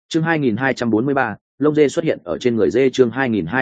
Chương 2243, lông dê xuất hiện ở trên người dê. Chương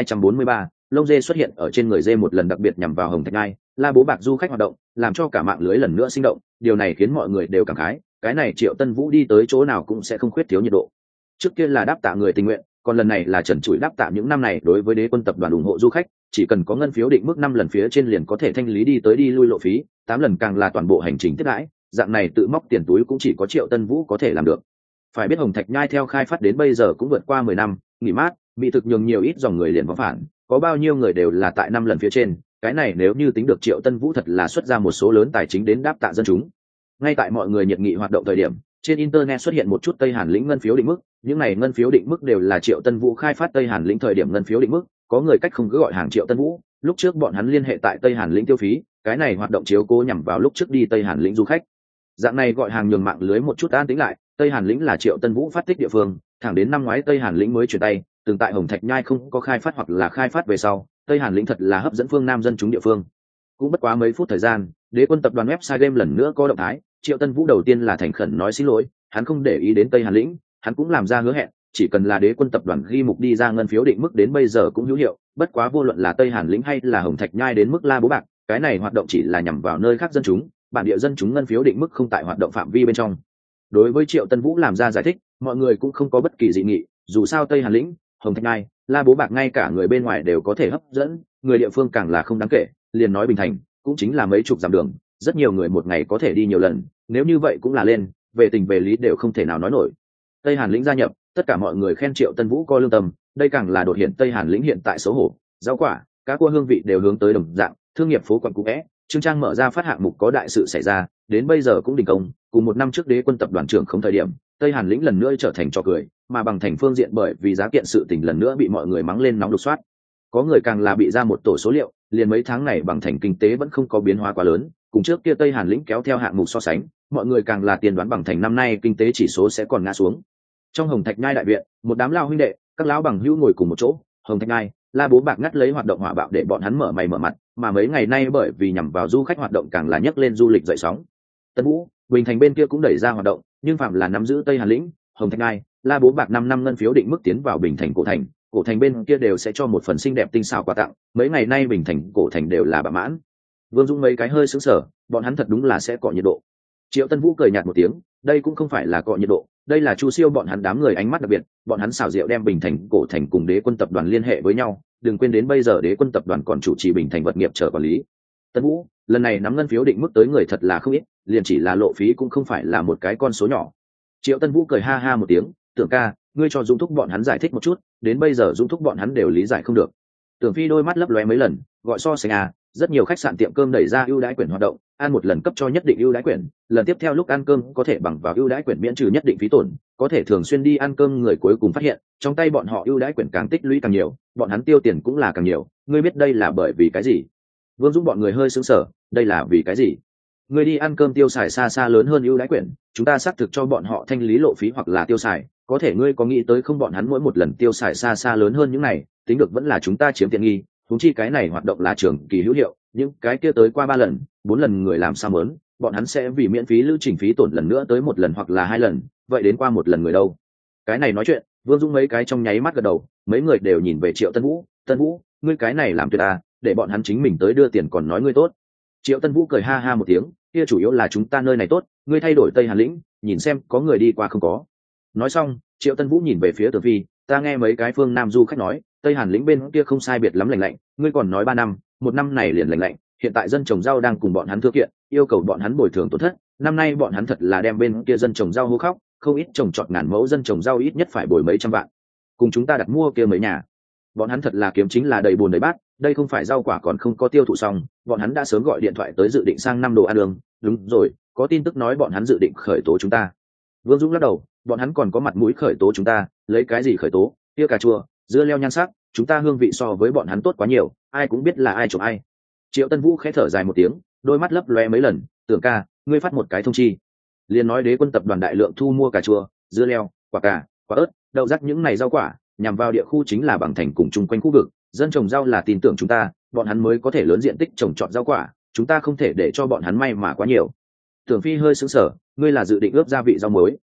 2243, lông dê xuất hiện ở trên người dê, một lần đặc biệt nhằm vào Hồng Thạch Ngai, La Bố Bạc du khách hoạt động, làm cho cả mạng lưới lần nữa sinh động. Điều này khiến mọi người đều cảm khái, cái này Triệu Tân Vũ đi tới chỗ nào cũng sẽ không khuyết thiếu nhiệt độ. Trước kia là đáp tạ người tình nguyện, còn lần này là trần trụi đáp tạ những năm này đối với Đế Quân tập đoàn ủng hộ du khách, chỉ cần có ngân phiếu định mức 5 lần phía trên liền có thể thanh lý đi tới đi lui lộ phí, 8 lần càng là toàn bộ hành trình tiếp đãi, dạng này tự móc tiền túi cũng chỉ có Triệu Tân Vũ có thể làm được. Phải biết Hồng Thạch Nhai theo khai phát đến bây giờ cũng vượt qua 10 năm, nghỉ mát, bị thực nhường nhiều ít dòng người liền vắng phản, có bao nhiêu người đều là tại 5 lần phía trên, cái này nếu như tính được Triệu Tân Vũ thật là xuất ra một số lớn tài chính đến đáp tạ dân chúng. Ngay tại mọi người nhiệt nghị hoạt động thời điểm, trên internet xuất hiện một chút Tây Hàn lĩnh ngân phiếu định mức, những này ngân phiếu định mức đều là Triệu Tân Vũ khai phát Tây Hàn lĩnh thời điểm ngân phiếu định mức, có người cách không cứ gọi hàng Triệu Tân Vũ, lúc trước bọn hắn liên hệ tại Tây Hàn lĩnh tiêu phí, cái này hoạt động chiếu cố nhằm vào lúc trước đi Tây Hàn lĩnh du khách. Dạng này gọi hàng nhường mạng lưới một chút an tĩnh lại, Tây Hàn lĩnh là Triệu Tân Vũ phát tích địa phương, thẳng đến năm ngoái Tây Hàn lĩnh mới chuyển tay, từng tại Hồng Thạch Nhai không có khai phát hoặc là khai phát về sau, Tây Hàn lĩnh thật là hấp dẫn phương Nam dân chúng địa phương. Cũng bất quá mấy phút thời gian, Đế Quân tập đoàn website game lần nữa có động thái, Triệu Tân Vũ đầu tiên là thành khẩn nói xin lỗi, hắn không để ý đến Tây Hàn lĩnh, hắn cũng làm ra hứa hẹn, chỉ cần là Đế Quân tập đoàn ghi mục đi ra ngân phiếu định mức đến bây giờ cũng hữu hiệu, bất quá vô luận là Tây Hàn lĩnh hay là Hồng Thạch Nhai đến mức La Bố Bạc, cái này hoạt động chỉ là nhằm vào nơi khác dân chúng, bản địa dân chúng ngân phiếu định mức không tại hoạt động phạm vi bên trong. Đối với Triệu Tân Vũ làm ra giải thích, mọi người cũng không có bất kỳ dị nghị, dù sao Tây Hàn lĩnh, Hồng Thạch Nhai, La Bố Bạc ngay cả người bên ngoài đều có thể hấp dẫn, người địa phương càng là không đáng kể, liền nói Bình Thành, cũng chính là mấy chục dặm đường, rất nhiều người một ngày có thể đi nhiều lần, nếu như vậy cũng là lên, về tình về lý đều không thể nào nói nổi. Tây Hàn lĩnh gia nhập, tất cả mọi người khen Triệu Tân Vũ có lương tâm, đây càng là đột hiện Tây Hàn lĩnh hiện tại xấu hổ, rau quả, cá cua hương vị đều hướng tới đồng dạng, thương nghiệp phố quận cũ vẽ, Trương Trang mở ra phát hạng mục có đại sự xảy ra, đến bây giờ cũng đình công, cùng một năm trước Đế Quân tập đoàn trưởng không thời điểm, Tây Hàn lĩnh lần nữa trở thành trò cười, mà bằng thành phương diện bởi vì giá kiện sự tình lần nữa bị mọi người mắng lên nóng lục soát. Có người càng là bị ra một tổ số liệu, liền mấy tháng này bằng thành kinh tế vẫn không có biến hóa quá lớn, cùng trước kia Tây Hàn lĩnh kéo theo hạng mục so sánh, mọi người càng là tiên đoán bằng thành năm nay kinh tế chỉ số sẽ còn ngã xuống. Trong Hồng Thạch Nhai đại viện, một đám lao huynh đệ, các lão bằng hữu ngồi cùng một chỗ, Hồng Thạch Nhai, La Bố Bạc ngắt lấy hoạt động hỏa bạo để bọn hắn mở mày mở mặt, mà mấy ngày nay bởi vì nhằm vào du khách hoạt động càng là nhấc lên du lịch dậy sóng. Tân Vũ, Bình Thành bên kia cũng đẩy ra hoạt động, nhưng phạm là nắm giữ Tây Hàn lĩnh, Hồng Thạch Nhai, La Bố Bạc 5 năm ngân phiếu định mức tiến vào Bình Thành cổ thành bên kia đều sẽ cho một phần xinh đẹp tinh xảo quà tặng, mấy ngày nay Bình Thành cổ thành đều là bạ mãn. Vương Dũng mấy cái hơi sững sờ, bọn hắn thật đúng là sẽ cọ nhiệt độ. Triệu Tân Vũ cười nhạt một tiếng, đây cũng không phải là cọ nhiệt độ, đây là Chu Siêu bọn hắn đám người ánh mắt đặc biệt, bọn hắn xảo diệu đem Bình Thành cổ thành cùng Đế Quân tập đoàn liên hệ với nhau, đừng quên đến bây giờ Đế Quân tập đoàn còn chủ trì Bình Thành vật nghiệp chờ quản lý. Tân Vũ, lần này nắm ngân phiếu định mức tới người thật là không ít, liền chỉ là lộ phí cũng không phải là một cái con số nhỏ. Triệu Tân Vũ cười ha ha một tiếng, Tưởng ca, ngươi cho Dũng thúc bọn hắn giải thích một chút, đến bây giờ Dũng thúc bọn hắn đều lý giải không được. Tưởng Phi đôi mắt lấp lóe mấy lần, gọi so sánh rất nhiều khách sạn tiệm cơm đẩy ra ưu đãi quyển hoạt động, ăn một lần cấp cho nhất định ưu đãi quyển, lần tiếp theo lúc ăn cơm có thể bằng vào ưu đãi quyển miễn trừ nhất định phí tổn, có thể thường xuyên đi ăn cơm người cuối cùng phát hiện, trong tay bọn họ ưu đãi quyển càng tích lũy càng nhiều, bọn hắn tiêu tiền cũng là càng nhiều, ngươi biết đây là bởi vì cái gì? Vương Dũng bọn người hơi sững sờ, đây là vì cái gì? Ngươi đi ăn cơm tiêu xài xa xa lớn hơn ưu đãi quyển, chúng ta xác thực cho bọn họ thanh lý lộ phí hoặc là tiêu xài, có thể ngươi có nghĩ tới không bọn hắn mỗi một lần tiêu xài xa xa lớn hơn những này, tính được vẫn là chúng ta chiếm tiện nghi, huống chi cái này hoạt động là trường kỳ hữu hiệu, những cái kia tới qua 3 lần, 4 lần người làm sao muốn, bọn hắn sẽ vì miễn phí lưu trình phí tổn lần nữa tới 1 lần hoặc là 2 lần, vậy đến qua 1 lần người đâu? Cái này nói chuyện, Vương Dũng mấy cái trong nháy mắt gật đầu, mấy người đều nhìn về Triệu Tân Vũ, ngươi cái này làm tuyệt à, để bọn hắn chính mình tới đưa tiền còn nói ngươi tốt. Triệu Tân Vũ cười ha ha một tiếng, kia chủ yếu là chúng ta nơi này tốt, ngươi thay đổi Tây Hàn lĩnh, nhìn xem có người đi qua không có. Nói xong, Triệu Tân Vũ nhìn về phía Tưởng Phi, ta nghe mấy cái phương Nam du khách nói, Tây Hàn lĩnh bên kia không sai biệt lắm lành lạnh, ngươi còn nói 3 năm, 1 năm này liền lành lạnh, hiện tại dân trồng rau đang cùng bọn hắn thưa kiện, yêu cầu bọn hắn bồi thường tổn thất, năm nay bọn hắn thật là đem bên kia dân trồng rau hô khóc, không ít trồng trọt ngàn mẫu dân trồng rau ít nhất phải bồi mấy trăm vạn. Cùng chúng ta đặt mua kia mấy nhà, bọn hắn thật là kiếm chính là đầy bồn đầy bát, đây không phải rau quả còn không có tiêu thụ xong, bọn hắn đã sớm gọi điện thoại tới dự định sang năm đồ ăn đường, đúng rồi, có tin tức nói bọn hắn dự định khởi tố chúng ta. Vương Dũng lắc đầu, bọn hắn còn có mặt mũi khởi tố chúng ta, lấy cái gì khởi tố, kia cà chua, dưa leo nhan sắc, chúng ta hương vị so với bọn hắn tốt quá nhiều, ai cũng biết là ai trộm ai. Triệu Tân Vũ khẽ thở dài một tiếng, đôi mắt lấp lóe mấy lần, Tưởng ca, ngươi phát một cái thông chi, liền nói Đế Quân tập đoàn đại lượng thu mua cà chua, dưa leo, quả cà, quả ớt, đậu rắc những này rau quả, nhằm vào địa khu chính là bằng thành cùng chung quanh khu vực, dân trồng rau là tin tưởng chúng ta, bọn hắn mới có thể lớn diện tích trồng trọt rau quả, chúng ta không thể để cho bọn hắn may mà quá nhiều. Tưởng Phi hơi sững sờ, ngươi là dự định ướp gia vị rau muối?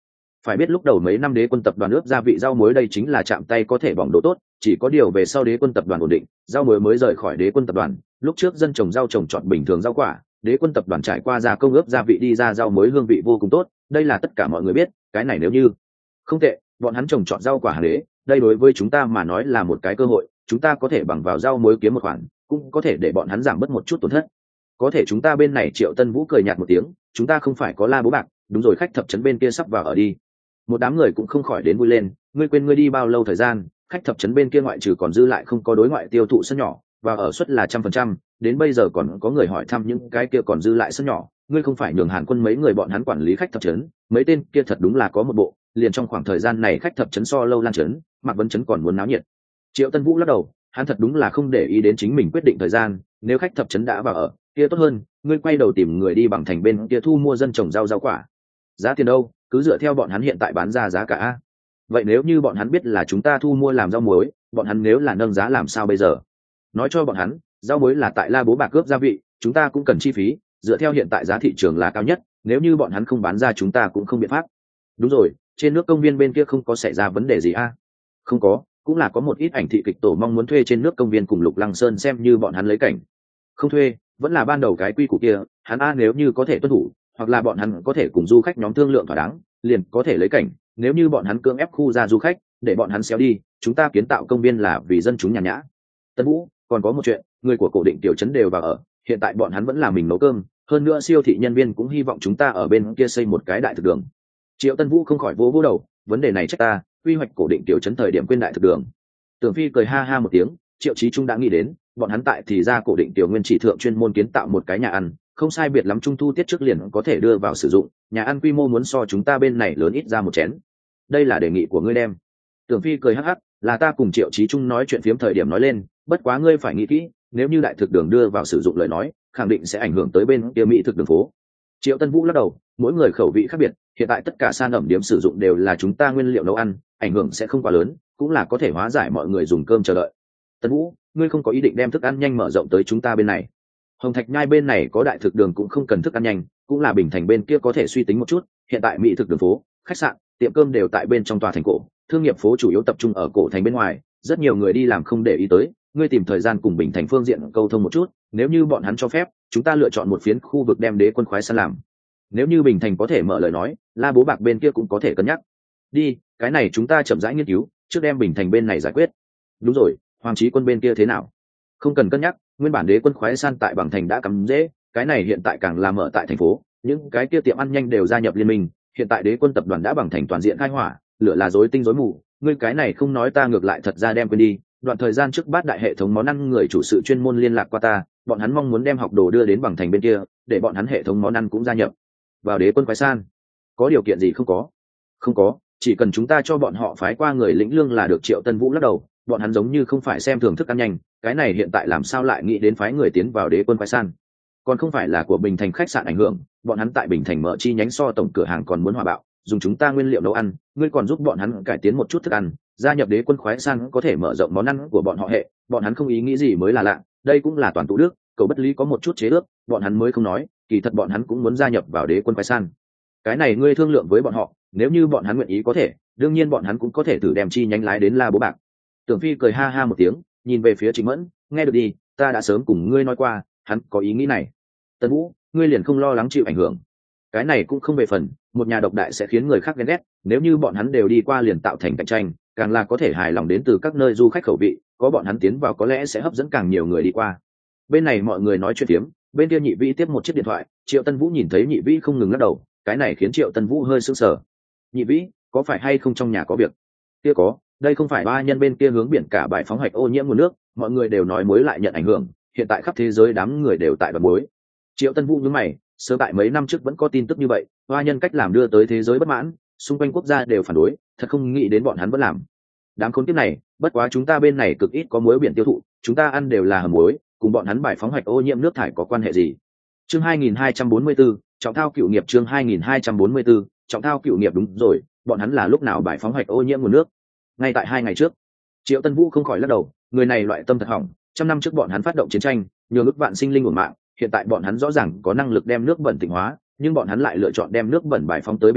Phải biết lúc đầu mấy năm đế quân tập đoàn ướp gia vị rau muối đây chính là chạm tay có thể bỏng độ tốt, chỉ có điều về sau đế quân tập đoàn ổn định, rau muối mới rời khỏi đế quân tập đoàn. Lúc trước dân trồng rau trồng trọt bình thường rau quả, đế quân tập đoàn trải qua gia công ướp gia vị đi ra rau muối hương vị vô cùng tốt, đây là tất cả mọi người biết. Cái này nếu như không tệ, bọn hắn trồng trọt rau quả hàng đế, đây đối với chúng ta mà nói là một cái cơ hội, chúng ta có thể bằng vào rau muối kiếm một khoản, cũng có thể để bọn hắn giảm bớt một chút tổn thất. Có thể chúng ta bên này Triệu Tân Vũ cười nhạt một tiếng, chúng ta không phải có La Bố Bạc, đúng rồi, khách thập trấn bên kia sắp vào ở đi. Một đám người cũng không khỏi đến vui lên, ngươi quên ngươi đi bao lâu thời gian, khách thập trấn bên kia ngoại trừ còn dư lại không có đối ngoại tiêu thụ sân nhỏ, và ở suất là 100%, đến bây giờ còn có người hỏi thăm những cái kia còn dư lại sân nhỏ, ngươi không phải nhường Hàn Quân mấy người bọn hắn quản lý khách thập trấn, mấy tên kia thật đúng là có một bộ, liền trong khoảng thời gian này khách thập trấn so lâu lan trấn, Mạc Vấn trấn còn muốn náo nhiệt. Triệu Tân Vũ lắc đầu, hắn thật đúng là không để ý đến chính mình quyết định thời gian, nếu khách thập trấn đã vào ở, kia tốt hơn, ngươi quay đầu tìm người đi bằng thành bên kia thu mua dân trồng rau quả. Giá tiền đâu, cứ dựa theo bọn hắn hiện tại bán ra giá cả. Vậy nếu như bọn hắn biết là chúng ta thu mua làm rau muối, bọn hắn nếu là nâng giá làm sao bây giờ? Nói cho bọn hắn, rau muối là tại La Bố Bạc cướp gia vị, chúng ta cũng cần chi phí, dựa theo hiện tại giá thị trường là cao nhất, nếu như bọn hắn không bán ra chúng ta cũng không biện pháp. Đúng rồi, trên nước công viên bên kia không có xảy ra vấn đề gì Không có, cũng là có một ít ảnh thị kịch tổ mong muốn thuê trên nước công viên cùng Lục Lăng Sơn xem như bọn hắn lấy cảnh. Không thuê, vẫn là ban đầu cái quy củ kia, hắn nếu như có thể tuân thủ, hoặc là bọn hắn có thể cùng du khách nhóm thương lượng thỏa đáng, liền có thể lấy cảnh. Nếu như bọn hắn cưỡng ép khu ra du khách, để bọn hắn xéo đi, chúng ta kiến tạo công viên là vì dân chúng nhàn nhã. Tân Vũ, còn có một chuyện, người của cổ định tiểu trấn đều vào ở, hiện tại bọn hắn vẫn là mình nấu cơm, hơn nữa siêu thị nhân viên cũng hy vọng chúng ta ở bên kia xây một cái đại thực đường. Triệu Tân Vũ không khỏi vỗ vỗ đầu, vấn đề này trách ta, quy hoạch cổ định tiểu trấn thời điểm quên đại thực đường. Tưởng Phi cười ha ha một tiếng, Triệu Chí Trung đã nghĩ đến, bọn hắn tại thì ra cổ định tiểu nguyên chỉ thượng chuyên môn kiến tạo một cái nhà ăn, không sai biệt lắm trung thu tiết trước liền có thể đưa vào sử dụng, nhà ăn quy mô muốn so chúng ta bên này lớn ít ra một chén. Đây là đề nghị của ngươi đem. Tưởng Phi cười hắc hắc, là ta cùng Triệu Chí Trung nói chuyện phiếm thời điểm nói lên, bất quá ngươi phải nghĩ kỹ, nếu như đại thực đường đưa vào sử dụng lời nói, khẳng định sẽ ảnh hưởng tới bên kia mỹ thực đường phố. Triệu Tân Vũ lắc đầu, mỗi người khẩu vị khác biệt, hiện tại tất cả san ẩm điểm sử dụng đều là chúng ta nguyên liệu nấu ăn, ảnh hưởng sẽ không quá lớn, cũng là có thể hóa giải mọi người dùng cơm chờ đợi. Tân Vũ, ngươi không có ý định đem thức ăn nhanh mở rộng tới chúng ta bên này? Hồng Thạch Nhai bên này có đại thực đường cũng không cần thức ăn nhanh, cũng là Bình Thành bên kia có thể suy tính một chút, hiện tại mỹ thực đường phố, khách sạn, tiệm cơm đều tại bên trong tòa thành cổ, thương nghiệp phố chủ yếu tập trung ở cổ thành bên ngoài, rất nhiều người đi làm không để ý tới, ngươi tìm thời gian cùng Bình Thành phương diện câu thông một chút, nếu như bọn hắn cho phép, chúng ta lựa chọn một phiến khu vực đem đế quân khoái săn làm. Nếu như Bình Thành có thể mở lời nói, La Bố Bạc bên kia cũng có thể cân nhắc. Đi, cái này chúng ta chậm rãi nghiên cứu, trước đem Bình Thành bên này giải quyết. Đúng rồi, Hoàng Chí Quân bên kia thế nào? Không cần cân nhắc, nguyên bản đế quân khoái săn tại Bằng Thành đã cắm dễ, cái này hiện tại càng làm mở tại thành phố, những cái kia tiệm ăn nhanh đều gia nhập liên minh, hiện tại đế quân tập đoàn đã Bằng Thành toàn diện khai hỏa, lửa là rối tinh rối mù, ngươi cái này không nói ta ngược lại thật ra đem quên đi. Đoạn thời gian trước Bát đại hệ thống món ăn người chủ sự chuyên môn liên lạc qua ta, bọn hắn mong muốn đem học đồ đưa đến Bằng Thành bên kia, để bọn hắn hệ thống món ăn cũng gia nhập vào đế quân khoái san. Có điều kiện gì không có? Không có, chỉ cần chúng ta cho bọn họ phái qua người lĩnh lương là được. Triệu Tân Vũ lắc đầu, bọn hắn giống như không phải xem thường thức ăn nhanh, cái này hiện tại làm sao lại nghĩ đến phái người tiến vào đế quân khoái san? Còn không phải là của Bình Thành khách sạn ảnh hưởng, bọn hắn tại Bình Thành mở chi nhánh so tổng cửa hàng còn muốn hòa bạo, dùng chúng ta nguyên liệu nấu ăn, ngươi còn giúp bọn hắn cải tiến một chút thức ăn, gia nhập đế quân khoái san có thể mở rộng món ăn của bọn họ hệ, bọn hắn không ý nghĩ gì mới là lạ, đây cũng là toàn tụ đức, cầu bất lý có một chút chế ước, bọn hắn mới không nói, kỳ thật bọn hắn cũng muốn gia nhập vào đế quân khoái san. Cái này ngươi thương lượng với bọn họ, nếu như bọn hắn nguyện ý có thể, đương nhiên bọn hắn cũng có thể thử đem chi nhánh lái đến La Bố Bạc. Tưởng Phi cười ha ha một tiếng, nhìn về phía Trịnh Mẫn, nghe được đi, ta đã sớm cùng ngươi nói qua, hắn có ý nghĩ này. Tân Vũ, ngươi liền không lo lắng chịu ảnh hưởng? Cái này cũng không về phần, một nhà độc đại sẽ khiến người khác ghen ghét, nếu như bọn hắn đều đi qua liền tạo thành cạnh tranh, càng là có thể hài lòng đến từ các nơi du khách khẩu vị, có bọn hắn tiến vào có lẽ sẽ hấp dẫn càng nhiều người đi qua. Bên này mọi người nói chuyện phiếm, bên kia Nhị Vĩ tiếp một chiếc điện thoại, Triệu Tân Vũ nhìn thấy Nhị Vĩ không ngừng lắc đầu, cái này khiến Triệu Tân Vũ hơi sững sờ. Nhị Vĩ, có phải hay không trong nhà có việc? Kia có, đây không phải ba nhân bên kia hướng biển cả bãi phóng hạch ô nhiễm nguồn nước, mọi người đều nói muối lại nhận ảnh hưởng, hiện tại khắp thế giới đám người đều tại bật muối. Triệu Tân Vũ nhướng mày, sớm tại mấy năm trước vẫn có tin tức như vậy, hoa nhân cách làm đưa tới thế giới bất mãn, xung quanh quốc gia đều phản đối, thật không nghĩ đến bọn hắn vẫn làm. Đám khốn kiếp này, bất quá chúng ta bên này cực ít có muối biển tiêu thụ, chúng ta ăn đều là hầm muối, cùng bọn hắn bãi phóng hạch ô nhiễm nước thải có quan hệ gì? Chương 2244, trọng thao cựu nghiệp. Chương 2244, trọng thao cựu nghiệp. Đúng rồi, bọn hắn là lúc nào bãi phóng hạch ô nhiễm nguồn nước? Ngay tại 2 ngày trước. Triệu Tân Vũ không khỏi lắc đầu, người này loại tâm thật hỏng, trăm năm trước bọn hắn phát động chiến tranh, nhường ức vạn sinh linh uổng mạng, hiện tại bọn hắn rõ ràng có năng lực đem nước bẩn tịnh hóa, nhưng bọn hắn lại lựa chọn đem nước bẩn bài phóng tới biển cả,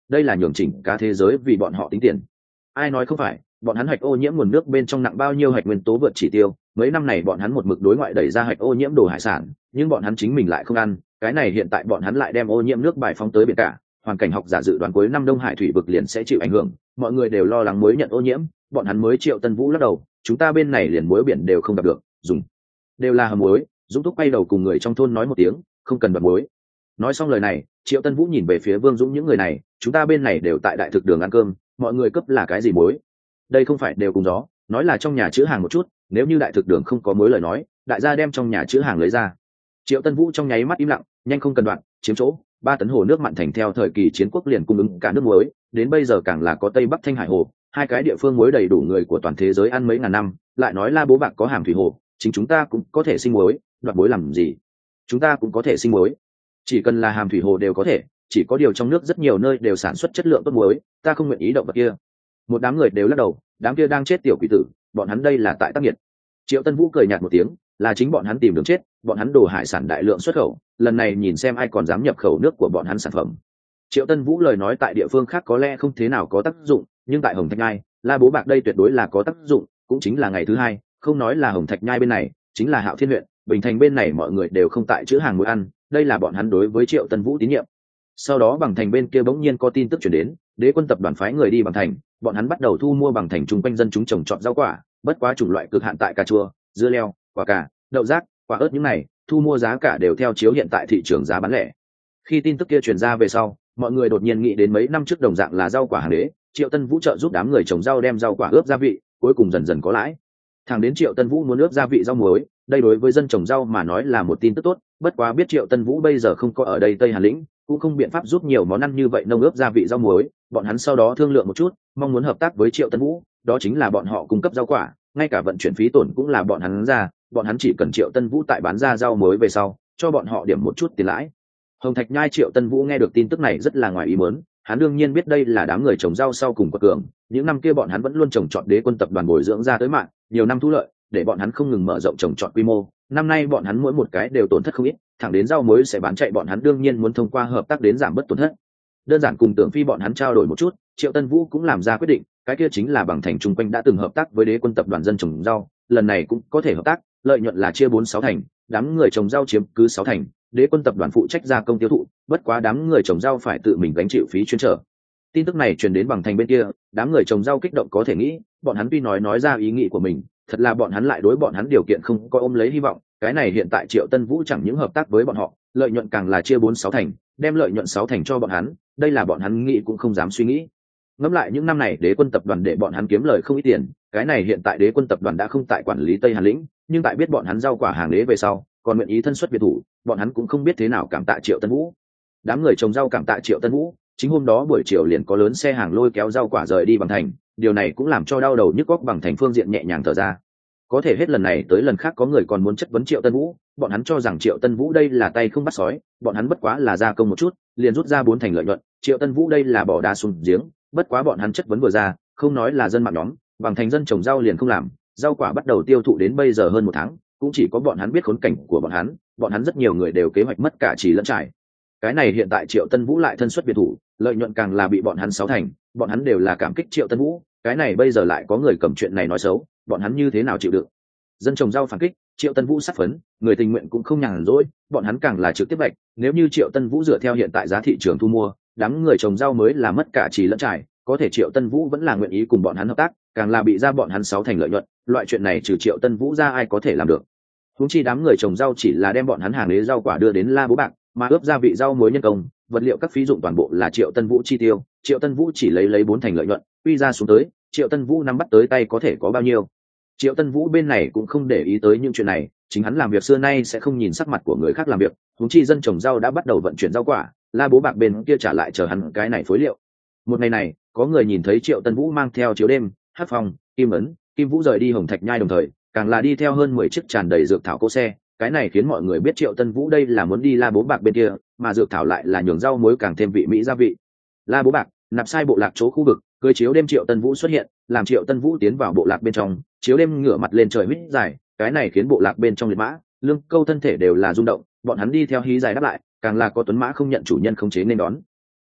đây là nhường chỉnh cả thế giới vì bọn họ tính tiền. Ai nói không phải, bọn hắn hạch ô nhiễm nguồn nước bên trong nặng bao nhiêu hạch nguyên tố vượt chỉ tiêu, mấy năm này bọn hắn một mực đối ngoại đẩy ra hạch ô nhiễm đồ hải sản, nhưng bọn hắn chính mình lại không ăn, cái này hiện tại bọn hắn lại đem ô nhiễm nước bài phóng tới biển cả. Hoàn cảnh học giả dự đoán cuối năm Đông Hải thủy vực liền sẽ chịu ảnh hưởng, mọi người đều lo lắng muối nhận ô nhiễm, bọn hắn mới Triệu Tân Vũ lắc đầu, chúng ta bên này liền muối biển đều không gặp được, dùng đều là hầm muối. Dũng Túc quay đầu cùng người trong thôn nói một tiếng, không cần đoạt muối. Nói xong lời này, Triệu Tân Vũ nhìn về phía Vương Dũng những người này, chúng ta bên này đều tại đại thực đường ăn cơm, mọi người cấp là cái gì muối? Đây không phải đều cùng gió, nói là trong nhà chứa hàng một chút, nếu như đại thực đường không có muối lời nói, đại gia đem trong nhà chứa hàng lấy ra. Triệu Tân Vũ trong nháy mắt im lặng, nhanh không cần đoạn, chiếm chỗ, 3 tấn hồ nước mặn thành theo thời kỳ chiến quốc liền cung ứng cả nước muối, đến bây giờ càng là có Tây Bắc Thanh Hải hồ, hai cái địa phương muối đầy đủ người của toàn thế giới ăn mấy ngàn năm, lại nói La Bố Bạc có hàm thủy hồ, chính chúng ta cũng có thể sinh muối, đoạt muối làm gì? Chúng ta cũng có thể sinh muối. Chỉ cần là hàm thủy hồ đều có thể, chỉ có điều trong nước rất nhiều nơi đều sản xuất chất lượng tốt muối, ta không nguyện ý động vật kia. Một đám người đều lắc đầu, đám kia đang chết tiểu quỷ tử, bọn hắn đây là tại tác nghiệt. Triệu Tân Vũ cười nhạt một tiếng, là chính bọn hắn tìm đường chết, bọn hắn đổ hải sản đại lượng xuất khẩu, lần này nhìn xem ai còn dám nhập khẩu nước của bọn hắn sản phẩm. Triệu Tân Vũ lời nói tại địa phương khác có lẽ không thế nào có tác dụng, nhưng tại Hồng Thạch Nhai, La Bố Bạc đây tuyệt đối là có tác dụng, cũng chính là ngày thứ hai, không nói là Hồng Thạch Nhai bên này, chính là Hạo Thiên huyện, Bình Thành bên này mọi người đều không tại chữ hàng muối ăn, đây là bọn hắn đối với Triệu Tân Vũ tín nhiệm. Sau đó Bằng Thành bên kia bỗng nhiên có tin tức truyền đến, Đế quân tập đoàn phái người đi Bằng Thành, bọn hắn bắt đầu thu mua Bằng Thành chung quanh dân chúng trồng trọt rau quả, bất quá chủng loại cực hạn tại cà chua, dưa leo, quả cà, đậu rác, quả ớt những này, thu mua giá cả đều theo chiếu hiện tại thị trường giá bán lẻ. Khi tin tức kia truyền ra về sau, mọi người đột nhiên nghĩ đến mấy năm trước đồng dạng là rau quả hàng đế, Triệu Tân Vũ trợ giúp đám người trồng rau đem rau quả ướp gia vị, cuối cùng dần dần có lãi. Thẳng đến Triệu Tân Vũ muốn ướp gia vị rau muối, đây đối với dân trồng rau mà nói là một tin tức tốt, bất quá biết Triệu Tân Vũ bây giờ không có ở đây Tây Hà Lĩnh, cũng không biện pháp giúp nhiều món ăn như vậy nông ướp gia vị rau muối, bọn hắn sau đó thương lượng một chút, mong muốn hợp tác với Triệu Tân Vũ, đó chính là bọn họ cung cấp rau quả, ngay cả vận chuyển phí tổn cũng là bọn hắn ra, bọn hắn chỉ cần Triệu Tân Vũ tại bán ra rau muối về sau, cho bọn họ điểm một chút tiền lãi. Hồng Thạch Nhai Triệu Tân Vũ nghe được tin tức này rất là ngoài ý muốn, hắn đương nhiên biết đây là đám người trồng rau sau cùng quật cường, những năm kia bọn hắn vẫn luôn trồng trọt Đế quân tập đoàn bồi dưỡng ra tới mạng, nhiều năm thu lợi, để bọn hắn không ngừng mở rộng trồng trọt quy mô, năm nay bọn hắn mỗi một cái đều tổn thất không ít, thẳng đến rau muối sẽ bán chạy bọn hắn đương nhiên muốn thông qua hợp tác đến giảm bớt tổn thất. Đơn giản cùng Tưởng Phi bọn hắn trao đổi một chút, Triệu Tân Vũ cũng làm ra quyết định, cái kia chính là Bằng Thành chung quanh đã từng hợp tác với Đế quân tập đoàn dân trồng rau, lần này cũng có thể hợp tác, lợi nhuận là chia 4/6 thành, đám người trồng rau chiếm cứ 6 thành, Đế quân tập đoàn phụ trách gia công tiêu thụ, bất quá đám người trồng rau phải tự mình gánh chịu phí chuyên trở. Tin tức này truyền đến Bằng Thành bên kia, đám người trồng rau kích động có thể nghĩ, bọn hắn tuy nói ra ý nghĩ của mình, thật là bọn hắn lại đối bọn hắn điều kiện không có ôm lấy hy vọng, cái này hiện tại Triệu Tân Vũ chẳng những hợp tác với bọn họ, lợi nhuận càng là chia 4/6 thành, đem lợi nhuận 6 thành cho bọn hắn, đây là bọn hắn nghĩ cũng không dám suy nghĩ. Ngẫm lại những năm này Đế quân tập đoàn để bọn hắn kiếm lời không ít tiền, cái này hiện tại Đế quân tập đoàn đã không tại quản lý Tây Hà Lĩnh, nhưng tại biết bọn hắn rau quả hàng đế về sau, còn nguyện ý thân xuất biệt thủ, bọn hắn cũng không biết thế nào cảm tạ Triệu Tân Vũ. Đám người trồng rau cảm tạ Triệu Tân Vũ, chính hôm đó buổi chiều liền có lớn xe hàng lôi kéo rau quả rời đi Bằng Thành, điều này cũng làm cho đau đầu nhức góc Bằng Thành phương diện nhẹ nhàng thở ra. Có thể hết lần này tới lần khác có người còn muốn chất vấn Triệu Tân Vũ, bọn hắn cho rằng Triệu Tân Vũ đây là tay không bắt sói, bọn hắn bất quá là gia công một chút, liền rút ra 4 thành lợi nhuận, Triệu Tân Vũ đây là bỏ đá xuống giếng, bất quá bọn hắn chất vấn vừa ra, không nói là dân mạng nhóm, Bằng Thành dân trồng rau liền không làm, rau quả bắt đầu tiêu thụ đến bây giờ hơn 1 tháng, cũng chỉ có bọn hắn biết khốn cảnh của bọn hắn rất nhiều người đều kế hoạch mất cả chỉ lẫn trải. Cái này hiện tại Triệu Tân Vũ lại thân xuất biệt thủ, lợi nhuận càng là bị bọn hắn 6 thành, bọn hắn đều là cảm kích Triệu Tân Vũ, cái này bây giờ lại có người cầm chuyện này nói xấu, bọn hắn như thế nào chịu đựng. Dân trồng rau phản kích, Triệu Tân Vũ sát phấn, người tình nguyện cũng không nhàn rỗi, bọn hắn càng là trực tiếp bạch, nếu như Triệu Tân Vũ dựa theo hiện tại giá thị trường thu mua, đám người trồng rau mới là mất cả chỉ lẫn trải, có thể Triệu Tân Vũ vẫn là nguyện ý cùng bọn hắn hợp tác, càng là bị ra bọn hắn 6 thành lợi nhuận, loại chuyện này trừ Triệu Tân Vũ ra ai có thể làm được. Huống chi đám người trồng rau chỉ là đem bọn hắn hàng đế rau quả đưa đến La Bố Bạc, mà ướp gia vị rau muối nhân công, vật liệu các phí dụng toàn bộ là Triệu Tân Vũ chi tiêu, Triệu Tân Vũ chỉ lấy 4 thành lợi nhuận, quy ra xuống tới, Triệu Tân Vũ nắm bắt tới tay có thể có bao nhiêu. Triệu Tân Vũ bên này cũng không để ý tới những chuyện này, chính hắn làm việc xưa nay sẽ không nhìn sắc mặt của người khác làm việc, huống chi dân trồng rau đã bắt đầu vận chuyển rau quả, La Bố Bạc bên kia trả lại chờ hắn cái này phối liệu. Một ngày này, có người nhìn thấy Triệu Tân Vũ mang theo Chiếu Đêm, Hắc Phong, Kim Ấn, Kim Vũ rời đi Hồng Thạch Nhai đồng thời, càng là đi theo hơn 10 chiếc tràn đầy dược thảo cỗ xe, cái này khiến mọi người biết Triệu Tân Vũ đây là muốn đi La Bố Bạc bên kia, mà dược thảo lại là nhường rau muối càng thêm vị mỹ gia vị. La Bố Bạc, nạp sai bộ lạc chỗ khu vực, cưới Chiếu Đêm Triệu Tân Vũ xuất hiện, làm Triệu Tân Vũ tiến vào bộ lạc bên trong, Chiếu Đêm ngửa mặt lên trời huýt dài, cái này khiến bộ lạc bên trong liệt mã, lương câu thân thể đều là rung động, bọn hắn đi theo hí dài đáp lại, càng là có tuấn mã không nhận chủ nhân khống chế nên đón.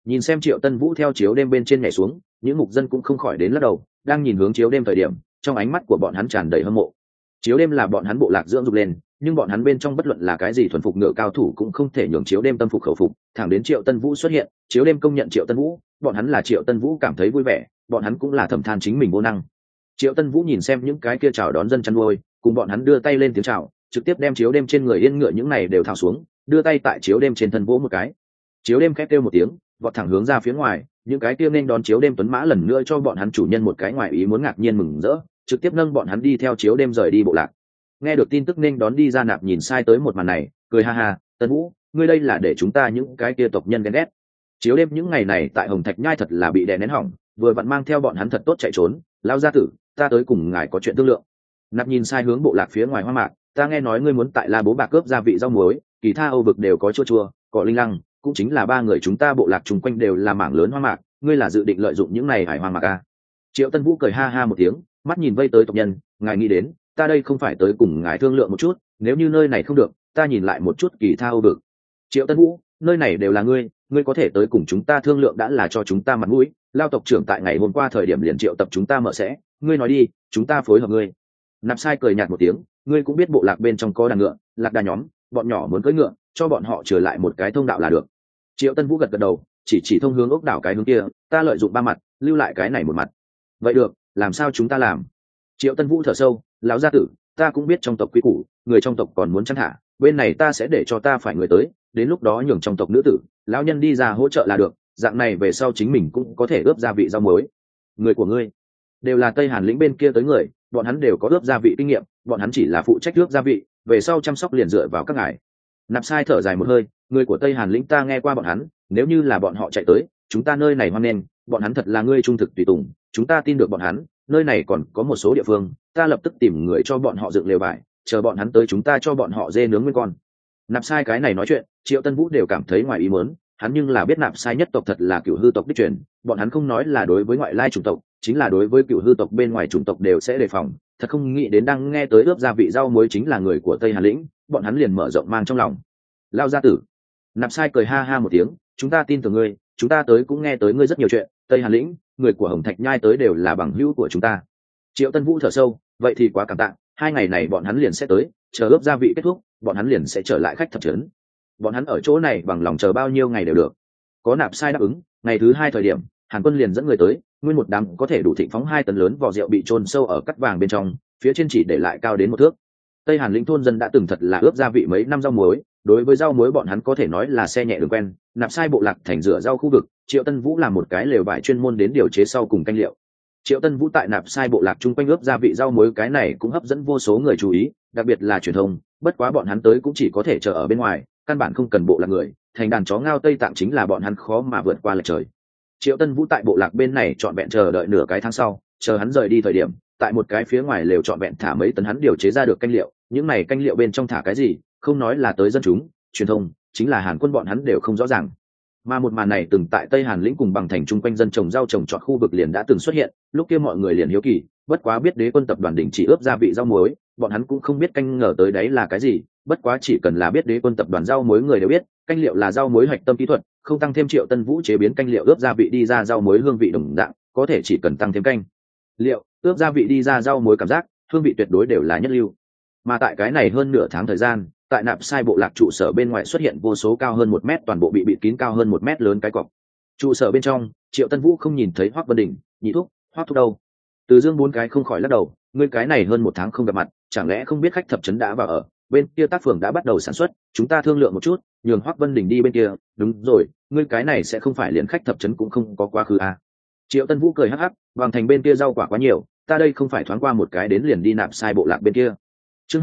Nhìn xem Triệu Tân Vũ theo chiếu đêm bên trên nhảy xuống, những mục dân cũng không khỏi đến lắc đầu, đang nhìn hướng chiếu đêm thời điểm, trong ánh mắt của bọn hắn tràn đầy hâm mộ. Chiếu đêm là bọn hắn bộ lạc dưỡng dục lên, nhưng bọn hắn bên trong bất luận là cái gì thuần phục ngựa cao thủ cũng không thể nhường chiếu đêm tâm phục khẩu phục. Thẳng đến Triệu Tân Vũ xuất hiện, chiếu đêm công nhận Triệu Tân Vũ, bọn hắn là Triệu Tân Vũ cảm thấy vui vẻ, bọn hắn cũng là thầm than chính mình vô năng. Triệu Tân Vũ nhìn xem những cái kia chào đón dân chăn nuôi, cùng bọn hắn đưa tay lên tiếng chào, trực tiếp đem chiếu đêm trên người yên ngựa những này đều tháo xuống, đưa tay tại chiếu đêm trên thân vỗ một cái. Chiếu đêm khét kêu một tiếng, vọt thẳng hướng ra phía ngoài, những cái kia nên đón chiếu đêm tuấn mã lần nữa cho bọn hắn chủ nhân một cái ngoài ý muốn ngạc nhiên mừng rỡ, trực tiếp nâng bọn hắn đi theo chiếu đêm rời đi bộ lạc. Nghe được tin tức nên đón đi ra Nạp nhìn sai tới một màn này, cười ha ha, Tân Vũ, ngươi đây là để chúng ta những cái kia tộc nhân ghen ghét. Chiếu đêm những ngày này tại Hồng Thạch Nhai thật là bị đè nén hỏng, vừa vặn mang theo bọn hắn thật tốt chạy trốn, lao gia tử, ta tới cùng ngài có chuyện thương lượng. Nạp nhìn sai hướng bộ lạc phía ngoài hoa mạc, ta nghe nói ngươi muốn tại La Bố Bạc cướp gia vị rau muối, Kỳ Tha Âu vực đều có chua chua, cỏ linh lăng, cũng chính là ba người chúng ta bộ lạc chung quanh đều là mảng lớn hoa mạc, ngươi là dự định lợi dụng những này hải hoa mạc à? Triệu Tân Vũ cười ha ha một tiếng, mắt nhìn vây tới tộc nhân, ngài nghĩ đến, ta đây không phải tới cùng ngài thương lượng một chút, nếu như nơi này không được, ta nhìn lại một chút Kỳ Tha Âu vực. Triệu Tân Vũ, nơi này đều là ngươi có thể tới cùng chúng ta thương lượng đã là cho chúng ta mặt mũi. Lao tộc trưởng tại ngày hôm qua thời điểm liền triệu tập chúng ta mở sẽ, ngươi nói đi, chúng ta phối hợp ngươi. Nạp sai cười nhạt một tiếng, ngươi cũng biết bộ lạc bên trong có đàn ngựa, lạc đà nhóm, bọn nhỏ muốn cưỡi ngựa, cho bọn họ trở lại một cái thông đạo là được. Triệu Tân Vũ gật gật đầu, chỉ thông hướng ốc đảo cái hướng kia, ta lợi dụng ba mặt, lưu lại cái này một mặt. Vậy được, làm sao chúng ta làm? Triệu Tân Vũ thở sâu, lão gia tử, ta cũng biết trong tộc quý củ, người trong tộc còn muốn chăn thả, bên này ta sẽ để cho ta phải người tới, đến lúc đó nhường trong tộc nữ tử, lão nhân đi ra hỗ trợ là được, dạng này về sau chính mình cũng có thể ướp gia vị rau muối. Người của ngươi đều là Tây Hàn lĩnh bên kia tới người, bọn hắn đều có ướp gia vị kinh nghiệm, bọn hắn chỉ là phụ trách ướp gia vị, về sau chăm sóc liền dựa vào các ngài. Nạp sai thở dài một hơi, người của Tây Hàn lĩnh ta nghe qua bọn hắn, nếu như là bọn họ chạy tới, chúng ta nơi này hoan nghênh, bọn hắn thật là ngươi trung thực tùy tùng, chúng ta tin được bọn hắn, nơi này còn có một số địa phương, ta lập tức tìm người cho bọn họ dựng lều vải, chờ bọn hắn tới chúng ta cho bọn họ dê nướng nguyên con. Nạp sai cái này nói chuyện, Triệu Tân Vũ đều cảm thấy ngoài ý muốn, hắn nhưng là biết Nạp sai nhất tộc thật là cửu hư tộc đích truyền, bọn hắn không nói là đối với ngoại lai chủng tộc, chính là đối với cửu hư tộc bên ngoài chủng tộc đều sẽ đề phòng, thật không nghĩ đến đang nghe tới ướp gia vị rau muối chính là người của Tây Hàn lĩnh, bọn hắn liền mở rộng mang trong lòng. Lao gia tử. Nạp sai cười ha ha một tiếng, chúng ta tin tưởng ngươi, chúng ta tới cũng nghe tới ngươi rất nhiều chuyện, Tây Hàn lĩnh, người của Hồng Thạch Nhai tới đều là bằng hữu của chúng ta. Triệu Tân Vũ thở sâu, vậy thì quá cảm tạ, 2 ngày này bọn hắn liền sẽ tới, chờ ướp gia vị kết thúc, bọn hắn liền sẽ trở lại khách thập trấn. Bọn hắn ở chỗ này bằng lòng chờ bao nhiêu ngày đều được. Có Nạp sai đáp ứng, ngày thứ 2 thời điểm, Hàn Quân liền dẫn người tới, nguyên một đám có thể đủ thịnh phóng 2 tấn lớn vỏ rượu bị chôn sâu ở cắt vàng bên trong, phía trên chỉ để lại cao đến 1 thước. Tây Hàn lĩnh thôn dân đã từng thật là ướp gia vị mấy năm rau muối, đối với rau muối bọn hắn có thể nói là xe nhẹ đường quen. Nạp sai bộ lạc thành rửa rau khu vực, Triệu Tân Vũ làm một cái lều vải chuyên môn đến điều chế sau cùng canh liệu. Triệu Tân Vũ tại Nạp sai bộ lạc chung quanh ướp gia vị rau muối cái này cũng hấp dẫn vô số người chú ý, đặc biệt là truyền thông, bất quá bọn hắn tới cũng chỉ có thể chờ ở bên ngoài, căn bản không cần bộ lạc người, thành đàn chó ngao Tây Tạng chính là bọn hắn khó mà vượt qua lệch trời. Triệu Tân Vũ tại bộ lạc bên này trọn vẹn chờ đợi nửa cái tháng sau, chờ hắn rời đi thời điểm, tại một cái phía ngoài lều trọn vẹn thả mấy tấn hắn điều chế ra được canh liệu, những này canh liệu bên trong thả cái gì, không nói là tới dân chúng, truyền thông, chính là Hàn Quân bọn hắn đều không rõ ràng. Mà một màn này từng tại Tây Hàn lĩnh cùng bằng thành chung quanh dân trồng rau trồng trọt khu vực liền đã từng xuất hiện, lúc kia mọi người liền hiếu kỳ, bất quá biết Đế Quân tập đoàn đỉnh chỉ ướp gia vị rau muối, bọn hắn cũng không biết canh ngờ tới đấy là cái gì, bất quá chỉ cần là biết Đế Quân tập đoàn rau muối người đều biết, canh liệu là rau muối hạch tâm kỹ thuật, không tăng thêm Triệu Tân Vũ chế biến canh liệu ướp gia vị đi ra rau muối hương vị đồng dạng, có thể chỉ cần tăng thêm canh liệu ướp gia vị đi ra rau muối cảm giác, hương vị tuyệt đối đều là nhất lưu. Mà tại cái này hơn nửa tháng thời gian, tại Nạp sai bộ lạc trụ sở bên ngoài xuất hiện vô số cao hơn 1 mét toàn bộ bị bịt kín cao hơn 1 mét lớn cái cọc. Trụ sở bên trong, Triệu Tân Vũ không nhìn thấy Hoắc Vân Đình, Nhị Thúc, Hoắc Thúc đâu? Từ Dương 4 cái không khỏi lắc đầu, ngươi cái này hơn 1 tháng không gặp mặt, chẳng lẽ không biết khách thập trấn đã vào ở, bên kia tác phường đã bắt đầu sản xuất, chúng ta thương lượng một chút, nhường Hoắc Vân Đình đi bên kia, đúng rồi, ngươi cái này sẽ không phải liền khách thập trấn cũng không có quá khứ à? Triệu Tân Vũ cười hắc hắc, bằng thành bên kia rau quả quá nhiều, ta đây không phải thoáng qua một cái đến liền đi Nạp sai bộ lạc bên kia. Chương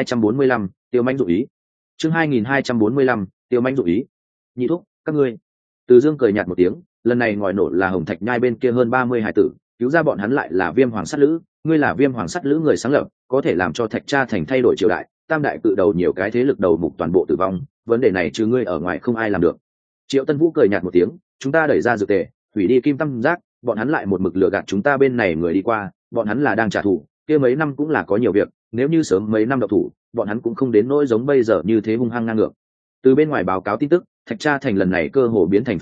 2245, Tiêu Manh dụ ý. Chương 2245, Tiêu Manh dụ ý. Nhị Thúc, các ngươi. Từ Dương cười nhạt một tiếng, lần này ngòi nổ là Hồng Thạch Nhai bên kia hơn 30 hải tử, cứu ra bọn hắn lại là Viêm Hoàng Sắt Lữ, ngươi là Viêm Hoàng Sắt Lữ người sáng lập, có thể làm cho Thạch Tra thành thay đổi triều đại, tam đại cự đầu nhiều cái thế lực đầu mục toàn bộ tử vong, vấn đề này trừ ngươi ở ngoài không ai làm được. Triệu Tân Vũ cười nhạt một tiếng, chúng ta đẩy ra dược tề, hủy đi Kim Tâm Giác, bọn hắn lại một mực lừa gạt chúng ta bên này người đi qua, bọn hắn là đang trả thù, kia mấy năm cũng là có nhiều việc, nếu như sớm mấy năm độc thủ, bọn hắn cũng không đến nỗi giống bây giờ như thế hung hăng ngang ngược. Từ bên ngoài báo cáo tin tức, Thạch Tra thành lần này cơ hồ biến thành phế tích,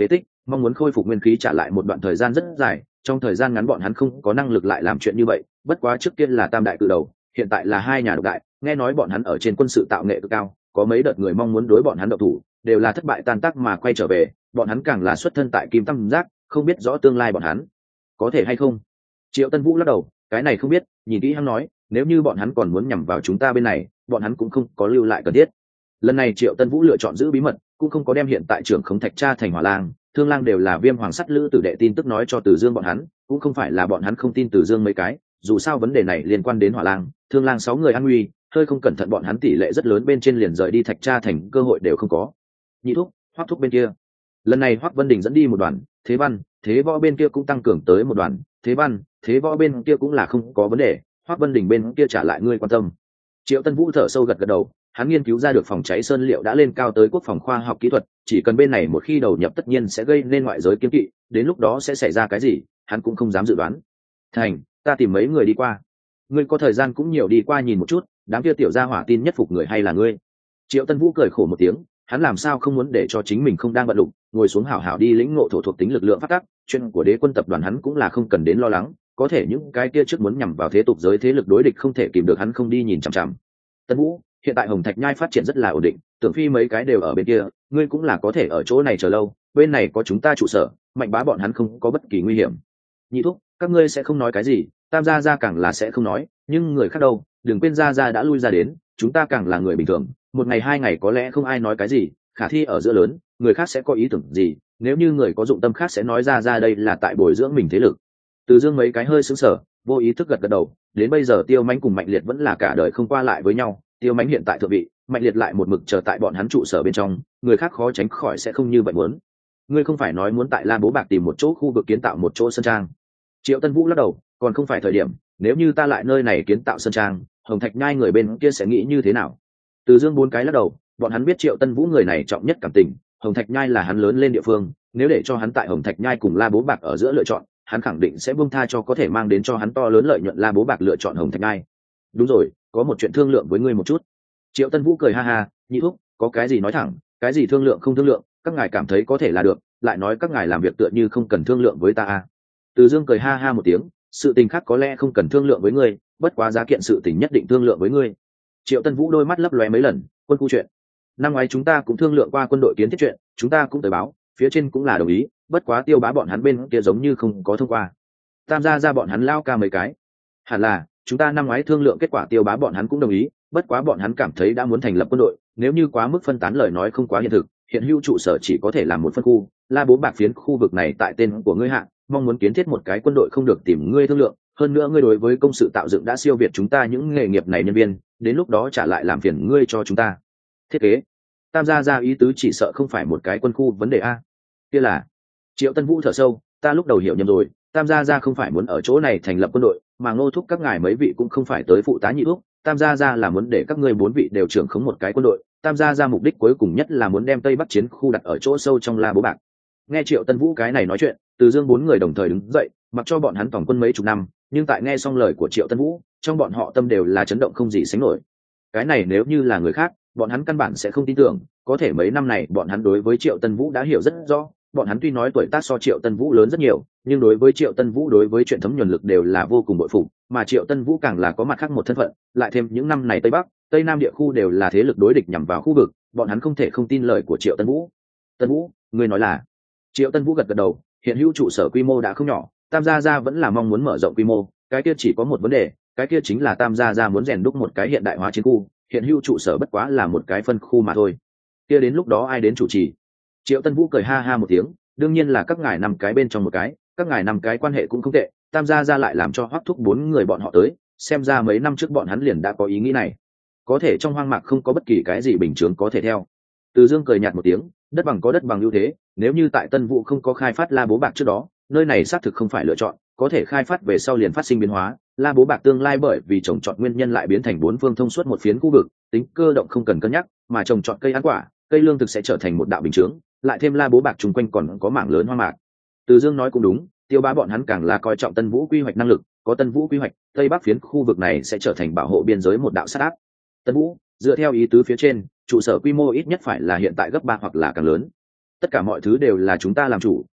mong muốn khôi phục nguyên khí trả lại một đoạn thời gian rất dài, trong thời gian ngắn bọn hắn không có năng lực lại làm chuyện như vậy. Bất quá trước kia là tam đại cự đầu, hiện tại là hai nhà độc đại, nghe nói bọn hắn ở trên quân sự tạo nghệ cực cao, có mấy đợt người mong muốn đối bọn hắn động thủ đều là thất bại tan tác mà quay trở về. Bọn hắn càng là xuất thân tại Kim Tam Giác, không biết rõ tương lai bọn hắn có thể hay không. Triệu Tân Vũ lắc đầu, cái này không biết, nhìn kỹ hắn nói, nếu như bọn hắn còn muốn nhằm vào chúng ta bên này, bọn hắn cũng không có lưu lại cần thiết. Lần này Triệu Tân Vũ lựa chọn giữ bí mật, cũng không có đem hiện tại trưởng khống Thạch Tra thành Hỏa Lang, Thương Lang đều là Viêm Hoàng Sắt Lữ tử đệ tin tức nói cho Từ Dương bọn hắn, cũng không phải là bọn hắn không tin Từ Dương mấy cái, dù sao vấn đề này liên quan đến Hỏa Lang, Thương Lang 6 người an nguy, hơi không cẩn thận bọn hắn tỷ lệ rất lớn bên trên liền rời đi Thạch Tra thành cơ hội đều không có. Nhị thúc, Hoắc thúc bên kia. Lần này Hoắc Vân Đình dẫn đi một đoàn, Thế Văn, Thế Võ bên kia cũng tăng cường tới một đoàn, Thế Văn, Thế Võ bên kia cũng là không có vấn đề, Hoắc Vân Đình bên kia trả lại ngươi quan tâm. Triệu Tân Vũ thở sâu gật gật đầu, hắn nghiên cứu ra được phòng cháy sơn liệu đã lên cao tới quốc phòng khoa học kỹ thuật, chỉ cần bên này một khi đầu nhập tất nhiên sẽ gây nên ngoại giới kiêng kỵ, đến lúc đó sẽ xảy ra cái gì, hắn cũng không dám dự đoán. Thành, ta tìm mấy người đi qua. Ngươi có thời gian cũng nhiều đi qua nhìn một chút, đám kia tiểu gia hỏa tin nhất phục người hay là ngươi? Triệu Tân Vũ cười khổ một tiếng, hắn làm sao không muốn để cho chính mình không đang bận rộn, ngồi xuống hảo hảo đi lĩnh ngộ thổ thuộc tính lực lượng phát tác, chuyện của Đế quân tập đoàn hắn cũng là không cần đến lo lắng, có thể những cái kia trước muốn nhằm vào thế tục giới thế lực đối địch không thể kìm được hắn không đi nhìn chằm chằm. Tân Vũ, hiện tại Hồng Thạch Nhai phát triển rất là ổn định, Tưởng Phi mấy cái đều ở bên kia, ngươi cũng là có thể ở chỗ này chờ lâu, bên này có chúng ta trụ sở, Mạnh Bá bọn hắn không có bất kỳ nguy hiểm. Nhị thúc, các ngươi sẽ không nói cái gì, Tam gia gia càng là sẽ không nói, nhưng người khác đâu, đừng quên gia gia đã lui ra đến, chúng ta càng là người bình thường, một ngày hai ngày có lẽ không ai nói cái gì, khả thi ở giữa lớn, người khác sẽ có ý tưởng gì, nếu như người có dụng tâm khác sẽ nói ra đây là tại bồi dưỡng mình thế lực. Từ Dương mấy cái hơi sững sờ, vô ý thức gật gật đầu, đến bây giờ Tiêu Mánh cùng Mạnh Liệt vẫn là cả đời không qua lại với nhau, Tiêu Mánh hiện tại thượng vị, Mạnh Liệt lại một mực chờ tại bọn hắn trụ sở bên trong, người khác khó tránh khỏi sẽ không như vậy muốn. Ngươi không phải nói muốn tại La Bố Bạc tìm một chỗ khu vực kiến tạo một chỗ sơn trang? Triệu Tân Vũ lắc đầu, còn không phải thời điểm, nếu như ta lại nơi này kiến tạo sơn trang, Hồng Thạch Nhai người bên kia sẽ nghĩ như thế nào? Từ Dương bốn cái lắc đầu, bọn hắn biết Triệu Tân Vũ người này trọng nhất cảm tình, Hồng Thạch Nhai là hắn lớn lên địa phương, nếu để cho hắn tại Hồng Thạch Nhai cùng La Bố Bạc ở giữa lựa chọn, hắn khẳng định sẽ buông tha cho có thể mang đến cho hắn to lớn lợi nhuận La Bố Bạc lựa chọn Hồng Thạch Nhai. Đúng rồi, có một chuyện thương lượng với ngươi một chút. Triệu Tân Vũ cười ha ha, nhị thúc, có cái gì nói thẳng, cái gì thương lượng không thương lượng, các ngài cảm thấy có thể là được, lại nói các ngài làm việc tựa như không cần thương lượng với ta à. Từ Dương cười ha ha một tiếng, sự tình khác có lẽ không cần thương lượng với ngươi, bất quá giá kiện sự tình nhất định thương lượng với ngươi. Triệu Tân Vũ đôi mắt lấp lóe mấy lần, quân khu chuyện. Năm ngoái chúng ta cũng thương lượng qua quân đội kiến thiết chuyện, chúng ta cũng tới báo, phía trên cũng là đồng ý, bất quá Tiêu Bá bọn hắn bên kia giống như không có thông qua. Tam gia ra bọn hắn lao ca mấy cái. Hẳn là, chúng ta năm ngoái thương lượng kết quả Tiêu Bá bọn hắn cũng đồng ý, bất quá bọn hắn cảm thấy đã muốn thành lập quân đội, nếu như quá mức phân tán lời nói không quá hiện thực, hiện hữu trụ sở chỉ có thể làm một phân khu, La Bố Bạc phiến khu vực này tại tên của ngươi hạ, mong muốn kiến thiết một cái quân đội không được tìm ngươi thương lượng, hơn nữa ngươi đối với công sự tạo dựng đã siêu việt chúng ta những nghề nghiệp này nhân viên, đến lúc đó trả lại làm phiền ngươi cho chúng ta. Thiết kế. Tam gia ra ý tứ chỉ sợ không phải một cái quân khu vấn đề a. Kia là. Triệu Tân Vũ thở sâu, ta lúc đầu hiểu nhầm rồi, Tam gia ra không phải muốn ở chỗ này thành lập quân đội, mà Ngô thúc các ngài mấy vị cũng không phải tới phụ tá nhị thúc, Tam gia ra là muốn để các ngươi bốn vị đều trưởng khống một cái quân đội, Tam gia ra mục đích cuối cùng nhất là muốn đem Tây Bắc chiến khu đặt ở chỗ sâu trong La Bố Bạc. Nghe Triệu Tân Vũ cái này nói chuyện, Từ Dương bốn người đồng thời đứng dậy, mặc cho bọn hắn tổng quân mấy chục năm, nhưng tại nghe xong lời của Triệu Tân Vũ, trong bọn họ tâm đều là chấn động không gì sánh nổi. Cái này nếu như là người khác, bọn hắn căn bản sẽ không tin tưởng, có thể mấy năm này bọn hắn đối với Triệu Tân Vũ đã hiểu rất rõ, bọn hắn tuy nói tuổi tác so Triệu Tân Vũ lớn rất nhiều, nhưng đối với Triệu Tân Vũ đối với chuyện thấm nhuần lực đều là vô cùng bội phục, mà Triệu Tân Vũ càng là có mặt khác một thân phận, lại thêm những năm này Tây Bắc, Tây Nam địa khu đều là thế lực đối địch nhằm vào khu vực, bọn hắn không thể không tin lời của Triệu Tân Vũ. Tân Vũ, ngươi nói là? Triệu Tân Vũ gật gật đầu, hiện hữu trụ sở quy mô đã không nhỏ, Tam gia gia vẫn là mong muốn mở rộng quy mô, cái kia chỉ có một vấn đề, cái kia chính là Tam gia gia muốn rèn đúc một cái hiện đại hóa chiến khu, hiện hữu trụ sở bất quá là một cái phân khu mà thôi. Kia đến lúc đó ai đến chủ trì? Triệu Tân Vũ cười ha ha một tiếng, đương nhiên là các ngài năm cái bên trong một cái, các ngài năm cái quan hệ cũng không tệ, Tam gia gia lại làm cho Hoắc thúc bốn người bọn họ tới, xem ra mấy năm trước bọn hắn liền đã có ý nghĩ này. Có thể trong hoang mạc không có bất kỳ cái gì bình thường có thể theo. Từ Dương cười nhạt một tiếng, đất bằng có đất bằng ưu thế, nếu như tại Tân Vũ không có khai phát La Bố Bạc trước đó, nơi này xác thực không phải lựa chọn, có thể khai phát về sau liền phát sinh biến hóa, La Bố Bạc tương lai bởi vì trồng trọt nguyên nhân lại biến thành bốn phương thông suốt một phiến khu vực, tính cơ động không cần cân nhắc, mà trồng trọt cây ăn quả, cây lương thực sẽ trở thành một đạo bình chướng, lại thêm La Bố Bạc chung quanh còn có mảng lớn hoang mạc. Từ Dương nói cũng đúng, Tiêu Bá bọn hắn càng là coi trọng Tân Vũ quy hoạch năng lực, có Tân Vũ quy hoạch, Tây Bắc phiến khu vực này sẽ trở thành bảo hộ biên giới một đạo sát áp. Tân Vũ, dựa theo ý tứ phía trên, trụ sở quy mô ít nhất phải là hiện tại gấp 3 hoặc là càng lớn. Tất cả mọi thứ đều là chúng ta làm chủ,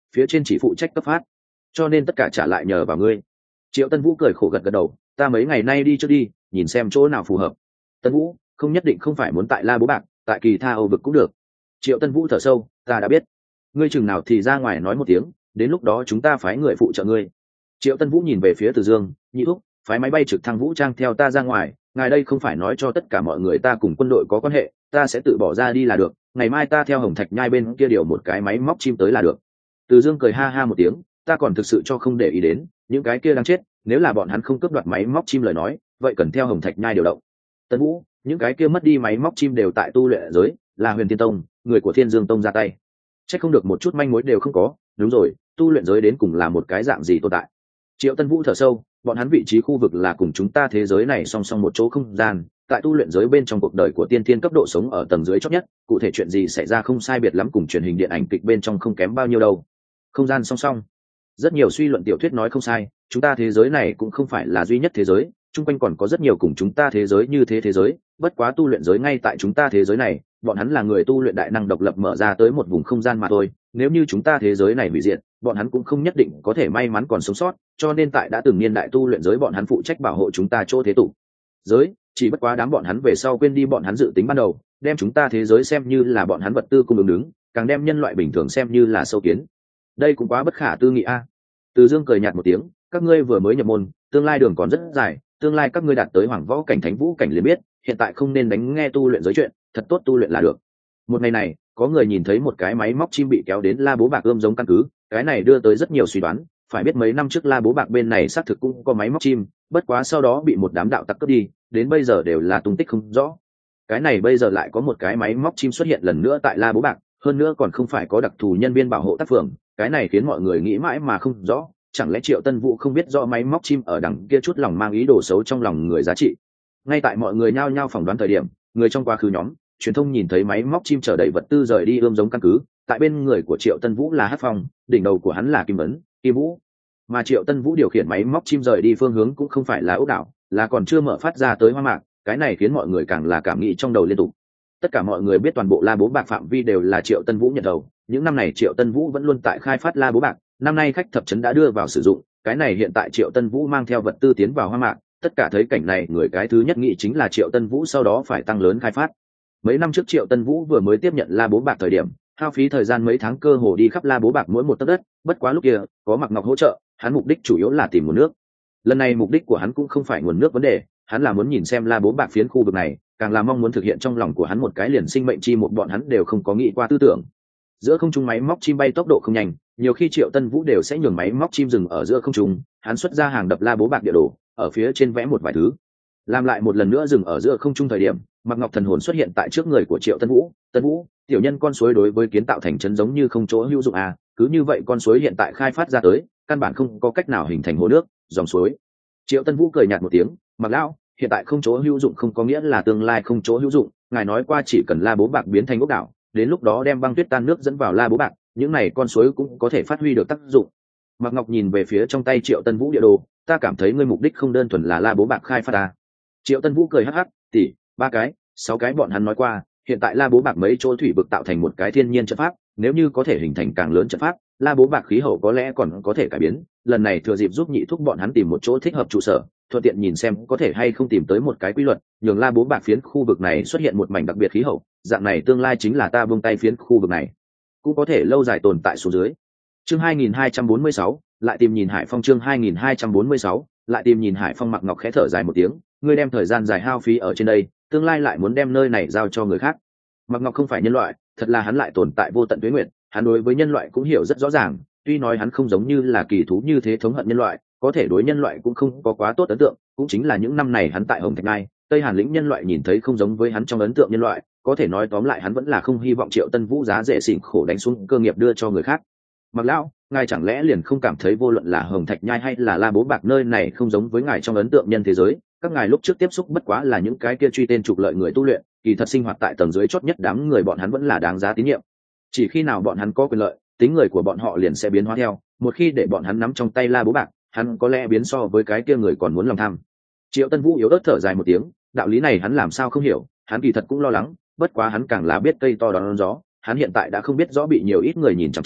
phía trên chỉ phụ trách cấp phát, cho nên tất cả trả lại nhờ vào ngươi. Triệu Tân Vũ cười khổ gật gật đầu, ta mấy ngày nay đi trước đi, nhìn xem chỗ nào phù hợp. Tân Vũ, không nhất định không phải muốn tại La Bố Bạc, tại Kỳ Tha Âu vực cũng được. Triệu Tân Vũ thở sâu, ta đã biết. Ngươi chừng nào thì ra ngoài nói một tiếng, đến lúc đó chúng ta phái người phụ trợ ngươi. Triệu Tân Vũ nhìn về phía Từ Dương, nhị thúc, phái máy bay trực thăng vũ trang theo ta ra ngoài, ngài đây không phải nói cho tất cả mọi người ta cùng quân đội có quan hệ, ta sẽ tự bỏ ra đi là được, ngày mai ta theo Hồng Thạch Nhai bên kia điều một cái máy móc chim tới là được. Từ Dương cười ha ha một tiếng, ta còn thực sự cho không để ý đến, những cái kia đang chết, nếu là bọn hắn không cướp đoạt máy móc chim lời nói, vậy cần theo Hồng Thạch Nhai điều động. Tân Vũ, những cái kia mất đi máy móc chim đều tại tu luyện giới, là Huyền Thiên Tông, người của Thiên Dương Tông ra tay. Chắc không được một chút manh mối đều không có, đúng rồi, tu luyện giới đến cùng là một cái dạng gì tồn tại. Triệu Tân Vũ thở sâu, bọn hắn vị trí khu vực là cùng chúng ta thế giới này song song một chỗ không gian, tại tu luyện giới bên trong cuộc đời của tiên thiên cấp độ sống ở tầng dưới chót nhất, cụ thể chuyện gì xảy ra không sai biệt lắm cùng truyền hình điện ảnh kịch bên trong không kém bao nhiêu đâu. Không gian song song. Rất nhiều suy luận tiểu thuyết nói không sai, chúng ta thế giới này cũng không phải là duy nhất thế giới, chung quanh còn có rất nhiều cùng chúng ta thế giới như thế giới, bất quá tu luyện giới ngay tại chúng ta thế giới này, bọn hắn là người tu luyện đại năng độc lập mở ra tới một vùng không gian mà thôi, nếu như chúng ta thế giới này hủy diệt, bọn hắn cũng không nhất định có thể may mắn còn sống sót, cho nên tại đã từng niên đại tu luyện giới bọn hắn phụ trách bảo hộ chúng ta chỗ thế tục giới, chỉ bất quá đám bọn hắn về sau quên đi bọn hắn dự tính ban đầu, đem chúng ta thế giới xem như là bọn hắn vật tư cung ứng đứng, càng đem nhân loại bình thường xem như là sâu kiến. Đây cũng quá bất khả tư nghị a. Từ Dương cười nhạt một tiếng, các ngươi vừa mới nhập môn, tương lai đường còn rất dài, tương lai các ngươi đạt tới hoàng võ cảnh thánh vũ cảnh liền biết, hiện tại không nên đánh nghe tu luyện giới chuyện, thật tốt tu luyện là được. Một ngày này, có người nhìn thấy một cái máy móc chim bị kéo đến La Bố Bạc ươm giống căn cứ, cái này đưa tới rất nhiều suy đoán, phải biết mấy năm trước La Bố Bạc bên này xác thực cũng có máy móc chim, bất quá sau đó bị một đám đạo tặc cướp đi, đến bây giờ đều là tung tích không rõ. Cái này bây giờ lại có một cái máy móc chim xuất hiện lần nữa tại La Bố Bạc, hơn nữa còn không phải có đặc thù nhân viên bảo hộ tác phường, cái này khiến mọi người nghĩ mãi mà không rõ, chẳng lẽ Triệu Tân Vũ không biết rõ máy móc chim ở đằng kia chút lòng mang ý đồ xấu trong lòng người giá trị. Ngay tại mọi người nhao nhao phỏng đoán thời điểm, người trong quá khứ nhóm truyền thông nhìn thấy máy móc chim chở đầy vật tư rời đi ươm giống căn cứ, tại bên người của Triệu Tân Vũ là Hắc Phong, đỉnh đầu của hắn là Kim Vấn, Kim Vũ, mà Triệu Tân Vũ điều khiển máy móc chim rời đi phương hướng cũng không phải là ốc đảo, là còn chưa mở phát ra tới hoang mạc, cái này khiến mọi người càng là cảm nghĩ trong đầu liên tục. Tất cả mọi người biết toàn bộ La Bố Bạc phạm vi đều là Triệu Tân Vũ nhận đầu, những năm này Triệu Tân Vũ vẫn luôn tại khai phát La Bố Bạc, năm nay khách thập trấn đã đưa vào sử dụng, cái này hiện tại Triệu Tân Vũ mang theo vật tư tiến vào hoang mạc, tất cả thấy cảnh này người cái thứ nhất nghĩ chính là Triệu Tân Vũ sau đó phải tăng lớn khai phát. Mấy năm trước Triệu Tân Vũ vừa mới tiếp nhận La Bố Bạc thời điểm, hao phí thời gian mấy tháng cơ hồ đi khắp La Bố Bạc mỗi một tấc đất, bất quá lúc kia có Mạc Ngọc hỗ trợ, hắn mục đích chủ yếu là tìm nguồn nước. Lần này mục đích của hắn cũng không phải nguồn nước vấn đề, hắn là muốn nhìn xem La Bố Bạc phiến khu vực này, càng là mong muốn thực hiện trong lòng của hắn một cái liền sinh mệnh chi một bọn hắn đều không có nghĩ qua tư tưởng. Giữa không trung máy móc chim bay tốc độ không nhanh, nhiều khi Triệu Tân Vũ đều sẽ nhường máy móc chim dừng ở giữa không trung, hắn xuất ra hàng đập La Bố Bạc địa đồ, ở phía trên vẽ một vài thứ. Làm lại một lần nữa dừng ở giữa không trung thời điểm, Mạc Ngọc thần hồn xuất hiện tại trước người của Triệu Tân Vũ, "Tân Vũ, tiểu nhân con suối đối với kiến tạo thành trấn giống như không chỗ hữu dụng à, cứ như vậy con suối hiện tại khai phát ra tới, căn bản không có cách nào hình thành hồ nước, dòng suối." Triệu Tân Vũ cười nhạt một tiếng, "Mạc lão, hiện tại không chỗ hữu dụng không có nghĩa là tương lai không chỗ hữu dụng, ngài nói qua chỉ cần La Bố Bạc biến thành ốc đảo, đến lúc đó đem băng tuyết tan nước dẫn vào La Bố Bạc, những này con suối cũng có thể phát huy được tác dụng." Mạc Ngọc nhìn về phía trong tay Triệu Tân Vũ địa đồ, "Ta cảm thấy ngươi mục đích không đơn thuần là La Bố Bạc khai phát ta." Triệu Tân Vũ cười hắc hắc, "Tỷ, 3 cái, 6 cái bọn hắn nói qua, hiện tại La Bố Bạc mấy chỗ thủy vực tạo thành một cái thiên nhiên trận pháp, nếu như có thể hình thành càng lớn trận pháp, La Bố Bạc khí hậu có lẽ còn có thể cải biến, lần này thừa dịp giúp nhị thúc bọn hắn tìm một chỗ thích hợp trụ sở, thuận tiện nhìn xem có thể hay không tìm tới một cái quy luật, nhường La Bố Bạc phiến khu vực này xuất hiện một mảnh đặc biệt khí hậu, dạng này tương lai chính là ta buông tay phiến khu vực này, cũng có thể lâu dài tồn tại xuống dưới." Chương 2246, lại tìm nhìn Hải Phong. Chương 2246, lại tìm nhìn Hải Phong. Mạc Ngọc khẽ thở dài một tiếng, ngươi đem thời gian dài hao phí ở trên đây, tương lai lại muốn đem nơi này giao cho người khác. Mạc Ngọc không phải nhân loại, thật là hắn lại tồn tại vô tận tuế nguyện, hắn đối với nhân loại cũng hiểu rất rõ ràng, tuy nói hắn không giống như là kỳ thú như thế thống hận nhân loại, có thể đối nhân loại cũng không có quá tốt ấn tượng, cũng chính là những năm này hắn tại Hồng Thạch Ngai, Tây Hàn lĩnh nhân loại nhìn thấy không giống với hắn trong ấn tượng nhân loại, có thể nói tóm lại hắn vẫn là không hy vọng Triệu Tân Vũ giá dễ xỉn khổ đánh xuống cơ nghiệp đưa cho người khác. Mạc lão, ngài chẳng lẽ liền không cảm thấy vô luận là Hồng Thạch Nhai hay là La Bố Bạc nơi này không giống với ngài trong ấn tượng nhân thế giới, các ngài lúc trước tiếp xúc bất quá là những cái kia truy tên trục lợi người tu luyện, kỳ thật sinh hoạt tại tầng dưới chót nhất đám người bọn hắn vẫn là đáng giá tín nhiệm. Chỉ khi nào bọn hắn có quyền lợi, tính người của bọn họ liền sẽ biến hóa theo, một khi để bọn hắn nắm trong tay La Bố Bạc, hắn có lẽ biến so với cái kia người còn muốn lòng tham." Triệu Tân Vũ yếu ớt thở dài một tiếng, đạo lý này hắn làm sao không hiểu, hắn kỳ thật cũng lo lắng, bất quá hắn càng là biết cây to đón gió, hắn hiện tại đã không biết rõ bị nhiều ít người nhìn chằm chằm,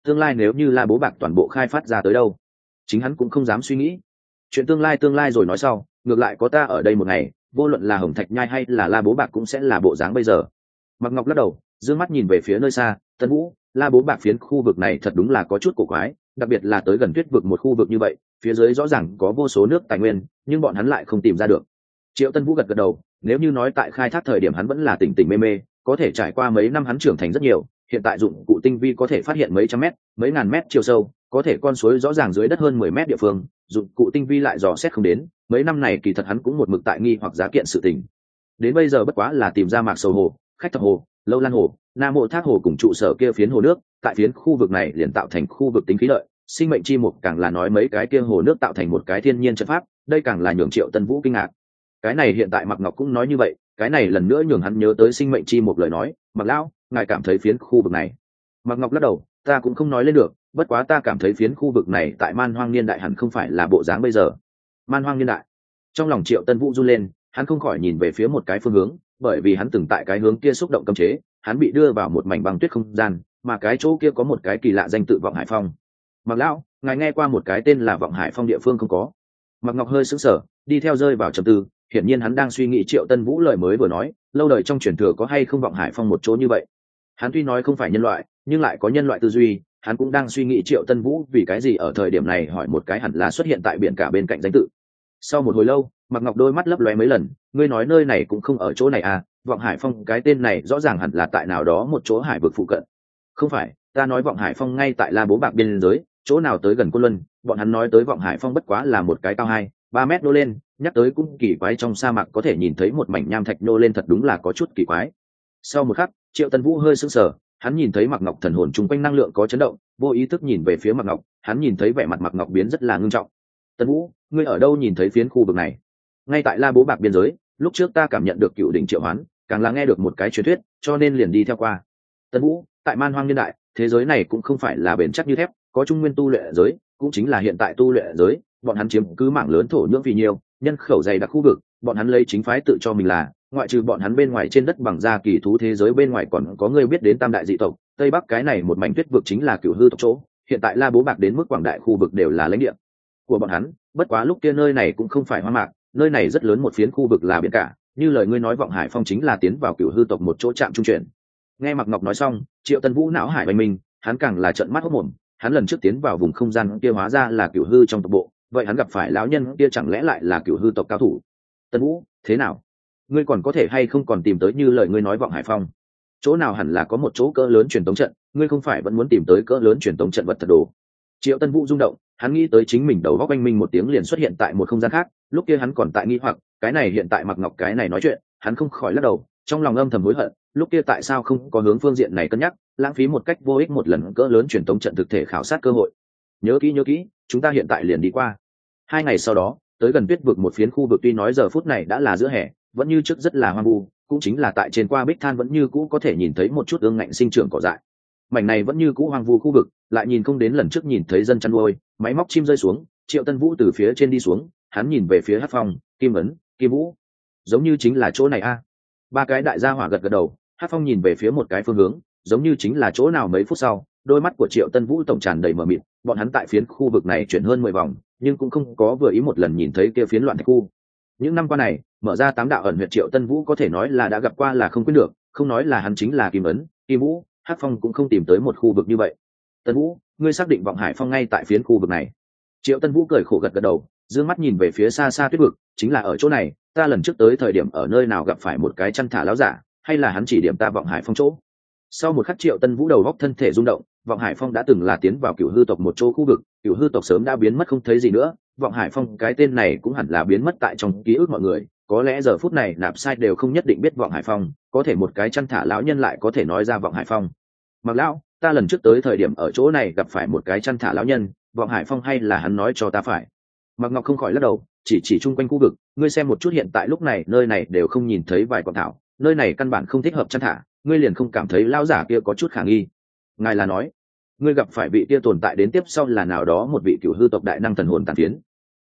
tương lai nếu như La Bố Bạc toàn bộ khai phát ra tới đâu, chính hắn cũng không dám suy nghĩ. Chuyện tương lai rồi nói sau, ngược lại có ta ở đây một ngày, vô luận là Hồng Thạch Nhai hay là La Bố Bạc cũng sẽ là bộ dáng bây giờ. Mạc Ngọc lắc đầu, dương mắt nhìn về phía nơi xa. Tân Vũ, La Bố Bạc phiến khu vực này thật đúng là có chút cổ quái, đặc biệt là tới gần Tuyết vực một khu vực như vậy, phía dưới rõ ràng có vô số nước tài nguyên, nhưng bọn hắn lại không tìm ra được. Triệu Tân Vũ gật gật đầu, nếu như nói tại khai thác thời điểm hắn vẫn là tỉnh tỉnh mê mê, có thể trải qua mấy năm hắn trưởng thành rất nhiều, hiện tại dụng cụ tinh vi có thể phát hiện mấy trăm mét, mấy ngàn mét chiều sâu, có thể con suối rõ ràng dưới đất hơn 10 mét địa phương, dụng cụ tinh vi lại dò xét không đến, mấy năm này kỳ thật hắn cũng một mực tại nghi hoặc giá kiện sự tình. Đến bây giờ bất quá là tìm ra Mạc Sầu Hồ, Khách Thập Hồ, Lâu Lan Hồ, Nam Mộ Thác Hồ cùng trụ sở kia phiến hồ nước, tại phiến khu vực này liền tạo thành khu vực tính khí lợi, sinh mệnh chi mục càng là nói mấy cái kia hồ nước tạo thành một cái thiên nhiên trận pháp, đây càng là nhường Triệu Tân Vũ kinh ngạc. Cái này hiện tại Mạc Ngọc cũng nói như vậy, cái này lần nữa nhường hắn nhớ tới sinh mệnh chi mục lời nói. Mạc lão, ngài cảm thấy phiến khu vực này? Mạc Ngọc lắc đầu, ta cũng không nói lên được, bất quá ta cảm thấy phiến khu vực này tại Man Hoang niên đại hẳn không phải là bộ dáng bây giờ. Man Hoang niên đại? Trong lòng Triệu Tân Vũ run lên, hắn không khỏi nhìn về phía một cái phương hướng, bởi vì hắn từng tại cái hướng kia xúc động cấm chế, hắn bị đưa vào một mảnh băng tuyết không gian, mà cái chỗ kia có một cái kỳ lạ danh tự Vọng Hải Phong. Mạc lão, ngài nghe qua một cái tên là Vọng Hải Phong địa phương không có? Mạc Ngọc hơi sững sờ, đi theo rơi vào trầm tư, hiển nhiên hắn đang suy nghĩ Triệu Tân Vũ lời mới vừa nói, lâu đời trong truyền thừa có hay không Vọng Hải Phong một chỗ như vậy. Hắn tuy nói không phải nhân loại, nhưng lại có nhân loại tư duy, hắn cũng đang suy nghĩ Triệu Tân Vũ vì cái gì ở thời điểm này hỏi một cái hẳn là xuất hiện tại biển cả bên cạnh danh tự. Sau một hồi lâu, Mạc Ngọc đôi mắt lấp lóe mấy lần, ngươi nói nơi này cũng không ở chỗ này à? Vọng Hải Phong cái tên này rõ ràng hẳn là tại nào đó một chỗ hải vực phụ cận. Không phải, ta nói Vọng Hải Phong ngay tại La Bố Bạc biên giới, chỗ nào tới gần Côn Luân, bọn hắn nói tới Vọng Hải Phong bất quá là một cái cao 2-3 mét nô lên, nhắc tới cũng kỳ quái, trong sa mạc có thể nhìn thấy một mảnh nham thạch nô lên thật đúng là có chút kỳ quái. Sau một khắc, Triệu Tân Vũ hơi sững sờ, hắn nhìn thấy Mạc Ngọc thần hồn chung quanh năng lượng có chấn động, vô ý thức nhìn về phía Mạc Ngọc, hắn nhìn thấy vẻ mặt Mạc Ngọc biến rất là ngưng trọng. Tân Vũ, ngươi ở đâu nhìn thấy phiến khu vực này? Ngay tại La Bố Bạc biên giới, lúc trước ta cảm nhận được cựu đỉnh triệu hoán, càng là nghe được một cái truyền thuyết, cho nên liền đi theo qua. Tân Vũ, tại Man Hoang niên đại, thế giới này cũng không phải là bền chắc như thép, có trung nguyên tu luyện giới, cũng chính là hiện tại tu luyện giới, bọn hắn chiếm cứ mảng lớn thổ nhưỡng vì nhiều, nhân khẩu dày đặc khu vực, bọn hắn lấy chính phái tự cho mình là, ngoại trừ bọn hắn bên ngoài trên đất bằng da kỳ thú thế giới bên ngoài còn có người biết đến tam đại dị tộc, tây bắc cái này một mảnh tuyết vực chính là cửu hư tộc chỗ, hiện tại La Bố Bạc đến mức quảng đại khu vực đều là lãnh địa của bọn hắn, bất quá lúc kia nơi này cũng không phải hoang mạc, nơi này rất lớn một phiến khu vực là biển cả, như lời ngươi nói Vọng Hải Phong chính là tiến vào cửu hư tộc một chỗ trạm trung chuyển. Nghe Mạc Ngọc nói xong, Triệu Tân Vũ não hải bành mình, hắn càng là trợn mắt hốt mồm, hắn lần trước tiến vào vùng không gian kia hóa ra là cửu hư trong tộc bộ, vậy hắn gặp phải lão nhân kia chẳng lẽ lại là cửu hư tộc cao thủ? Tân Vũ, thế nào? Ngươi còn có thể hay không còn tìm tới như lời ngươi nói Vọng Hải Phong? Chỗ nào hẳn là có một chỗ cỡ lớn truyền tống trận, ngươi không phải vẫn muốn tìm tới cỡ lớn truyền tống trận vật thật đồ? Triệu Tân Vũ rung động, hắn nghĩ tới chính mình đầu góc anh minh một tiếng liền xuất hiện tại một không gian khác, lúc kia hắn còn tại nghi hoặc, cái này hiện tại Mạc Ngọc cái này nói chuyện, hắn không khỏi lắc đầu, trong lòng âm thầm hối hận, lúc kia tại sao không có hướng phương diện này cân nhắc, lãng phí một cách vô ích một lần cỡ lớn truyền tống trận thực thể khảo sát cơ hội. Nhớ kỹ, chúng ta hiện tại liền đi qua. 2 ngày sau đó, tới gần tuyết vực một phiến khu vực, tuy nói giờ phút này đã là giữa hè, vẫn như trước rất là hoang vu, cũng chính là tại trên qua bích than vẫn như cũ có thể nhìn thấy một chút ương ngạnh sinh trưởng cỏ dại. Mảnh này vẫn như cũ hoang vu khu vực, lại nhìn không đến lần trước nhìn thấy dân chăn nuôi, máy móc chim rơi xuống. Triệu Tân Vũ từ phía trên đi xuống, hắn nhìn về phía Hắc Phong, Kim Ấn, Kim Vũ, giống như chính là chỗ này a. 3 cái đại gia hỏa gật gật đầu. Hắc Phong nhìn về phía một cái phương hướng, giống như chính là chỗ nào. Mấy phút sau, đôi mắt của Triệu Tân Vũ tổng tràn đầy mờ mịt, bọn hắn tại phiến khu vực này chuyển hơn 10 vòng, nhưng cũng không có vừa ý một lần nhìn thấy kia phiến loạn thạch khu. Những năm qua này, mở ra 8 đạo ẩn huyệt Triệu Tân Vũ có thể nói là đã gặp qua là không quên được, không nói là hắn chính là Kim Ấn, Kim Vũ, Hắc Phong cũng không tìm tới một khu vực như vậy. Tân Vũ, ngươi xác định Vọng Hải Phong ngay tại phiến khu vực này? Triệu Tân Vũ cười khổ gật gật đầu, dương mắt nhìn về phía xa xa tuyết vực, chính là ở chỗ này, ta lần trước tới thời điểm ở nơi nào gặp phải một cái chăn thả láo giả, hay là hắn chỉ điểm ta Vọng Hải Phong chỗ? Sau một khắc Triệu Tân Vũ đầu góc thân thể rung động, Vọng Hải Phong đã từng là tiến vào cửu hư tộc một chỗ khu vực, cửu hư tộc sớm đã biến mất không thấy gì nữa, Vọng Hải Phong cái tên này cũng hẳn là biến mất tại trong ký ức mọi người, có lẽ giờ phút này nạp sai đều không nhất định biết Vọng Hải Phong, có thể một cái chăn thả lão nhân lại có thể nói ra Vọng Hải Phong. Mặc lão, ta lần trước tới thời điểm ở chỗ này gặp phải một cái chăn thả lão nhân, Vọng Hải Phong hay là hắn nói cho ta phải? Mạc Ngọc không khỏi lắc đầu, chỉ chung quanh khu vực, ngươi xem một chút hiện tại lúc này nơi này đều không nhìn thấy vài quả thảo, nơi này căn bản không thích hợp chăn thả, ngươi liền không cảm thấy lão giả kia có chút khả nghi? Ngài là nói, ngươi gặp phải vị kia tồn tại đến tiếp sau là nào đó một vị cửu hư tộc đại năng thần hồn tàn phiến?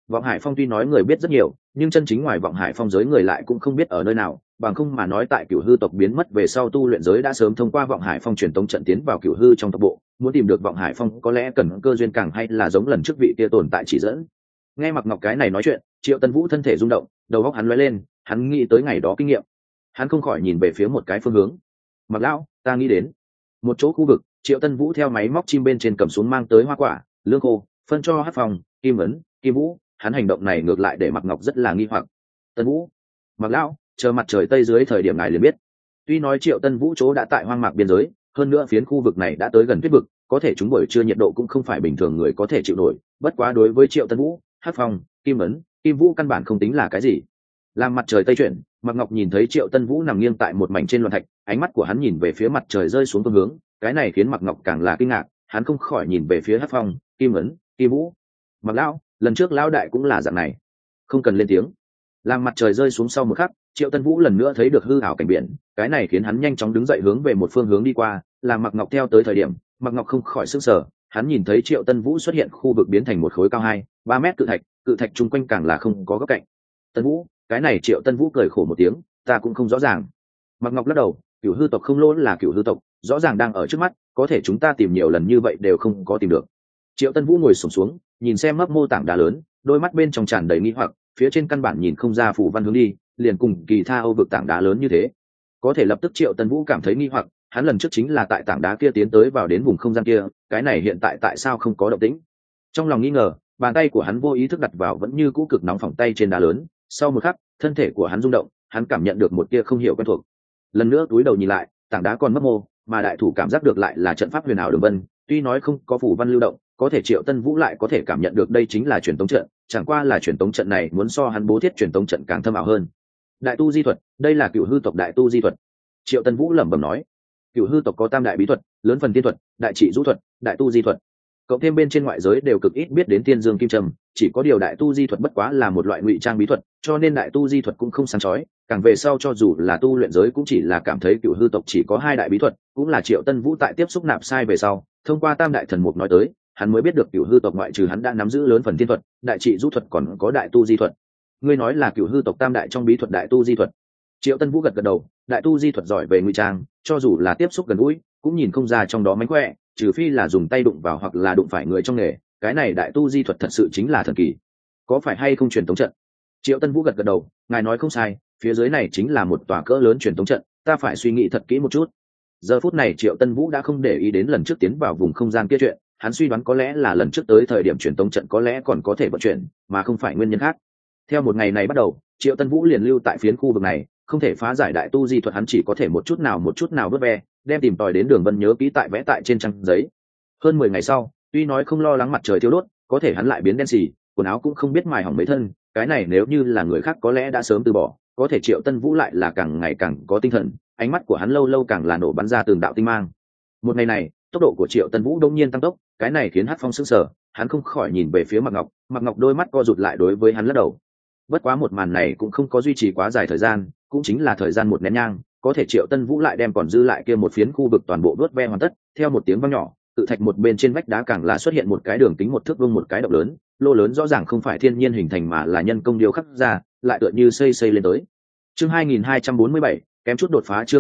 Vọng Hải Phong tuy nói người biết rất nhiều, nhưng chân chính ngoài Vọng Hải Phong giới người lại cũng không biết ở nơi nào, bằng không mà nói tại Cửu Hư tộc biến mất về sau tu luyện giới đã sớm thông qua Vọng Hải Phong truyền tống trận tiến vào Cửu Hư trong tộc bộ, muốn tìm được Vọng Hải Phong có lẽ cần cơ duyên càng hay là giống lần trước vị kia tồn tại chỉ dẫn. Nghe Mạc Ngọc cái này nói chuyện, Triệu Tân Vũ thân thể rung động, đầu óc hắn lóe lên, hắn nghĩ tới ngày đó kinh nghiệm. Hắn không khỏi nhìn về phía một cái phương hướng. Mạc lão, ta nghĩ đến một chỗ khu vực. Triệu Tân Vũ theo máy móc chim bên trên cầm xuống mang tới hoa quả, lương khô, phân cho Hắc Phong, Kim Ấn, Kim Vũ. Hắn hành động này ngược lại để Mạc Ngọc rất là nghi hoặc. Tân Vũ, Mạc lão, chờ mặt trời tây dưới thời điểm này liền biết. Tuy nói Triệu Tân Vũ chỗ đã tại hoang mạc biên giới, hơn nữa phiến khu vực này đã tới gần tuyết vực, có thể chúng buổi trưa nhiệt độ cũng không phải bình thường người có thể chịu nổi. Bất quá đối với Triệu Tân Vũ, Hắc Phong, Kim Ấn, Kim Vũ căn bản không tính là cái gì. Làm mặt trời tây chuyển, Mạc Ngọc nhìn thấy Triệu Tân Vũ nằm nghiêng tại một mảnh trên loạn thạch, ánh mắt của hắn nhìn về phía mặt trời rơi xuống phương hướng, cái này khiến Mạc Ngọc càng là kinh ngạc, hắn không khỏi nhìn về phía Hắc Phong, Kim Ấn, Kim Vũ. Mạc lão, lần trước lão đại cũng là dạng này. Không cần lên tiếng. Làm mặt trời rơi xuống sau một khắc, Triệu Tân Vũ lần nữa thấy được hư ảo cảnh biển, cái này khiến hắn nhanh chóng đứng dậy hướng về một phương hướng đi qua, làm Mạc Ngọc theo tới thời điểm, Mạc Ngọc không khỏi sửng sở, hắn nhìn thấy Triệu Tân Vũ xuất hiện khu vực biến thành một khối cao 2-3 mét cự thạch chung quanh càng là không có góc cạnh. Tân Vũ, cái này Triệu Tân Vũ cười khổ một tiếng, ta cũng không rõ ràng. Mạc Ngọc lắc đầu, Cửu Hư tộc không lỗ là Cửu Hư tộc, rõ ràng đang ở trước mắt, có thể chúng ta tìm nhiều lần như vậy đều không có tìm được. Triệu Tân Vũ ngồi xổm xuống, nhìn xem mấp mô tảng đá lớn, đôi mắt bên trong tràn đầy nghi hoặc, phía trên căn bản nhìn không ra phù văn hướng đi, liền cùng kỳ tha Âu vực tảng đá lớn như thế. Có thể lập tức Triệu Tân Vũ cảm thấy nghi hoặc, hắn lần trước chính là tại tảng đá kia tiến tới vào đến vùng không gian kia, cái này hiện tại tại sao không có động tĩnh? Trong lòng nghi ngờ, bàn tay của hắn vô ý thức đặt vào vẫn như cũ cực nóng phỏng tay trên đá lớn, sau một khắc, thân thể của hắn rung động, hắn cảm nhận được một tia không hiểu quen thuộc. Lần nữa túi đầu nhìn lại, tảng đá còn mấp mô, mà đại thủ cảm giác được lại là trận pháp huyền ảo đường vân, tuy nói không có phù văn lưu động, có thể Triệu Tân Vũ lại có thể cảm nhận được đây chính là truyền tống trận, chẳng qua là truyền tống trận này muốn so hắn bố thiết truyền tống trận càng thâm ảo hơn. Đại tu di thuật, đây là Cửu Hư tộc đại tu di thuật. Triệu Tân Vũ lẩm bẩm nói, Cửu Hư tộc có tam đại bí thuật, lớn phần tiên thuật, đại trị rũ thuật, đại tu di thuật. Cộng thêm bên trên ngoại giới đều cực ít biết đến Tiên Dương Kim Trầm, chỉ có điều đại tu di thuật bất quá là một loại ngụy trang bí thuật, cho nên đại tu di thuật cũng không sáng chói, càng về sau cho dù là tu luyện giới cũng chỉ là cảm thấy Cửu Hư tộc chỉ có hai đại bí thuật, cũng là Triệu Tân Vũ tại tiếp xúc nạp sai về sau, thông qua tam đại thần mục nói tới, hắn mới biết được Cửu Hư tộc ngoại trừ hắn đã nắm giữ lớn phần tiên thuật, đại trị rũ thuật còn có đại tu di thuật. Ngươi nói là Cửu Hư tộc tam đại trong bí thuật đại tu di thuật? Triệu Tân Vũ gật gật đầu, đại tu di thuật giỏi về ngụy trang, cho dù là tiếp xúc gần gũi cũng nhìn không ra trong đó mánh khỏe, trừ phi là dùng tay đụng vào hoặc là đụng phải người trong nghề, cái này đại tu di thuật thật sự chính là thần kỳ. Có phải hay không truyền tống trận? Triệu Tân Vũ gật gật đầu, ngài nói không sai, phía dưới này chính là một tòa cỡ lớn truyền tống trận, ta phải suy nghĩ thật kỹ một chút. Giờ phút này Triệu Tân Vũ đã không để ý đến lần trước tiến vào vùng không gian kia chuyện, hắn suy đoán có lẽ là lần trước tới thời điểm truyền tống trận có lẽ còn có thể vận chuyển, mà không phải nguyên nhân khác. Theo một ngày này bắt đầu, Triệu Tân Vũ liền lưu tại phiến khu vực này, không thể phá giải đại tu di thuật hắn chỉ có thể một chút nào vớt ve, đem tìm tòi đến đường vân nhớ kỹ tại vẽ tại trên trang giấy. Hơn 10 ngày sau, tuy nói không lo lắng mặt trời thiêu đốt, có thể hắn lại biến đen xì, quần áo cũng không biết mài hỏng mấy thân, cái này nếu như là người khác có lẽ đã sớm từ bỏ, có thể Triệu Tân Vũ lại là càng ngày càng có tinh thần, ánh mắt của hắn lâu lâu càng là nổ bắn ra từng đạo tinh mang. Một ngày này, tốc độ của Triệu Tân Vũ đột nhiên tăng tốc, cái này khiến Hắc Phong sững sờ, hắn không khỏi nhìn về phía Mạc Ngọc, Mạc Ngọc đôi mắt co rụt lại đối với hắn lắc đầu. Bất quá một màn này cũng không có duy trì quá dài thời gian, cũng chính là thời gian một nén nhang, có thể Triệu Tân Vũ lại đem còn dư lại kia một phiến khu vực toàn bộ vớt ve hoàn tất. Theo một tiếng vang nhỏ, tự thạch một bên trên vách đá càng là xuất hiện một cái đường kính 1 thước vuông một cái động lớn, lô lớn rõ ràng không phải thiên nhiên hình thành mà là nhân công điêu khắc ra, lại tựa như xây lên tới. Chương 2247, kém chút đột phá. Chương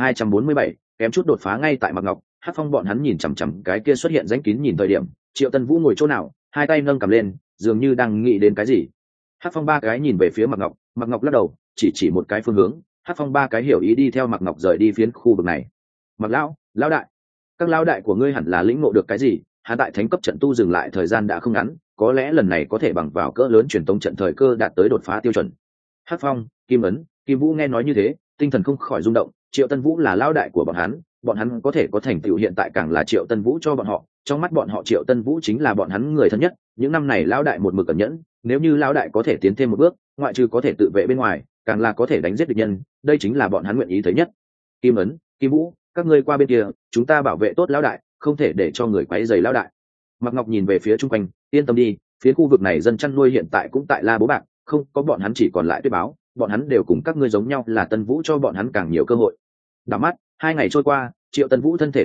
2247, kém chút đột phá. Ngay tại Mạc Ngọc, Hắc Phong bọn hắn nhìn chằm chằm cái kia xuất hiện rãnh kín nhìn thời điểm, Triệu Tân Vũ ngồi chỗ nào, hai tay nâng cầm lên, dường như đang nghĩ đến cái gì. Hắc Phong ba cái nhìn về phía Mạc Ngọc, Mạc Ngọc lắc đầu, chỉ một cái phương hướng. Hắc Phong ba cái hiểu ý đi theo Mạc Ngọc rời đi phiến khu vực này. Mạc lão đại, các lão đại của ngươi hẳn là lĩnh ngộ được cái gì? Hắn tại thánh cấp trận tu dừng lại thời gian đã không ngắn, có lẽ lần này có thể bằng vào cỡ lớn truyền tống trận thời cơ đạt tới đột phá tiêu chuẩn. Hắc Phong, Kim Ấn, Kim Vũ nghe nói như thế, tinh thần không khỏi rung động. Triệu Tân Vũ là lão đại của bọn hắn có thể có thành tựu hiện tại càng là Triệu Tân Vũ cho bọn họ, trong mắt bọn họ Triệu Tân Vũ chính là bọn hắn người thân nhất. Những năm này lão đại một mực cẩn nhẫn, nếu như lão đại có thể tiến thêm một bước, ngoại trừ có thể tự vệ bên ngoài, càng là có thể đánh giết địch nhân, đây chính là bọn hắn nguyện ý thấy nhất. Kim Ấn, Kim Vũ, các ngươi qua bên kia, chúng ta bảo vệ tốt lão đại, không thể để cho người quấy rầy lão đại. Mạc Ngọc nhìn về phía chung quanh, yên tâm đi, phía khu vực này dân chăn nuôi hiện tại cũng tại La Bố Bạc, không có bọn hắn chỉ còn lại tuyết báo, bọn hắn đều cùng các ngươi giống nhau là Tân Vũ cho bọn hắn càng nhiều cơ hội. Đảo mắt, 2 ngày trôi qua, Triệu Tân Vũ thân thể rung động,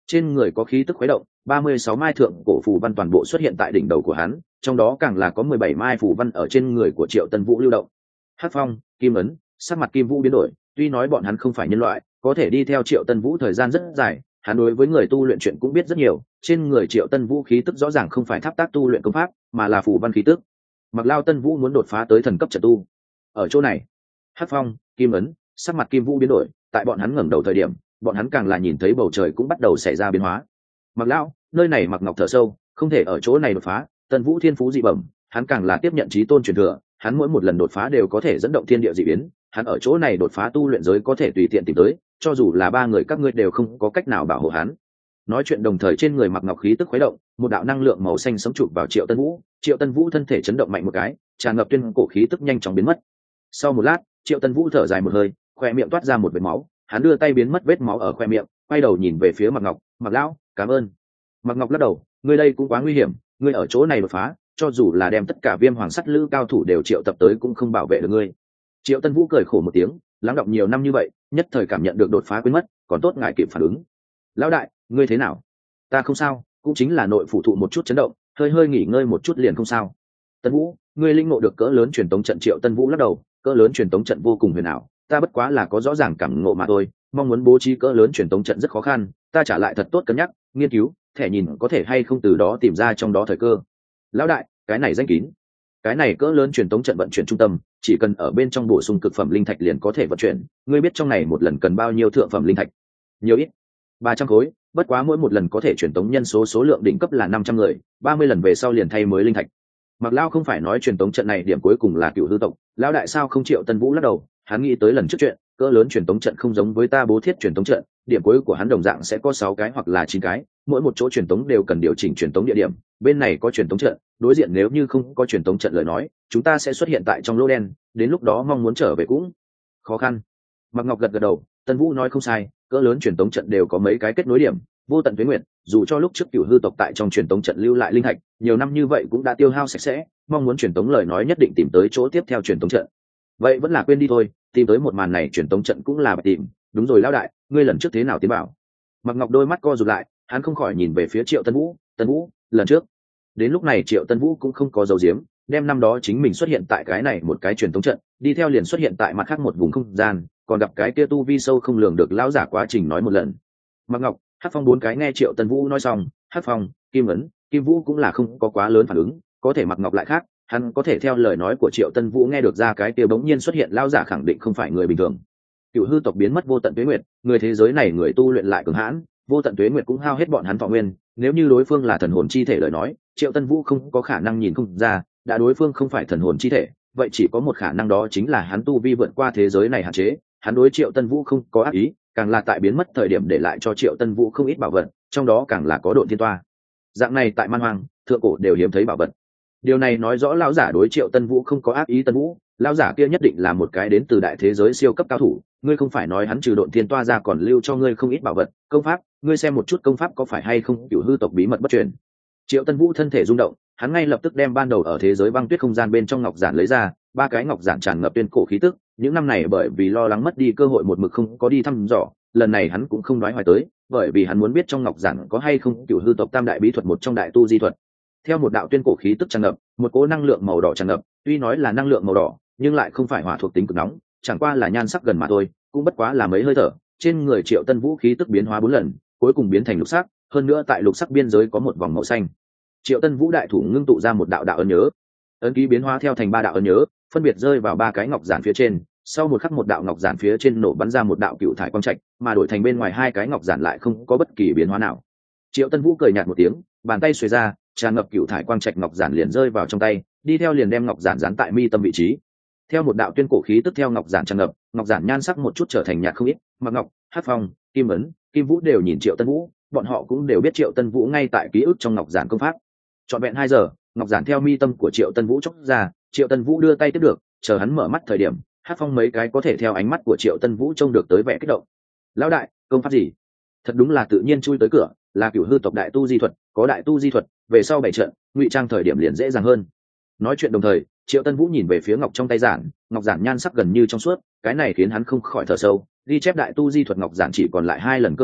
trên người có khí tức khuấy động, 36 mai thượng cổ phù văn toàn bộ xuất hiện tại đỉnh đầu của hắn, trong đó càng là có 17 mai phù văn ở trên người của Triệu Tân Vũ lưu động. Hắc Phong, Kim Ấn, sắc mặt Kim Vũ biến đổi, tuy nói bọn hắn không phải nhân loại, có thể đi theo Triệu Tân Vũ thời gian rất dài, hắn đối với người tu luyện chuyện cũng biết rất nhiều, trên người Triệu Tân Vũ khí tức rõ ràng không phải tháp tác tu luyện công pháp, mà là phù văn khí tức. Mặc Lao Tân Vũ muốn đột phá tới thần cấp trận tu. Ở chỗ này, Hắc Phong, Kim Ấn, sắc mặt Kim Vũ biến đổi, tại bọn hắn ngẩng đầu thời điểm, bọn hắn càng là nhìn thấy bầu trời cũng bắt đầu xảy ra biến hóa. Mặc lão, nơi này Mặc Ngọc thở sâu, không thể ở chỗ này đột phá, Tân Vũ thiên phú dị bẩm, hắn càng là tiếp nhận chí tôn truyền thừa, hắn mỗi một lần đột phá đều có thể dẫn động thiên địa dị biến, hắn ở chỗ này đột phá tu luyện giới có thể tùy tiện tìm tới, cho dù là ba người các ngươi đều không có cách nào bảo hộ hắn. Nói chuyện đồng thời trên người Mặc Ngọc khí tức khuấy động, một đạo năng lượng màu xanh sấm chụp vào Triệu Tân Vũ, Triệu Tân Vũ thân thể chấn động mạnh một cái, tràn ngập tuyên cổ khí tức nhanh chóng biến mất. Sau một lát, Triệu Tân Vũ thở dài một hơi, khoe miệng toát ra một vệt máu, hắn đưa tay biến mất vết máu ở khoe miệng, quay đầu nhìn về phía Mặc Ngọc, Mặc lão, cảm ơn. Mặc Ngọc lắc đầu, ngươi đây cũng quá nguy hiểm, ngươi ở chỗ này đột phá, cho dù là đem tất cả Viêm Hoàng sắt lữ cao thủ đều triệu tập tới cũng không bảo vệ được ngươi. Triệu Tân Vũ cười khổ một tiếng, lắng đọng nhiều năm như vậy, nhất thời cảm nhận được đột phá quên mất, còn tốt ngài kịp phản ứng. Lão đại, ngươi thế nào? Ta không sao, cũng chính là nội phủ thụ một chút chấn động, hơi nghỉ ngơi một chút liền không sao. Tân Vũ, ngươi linh ngộ được cỡ lớn truyền tống trận. Triệu Tân Vũ lắc đầu, cỡ lớn truyền tống trận vô cùng huyền ảo, ta bất quá là có rõ ràng cảm ngộ mà thôi, mong muốn bố trí cỡ lớn truyền tống trận rất khó khăn, ta trả lại thật tốt cân nhắc, nghiên cứu, thẻ nhìn có thể hay không từ đó tìm ra trong đó thời cơ. Lão đại, cái này danh kín, cái này cỡ lớn truyền tống trận vận chuyển trung tâm, chỉ cần ở bên trong bổ sung cực phẩm linh thạch liền có thể vận chuyển, ngươi biết trong này một lần cần bao nhiêu thượng phẩm linh thạch? Nhiều ít? 300 khối, bất quá mỗi một lần có thể truyền tống nhân số lượng đỉnh cấp là 500 người, 30 lần về sau liền thay mới linh thạch. Mặc Lao không phải nói truyền tống trận này điểm cuối cùng là Cửu Hư tộc, lão đại sao không? Triệu Tân Vũ lắc đầu, hắn nghĩ tới lần trước chuyện, cỡ lớn truyền tống trận không giống với ta bố thiết truyền tống trận, điểm cuối của hắn đồng dạng sẽ có 6 cái hoặc là 9 cái, mỗi một chỗ truyền tống đều cần điều chỉnh truyền tống địa điểm, bên này có truyền tống trận, đối diện nếu như không có truyền tống trận lời nói, chúng ta sẽ xuất hiện tại trong lỗ đen, đến lúc đó mong muốn trở về cũng khó khăn. Mặc Ngọc gật gật đầu, Tân Vũ nói không sai, cỡ lớn truyền tống trận đều có mấy cái kết nối điểm, vô tận tuế nguyệt, dù cho lúc trước Cửu Hư tộc tại trong truyền tống trận lưu lại linh thạch, nhiều năm như vậy cũng đã tiêu hao sạch sẽ, mong muốn truyền tống lời nói nhất định tìm tới chỗ tiếp theo truyền tống trận. Vậy vẫn là quên đi thôi, tìm tới một màn này truyền tống trận cũng là bạch tìm. Đúng rồi lão đại, ngươi lần trước thế nào tiến bảo? Mặc Ngọc đôi mắt co rụt lại, hắn không khỏi nhìn về phía Triệu Tân Vũ, Tân Vũ, lần trước. Đến lúc này Triệu Tân Vũ cũng không có dấu diếm, đem năm đó chính mình xuất hiện tại cái này một cái truyền tống trận, đi theo liền xuất hiện tại mặt khác một vùng không gian, còn gặp cái kia tu vi sâu không lường được lão giả quá trình nói một lần. Mặc Ngọc, Hắc Phong bốn cái nghe Triệu Tân Vũ nói xong, Hắc Phong, Kim Ấn, Kim Vũ cũng là không có quá lớn phản ứng, có thể Mặc Ngọc lại khác, hắn có thể theo lời nói của Triệu Tân Vũ nghe được ra cái kia bỗng nhiên xuất hiện lão giả khẳng định không phải người bình thường. Cửu Hư tộc biến mất vô tận tuế nguyệt, người thế giới này người tu luyện lại cường hãn, vô tận tuế nguyệt cũng hao hết bọn hắn thọ nguyên, nếu như đối phương là thần hồn chi thể lời nói, Triệu Tân Vũ không có khả năng nhìn không ra, đã đối phương không phải thần hồn chi thể, vậy chỉ có một khả năng đó chính là hắn tu vi vượt qua thế giới này hạn chế, hắn đối Triệu Tân Vũ không có ác ý, càng là tại biến mất thời điểm để lại cho Triệu Tân Vũ không ít bảo vật, trong đó càng là có Độn Thiên Toa. Dạng này tại man hoang, thượng cổ đều hiếm thấy bảo vật. Điều này nói rõ lão giả đối Triệu Tân Vũ không có ác ý. Tân Vũ, lão giả kia nhất định là một cái đến từ đại thế giới siêu cấp cao thủ, ngươi không phải nói hắn trừ Độn Thiên Toa ra còn lưu cho ngươi không ít bảo vật, công pháp, ngươi xem một chút công pháp có phải hay không Cửu Hư tộc bí mật bất truyền. Triệu Tân Vũ thân thể rung động, hắn ngay lập tức đem ban đầu ở thế giới băng tuyết không gian bên trong ngọc giản lấy ra, 3 cái ngọc giản tràn ngập tuyên cổ khí tức, những năm này bởi vì lo lắng mất đi cơ hội một mực không có đi thăm dò, lần này hắn cũng không nói hoài tới, bởi vì hắn muốn biết trong ngọc giản có hay không Cửu Hư tộc tam đại bí thuật một trong đại tu di thuật. Theo một đạo tuyên cổ khí tức tràn ngập, một cỗ năng lượng màu đỏ tràn ngập, tuy nói là năng lượng màu đỏ, nhưng lại không phải hỏa thuộc tính cực nóng, chẳng qua là nhan sắc gần mà thôi, cũng bất quá là mấy hơi thở. Trên người Triệu Tân Vũ khí tức biến hóa 4 lần, cuối cùng biến thành lục sắc, hơn nữa tại lục sắc biên giới có một vòng màu xanh. Triệu Tân Vũ đại thủ ngưng tụ ra một đạo đạo ấn nhớ, ấn ký biến hóa theo thành 3 đạo ấn nhớ, phân biệt rơi vào 3 cái ngọc giản phía trên. Sau một khắc một đạo ngọc giản phía trên nổ bắn ra một đạo cựu thải quang trạch, mà đổi thành bên ngoài 2 cái ngọc giản lại không có bất kỳ biến hóa nào. Triệu Tân Vũ cười nhạt một tiếng, bàn tay xuề ra, tràn ngập cựu thải quang trạch ngọc giản liền rơi vào trong tay, đi theo liền đem ngọc giản dán tại mi tâm vị trí. Theo một đạo tuyên cổ khí tức theo ngọc giản tràn ngập, ngọc giản nhan sắc một chút trở thành nhạt không ít, Mặc Ngọc, Hắc Phong, Kim Ấn, Kim Vũ đều nhìn Triệu Tân Vũ, bọn họ cũng đều biết Triệu Tân Vũ ngay tại ký ức trong ngọc giản công pháp. Trọn vẹn 2 giờ, ngọc giản theo mi tâm của Triệu Tân Vũ chốc ra, Triệu Tân Vũ đưa tay tiếp được, chờ hắn mở mắt thời điểm, Hắc Phong mấy cái có thể theo ánh mắt của Triệu Tân Vũ trông được tới vẻ kích động. Lão đại, công pháp gì? Thật đúng là tự nhiên chui tới cửa, là Cửu Hư tộc đại tu di thuật, có đại tu di thuật, về sau bày trận, ngụy trang thời điểm liền dễ dàng hơn. Nói chuyện đồng thời, Triệu Tân Vũ nhìn về phía ngọc trong tay giản, ngọc giản nhan sắc gần như trong suốt, cái này khiến hắn không khỏi thở sâu, ghi chép đại tu di thuật ngọc giản chỉ còn lại 2 lần cơ hội,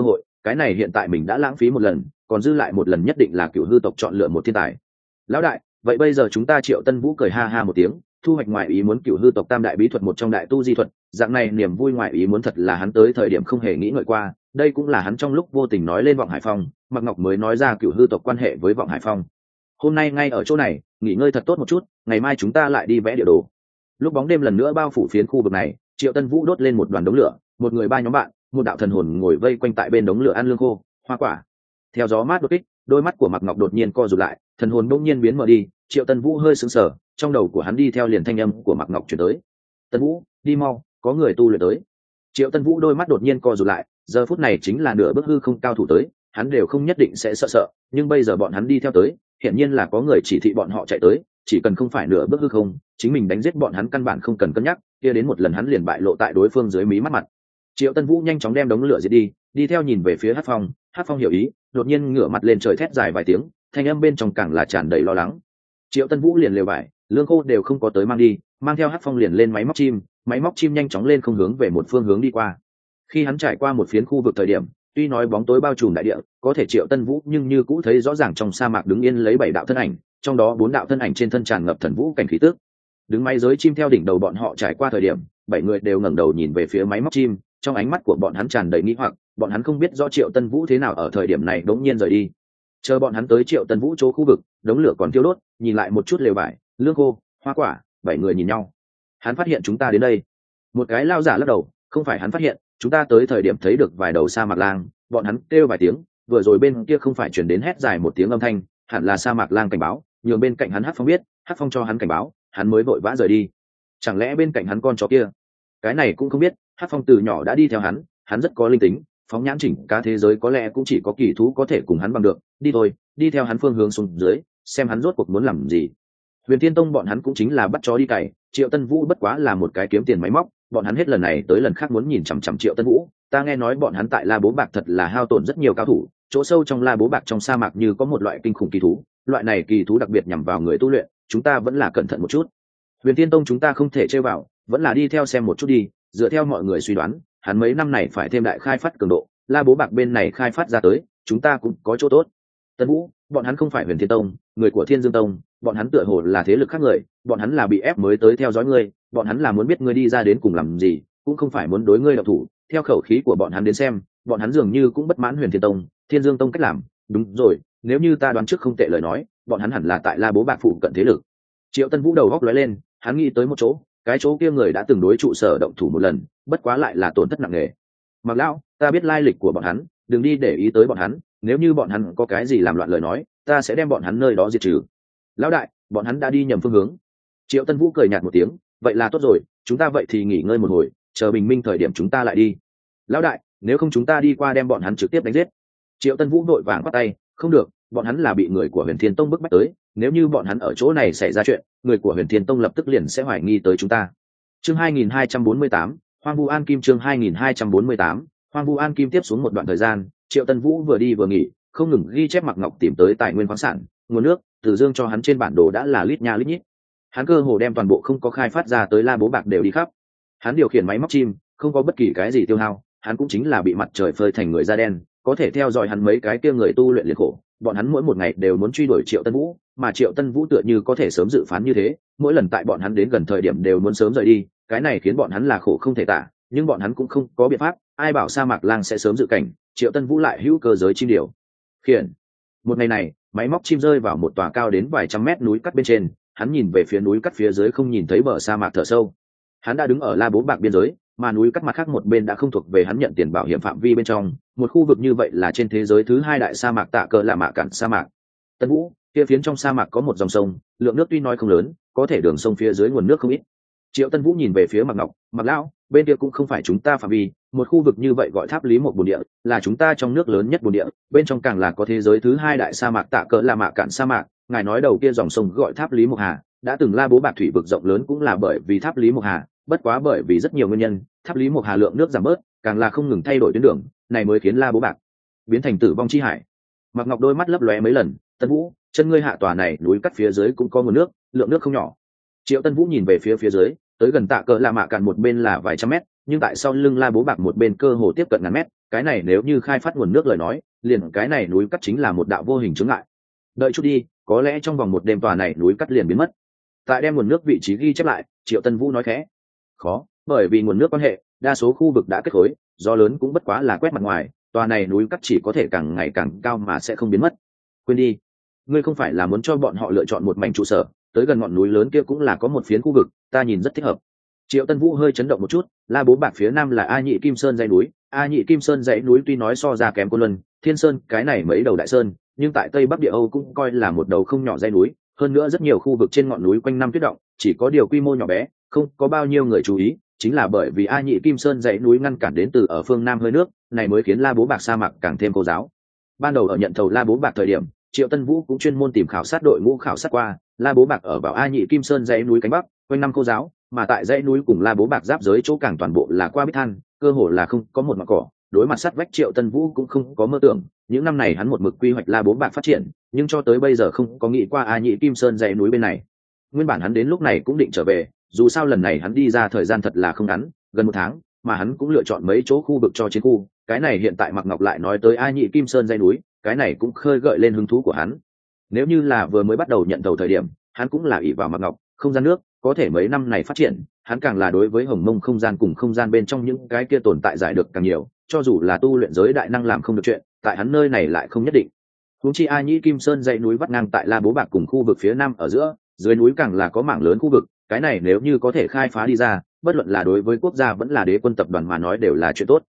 cái này hiện tại mình đã lãng phí một lần, còn dư lại một lần nhất định là Cửu Hư tộc chọn lựa một thiên tài. Lão đại, vậy bây giờ chúng ta Triệu Tân Vũ cười ha ha một tiếng, thu hoạch ngoại ý muốn Cửu Hư tộc tam đại bí thuật một trong đại tu di thuật, dạng này niềm vui ngoại ý muốn thật là hắn tới thời điểm không hề nghĩ ngợi qua, đây cũng là hắn trong lúc vô tình nói lên Vọng Hải Phong, Mạc Ngọc mới nói ra Cửu Hư tộc quan hệ với Vọng Hải Phong. Hôm nay ngay ở chỗ này nghỉ ngơi thật tốt một chút, ngày mai chúng ta lại đi vẽ địa đồ. Lúc bóng đêm lần nữa bao phủ phiến khu vực này, Triệu Tân Vũ đốt lên một đoàn đống lửa, một người ba nhóm bạn, một đạo thần hồn ngồi vây quanh tại bên đống lửa ăn lương khô, hoa quả. Theo gió mát đột kích, đôi mắt của Mạc Ngọc đột nhiên co rụt lại, thần hồn bỗng nhiên biến mở đi. Triệu Tân Vũ hơi sững sờ, trong đầu của hắn đi theo liền thanh âm của Mạc Ngọc truyền tới: Tân Vũ, đi mau, có người tu luyện tới. Triệu Tân Vũ đôi mắt đột nhiên co rụt lại, giờ phút này chính là nửa bước hư không cao thủ tới, hắn đều không nhất định sẽ sợ, nhưng bây giờ bọn hắn đi theo tới, hiển nhiên là có người chỉ thị bọn họ chạy tới, chỉ cần không phải nửa bước hư không, chính mình đánh giết bọn hắn căn bản không cần cân nhắc, kia đến một lần hắn liền bại lộ tại đối phương dưới mí mắt mặt. Triệu Tân Vũ nhanh chóng đem đống lửa diệt đi theo nhìn về phía Hắc Phong. Hắc Phong hiểu ý, đột nhiên ngửa mặt lên trời thét dài vài tiếng, thanh âm bên trong càng là tràn đầy lo lắng. Triệu Tân Vũ liền lều vải, lương khô đều không có tới mang đi, mang theo Hắc Phong liền lên máy móc chim nhanh chóng lên không hướng về một phương hướng đi qua. Khi hắn trải qua một phiến khu vực thời điểm, tuy nói bóng tối bao trùm đại địa, có thể Triệu Tân Vũ nhưng như cũ thấy rõ ràng trong sa mạc đứng yên lấy 7 đạo thân ảnh, trong đó 4 đạo thân ảnh trên thân tràn ngập thần vũ cảnh khí tức. Đứng máy giới chim theo đỉnh đầu bọn họ trải qua thời điểm, 7 người đều ngẩng đầu nhìn về phía máy móc chim, trong ánh mắt của bọn hắn tràn đầy nghi hoặc, bọn hắn không biết rõ Triệu Tân Vũ thế nào ở thời điểm này đống nhiên rời đi. Chờ bọn hắn tới Triệu Tân Vũ chỗ khu vực, đống lửa còn thiêu đốt, nhìn lại một chút lều vải, lương khô, hoa quả, 7 người nhìn nhau. Hắn phát hiện chúng ta đến đây. Một cái lao giả lắc đầu, không phải hắn phát hiện, chúng ta tới thời điểm thấy được vài đầu sa mạc lang, bọn hắn kêu vài tiếng, vừa rồi bên kia không phải truyền đến hét dài một tiếng âm thanh, hẳn là sa mạc lang cảnh báo, nhường bên cạnh hắn Hắc Phong biết, Hắc Phong cho hắn cảnh báo, hắn mới vội vã rời đi. Chẳng lẽ bên cạnh hắn con chó kia? Cái này cũng không biết, Hắc Phong từ nhỏ đã đi theo hắn rất có linh tính, phóng nhãn chỉnh cả thế giới có lẽ cũng chỉ có kỳ thú có thể cùng hắn bằng được, đi thôi, đi theo hắn phương hướng xuống dưới, xem hắn rốt cuộc muốn làm gì. Huyền Thiên Tông bọn hắn cũng chính là bắt chó đi cày, Triệu Tân Vũ bất quá là một cái kiếm tiền máy móc, bọn hắn hết lần này tới lần khác muốn nhìn chằm chằm Triệu Tân Vũ. Ta nghe nói bọn hắn tại La Bố Bạc thật là hao tổn rất nhiều cao thủ, chỗ sâu trong La Bố Bạc trong sa mạc như có một loại kinh khủng kỳ thú, loại này kỳ thú đặc biệt nhằm vào người tu luyện, chúng ta vẫn là cẩn thận một chút. Huyền Thiên Tông chúng ta không thể chơi vào, vẫn là đi theo xem một chút đi, dựa theo mọi người suy đoán, hắn mấy năm này phải thêm đại khai phát cường độ, La Bố Bạc bên này khai phát ra tới, chúng ta cũng có chỗ tốt. Tân Vũ, bọn hắn không phải Huyền Thiên Tông, người của Thiên Dương Tông, bọn hắn tựa hồ là thế lực khác người, bọn hắn là bị ép mới tới theo dõi ngươi, bọn hắn là muốn biết ngươi đi ra đến cùng làm gì, cũng không phải muốn đối ngươi động thủ. Theo khẩu khí của bọn hắn đến xem, bọn hắn dường như cũng bất mãn Huyền Thiên Tông, Thiên Dương Tông cách làm. Đúng rồi, nếu như ta đoán trước không tệ lời nói, bọn hắn hẳn là tại La Bố Bạc phụ cận thế lực. Triệu Tân Vũ đầu góc lóe lên, hắn nghĩ tới một chỗ, cái chỗ kia người đã từng đối trụ sở động thủ một lần, bất quá lại là tổn thất nặng nề. Mặc lão, ta biết lai lịch của bọn hắn, đừng đi để ý tới bọn hắn, nếu như bọn hắn có cái gì làm loạn lời nói, ta sẽ đem bọn hắn nơi đó diệt trừ. Lão đại, bọn hắn đã đi nhầm phương hướng. Triệu Tân Vũ cười nhạt một tiếng, vậy là tốt rồi, chúng ta vậy thì nghỉ ngơi một hồi, chờ bình minh thời điểm chúng ta lại đi. Lão đại, nếu không chúng ta đi qua đem bọn hắn trực tiếp đánh giết. Triệu Tân Vũ vội vàng bắt tay, không được, bọn hắn là bị người của Huyền Thiên Tông bức bách tới, nếu như bọn hắn ở chỗ này xảy ra chuyện, người của Huyền Thiên Tông lập tức liền sẽ hoài nghi tới chúng ta. Chương 2248, Hoang Vu An Kim. Chương 2248, Hoang Vu An Kim. Tiếp xuống một đoạn thời gian, Triệu Tân Vũ vừa đi vừa nghỉ, không ngừng ghi chép Mạc Ngọc tìm tới tài nguyên khoáng sản, nguồn nước, Từ Dương cho hắn trên bản đồ đã là lít nha lít nhít. Hắn cơ hồ đem toàn bộ không có khai phát ra tới La Bố Bạc đều đi khắp. Hắn điều khiển máy móc chim, không có bất kỳ cái gì tiêu hao, hắn cũng chính là bị mặt trời phơi thành người da đen, có thể theo dõi hắn mấy cái kia người tu luyện liệt khổ, bọn hắn mỗi một ngày đều muốn truy đuổi Triệu Tân Vũ, mà Triệu Tân Vũ tựa như có thể sớm dự phán như thế, mỗi lần tại bọn hắn đến gần thời điểm đều muốn sớm rời đi, cái này khiến bọn hắn là khổ không thể tả, nhưng bọn hắn cũng không có biện pháp, ai bảo sa mạc lang sẽ sớm dự cảnh, Triệu Tân Vũ lại hữu cơ giới chim điều khiển. Một ngày này, máy móc chim rơi vào một tòa cao đến vài trăm mét núi cắt bên trên, hắn nhìn về phía núi cắt phía dưới không nhìn thấy bờ sa mạc thở sâu. Hắn đã đứng ở La Bố Bạc biên giới, mà núi cắt mặt khác một bên đã không thuộc về hắn nhận tiền bảo hiểm phạm vi bên trong, một khu vực như vậy là trên thế giới thứ 2 đại sa mạc Tạ Cờ Lạ Mạ Cản sa mạc. Tân Vũ, kia phiến trong sa mạc có một dòng sông, lượng nước tuy nói không lớn, có thể đường sông phía dưới nguồn nước không ít. Triệu Tân Vũ nhìn về phía Mạc Ngọc, Mạc lão, bên kia cũng không phải chúng ta phạm vi, một khu vực như vậy gọi Tháp Lý một bồn địa, là chúng ta trong nước lớn nhất bồn địa, bên trong càng là có thế giới thứ 2 đại sa mạc Tạ Cờ Lạ Mạ Cản sa mạc. Ngài nói đầu kia dòng sông gọi Tháp Lý Mộc Hà, đã từng La Bố Bạc thủy vực rộng lớn cũng là bởi vì Tháp Lý Mộc Hà, bất quá bởi vì rất nhiều nguyên nhân, Tháp Lý Mộc Hà lượng nước giảm bớt, càng là không ngừng thay đổi tuyến đường, này mới khiến La Bố Bạc biến thành tử vong chi hải. Mạc Ngọc đôi mắt lấp lóe mấy lần, Tân Vũ, chân ngươi hạ tòa này núi cắt phía dưới cũng có nguồn nước, lượng nước không nhỏ. Triệu Tân Vũ nhìn về phía dưới, tới gần Tạ Cờ Lạ Mạ Cản một bên là vài trăm mét, nhưng tại sau lưng La Bố Bạc một bên cơ hồ tiếp cận ngàn mét, cái này nếu như khai phát nguồn nước lời nói liền cái này núi cắt chính là một đạo vô hình chướng ngại. Đợi chút đi, có lẽ trong vòng một đêm tòa này núi cắt liền biến mất. Tại đem nguồn nước vị trí ghi chép lại, Triệu Tân Vũ nói khẽ. Khó, bởi vì nguồn nước quan hệ, đa số khu vực đã kết khối, gió lớn cũng bất quá là quét mặt ngoài, tòa này núi cắt chỉ có thể càng ngày càng cao mà sẽ không biến mất. Quên đi, ngươi không phải là muốn cho bọn họ lựa chọn một mảnh trụ sở, tới gần ngọn núi lớn kia cũng là có một phiến khu vực, ta nhìn rất thích hợp. Triệu Tân Vũ hơi chấn động một chút, La Bố Bạc phía nam là A Nhị Kim Sơn dãy núi, A Nhị Kim Sơn dãy núi tuy nói so ra kém Côn Luân, Thiên Sơn cái này mấy đầu đại sơn, nhưng tại Tây Bắc Địa Âu cũng coi là một đầu không nhỏ dãy núi, hơn nữa rất nhiều khu vực trên ngọn núi quanh năm tuyết động, chỉ có điều quy mô nhỏ bé, không có bao nhiêu người chú ý, chính là bởi vì A Nhị Kim Sơn dãy núi ngăn cản đến từ ở phương nam hơi nước, này mới khiến La Bố Bạc sa mạc càng thêm khô giáo. Ban đầu ở nhận thầu La Bố Bạc thời điểm, Triệu Tân Vũ cũng chuyên môn tìm khảo sát đội ngũ khảo sát qua, La Bố Bạc ở vào A Nhị Kim Sơn dãy núi cánh bắc, quanh năm khô giáo, mà tại dãy núi cùng La Bố Bạc giáp giới chỗ càng toàn bộ là qua bích than, cơ hồ là không có một mặt cỏ. Đối mặt sát vách Triệu Tân Vũ cũng không có mơ tưởng, những năm này hắn một mực quy hoạch La Bố Bạc phát triển, nhưng cho tới bây giờ không có nghĩ qua A Nhị Kim Sơn dãy núi bên này. Nguyên bản hắn đến lúc này cũng định trở về, dù sao lần này hắn đi ra thời gian thật là không ngắn, gần một tháng, mà hắn cũng lựa chọn mấy chỗ khu vực cho chiến khu. Cái này hiện tại Mạc Ngọc lại nói tới A Nhị Kim Sơn dãy núi, cái này cũng khơi gợi lên hứng thú của hắn. Nếu như là vừa mới bắt đầu nhận đầu thời điểm, hắn cũng là ỷ vào Mạc Ngọc, không gian nước, có thể mấy năm này phát triển, hắn càng là đối với Hồng Mông không gian cùng không gian bên trong những cái kia tồn tại giải được càng nhiều, cho dù là tu luyện giới đại năng làm không được chuyện, tại hắn nơi này lại không nhất định. Huống chi A Nhĩ Kim Sơn dãy núi vắt ngang tại La Bố Bạc cùng khu vực phía nam ở giữa, dưới núi càng là có mảng lớn khu vực, cái này nếu như có thể khai phá đi ra, bất luận là đối với quốc gia vẫn là đế quân tập đoàn mà nói đều là chuyện tốt.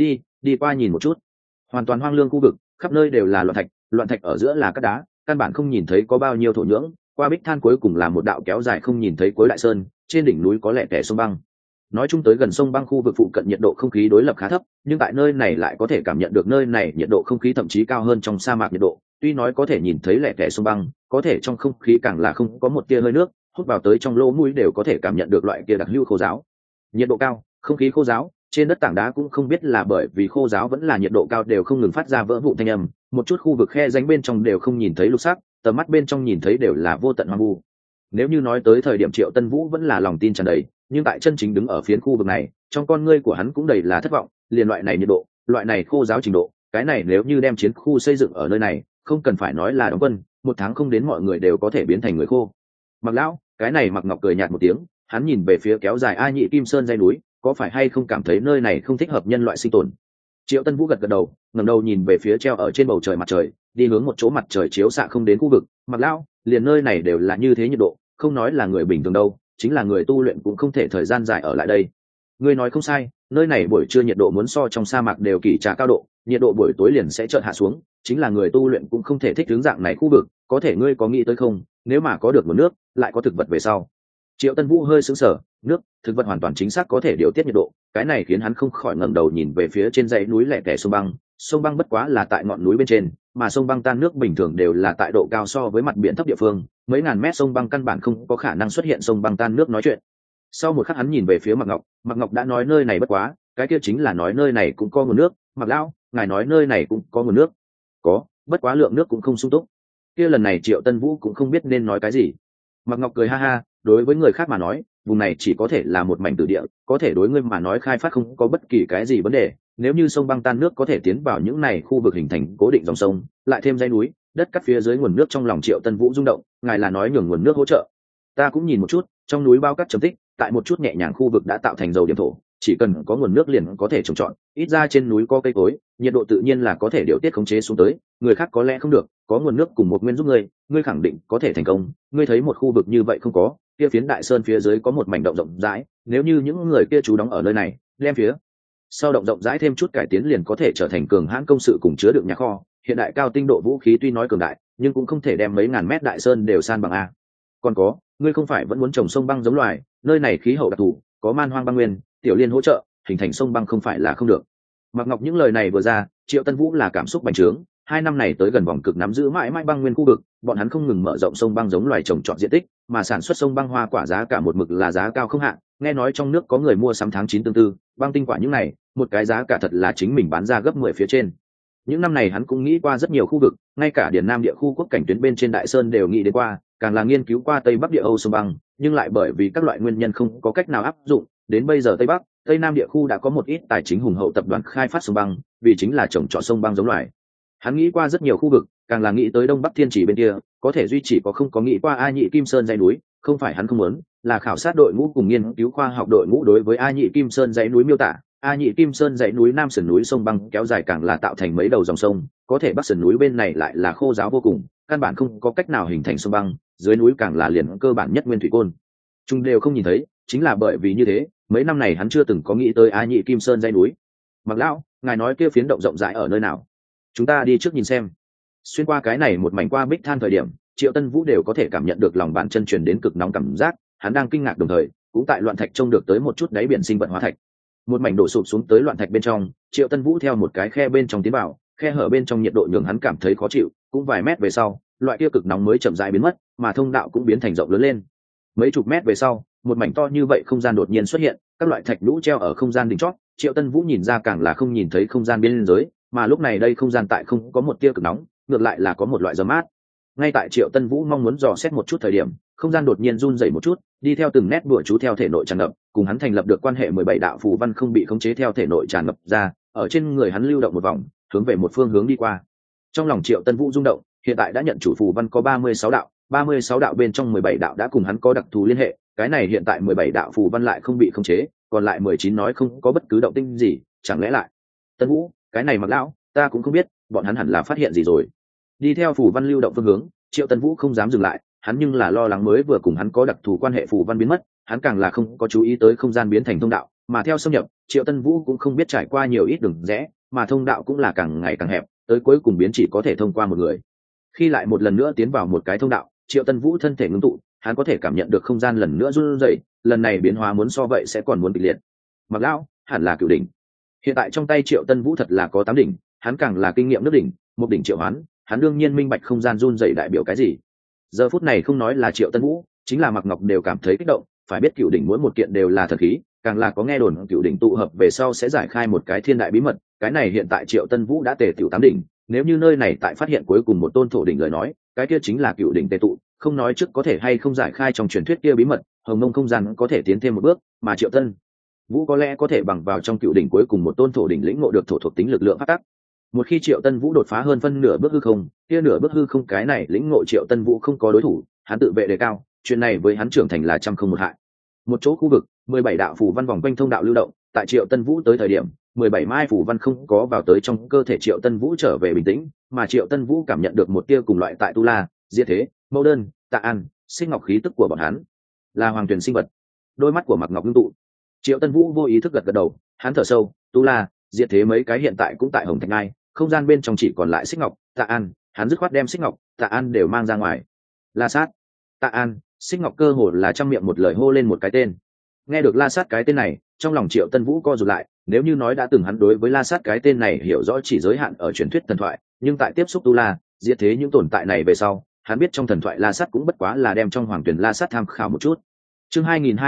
Đi qua nhìn một chút. Hoàn toàn hoang lương khu vực, khắp nơi đều là loạn thạch ở giữa là cát đá, căn bản không nhìn thấy có bao nhiêu thổ nhưỡng, qua bích than cuối cùng là một đạo kéo dài không nhìn thấy cuối đại sơn, trên đỉnh núi có lẻ tẻ sông băng. Nói chung tới gần sông băng khu vực phụ cận nhiệt độ không khí đối lập khá thấp, nhưng tại nơi này lại có thể cảm nhận được nơi này nhiệt độ không khí thậm chí cao hơn trong sa mạc nhiệt độ. Tuy nói có thể nhìn thấy lẻ tẻ sông băng, có thể trong không khí càng là không có một tia hơi nước, hút vào tới trong lỗ mũi đều có thể cảm nhận được loại kia đặc hữu khô giáo. Nhiệt độ cao, không khí khô giáo, trên đất tảng đá cũng không biết là bởi vì khô giáo vẫn là nhiệt độ cao đều không ngừng phát ra vỡ vụn thanh âm, một chút khu vực khe rãnh bên trong đều không nhìn thấy lục sắc, tầm mắt bên trong nhìn thấy đều là vô tận hoang vu. Nếu như nói tới thời điểm Triệu Tân Vũ vẫn là lòng tin tràn đầy, nhưng tại chân chính đứng ở phiến khu vực này, trong con ngươi của hắn cũng đầy là thất vọng, liền loại này nhiệt độ, loại này khô giáo trình độ, cái này nếu như đem chiến khu xây dựng ở nơi này, không cần phải nói là đóng quân, một tháng không đến mọi người đều có thể biến thành người khô. Mặc lão, cái này Mặc Ngọc cười nhạt một tiếng, hắn nhìn về phía kéo dài A Nhị Kim Sơn dãy núi, có phải hay không cảm thấy nơi này không thích hợp nhân loại sinh tồn? Triệu Tân Vũ gật gật đầu, ngẩng đầu nhìn về phía treo ở trên bầu trời mặt trời, đi hướng một chỗ mặt trời chiếu xạ không đến khu vực. Mặc lão, liền nơi này đều là như thế nhiệt độ, không nói là người bình thường đâu, chính là người tu luyện cũng không thể thời gian dài ở lại đây. Ngươi nói không sai, nơi này buổi trưa nhiệt độ muốn so trong sa mạc đều kỳ trà cao độ, nhiệt độ buổi tối liền sẽ chợt hạ xuống, chính là người tu luyện cũng không thể thích hướng dạng này khu vực. Có thể ngươi có nghĩ tới không, nếu mà có được nguồn nước, lại có thực vật về sau. Triệu Tân Vũ hơi sững sờ, nước, thực vật hoàn toàn chính xác có thể điều tiết nhiệt độ, cái này khiến hắn không khỏi ngẩng đầu nhìn về phía trên dãy núi lẻ tẻ sông băng bất quá là tại ngọn núi bên trên, mà sông băng tan nước bình thường đều là tại độ cao so với mặt biển thấp địa phương, mấy ngàn mét sông băng căn bản không có khả năng xuất hiện sông băng tan nước nói chuyện. Sau một khắc hắn nhìn về phía Mạc Ngọc đã nói nơi này bất quá, cái kia chính là nói nơi này cũng có nguồn nước. Mạc lão, ngài nói nơi này cũng có nguồn nước? Có, bất quá lượng nước cũng không sung túc. Kia lần này Triệu Tân Vũ cũng không biết nên nói cái gì. Mạc Ngọc cười ha ha, đối với người khác mà nói, vùng này chỉ có thể là một mảnh tử địa, có thể đối ngươi mà nói khai phát không có bất kỳ cái gì vấn đề. Nếu như sông băng tan nước có thể tiến vào những này khu vực hình thành cố định dòng sông, lại thêm dãy núi, đất cắt phía dưới nguồn nước trong lòng Triệu Tân Vũ rung động, ngài là nói nhường nguồn nước hỗ trợ. Ta cũng nhìn một chút, trong núi bao cát chấm tích, tại một chút nhẹ nhàng khu vực đã tạo thành dầu điểm thổ, chỉ cần có nguồn nước liền có thể trồng trọt, ít ra trên núi có cây cối, nhiệt độ tự nhiên là có thể điều tiết khống chế xuống tới, người khác có lẽ không được, có nguồn nước cùng một nguyên giúp ngươi khẳng định có thể thành công. Ngươi thấy một khu vực như vậy không có, kia phiến đại sơn phía dưới có một mảnh động rộng rãi, nếu như những người kia trú đóng ở nơi này, đem phía sau động rộng rãi thêm chút cải tiến liền có thể trở thành cường hãn công sự cùng chứa đựng nhà kho. Hiện đại cao tinh độ vũ khí tuy nói cường đại, nhưng cũng không thể đem mấy ngàn mét đại sơn đều san bằng a. Còn có, ngươi không phải vẫn muốn trồng sông băng giống loài, nơi này khí hậu đặc thù, có man hoang băng nguyên, tiểu liên hỗ trợ, hình thành sông băng không phải là không được. Mạc Ngọc những lời này vừa ra, Triệu Tân Vũ là cảm xúc bành trướng. 2 năm này tới gần vòng cực nắm giữ mãi mãi băng nguyên khu vực, bọn hắn không ngừng mở rộng sông băng giống loài trồng trọt diện tích, mà sản xuất sông băng hoa quả giá cả một mực là giá cao không hạn. Nghe nói trong nước có người mua sắm tháng 9 tương tư, băng tinh quả những này, một cái giá cả thật là chính mình bán ra gấp 10 phía trên. Những năm này hắn cũng nghĩ qua rất nhiều khu vực, ngay cả Điền Nam địa khu quốc cảnh tuyến bên trên Đại Sơn đều nghĩ đến qua, càng là nghiên cứu qua Tây Bắc địa Âu sông băng, nhưng lại bởi vì các loại nguyên nhân không có cách nào áp dụng, đến bây giờ Tây Tây Nam địa khu đã có một ít tài chính hùng hậu tập đoàn khai phát sông băng, vì chính là trồng trọt sông băng giống loài. Hắn nghĩ qua rất nhiều khu vực, càng là nghĩ tới Đông Bắc Thiên Chỉ bên kia, có thể duy chỉ có không có nghĩ qua A Nhị Kim Sơn dãy núi, không phải hắn không muốn, là khảo sát đội ngũ cùng nghiên cứu khoa học đội ngũ đối với A Nhị Kim Sơn dãy núi miêu tả. A Nhị Kim Sơn dãy núi nam sườn núi sông băng kéo dài càng là tạo thành mấy đầu dòng sông, có thể bắc sườn núi bên này lại là khô ráo vô cùng, căn bản không có cách nào hình thành sông băng, dưới núi càng là liền cơ bản nhất nguyên thủy côn chúng đều không nhìn thấy. Chính là bởi vì như thế, mấy năm này hắn chưa từng có nghĩ tới A Nhị Kim Sơn dãy núi. Mặc lão, ngài nói kia phiến động rộng rãi ở nơi nào? Chúng ta đi trước nhìn xem. Xuyên qua cái này một mảnh qua bích than thời điểm, Triệu Tân Vũ đều có thể cảm nhận được lòng bàn chân truyền đến cực nóng cảm giác, hắn đang kinh ngạc đồng thời cũng tại loạn thạch trông được tới một chút đáy biển sinh vật hóa thạch. Một mảnh đổ sụp xuống tới loạn thạch bên trong, Triệu Tân Vũ theo một cái khe bên trong tiến vào, khe hở bên trong nhiệt độ nhường hắn cảm thấy khó chịu, cũng vài mét về sau, loại kia cực nóng mới chậm rãi biến mất, mà thông đạo cũng biến thành rộng lớn lên. Mấy chục mét về sau, một mảnh to như vậy không gian đột nhiên xuất hiện, các loại thạch lũ treo ở không gian đỉnh chót, Triệu Tân Vũ nhìn ra càng là không nhìn thấy không gian biên giới, mà lúc này đây không gian tại không có một tia cực nóng, ngược lại là có một loại gió mát. Ngay tại Triệu Tân Vũ mong muốn dò xét một chút thời điểm, không gian đột nhiên run rẩy một chút, đi theo từng nét bùa chú theo thể nội tràn ngập, cùng hắn thành lập được quan hệ 17 đạo phù văn không bị khống chế theo thể nội tràn ngập ra, ở trên người hắn lưu động một vòng, hướng về một phương hướng đi qua. Trong lòng Triệu Tân Vũ rung động, hiện tại đã nhận chủ phù văn có 36 đạo, 36 đạo bên trong 17 đạo đã cùng hắn có đặc thù liên hệ, cái này hiện tại 17 đạo phù văn lại không bị khống chế, còn lại 19 nói không có bất cứ động tĩnh gì, chẳng lẽ lại Tân Vũ, cái này Mặc lão, ta cũng không biết, bọn hắn hẳn là phát hiện gì rồi. Đi theo phù văn lưu động phương hướng, Triệu Tân Vũ không dám dừng lại, hắn nhưng là lo lắng mới vừa cùng hắn có đặc thù quan hệ phù văn biến mất, hắn càng là không có chú ý tới không gian biến thành thông đạo, mà theo xâm nhập, Triệu Tân Vũ cũng không biết trải qua nhiều ít đường rẽ, mà thông đạo cũng là càng ngày càng hẹp, tới cuối cùng biến chỉ có thể thông qua một người. Khi lại một lần nữa tiến vào một cái thông đạo, Triệu Tân Vũ thân thể ngưng tụ, hắn có thể cảm nhận được không gian lần nữa run rẩy, lần này biến hóa muốn so vậy sẽ còn muốn kịch liệt. Mặc lão, hẳn là cửu đỉnh. Hiện tại trong tay Triệu Tân Vũ thật là có 8 đỉnh, hắn càng là kinh nghiệm nước đỉnh, một đỉnh triệu hoán, hắn đương nhiên minh bạch không gian run rẩy đại biểu cái gì. Giờ phút này không nói là Triệu Tân Vũ, chính là Mạc Ngọc đều cảm thấy kích động, phải biết cửu đỉnh mỗi một kiện đều là thần khí, càng là có nghe đồn cửu đỉnh tụ hợp về sau sẽ giải khai một cái thiên đại bí mật, cái này hiện tại Triệu Tân Vũ đã tề tiểu 8 đỉnh, nếu như nơi này tại phát hiện cuối cùng một tôn thổ đỉnh lời nói, cái kia chính là cửu đỉnh tề tụ, không nói trước có thể hay không giải khai trong truyền thuyết kia bí mật, hồng mông không gian có thể tiến thêm một bước, mà Triệu Tân Vũ có lẽ có thể bằng vào trong cửu đỉnh cuối cùng một tôn thổ đỉnh lĩnh ngộ được thổ thuộc tính lực lượng phát tác. Một khi Triệu Tân Vũ đột phá hơn phân nửa bước hư không, kia nửa bước hư không cái này lĩnh ngộ Triệu Tân Vũ không có đối thủ, hắn tự vệ đề cao, chuyện này với hắn trưởng thành là trăm không một hại. Một chỗ khu vực, 17 đạo phù văn vòng quanh thông đạo lưu động, tại Triệu Tân Vũ tới thời điểm, 17 mai phù văn không có vào tới trong cơ thể Triệu Tân Vũ trở về bình tĩnh, mà Triệu Tân Vũ cảm nhận được một tia cùng loại tại Tu La, Diệt Thế, Mẫu Đơn, Tạ An, Xích Ngọc khí tức của bọn hắn, là hoàng tuyển sinh vật. Đôi mắt của Mạc Ngọc ngưng tụ. Triệu Tân Vũ vô ý thức gật gật đầu, hắn thở sâu, Tu La, Diệt Thế mấy cái hiện tại cũng tại Hồng Thạch Ngai, không gian bên trong chỉ còn lại Xích Ngọc, Tạ An, hắn dứt khoát đem Xích Ngọc, Tạ An đều mang ra ngoài. La Sát, Tạ An, Xích Ngọc cơ hồ là trăm miệng một lời hô lên một cái tên. Nghe được La Sát cái tên này, trong lòng Triệu Tân Vũ co rụt lại, nếu như nói đã từng hắn đối với La Sát cái tên này hiểu rõ chỉ giới hạn ở truyền thuyết thần thoại, nhưng tại tiếp xúc Tu La, Diệt Thế những tồn tại này về sau, hắn biết trong thần thoại La Sát cũng bất quá là đem trong hoàng tuyển La Sát tham khảo một chút. Chương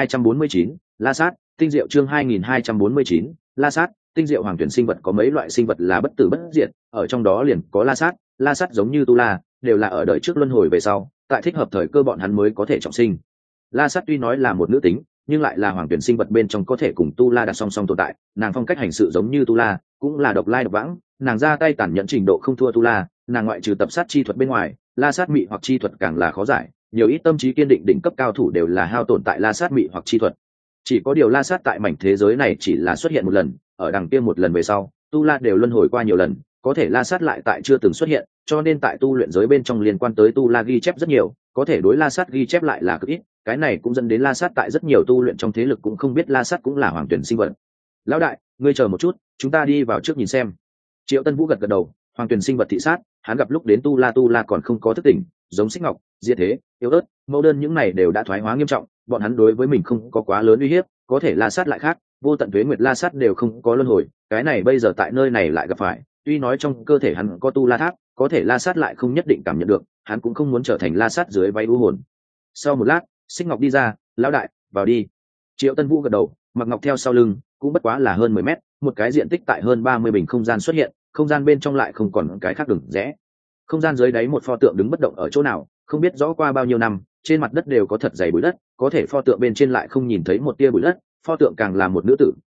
2249, La Sát, tinh diệu chương 2249, La Sát, tinh diệu hoàng tuyển sinh vật có mấy loại sinh vật là bất tử bất diệt, ở trong đó liền có La Sát giống như Tu La, đều là ở đời trước luân hồi về sau, tại thích hợp thời cơ bọn hắn mới có thể trọng sinh. La Sát tuy nói là một nữ tính, nhưng lại là hoàng tuyển sinh vật bên trong có thể cùng Tu La đặt song song tồn tại, nàng phong cách hành sự giống như Tu La, cũng là độc lai độc vãng, nàng ra tay tàn nhẫn trình độ không thua Tu La, nàng ngoại trừ tập sát chi thuật bên ngoài, La Sát mị hoặc chi thuật càng là khó giải, nhiều ít tâm trí kiên định đỉnh cấp cao thủ đều là hao tổn tại La Sát mị hoặc chi thuật. Chỉ có điều La Sát tại mảnh thế giới này chỉ là xuất hiện một lần, ở đằng kia một lần về sau, Tu La đều luân hồi qua nhiều lần, có thể La Sát lại tại chưa từng xuất hiện, cho nên tại tu luyện giới bên trong liên quan tới Tu La ghi chép rất nhiều, có thể đối La Sát ghi chép lại là cực ít, cái này cũng dẫn đến La Sát tại rất nhiều tu luyện trong thế lực cũng không biết La Sát cũng là hoàng tuyển sinh vật. Lão đại, ngươi chờ một chút, chúng ta đi vào trước nhìn xem. Triệu Tân Vũ gật gật đầu, hoàng tuyển sinh vật thị sát, hắn gặp lúc đến Tu La còn không có thức tỉnh, giống Xích Ngọc, Diệt Thế, Yếu Ớt, Mẫu Đơn những này đều đã thoái hóa nghiêm trọng, bọn hắn đối với mình không có quá lớn uy hiếp, có thể La Sát lại khác, vô tận tuế nguyệt La Sát đều không có luân hồi, cái này bây giờ tại nơi này lại gặp phải, tuy nói trong cơ thể hắn có Tu La tháp, có thể La Sát lại không nhất định cảm nhận được, hắn cũng không muốn trở thành La Sát dưới váy u hồn. Sau một lát, Xích Ngọc đi ra, lão đại, vào đi. Triệu Tân Vũ gật đầu, Mạc Ngọc theo sau lưng, cũng bất quá là hơn 10 mét, một cái diện tích tại hơn 30 bình không gian xuất hiện, không gian bên trong lại không còn cái khác đường rẽ. Không gian dưới đáy một pho tượng đứng bất động ở chỗ nào, không biết rõ qua bao nhiêu năm, trên mặt đất đều có thật dày bụi đất, có thể pho tượng bên trên lại không nhìn thấy một tia bụi đất, pho tượng càng là một nữ tử,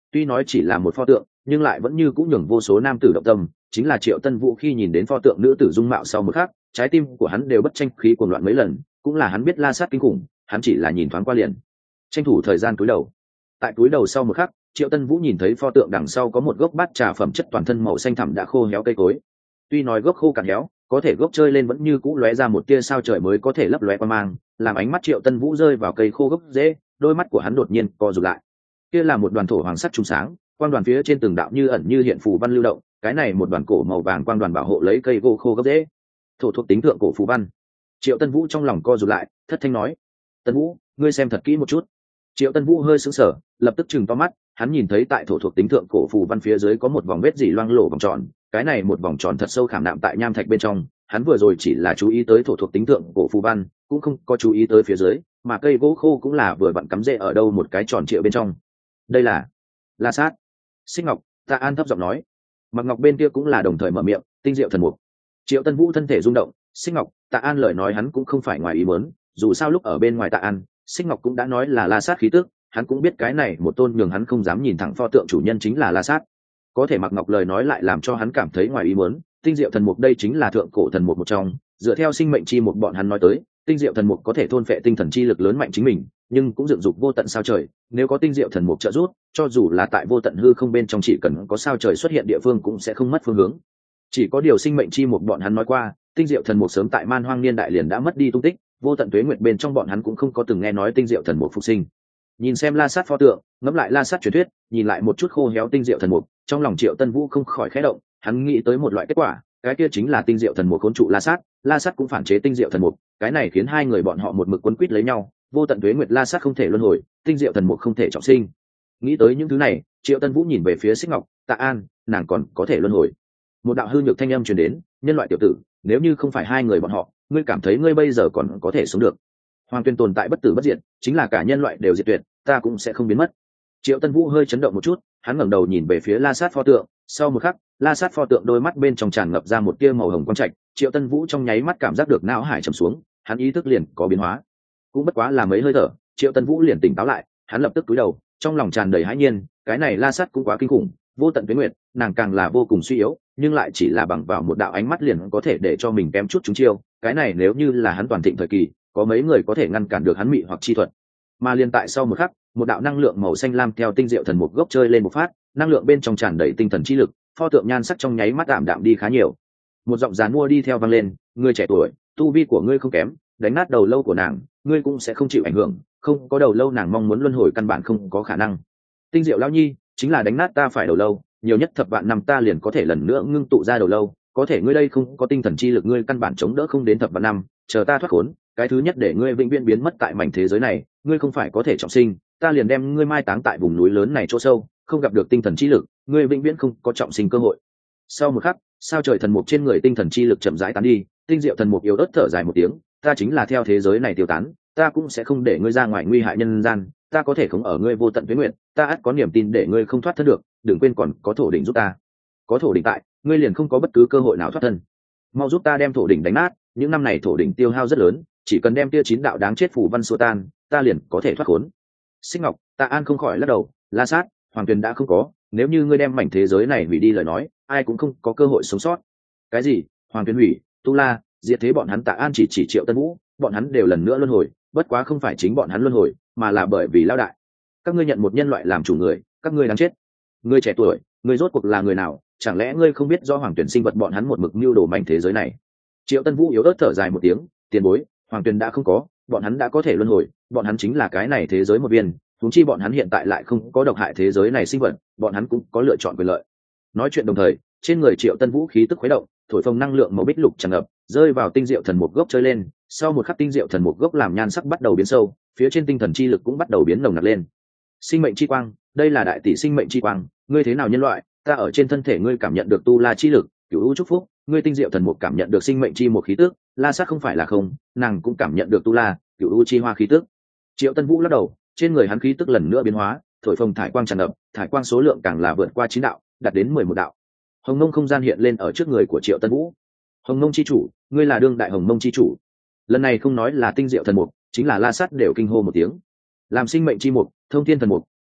tuy nói chỉ là một pho tượng nhưng lại vẫn như cũng nhường vô số nam tử động tâm. Chính là Triệu Tân Vũ khi nhìn đến pho tượng nữ tử dung mạo sau một khắc, trái tim của hắn đều bất tranh khí cuồng loạn mấy lần. Cũng là hắn biết La Sát kinh khủng, hắn chỉ là nhìn thoáng qua liền tranh thủ thời gian cúi đầu. Tại cúi đầu sau một khắc, Triệu Tân Vũ nhìn thấy pho tượng đằng sau có một gốc bát trà phẩm chất toàn thân màu xanh thẳm đã khô héo cây cối. Tuy nói gốc khô cạn héo, có thể gốc chơi lên vẫn như cũ lóe ra một tia sao trời mới có thể lấp lóe qua mang, làm ánh mắt Triệu Tân Vũ rơi vào cây khô gốc rễ, đôi mắt của hắn đột nhiên co rụt lại. Kia là một đoàn thổ hoàng sắc trùng sáng, quang đoàn phía trên từng đạo như ẩn như hiện phù văn lưu động, cái này một đoàn cổ màu vàng quang đoàn bảo hộ lấy cây gỗ khô gốc rễ. Thổ thuộc tính thượng cổ phù văn. Triệu Tân Vũ trong lòng co rụt lại, thất thanh nói: "Tân Vũ, ngươi xem thật kỹ một chút." Triệu Tân Vũ hơi sững sờ, lập tức chừng to mắt, hắn nhìn thấy tại thổ thuộc tính thượng cổ phù văn phía dưới có một vòng vết dỉ loang lổ vòng tròn, cái này một vòng tròn thật sâu khảm nạm tại nham thạch bên trong, hắn vừa rồi chỉ là chú ý tới thổ thuộc tính thượng cổ phù văn, cũng không có chú ý tới phía dưới, mà cây gỗ khô cũng là vừa vặn cắm rễ ở đâu một cái tròn trịa bên trong. Đây là La Sát. Xích Ngọc, Tạ An thấp giọng nói. Mặc Ngọc bên kia cũng là đồng thời mở miệng, tinh diệu thần mục. Triệu Tân Vũ thân thể rung động, Xích Ngọc, Tạ An lời nói hắn cũng không phải ngoài ý muốn, dù sao lúc ở bên ngoài Tạ An, Xích Ngọc cũng đã nói là La Sát khí tức, hắn cũng biết cái này một tôn nhường hắn không dám nhìn thẳng pho tượng chủ nhân chính là La Sát. Có thể Mặc Ngọc lời nói lại làm cho hắn cảm thấy ngoài ý muốn, tinh diệu thần mục đây chính là thượng cổ thần mục một trong, dựa theo sinh mệnh chi một bọn hắn nói tới, tinh diệu thần mục có thể thôn phệ tinh thần chi lực lớn mạnh chính mình, nhưng cũng dựng dục vô tận sao trời, nếu có tinh diệu thần mục trợ giúp, cho dù là tại vô tận hư không bên trong chỉ cần có sao trời xuất hiện địa phương cũng sẽ không mất phương hướng. Chỉ có điều sinh mệnh chi một bọn hắn nói qua, tinh diệu thần mục sớm tại Man Hoang niên đại liền đã mất đi tung tích, vô tận tuế nguyệt bên trong bọn hắn cũng không có từng nghe nói tinh diệu thần mục phục sinh. Nhìn xem La Sát pho tượng, ngẫm lại La Sát truyền thuyết, nhìn lại một chút khô héo tinh diệu thần mục, trong lòng Triệu Tân Vũ không khỏi khẽ động, hắn nghĩ tới một loại kết quả, cái kia chính là tinh diệu thần mục khốn trụ La Sát, La Sát cũng phản chế tinh diệu thần mục, cái này khiến hai người bọn họ một mực quấn quýt lấy nhau, vô tận tuế nguyệt La Sát không thể luân hồi, tinh diệu thần mục không thể trọng sinh. Nghĩ tới những thứ này, Triệu Tân Vũ nhìn về phía Xích Ngọc, Tạ An, nàng còn có thể luân hồi. Một đạo hư nhược thanh âm truyền đến, nhân loại tiểu tử, nếu như không phải hai người bọn họ, ngươi cảm thấy ngươi bây giờ còn có thể sống được? Hoàng Tuyên tồn tại bất tử bất diệt, chính là cả nhân loại đều diệt tuyệt, ta cũng sẽ không biến mất. Triệu Tân Vũ hơi chấn động một chút, hắn ngẩng đầu nhìn về phía La Sát pho tượng, sau một khắc, La Sát pho tượng đôi mắt bên trong tràn ngập ra một tia màu hồng quang trạch, Triệu Tân Vũ trong nháy mắt cảm giác được não hải trầm xuống, hắn ý thức liền có biến hóa. Cũng bất quá là mấy hơi thở, Triệu Tân Vũ liền tỉnh táo lại, hắn lập tức cúi đầu, trong lòng tràn đầy hãi nhiên, cái này La Sát cũng quá kinh khủng, vô tận tuế nguyệt, nàng càng là vô cùng suy yếu, nhưng lại chỉ là bằng vào một đạo ánh mắt liền có thể để cho mình kém chút trúng chiêu, cái này nếu như là hắn toàn thịnh thời kỳ, có mấy người có thể ngăn cản được hắn mị hoặc chi thuật. Mà liền tại sau một khắc, một đạo năng lượng màu xanh lam theo tinh diệu thần mục gốc chơi lên một phát, năng lượng bên trong tràn đầy tinh thần chi lực, pho tượng nhan sắc trong nháy mắt ảm đạm đi khá nhiều. Một giọng dàn mua đi theo vang lên, ngươi trẻ tuổi, tu vi của ngươi không kém, đánh nát đầu lâu của nàng, ngươi cũng sẽ không chịu ảnh hưởng, không có đầu lâu nàng mong muốn luân hồi căn bản không có khả năng. Tinh diệu lão nhi, chính là đánh nát ta phải đầu lâu, nhiều nhất thập vạn năm ta liền có thể lần nữa ngưng tụ ra đầu lâu, có thể ngươi đây không có tinh thần chi lực, ngươi căn bản chống đỡ không đến thập vạn năm, chờ ta thoát khốn, cái thứ nhất để ngươi vĩnh viễn biến mất tại mảnh thế giới này, ngươi không phải có thể trọng sinh, ta liền đem ngươi mai táng tại vùng núi lớn này chỗ sâu, không gặp được tinh thần chi lực, ngươi vĩnh viễn không có trọng sinh cơ hội. Sau một khắc, sao trời thần mục trên người tinh thần chi lực chậm rãi tán đi, tinh diệu thần mục yếu ớt thở dài một tiếng, ta chính là theo thế giới này tiêu tán, ta cũng sẽ không để ngươi ra ngoài nguy hại nhân gian, ta có thể không ở ngươi vô tận tuế nguyện, ta ắt có niềm tin để ngươi không thoát thân được, đừng quên còn có thổ đỉnh giúp ta, có thổ đỉnh tại, ngươi liền không có bất cứ cơ hội nào thoát thân. Mau giúp ta đem thổ đỉnh đánh nát, những năm này thổ đỉnh tiêu hao rất lớn, chỉ cần đem tia chín đạo đáng chết phù văn xua tan, ta liền có thể thoát khốn. Xích Ngọc, Tạ An không khỏi lắc đầu, La Sát, Hoàng Tuyền đã không có, nếu như ngươi đem mảnh thế giới này hủy đi lời nói, ai cũng không có cơ hội sống sót. Cái gì? Hoàng Tuyền hủy, Tu La, diệt thế bọn hắn? Tạ An chỉ Triệu Tân Vũ, bọn hắn đều lần nữa luân hồi, bất quá không phải chính bọn hắn luân hồi, mà là bởi vì lão đại. Các ngươi nhận một nhân loại làm chủ người, các ngươi đáng chết. Ngươi trẻ tuổi, ngươi rốt cuộc là người nào? Chẳng lẽ ngươi không biết do Hoàng Tuyền sinh vật bọn hắn một mực mưu đồ mảnh thế giới này? Triệu Tân Vũ yếu ớt thở dài một tiếng, tiền bối, Hoàng Tuyền đã không có, bọn hắn đã có thể luân hồi, bọn hắn chính là cái này thế giới một viên, huống chi bọn hắn hiện tại lại không có độc hại thế giới này sinh vật, bọn hắn cũng có lựa chọn quyền lợi. Nói chuyện đồng thời, trên người Triệu Tân Vũ khí tức khuấy động, thổi phồng năng lượng màu bích lục tràn ngập, rơi vào tinh diệu thần mục gốc chơi lên, sau một khắc tinh diệu thần mục gốc làm nhan sắc bắt đầu biến sâu, phía trên tinh thần chi lực cũng bắt đầu biến nồng nặc lên. Sinh mệnh chi quang, đây là đại tỷ sinh mệnh chi quang, ngươi thế nào nhân loại, ta ở trên thân thể ngươi cảm nhận được tu la chi lực, cửu u chúc phúc, ngươi tinh diệu thần mục cảm nhận được sinh mệnh chi một khí tức, La Sát không phải là không, nàng cũng cảm nhận được tu la, cửu u chi hoa khí tức. Triệu Tân Vũ lắc đầu, trên người hắn khí tức lần nữa biến hóa, thổi phồng thải quang tràn ngập, thải quang số lượng càng là vượt qua 9 đạo, đạt đến 11 đạo. Hồng Mông không gian hiện lên ở trước người của Triệu Tân Vũ. Hồng Mông chi chủ, ngươi là đương đại Hồng Mông chi chủ. Lần này không nói là tinh diệu thần mục, chính là La Sát đều kinh hô một tiếng. Làm sinh mệnh chi mục, thông thiên thần mục,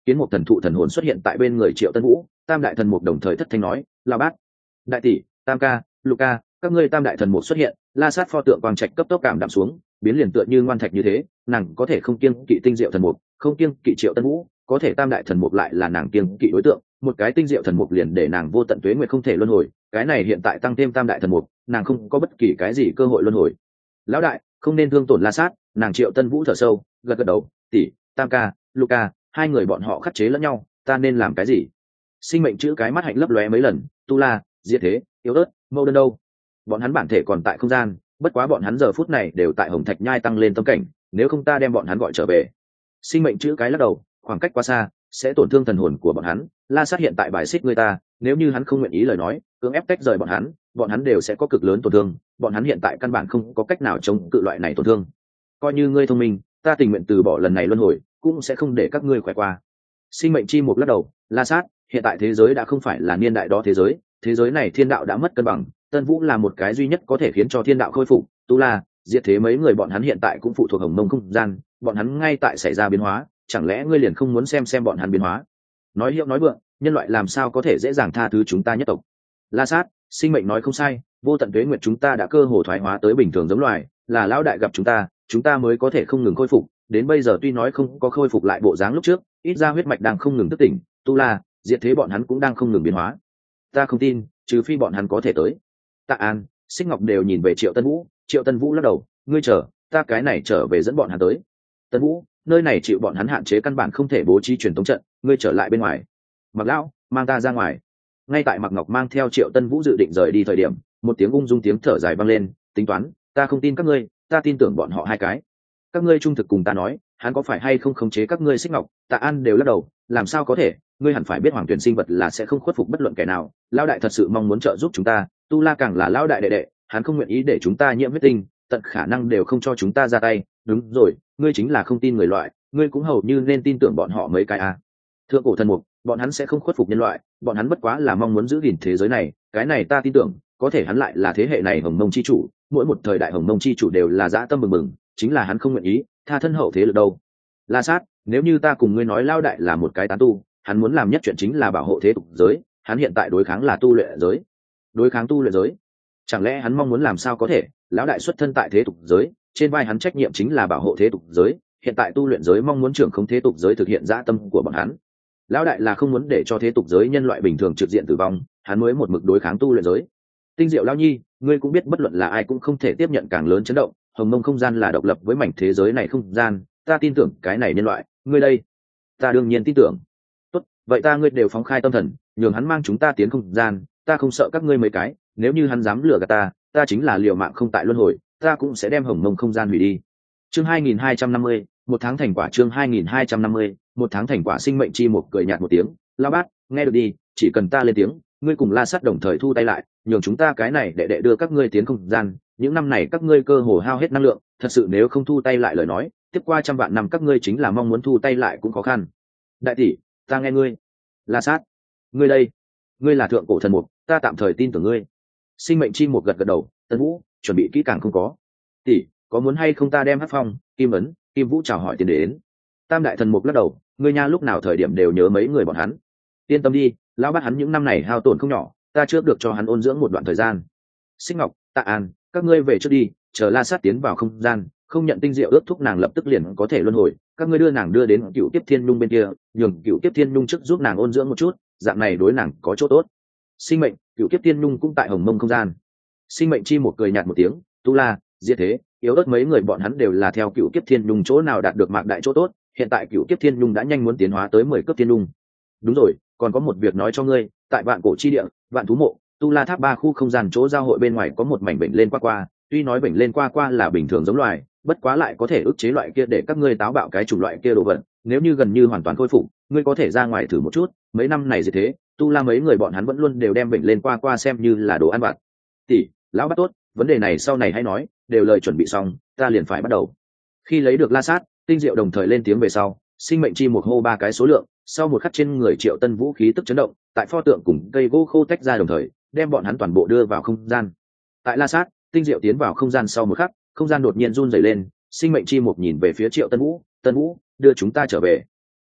kiến một thần thụ thần hồn xuất hiện tại bên người Triệu Tân Vũ. Tam đại thần mục đồng thời thất thanh nói: La bát, đại tỷ, Tam ca, Luca, các ngươi tam đại thần mục xuất hiện. La Sát pho tượng quang trạch cấp tốc cảm đạm xuống, biến liền tựa như ngoan thạch như thế. Nàng có thể không kiêng kỵ tinh diệu thần mục, không kiêng kỵ Triệu Tân Vũ, có thể tam đại thần mục lại là nàng kiêng kỵ đối tượng. Một cái tinh diệu thần mục liền để nàng vô tận tuế nguyệt không thể luân hồi, cái này hiện tại tăng thêm tam đại thần mục, nàng không có bất kỳ cái gì cơ hội luân hồi. Lão đại, không nên thương tổn La Sát. Nàng Triệu Tân Vũ thở sâu, gật gật đầu: tỷ, Tam ca, Luca, hai người bọn họ khắc chế lẫn nhau, ta nên làm cái gì? Sinh mệnh chữ cái mắt hạnh lấp lóe mấy lần: Tu La, Diệt Thế, Yếu Ớt, Mâu Đơn đâu? Bọn hắn bản thể còn tại không gian, bất quá bọn hắn giờ phút này đều tại Hồng Thạch Nhai tăng lên tâm cảnh, nếu không ta đem bọn hắn gọi trở về. Sinh mệnh chữ cái lắc đầu: khoảng cách quá xa, sẽ tổn thương thần hồn của bọn hắn. La Sát hiện tại bài xích người ta, nếu như hắn không nguyện ý lời nói, cưỡng ép tách rời bọn hắn đều sẽ có cực lớn tổn thương. Bọn hắn hiện tại căn bản không có cách nào chống cự loại này tổn thương. Coi như ngươi thông minh, ta tình nguyện từ bỏ lần này luân hồi, cũng sẽ không để các ngươi khỏe qua. Sinh mệnh chi mục lắc đầu: La Sát, hiện tại thế giới đã không phải là niên đại đó thế giới này thiên đạo đã mất cân bằng. Tân Vũ là một cái duy nhất có thể khiến cho thiên đạo khôi phục. Tu La, Diệt Thế mấy người bọn hắn hiện tại cũng phụ thuộc Hồng Mông không gian, bọn hắn ngay tại xảy ra biến hóa, chẳng lẽ ngươi liền không muốn xem bọn hắn biến hóa? Nói hiệu nói vượng, nhân loại làm sao có thể dễ dàng tha thứ chúng ta nhất tộc? La Sát, sinh mệnh nói không sai, vô tận tuế nguyệt chúng ta đã cơ hồ thoái hóa tới bình thường giống loài, là lão đại gặp chúng ta mới có thể không ngừng khôi phục. Đến bây giờ tuy nói không có khôi phục lại bộ dáng lúc trước, ít ra huyết mạch đang không ngừng thức tỉnh. Tu La, Diệt Thế bọn hắn cũng đang không ngừng biến hóa. Ta không tin, trừ phi bọn hắn có thể tới. Tạ An, Xích Ngọc đều nhìn về Triệu Tân Vũ lắc đầu: ngươi chờ, ta cái này trở về dẫn bọn hắn tới. Tân Vũ, nơi này chịu bọn hắn hạn chế căn bản không thể bố trí truyền tống trận, ngươi trở lại bên ngoài. Mặc lão, mang ta ra ngoài. Ngay tại Mặc Ngọc mang theo Triệu Tân Vũ dự định rời đi thời điểm, một tiếng ung dung tiếng thở dài vang lên: tính toán, ta không tin các ngươi, ta tin tưởng bọn họ hai cái. Các ngươi trung thực cùng ta nói, hắn có phải hay không khống chế các ngươi? Xích Ngọc, Tạ An đều lắc đầu: làm sao có thể, ngươi hẳn phải biết hoàng tuyển sinh vật là sẽ không khuất phục bất luận kẻ nào. Lão đại thật sự mong muốn trợ giúp chúng ta, Tu La càng là lão đại đệ đệ, hắn không nguyện ý để chúng ta nhiễm huyết tinh, tận khả năng đều không cho chúng ta ra tay. Đúng rồi, ngươi chính là không tin người loại, ngươi cũng hầu như nên tin tưởng bọn họ mấy cái à. Thượng cổ thần mục, bọn hắn sẽ không khuất phục nhân loại, bọn hắn bất quá là mong muốn giữ gìn thế giới này, cái này ta tin tưởng. Có thể hắn lại là thế hệ này Hồng Mông chi chủ, mỗi một thời đại Hồng Mông chi chủ đều là dã tâm bừng bừng, chính là hắn không nguyện ý tha thân hậu thế lực đâu. La Sát, nếu như ta cùng ngươi nói lao đại là một cái tán tu, hắn muốn làm nhất chuyện chính là bảo hộ thế tục giới, hắn hiện tại đối kháng là tu luyện giới. Đối kháng tu luyện giới? Chẳng lẽ hắn mong muốn làm sao có thể, lão đại xuất thân tại thế tục giới, trên vai hắn trách nhiệm chính là bảo hộ thế tục giới, hiện tại tu luyện giới mong muốn trưởng không thế tục giới thực hiện dã tâm của bọn hắn. Lão đại là không muốn để cho thế tục giới nhân loại bình thường trực diện tử vong, hắn mới một mực đối kháng tu luyện giới. Tinh Diệu lão nhi, ngươi cũng biết bất luận là ai cũng không thể tiếp nhận càng lớn chấn động, Hồng Mông không gian là độc lập với mảnh thế giới này không gian, ta tin tưởng cái này nhân loại, ngươi đây? Ta đương nhiên tin tưởng. Tốt, vậy ta ngươi đều phóng khai tâm thần, nhường hắn mang chúng ta tiến không gian, ta không sợ các ngươi mấy cái, nếu như hắn dám lừa gạt ta chính là liều mạng không tại luân hồi, ta cũng sẽ đem Hồng Mông không gian hủy đi. Chương 2250, một tháng thành quả. Chương 2250, một tháng thành quả. Sinh mệnh chi một cười nhạt một tiếng: Lão bát, nghe được đi, chỉ cần ta lên tiếng, ngươi cùng La Sát đồng thời thu tay lại, nhường chúng ta cái này để đưa các ngươi tiến không gian. Những năm này các ngươi cơ hồ hao hết năng lượng, thật sự nếu không thu tay lại lời nói, tiếp qua trăm vạn năm các ngươi chính là mong muốn thu tay lại cũng khó khăn. Đại tỷ, ta nghe ngươi. La Sát, ngươi đây, ngươi là thượng cổ thần mục, ta tạm thời tin tưởng ngươi. Sinh mệnh chi một gật gật đầu: Tân Vũ, chuẩn bị kỹ càng không có? Tỷ, có muốn hay không ta đem Hắc Phong, Kim Ấn, Kim Vũ chào hỏi tiền đến? Tam đại thần mục lắc đầu: ngươi nha lúc nào thời điểm đều nhớ mấy người bọn hắn. Yên tâm đi, lão bát hắn những năm này hao tổn không nhỏ, ta trước được cho hắn ôn dưỡng một đoạn thời gian. Xích Ngọc, Tạ An, các ngươi về trước đi, chờ La Sát tiến vào không gian, không nhận tinh diệu ước thúc nàng lập tức liền có thể luân hồi, các ngươi đưa nàng đưa đến Cựu Tiếp Thiên Nhung bên kia, nhường Cựu Tiếp Thiên Nhung trước giúp nàng ôn dưỡng một chút, dạng này đối nàng có chỗ tốt. Sinh mệnh, Cựu Tiếp Thiên Nhung cũng tại Hồng Mông không gian. Sinh mệnh chi một cười nhạt một tiếng: Tu La, Diệt Thế, Yếu Ớt mấy người bọn hắn đều là theo Cựu Kiếp Thiên Nhung chỗ nào đạt được mạc đại chỗ tốt, hiện tại Cựu Kiếp Thiên Nhung đã nhanh muốn tiến hóa tới 10 cấp Thiên Nhung. Đúng rồi, còn có một việc nói cho ngươi, tại Vạn Cổ chi địa, Vạn Thú Mộ, Tu La Tháp 3 khu không gian chỗ giao hội bên ngoài có một mảnh bệnh lên qua, tuy nói bệnh lên qua là bình thường giống loài, bất quá lại có thể ức chế loại kia để các ngươi táo bạo cái chủng loại kia đồ vật, nếu như gần như hoàn toàn khôi phục, ngươi có thể ra ngoài thử một chút, mấy năm này gì thế, Tu La mấy người bọn hắn vẫn luôn đều đem bệnh lên qua xem như là đồ ăn vặt. Tỷ, lão bắt tốt, vấn đề này sau này hãy nói, đều lời chuẩn bị xong, ta liền phải bắt đầu. Khi lấy được La Sát, Tinh Diệu đồng thời lên tiếng về sau, sinh mệnh chi một hô 3 cái số lượng, sau một khắc trên người Triệu Tân Vũ khí tức chấn động, tại pho tượng cùng cây gỗ khô tách ra đồng thời, đem bọn hắn toàn bộ đưa vào không gian. Tại La Sát, Tinh Diệu tiến vào không gian sau một khắc, không gian đột nhiên run rẩy lên, sinh mệnh chi một nhìn về phía Triệu Tân Vũ: Tân Vũ, đưa chúng ta trở về.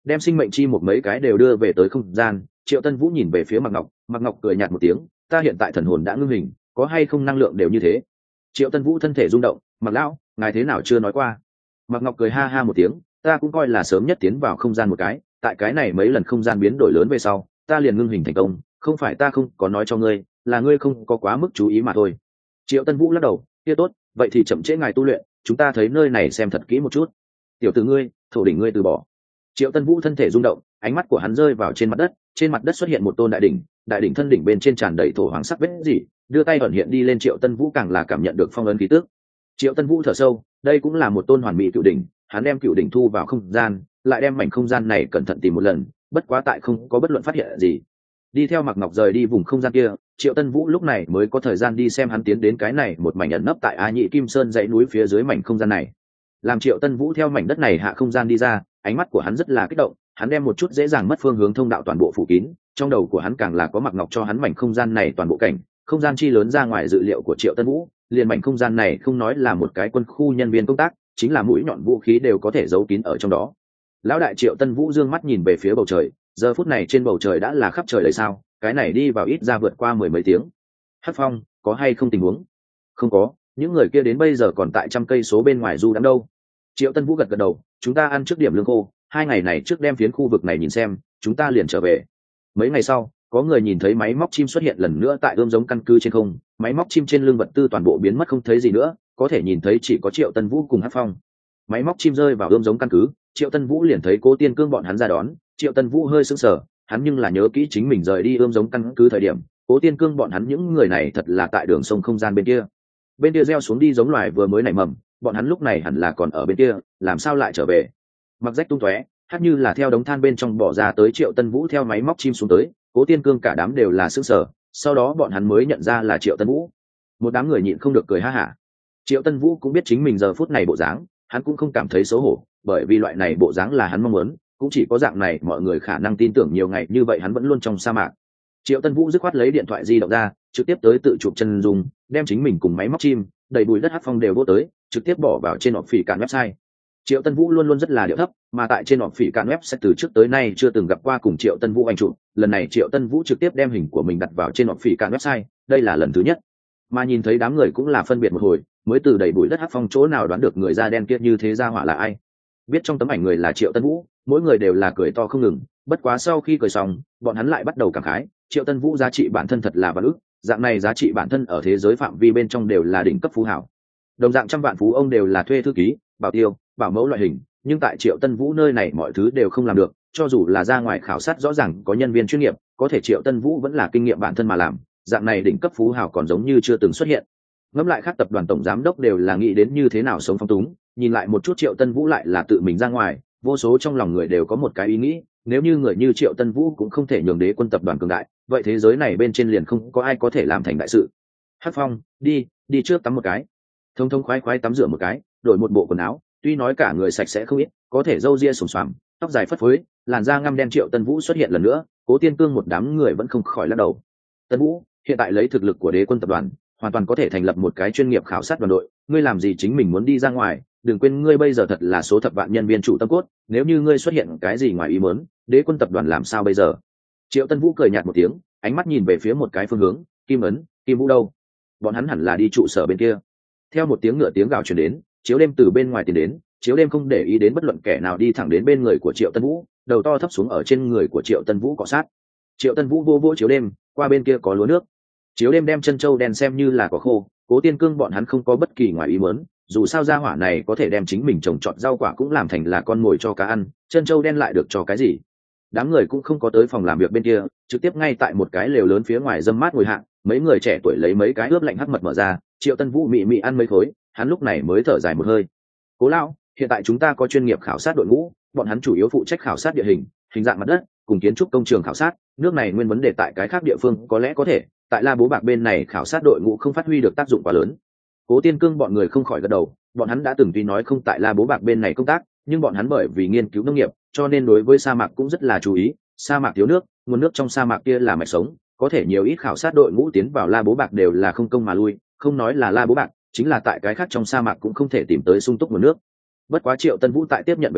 đem sinh mệnh chi một mấy cái đều đưa về tới không gian. Triệu Tân Vũ nhìn về phía Mạc Ngọc cười nhạt một tiếng, ta hiện tại thần hồn đã ngưng hình, có hay không năng lượng đều như thế. Triệu Tân Vũ thân thể rung động, Mạc lão, ngài thế nào chưa nói qua. Mạc Ngọc cười ha ha một tiếng, ta cũng coi là sớm nhất tiến vào không gian một cái, tại cái này mấy lần không gian biến đổi lớn về sau, ta liền ngưng hình thành công, không phải ta không có nói cho ngươi, là ngươi không có quá mức chú ý mà thôi. Triệu Tân Vũ lắc đầu, kia tốt, vậy thì chậm trễ ngài tu luyện, chúng ta thấy nơi này xem thật kỹ một chút. Tiểu tử ngươi, thổ đỉnh ngươi từ bỏ. Triệu Tân Vũ thân thể rung động, ánh mắt của hắn rơi vào trên mặt đất xuất hiện một tôn đại đỉnh thân đỉnh bên trên tràn đầy thổ hoàng sắc vết gì, đưa tay ẩn hiện đi lên. Triệu Tân Vũ càng là cảm nhận được phong ấn khí tức. Triệu Tân Vũ thở sâu, đây cũng là một tôn hoàn mỹ cựu đỉnh, hắn đem cựu đỉnh thu vào không gian, lại đem mảnh không gian này cẩn thận tìm một lần, bất quá tại không có bất luận phát hiện gì. Đi theo Mạc Ngọc rời đi vùng không gian kia, Triệu Tân Vũ lúc này mới có thời gian đi xem hắn tiến đến cái này một mảnh ẩn nấp tại A Nhị Kim Sơn dãy núi phía dưới mảnh không gian này. Làm Triệu Tân Vũ theo mảnh đất này hạ không gian đi ra, ánh mắt của hắn rất là kích động, hắn đem một chút dễ dàng mất phương hướng thông đạo toàn bộ phủ kín, trong đầu của hắn càng là có Mạc Ngọc cho hắn mảnh không gian này toàn bộ cảnh, không gian chi lớn ra ngoài dự liệu của Triệu Tân Vũ, liền mảnh không gian này không nói là một cái quân khu nhân viên công tác, chính là mũi nhọn vũ khí đều có thể giấu kín ở trong đó. Lão đại Triệu Tân Vũ dương mắt nhìn về phía bầu trời, giờ phút này trên bầu trời đã là khắp trời đầy sao, cái này đi vào ít ra vượt qua 10 mấy tiếng. Hắc Phong, có hay không tình huống? Không có, những người kia đến bây giờ còn tại trăm cây số bên ngoài du đãng đâu. Triệu Tân Vũ gật gật đầu, chúng ta ăn trước điểm lương khô, 2 ngày này trước đem phiến khu vực này nhìn xem, chúng ta liền trở về. Mấy ngày sau, có người nhìn thấy máy móc chim xuất hiện lần nữa tại ươm giống căn cứ trên không, máy móc chim trên lưng vật tư toàn bộ biến mất không thấy gì nữa, có thể nhìn thấy chỉ có Triệu Tân Vũ cùng Hắc Phong. Máy móc chim rơi vào ươm giống căn cứ, Triệu Tân Vũ liền thấy Cố Tiên Cương bọn hắn ra đón. Triệu Tân Vũ hơi sững sờ, hắn nhưng là nhớ kỹ chính mình rời đi ươm giống căn cứ thời điểm, Cố Tiên Cương bọn hắn những người này thật là tại đường sông không gian bên kia gieo xuống đi giống loài vừa mới nảy mầm, bọn hắn lúc này hẳn là còn ở bên kia, làm sao lại trở về? Mặc rách tung tóe, hát như là theo đống than bên trong bỏ ra tới. Triệu Tân Vũ theo máy móc chim xuống tới, Cố Tiên Cương cả đám đều là sững sờ, sau đó bọn hắn mới nhận ra là Triệu Tân Vũ. Một đám người nhịn không được cười ha hả. Triệu Tân Vũ cũng biết chính mình giờ phút này bộ dáng, hắn cũng không cảm thấy xấu hổ, bởi vì loại này bộ dáng là hắn mong muốn, cũng chỉ có dạng này mọi người khả năng tin tưởng nhiều ngày như vậy hắn vẫn luôn trong sa mạc. Triệu Tân Vũ dứt khoát lấy điện thoại di động ra, trực tiếp tới tự chụp chân dung, đem chính mình cùng máy móc chim đầy bụi đất Hắc Phong đều vô tới, trực tiếp bỏ vào trên họp phỉ cạn website. Triệu Tân Vũ luôn luôn rất là điệu thấp, mà tại trên họp phỉ cạn website từ trước tới nay chưa từng gặp qua cùng Triệu Tân Vũ ảnh chụp, lần này Triệu Tân Vũ trực tiếp đem hình của mình đặt vào trên họp phỉ cạn website, đây là lần thứ nhất. Mà nhìn thấy đám người cũng là phân biệt một hồi, mới từ đầy bụi đất Hắc Phong chỗ nào đoán được người da đen kia như thế ra hỏa là ai. Biết trong tấm ảnh người là Triệu Tân Vũ, mỗi người đều là cười to không ngừng, bất quá sau khi cười xong, bọn hắn lại bắt đầu cảm khái, Triệu Tân Vũ giá trị bản thân thật là vạn ức, dạng này giá trị bản thân ở thế giới phạm vi bên trong đều là đỉnh cấp phú hảo. Đồng dạng trăm vạn phú ông đều là thuê thư ký, bảo tiêu, bảo mẫu loại hình, nhưng tại Triệu Tân Vũ nơi này mọi thứ đều không làm được, cho dù là ra ngoài khảo sát rõ ràng có nhân viên chuyên nghiệp, có thể Triệu Tân Vũ vẫn là kinh nghiệm bản thân mà làm, dạng này đỉnh cấp phú hảo còn giống như chưa từng xuất hiện. Ngẫm lại các tập đoàn tổng giám đốc đều là nghĩ đến như thế nào sống phong túng, nhìn lại một chút Triệu Tân Vũ lại là tự mình ra ngoài, vô số trong lòng người đều có một cái ý nghĩ, nếu như người như Triệu Tân Vũ cũng không thể nhường đế quân tập đoàn cường đại, vậy thế giới này bên trên liền không có ai có thể làm thành đại sự. Hắc Phong, đi trước tắm một cái. Thông thông khoái khoái tắm rửa một cái, đổi một bộ quần áo, tuy nói cả người sạch sẽ không ít, có thể râu ria xồm xoàm, tóc dài phất phới, làn da ngăm đen. Triệu Tân Vũ xuất hiện lần nữa, Cố Tiên Cương một đám người vẫn không khỏi lắc đầu. Tân Vũ, hiện tại lấy thực lực của đế quân tập đoàn, hoàn toàn có thể thành lập một cái chuyên nghiệp khảo sát đoàn đội, ngươi làm gì chính mình muốn đi ra ngoài, đừng quên ngươi bây giờ thật là số thập vạn nhân viên chủ tâm cốt, nếu như ngươi xuất hiện cái gì ngoài ý muốn, đế quân tập đoàn làm sao bây giờ? Triệu Tân Vũ cười nhạt một tiếng, ánh mắt nhìn về phía một cái phương hướng, Kim Ấn, Kim Vũ đâu? Bọn hắn hẳn là đi trụ sở bên kia. Theo một tiếng ngựa tiếng gào truyền đến, Chiếu Đêm từ bên ngoài tiến đến. Chiếu Đêm không để ý đến bất luận kẻ nào, đi thẳng đến bên người của Triệu Tân Vũ, đầu to thấp xuống ở trên người của Triệu Tân Vũ cọ sát. Triệu Tân Vũ vô vỗ Chiếu Đêm, qua bên kia có lúa nước. Chiếu Đêm đem chân châu đen xem như là có khô, Cố Tiên Cương bọn hắn không có bất kỳ ngoài ý muốn, dù sao gia hỏa này có thể đem chính mình trồng trọt rau quả cũng làm thành là con mồi cho cá ăn, chân châu đen lại được cho cái gì? Đám người cũng không có tới phòng làm việc bên kia, trực tiếp ngay tại một cái lều lớn phía ngoài dâm mát ngồi hạng, mấy người trẻ tuổi lấy mấy cái ướp lạnh hắc mật mở ra, Triệu Tân Vũ mị mị ăn mấy khối, hắn lúc này mới thở dài một hơi. Cố lão, hiện tại chúng ta có chuyên nghiệp khảo sát đội ngũ, bọn hắn chủ yếu phụ trách khảo sát địa hình, hình dạng mặt đất, cùng kiến trúc công trường khảo sát, nước này nguyên vấn đề tại cái khác địa phương có lẽ có thể, tại La Bố Bạc bên này khảo sát đội ngũ không phát huy được tác dụng quá lớn. Cố Tiên Cương bọn người không khỏi gật đầu, bọn hắn đã từng tuy nói không tại La Bố Bạc bên này công tác, nhưng bọn hắn bởi vì nghiên cứu nông nghiệp, cho nên đối với sa mạc cũng rất là chú ý. Sa mạc thiếu nước, nguồn nước trong sa mạc kia là mạch sống, có thể nhiều ít khảo sát đội ngũ tiến vào La Bố Bạc đều là không công mà lui, không nói là La Bố Bạc, chính là tại cái khác trong sa mạc cũng không thể tìm tới sung túc nguồn nước. Bất quá Triệu Tân Vũ tại tiếp nhận về sau,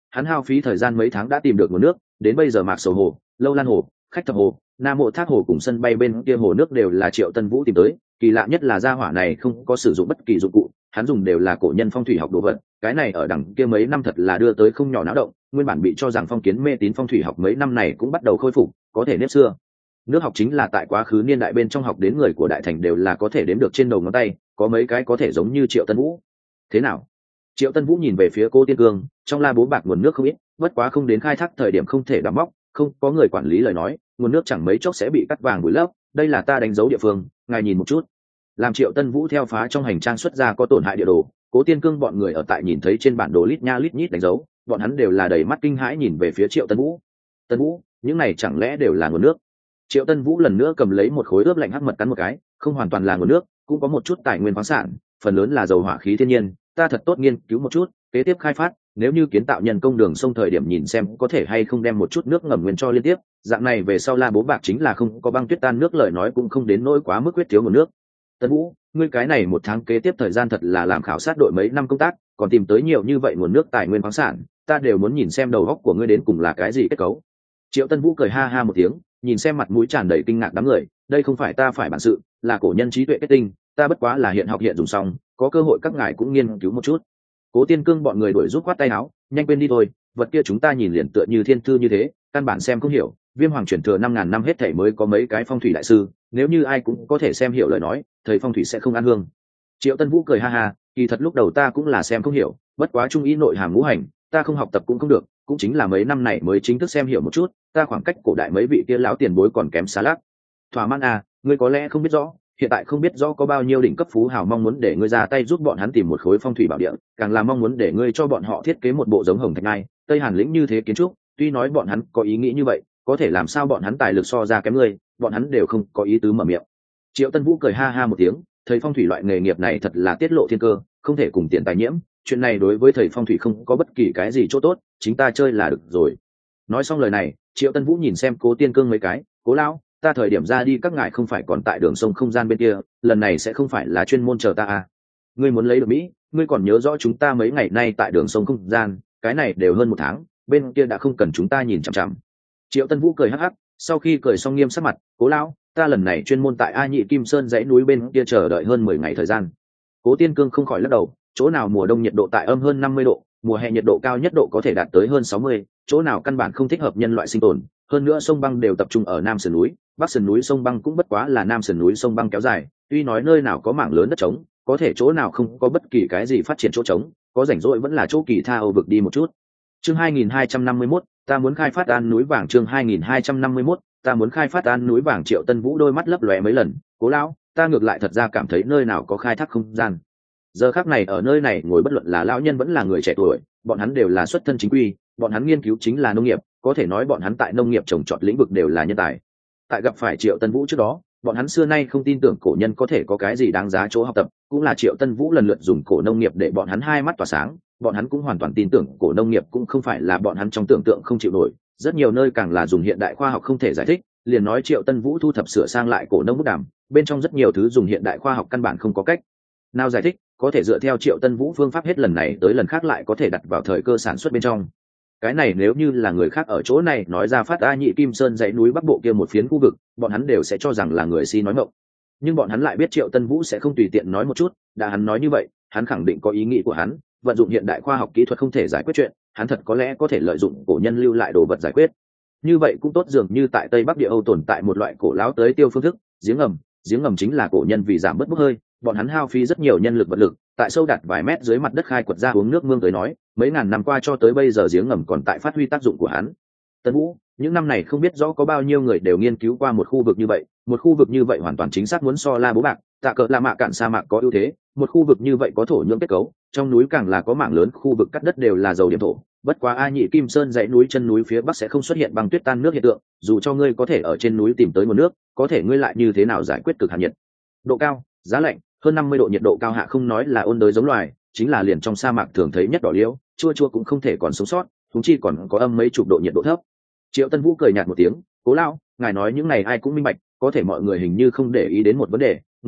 hắn hao phí thời gian mấy tháng đã tìm được nguồn nước, đến bây giờ Mạc Sầu Hồ, Lâu Lan Hồ, Khách Thập Hồ, Nam Mộ Thác Hồ cùng sân bay bên kia hồ nước đều là Triệu Tân Vũ tìm tới. Kỳ lạ nhất là gia hỏa này không có sử dụng bất kỳ dụng cụ, hắn dùng đều là cổ nhân phong thủy học đồ vật. Cái này ở đằng kia mấy năm thật là đưa tới không nhỏ náo động, nguyên bản bị cho rằng phong kiến mê tín phong thủy học mấy năm này cũng bắt đầu khôi phục, có thể nếp xưa. Nước học chính là tại quá khứ niên đại bên trong học đến người của đại thành đều là có thể đếm được trên đầu ngón tay, có mấy cái có thể giống như Triệu Tân Vũ. Thế nào? Triệu Tân Vũ nhìn về phía Cố Tiên Cương, trong la bố bạc nguồn nước không ít, bất quá không đến khai thác thời điểm không thể đào móc, không có người quản lý lời nói, nguồn nước chẳng mấy chốc sẽ bị cắt vàng bụi lấp. Đây là ta đánh dấu địa phương, ngài nhìn một chút. Làm Triệu Tân Vũ theo phá trong hành trang xuất ra có tổn hại địa đồ, Cố Tiên Cương bọn người ở tại nhìn thấy trên bản đồ lít nha lít nhít đánh dấu, bọn hắn đều là đầy mắt kinh hãi nhìn về phía Triệu Tân Vũ. Tân Vũ, những này chẳng lẽ đều là nguồn nước? Triệu Tân Vũ lần nữa cầm lấy một khối ướp lạnh hắc mật cắn một cái, không hoàn toàn là nguồn nước, cũng có một chút tài nguyên khoáng sản, phần lớn là dầu hỏa khí thiên nhiên, ta thật tốt nghiên cứu một chút, kế tiếp khai phát, nếu như kiến tạo nhân công đường sông thời điểm nhìn xem có thể hay không đem một chút nước ngầm nguyên cho liên tiếp, dạng này về sau La Bố Bạc chính là không có băng tuyết tan nước lời nói cũng không đến nỗi quá mức quyết thiếu nguồn nước. Tân Vũ, ngươi cái này một tháng kế tiếp thời gian thật là làm khảo sát đội mấy năm công tác, còn tìm tới nhiều như vậy nguồn nước tài nguyên khoáng sản, ta đều muốn nhìn xem đầu óc của ngươi đến cùng là cái gì kết cấu. Triệu Tân Vũ cười ha ha một tiếng, nhìn xem mặt mũi tràn đầy kinh ngạc đám người, đây không phải ta phải bản sự, là cổ nhân trí tuệ kết tinh, ta bất quá là hiện học hiện dùng xong, có cơ hội các ngài cũng nghiên cứu một chút. Cố Tiên Cương bọn người đuổi rút quát tay áo, nhanh quên đi thôi, vật kia chúng ta nhìn liền tựa như thiên thư như thế, căn bản xem không hiểu, Viêm Hoàng truyền thừa 5000 năm hết thảy mới có mấy cái phong thủy đại sư, nếu như ai cũng có thể xem hiểu lời nói, thầy phong thủy sẽ không ăn hương. Triệu Tân Vũ cười ha ha, kỳ thật lúc đầu ta cũng là xem không hiểu, bất quá trung ý nội hàm ngũ hành, ta không học tập cũng không được, cũng chính là mấy năm này mới chính thức xem hiểu một chút, ta khoảng cách cổ đại mấy vị kia lão tiền bối còn kém xa lác. Thỏa mãn à, ngươi có lẽ không biết rõ, hiện tại không biết rõ có bao nhiêu đỉnh cấp phú hào mong muốn để ngươi ra tay giúp bọn hắn tìm một khối phong thủy bảo địa, càng là mong muốn để ngươi cho bọn họ thiết kế một bộ giống Hồng Thạch Ngai, Tây Hàn lĩnh như thế kiến trúc, tuy nói bọn hắn có ý nghĩ như vậy, có thể làm sao bọn hắn tài lực so ra kém ngươi, bọn hắn đều không có ý tứ mở miệng. Triệu Tân Vũ cười ha ha một tiếng, thầy phong thủy loại nghề nghiệp này thật là tiết lộ thiên cơ, không thể cùng tiền tài nhiễm, chuyện này đối với thầy phong thủy không có bất kỳ cái gì chỗ tốt, chính ta chơi là được rồi. Nói xong lời này, Triệu Tân Vũ nhìn xem Cố Tiên Cương mấy cái, Cố lão, ta thời điểm ra đi các ngài không phải còn tại đường sông không gian bên kia, lần này sẽ không phải là chuyên môn chờ ta à? Ngươi muốn lấy được Mỹ, ngươi còn nhớ rõ chúng ta mấy ngày nay tại đường sông không gian, cái này đều hơn một tháng, bên kia đã không cần chúng ta nhìn chằm chằm. Triệu Tân Vũ cười hắc hắc, sau khi cười xong nghiêm sắc mặt, Cố lão, ta lần này chuyên môn tại A Nhị Kim Sơn dãy núi bên kia chờ đợi hơn 10 ngày thời gian. Cố Tiên Cương không khỏi lắc đầu, chỗ nào mùa đông nhiệt độ tại âm hơn 50 độ, mùa hè nhiệt độ cao nhất độ có thể đạt tới hơn 60, chỗ nào căn bản không thích hợp nhân loại sinh tồn, hơn nữa sông băng đều tập trung ở Nam sườn núi, Bắc sườn núi sông băng cũng bất quá là Nam sườn núi sông băng kéo dài, tuy nói nơi nào có mảng lớn đất trống, có thể chỗ nào không có bất kỳ cái gì phát triển chỗ trống, có rảnh rỗi vẫn là chỗ kỳ tha Âu vực đi một chút. Chương 2251, ta muốn khai phát An núi vàng. Chương 2251, ta muốn khai phát An núi vàng. Triệu Tân Vũ đôi mắt lấp lóe mấy lần, Cố lão, ta ngược lại thật ra cảm thấy nơi nào có khai thác không gian. Giờ khắc này ở nơi này ngồi bất luận là lão nhân vẫn là người trẻ tuổi, bọn hắn đều là xuất thân chính quy, bọn hắn nghiên cứu chính là nông nghiệp, có thể nói bọn hắn tại nông nghiệp trồng trọt lĩnh vực đều là nhân tài. Tại gặp phải Triệu Tân Vũ trước đó, bọn hắn xưa nay không tin tưởng cổ nhân có thể có cái gì đáng giá chỗ học tập, cũng là Triệu Tân Vũ lần lượt dùng cổ nông nghiệp để bọn hắn hai mắt tỏa sáng, bọn hắn cũng hoàn toàn tin tưởng cổ nông nghiệp cũng không phải là bọn hắn trong tưởng tượng không chịu nổi, rất nhiều nơi càng là dùng hiện đại khoa học không thể giải thích, liền nói Triệu Tân Vũ thu thập sửa sang lại cổ nông bút đàm, bên trong rất nhiều thứ dùng hiện đại khoa học căn bản không có cách nào giải thích, có thể dựa theo Triệu Tân Vũ phương pháp hết lần này tới lần khác lại có thể đặt vào thời cơ sản xuất bên trong. Cái này nếu như là người khác ở chỗ này nói ra phát A Nhị Kim Sơn dãy núi Bắc Bộ kia một phiến khu vực, bọn hắn đều sẽ cho rằng là người si nói ngọng. Nhưng bọn hắn lại biết Triệu Tân Vũ sẽ không tùy tiện nói một chút, đã hắn nói như vậy, hắn khẳng định có ý nghĩ của hắn, vận dụng hiện đại khoa học kỹ thuật không thể giải quyết chuyện, hắn thật có lẽ có thể lợi dụng cổ nhân lưu lại đồ vật giải quyết. Như vậy cũng tốt, dường như tại Tây Bắc Địa Âu tồn tại một loại cổ lão tới tiêu phương thức, giếng ngầm chính là cổ nhân vì giảm bớt bốc hơi, bọn hắn hao phí rất nhiều nhân lực vật lực, tại sâu đặt vài mét dưới mặt đất khai quật ra uống nước mương tới nói, mấy ngàn năm qua cho tới bây giờ giếng ngầm còn tại phát huy tác dụng của hắn. Tân Vũ, những năm này không biết rõ có bao nhiêu người đều nghiên cứu qua một khu vực như vậy, một khu vực như vậy hoàn toàn chính xác muốn so La Bố Bạc, Tạ Cờ La Mạ Cạn sa mạc có ưu thế, một khu vực như vậy có thổ nhưỡng kết cấu, trong núi càng là có mảng lớn khu vực cắt đất đều là dầu điểm thổ, bất quá A Nhị Kim Sơn dãy núi chân núi phía bắc sẽ không xuất hiện băng tuyết tan nước hiện tượng, dù cho ngươi có thể ở trên núi tìm tới nguồn nước, có thể ngươi lại như thế nào giải quyết cực hạn nhiệt độ cao, giá lạnh, hơn 50 độ nhiệt độ cao hạ không nói là ôn đới giống loài, chính là liền trong sa mạc thường thấy nhất đỏ liễu, chua chua cũng không thể còn sống sót, thúng chi còn có âm mấy chục độ nhiệt độ thấp. Triệu Tân Vũ cười nhạt một tiếng, Cố lão, ngài nói những này ai cũng minh bạch, có thể mọi người hình như không để ý đến một vấn đề, nguồn nước,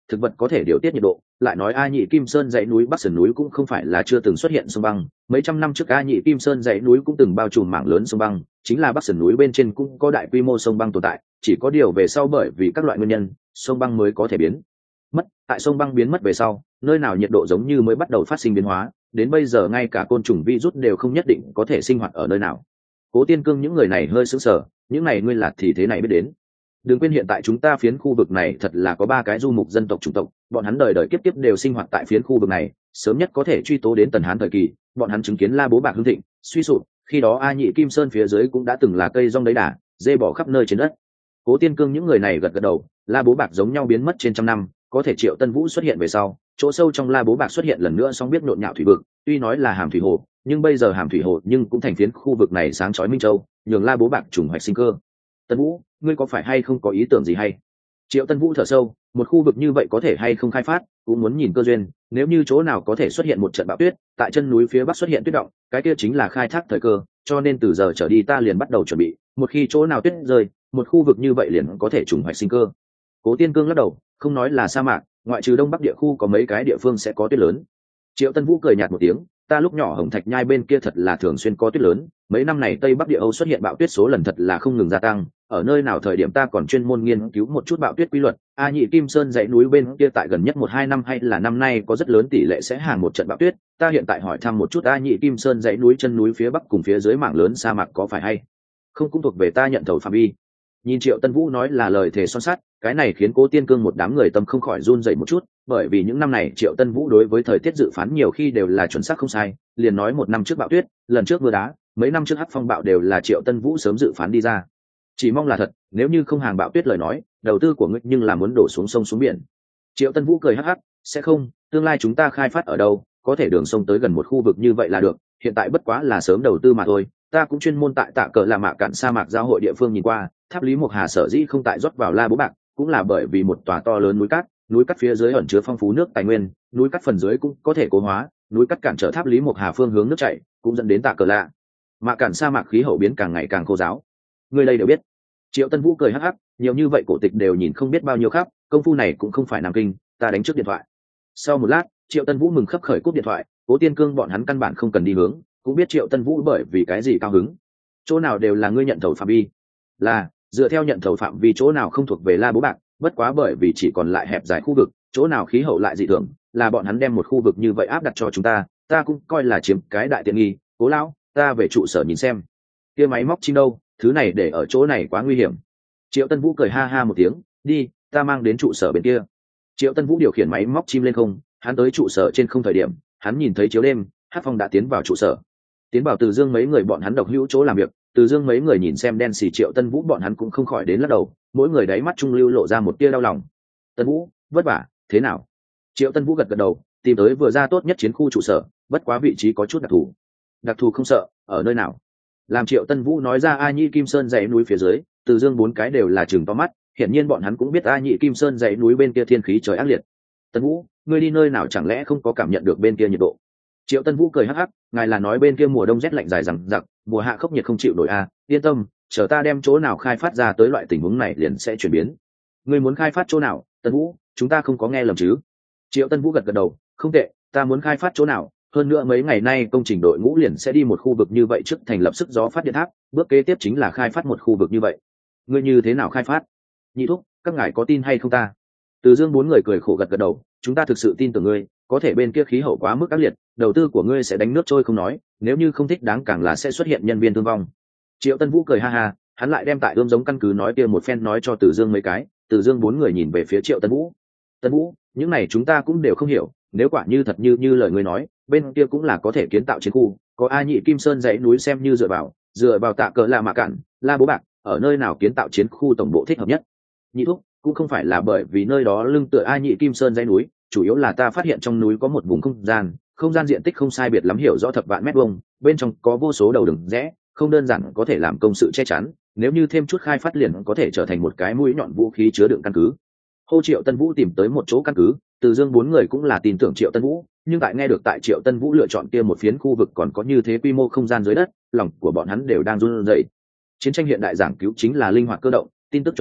thực vật có thể điều tiết nhiệt độ. Lại nói A Nhị Kim Sơn dãy núi Bắc Sườn núi cũng không phải là chưa từng xuất hiện sông băng, mấy trăm năm trước A Nhị Kim Sơn dãy núi cũng từng bao trùm mảng lớn sông băng, chính là Bắc Sườn núi bên trên cũng có đại quy mô sông băng tồn tại, chỉ có điều về sau bởi vì các loại nguyên nhân, sông băng mới có thể biến mất. Tại sông băng biến mất về sau, nơi nào nhiệt độ giống như mới bắt đầu phát sinh biến hóa, đến bây giờ ngay cả côn trùng virus đều không nhất định có thể sinh hoạt ở nơi nào. Cố Tiên Cương những người này hơi sững sờ, những này ngươi là thì thế này biết đến. Đừng quên hiện tại chúng ta phiến khu vực này thật là có 3 cái du mục dân tộc chủng tộc, bọn hắn đời đời kiếp kiếp đều sinh hoạt tại phiến khu vực này, sớm nhất có thể truy tố đến Tần Hán thời kỳ, bọn hắn chứng kiến La Bố Bạc hưng thịnh, suy sụp, khi đó A Nhị Kim Sơn phía dưới cũng đã từng là cây rong đấy đà, dê bỏ khắp nơi trên đất. Cố Tiên Cương những người này gật gật đầu, La Bố Bạc giống nhau biến mất trên trăm năm, có thể Triệu Tân Vũ xuất hiện về sau, chỗ sâu trong La Bố Bạc xuất hiện lần nữa song biết nhộn nhạo thủy vực, tuy nói là Hàm Thủy Hồ, nhưng bây giờ Hàm Thủy Hồ nhưng cũng thành phiến khu vực này sáng chói minh châu, nhường La Bố Bạc trùng hoạch sinh cơ. Tân Vũ, ngươi có phải hay không có ý tưởng gì hay? Triệu Tân Vũ thở sâu, một khu vực như vậy có thể hay không khai phát, cũng muốn nhìn cơ duyên, nếu như chỗ nào có thể xuất hiện một trận bão tuyết, tại chân núi phía bắc xuất hiện tuyết động, cái kia chính là khai thác thời cơ, cho nên từ giờ trở đi ta liền bắt đầu chuẩn bị, một khi chỗ nào tuyết rơi, một khu vực như vậy liền có thể trùng hoạch sinh cơ. Cố Tiên Cương lắc đầu, không nói là sa mạc, ngoại trừ đông bắc địa khu có mấy cái địa phương sẽ có tuyết lớn. Triệu Tân Vũ cười nhạt một tiếng, ta lúc nhỏ Hồng Thạch Nhai bên kia thật là thường xuyên có tuyết lớn, mấy năm này Tây Bắc Địa Âu xuất hiện bão tuyết số lần thật là không ngừng gia tăng, ở nơi nào thời điểm ta còn chuyên môn nghiên cứu một chút bão tuyết quy luật. A Nhị Kim Sơn dãy núi bên kia tại gần nhất 1-2 năm hay là năm nay có rất lớn tỷ lệ sẽ hàng một trận bão tuyết, ta hiện tại hỏi thăm một chút A Nhị Kim Sơn dãy núi chân núi phía bắc cùng phía dưới mảng lớn sa mạc có phải hay không cũng thuộc về ta nhận thầu phạm vi. Nhìn Triệu Tân Vũ nói là lời thề son sắt, cái này khiến Cố Tiên Cương một đám người tâm không khỏi run rẩy một chút, bởi vì những năm này Triệu Tân Vũ đối với thời tiết dự phán nhiều khi đều là chuẩn xác không sai, liền nói một năm trước bão tuyết, lần trước mưa đá, mấy năm trước hắc phong bạo đều là Triệu Tân Vũ sớm dự phán đi ra. Chỉ mong là thật, nếu như không hàng bão tuyết lời nói, đầu tư của ngươi nhưng là muốn đổ xuống sông xuống biển. Triệu Tân Vũ cười hắc hắc, sẽ không, tương lai chúng ta khai phát ở đâu, có thể đường sông tới gần một khu vực như vậy là được, hiện tại bất quá là sớm đầu tư mà thôi. Ta cũng chuyên môn tại Tạ Cờ là mạ cạn sa mạc giao hội địa phương nhìn qua, tháp Lý Mộc Hà sở dĩ không tại rót vào La Bố Bạc, cũng là bởi vì một tòa to lớn núi cát phía dưới ẩn chứa phong phú nước tài nguyên, núi cát phần dưới cũng có thể cố hóa, núi cát cản trở tháp Lý Mộc Hà phương hướng nước chảy, cũng dẫn đến Tạ Cờ lạ mạ cạn sa mạc khí hậu biến càng ngày càng khô ráo. Người đây đều biết. Triệu Tân Vũ cười hắc hắc, nhiều như vậy cổ tịch đều nhìn không biết bao nhiêu khắp, công phu này cũng không phải Nam Kinh, ta đánh trước điện thoại. Sau một lát, Triệu Tân Vũ mừng khấp khởi cúp điện thoại, Cố Tiên Cương bọn hắn căn bản không cần đi hướng, cũng biết Triệu Tân Vũ bởi vì cái gì cao hứng. Chỗ nào đều là ngươi nhận thầu phạm vi. Là, dựa theo nhận thầu phạm vi chỗ nào không thuộc về La Bố Bạc, bất quá bởi vì chỉ còn lại hẹp dài khu vực, chỗ nào khí hậu lại dị thường, là bọn hắn đem một khu vực như vậy áp đặt cho chúng ta cũng coi là chiếm cái đại tiện nghi. Cố lão, ta về trụ sở nhìn xem. Kia máy móc chim đâu, thứ này để ở chỗ này quá nguy hiểm. Triệu Tân Vũ cười ha ha một tiếng, đi, ta mang đến trụ sở bên kia. Triệu Tân Vũ điều khiển máy móc chim lên không, hắn tới trụ sở trên không thời điểm, hắn nhìn thấy chiếu đêm, Hắc Phong đã tiến vào trụ sở. Tiến vào Từ Dương mấy người bọn hắn độc hữu chỗ làm việc, Từ Dương mấy người nhìn xem đen xì Triệu Tân Vũ bọn hắn cũng không khỏi đến lắc đầu, mỗi người đáy mắt trung lưu lộ ra một tia đau lòng. Tân Vũ, vất vả, thế nào? Triệu Tân Vũ gật gật đầu, tìm tới vừa ra tốt nhất chiến khu trụ sở, bất quá vị trí có chút đặc thù. Đặc thù không sợ, ở nơi nào? Làm Triệu Tân Vũ nói ra A Nhị Kim Sơn dãy núi phía dưới, Từ Dương 4 cái đều là trừng to mắt, hiển nhiên bọn hắn cũng biết A Nhị Kim Sơn dãy núi bên kia thiên khí trời ác liệt. Tân Vũ, ngươi đi nơi nào chẳng lẽ không có cảm nhận được bên kia nhiệt độ? Triệu Tân Vũ cười hắc hắc, ngài là nói bên kia mùa đông rét lạnh dài rằng giặc, mùa hạ khốc nhiệt không chịu nổi a, yên tâm, chờ ta đem chỗ nào khai phát ra tới loại tình huống này liền sẽ chuyển biến. Ngươi muốn khai phát chỗ nào, Tân Vũ, chúng ta không có nghe lầm chứ? Triệu Tân Vũ gật gật đầu, không tệ, ta muốn khai phát chỗ nào, hơn nữa mấy ngày nay công trình đội ngũ liền sẽ đi một khu vực như vậy trước thành lập sức gió phát điện tháp, bước kế tiếp chính là khai phát một khu vực như vậy. Ngươi như thế nào khai phát? Nhị thúc, các ngài có tin hay không ta? Từ Dương 4 người cười khổ gật gật đầu, chúng ta thực sự tin tưởng ngươi, có thể bên kia khí hậu quá mức ác liệt, đầu tư của ngươi sẽ đánh nước trôi không nói, nếu như không thích đáng càng là sẽ xuất hiện nhân viên thương vong. Triệu Tân Vũ cười ha ha, hắn lại đem tại ươm giống căn cứ nói kia một phen nói cho Từ Dương mấy cái, Từ Dương 4 người nhìn về phía Triệu Tân Vũ. Tân Vũ, những này chúng ta cũng đều không hiểu, nếu quả như thật như lời ngươi nói, bên kia cũng là có thể kiến tạo chiến khu, có A Nhị Kim Sơn dãy núi xem như dựa vào Tạ Cờ là mạ cản, La Bố Bạc, ở nơi nào kiến tạo chiến khu tổng bộ thích hợp nhất. Nhị thúc, cũng không phải là bởi vì nơi đó lưng tựa A Nhị Kim Sơn dãy núi, chủ yếu là ta phát hiện trong núi có một vùng không gian diện tích không sai biệt lắm hiểu rõ thập vạn mét vuông, bên trong có vô số đầu đường rẽ, không đơn giản có thể làm công sự che chắn, nếu như thêm chút khai phát liền có thể trở thành một cái mũi nhọn vũ khí chứa đựng căn cứ. Hô Triệu Tân Vũ tìm tới một chỗ căn cứ, Từ Dương 4 người cũng là tin tưởng Triệu Tân Vũ, nhưng tại nghe được tại Triệu Tân Vũ lựa chọn kia một phiến khu vực còn có như thế quy mô không gian dưới đất, lòng của bọn hắn đều đang run rẩy. Chiến tranh hiện đại giảng cứu chính là linh hoạt cơ động, tin tức chuẩn xác,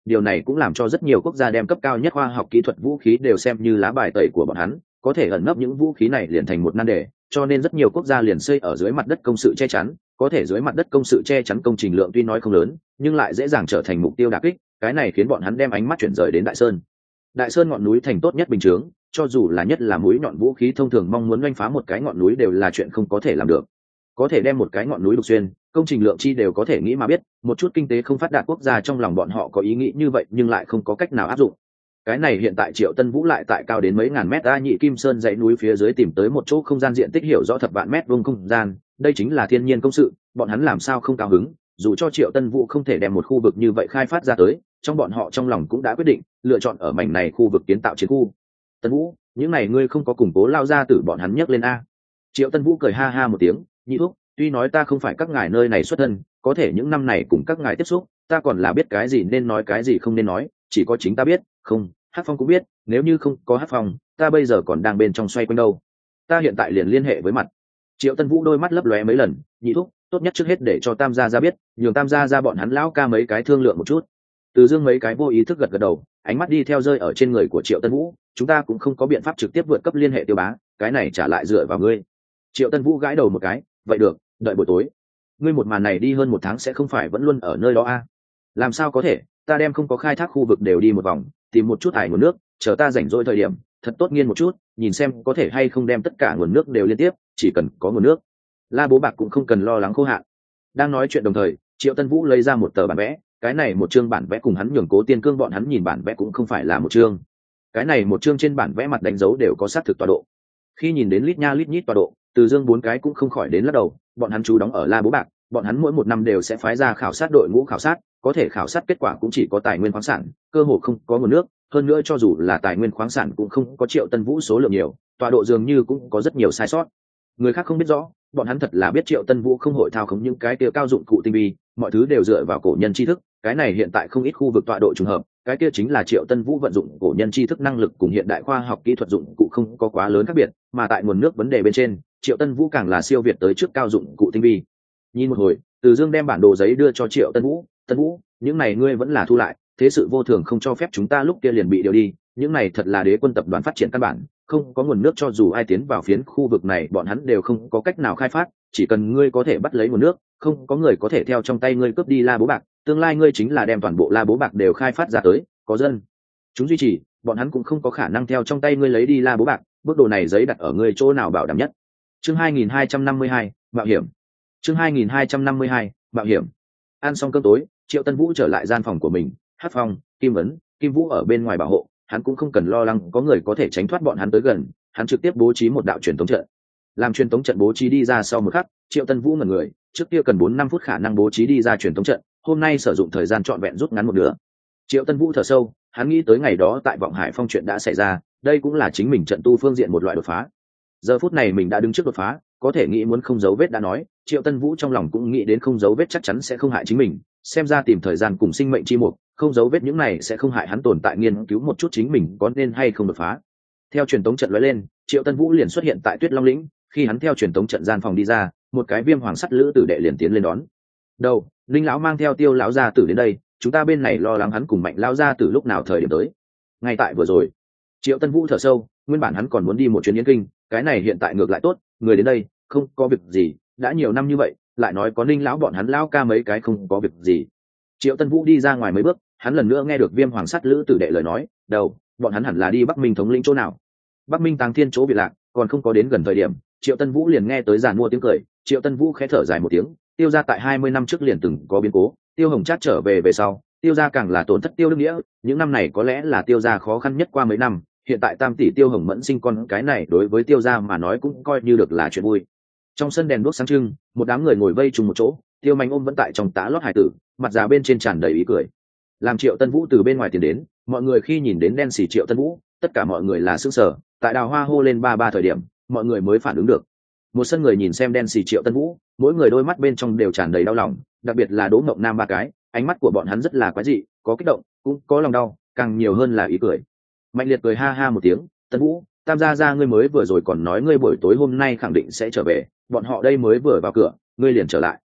điều này cũng làm cho rất nhiều quốc gia đem cấp cao nhất khoa học kỹ thuật vũ khí đều xem như lá bài tẩy của bọn hắn, có thể ẩn nấp những vũ khí này liền thành một nan đề, cho nên rất nhiều quốc gia liền xây ở dưới mặt đất công sự che chắn, có thể dưới mặt đất công sự che chắn công trình lượng tuy nói không lớn, nhưng lại dễ dàng trở thành mục tiêu đả kích, cái này khiến bọn hắn đem ánh mắt chuyển rời đến Đại Sơn. Đại Sơn ngọn núi thành tốt nhất bình chướng, cho dù là nhất là mũi nhọn vũ khí thông thường mong muốn đánh phá một cái ngọn núi đều là chuyện không có thể làm được. Có thể đem một cái ngọn núi đục xuyên, công trình lượng chi đều có thể nghĩ mà biết, một chút kinh tế không phát đạt quốc gia trong lòng bọn họ có ý nghĩ như vậy nhưng lại không có cách nào áp dụng. Cái này hiện tại Triệu Tân Vũ lại tại cao đến mấy ngàn mét A Nhị Kim Sơn dãy núi phía dưới tìm tới một chỗ không gian diện tích hiểu rõ thập vạn mét vuông không gian, đây chính là thiên nhiên công sự, bọn hắn làm sao không cao hứng, dù cho Triệu Tân Vũ không thể đem một khu vực như vậy khai phát ra tới, trong bọn họ trong lòng cũng đã quyết định, lựa chọn ở mảnh này khu vực kiến tạo chiến khu. Tân Vũ, những này ngươi không có củng cố lao ra tử bọn hắn nhấc lên a. Triệu Tân Vũ cười ha ha một tiếng, nhị thúc, tuy nói ta không phải các ngài nơi này xuất thân, có thể những năm này cùng các ngài tiếp xúc, ta còn là biết cái gì nên nói cái gì không nên nói, chỉ có chính ta biết, không, Hắc Phong cũng biết, nếu như không có Hắc Phong, ta bây giờ còn đang bên trong xoay quanh đâu. Ta hiện tại liền liên hệ với mặt. Triệu Tân Vũ đôi mắt lấp lóe mấy lần, nhị thúc, tốt nhất trước hết để cho Tam gia ra biết, nhường Tam gia ra bọn hắn lão ca mấy cái thương lượng một chút. Từ Dương mấy cái vô ý thức gật gật đầu, ánh mắt đi theo rơi ở trên người của Triệu Tân Vũ, chúng ta cũng không có biện pháp trực tiếp vượt cấp liên hệ Tiêu Bá, cái này trả lại dựa vào ngươi. Triệu Tân Vũ gãi đầu một cái, vậy được, đợi buổi tối. Ngươi một màn này đi hơn một tháng sẽ không phải vẫn luôn ở nơi đó a? Làm sao có thể, ta đem không có khai thác khu vực đều đi một vòng, tìm một chút ải nguồn nước, chờ ta rảnh rỗi thời điểm, thật tốt nghiên một chút, nhìn xem có thể hay không đem tất cả nguồn nước đều liên tiếp, chỉ cần có nguồn nước. La Bố Bạc cũng không cần lo lắng khô hạn. Đang nói chuyện đồng thời, Triệu Tân Vũ lấy ra một tờ bản vẽ, cái này một chương bản vẽ cùng hắn nhường Cố Tiên Cương bọn hắn nhìn bản vẽ cũng không phải là một chương. Cái này một chương trên bản vẽ mặt đánh dấu đều có xác thực tọa độ. Khi nhìn đến lít nha lít nhít tọa độ, Từ Dương bốn cái cũng không khỏi đến lắc đầu, bọn hắn trú đóng ở La Bố Bạc, bọn hắn mỗi một năm đều sẽ phái ra khảo sát đội ngũ khảo sát, có thể khảo sát kết quả cũng chỉ có tài nguyên khoáng sản, cơ hồ không có nguồn nước, hơn nữa cho dù là tài nguyên khoáng sản cũng không có Triệu Tân Vũ số lượng nhiều, tọa độ dường như cũng có rất nhiều sai sót. Người khác không biết rõ, bọn hắn thật là biết Triệu Tân Vũ không hội thao khống những cái kia cao dụng cụ tinh vi, mọi thứ đều dựa vào cổ nhân tri thức, cái này hiện tại không ít khu vực tọa độ trùng hợp, cái kia chính là Triệu Tân Vũ vận dụng cổ nhân tri thức năng lực cùng hiện đại khoa học kỹ thuật dụng cụ không có quá lớn khác biệt, mà tại nguồn nước vấn đề bên trên, Triệu Tân Vũ càng là siêu việt tới trước cao dụng cụ tinh vi. Nhìn một hồi, Từ Dương đem bản đồ giấy đưa cho Triệu Tân Vũ, Tân Vũ, những này ngươi vẫn là thu lại, thế sự vô thường không cho phép chúng ta lúc kia liền bị điều đi, những này thật là đế quân tập đoàn phát triển căn bản, không có nguồn nước cho dù ai tiến vào phiến khu vực này bọn hắn đều không có cách nào khai phát, chỉ cần ngươi có thể bắt lấy nguồn nước, không có người có thể theo trong tay ngươi cướp đi La Bố Bạc, tương lai ngươi chính là đem toàn bộ La Bố Bạc đều khai phát ra tới, có dân chúng duy trì, bọn hắn cũng không có khả năng theo trong tay ngươi lấy đi La Bố Bạc, bước đồ này giấy đặt ở ngươi chỗ nào bảo đảm nhất. Chương 2252, mạo hiểm. Chương 2252, mạo hiểm. Ăn xong cơm tối, Triệu Tân Vũ trở lại gian phòng của mình, Hắc Phong, Kim Ấn, Kim Vũ ở bên ngoài bảo hộ, hắn cũng không cần lo lắng có người có thể tránh thoát bọn hắn tới gần, hắn trực tiếp bố trí một đạo truyền tống trận. Làm truyền tống trận bố trí đi ra sau một khắc, Triệu Tân Vũ ngẩn người, trước kia cần 4-5 phút khả năng bố trí đi ra truyền tống trận, hôm nay sử dụng thời gian trọn vẹn rút ngắn một nửa. Triệu Tân Vũ thở sâu, hắn nghĩ tới ngày đó tại Vọng Hải Phong chuyện đã xảy ra, đây cũng là chính mình trận tu phương diện một loại đột phá. Giờ phút này mình đã đứng trước đột phá, có thể nghĩ muốn không dấu vết đã nói, Triệu Tân Vũ trong lòng cũng nghĩ đến không dấu vết chắc chắn sẽ không hại chính mình, xem ra tìm thời gian cùng sinh mệnh chi mục, không dấu vết những này sẽ không hại hắn tồn tại, nghiên cứu một chút chính mình có nên hay không đột phá. Theo truyền tống trận lóe lên, Triệu Tân Vũ liền xuất hiện tại Tuyết Long lĩnh, khi hắn theo truyền tống trận gian phòng đi ra, một cái viêm hoàng sắt lữ tử đệ liền tiến lên đón. Đầu, Linh lão mang theo Tiêu lão gia tử đến đây, chúng ta bên này lo lắng hắn cùng Mạnh lão gia tử lúc nào thời điểm tới. Ngay tại vừa rồi. Triệu Tân Vũ thở sâu, nguyên bản hắn còn muốn đi một chuyến Yến Kinh, cái này hiện tại ngược lại tốt, người đến đây, không có việc gì, đã nhiều năm như vậy, lại nói có Ninh lão bọn hắn lão ca mấy cái không có việc gì. Triệu Tân Vũ đi ra ngoài mấy bước, hắn lần nữa nghe được viêm hoàng sắt lữ tử đệ lời nói, đầu, bọn hắn hẳn là đi Bắc Minh thống lĩnh chỗ nào? Bắc Minh Tàng Thiên chỗ bị lạc, còn không có đến gần thời điểm, Triệu Tân Vũ liền nghe tới giàn mua tiếng cười, Triệu Tân Vũ khẽ thở dài một tiếng, Tiêu gia tại 20 năm trước liền từng có biến cố, Tiêu Hồng Trác trở về về sau, Tiêu gia càng là tổn thất Tiêu Đức Nghĩa, những năm này có lẽ là Tiêu gia khó khăn nhất qua mấy năm, hiện tại tam tỷ Tiêu Hồng Mẫn sinh con cái này đối với Tiêu gia mà nói cũng coi như được là chuyện vui. Trong sân đèn đuốc sáng trưng, một đám người ngồi vây trùng một chỗ, Tiêu Mạnh ôm vẫn tại trong tá lót hải tử, mặt già bên trên tràn đầy ý cười. Làm Triệu Tân Vũ từ bên ngoài tiến đến, mọi người khi nhìn đến đen xì Triệu Tân Vũ, tất cả mọi người là sững sờ, tại Đào Hoa hô lên ba ba thời điểm, mọi người mới phản ứng được. Một sân người nhìn xem đen xì Triệu Tân Vũ, mỗi người đôi mắt bên trong đều tràn đầy đau lòng, đặc biệt là Đỗ Mộng Nam ba cái, ánh mắt của bọn hắn rất là quái dị, có kích động, cũng có lòng đau, càng nhiều hơn là ý cười. Mạnh Liệt cười ha ha một tiếng, Tân Vũ, Tam gia ngươi mới vừa rồi còn nói ngươi buổi tối hôm nay khẳng định sẽ trở về, bọn họ đây mới vừa vào cửa, ngươi liền trở lại.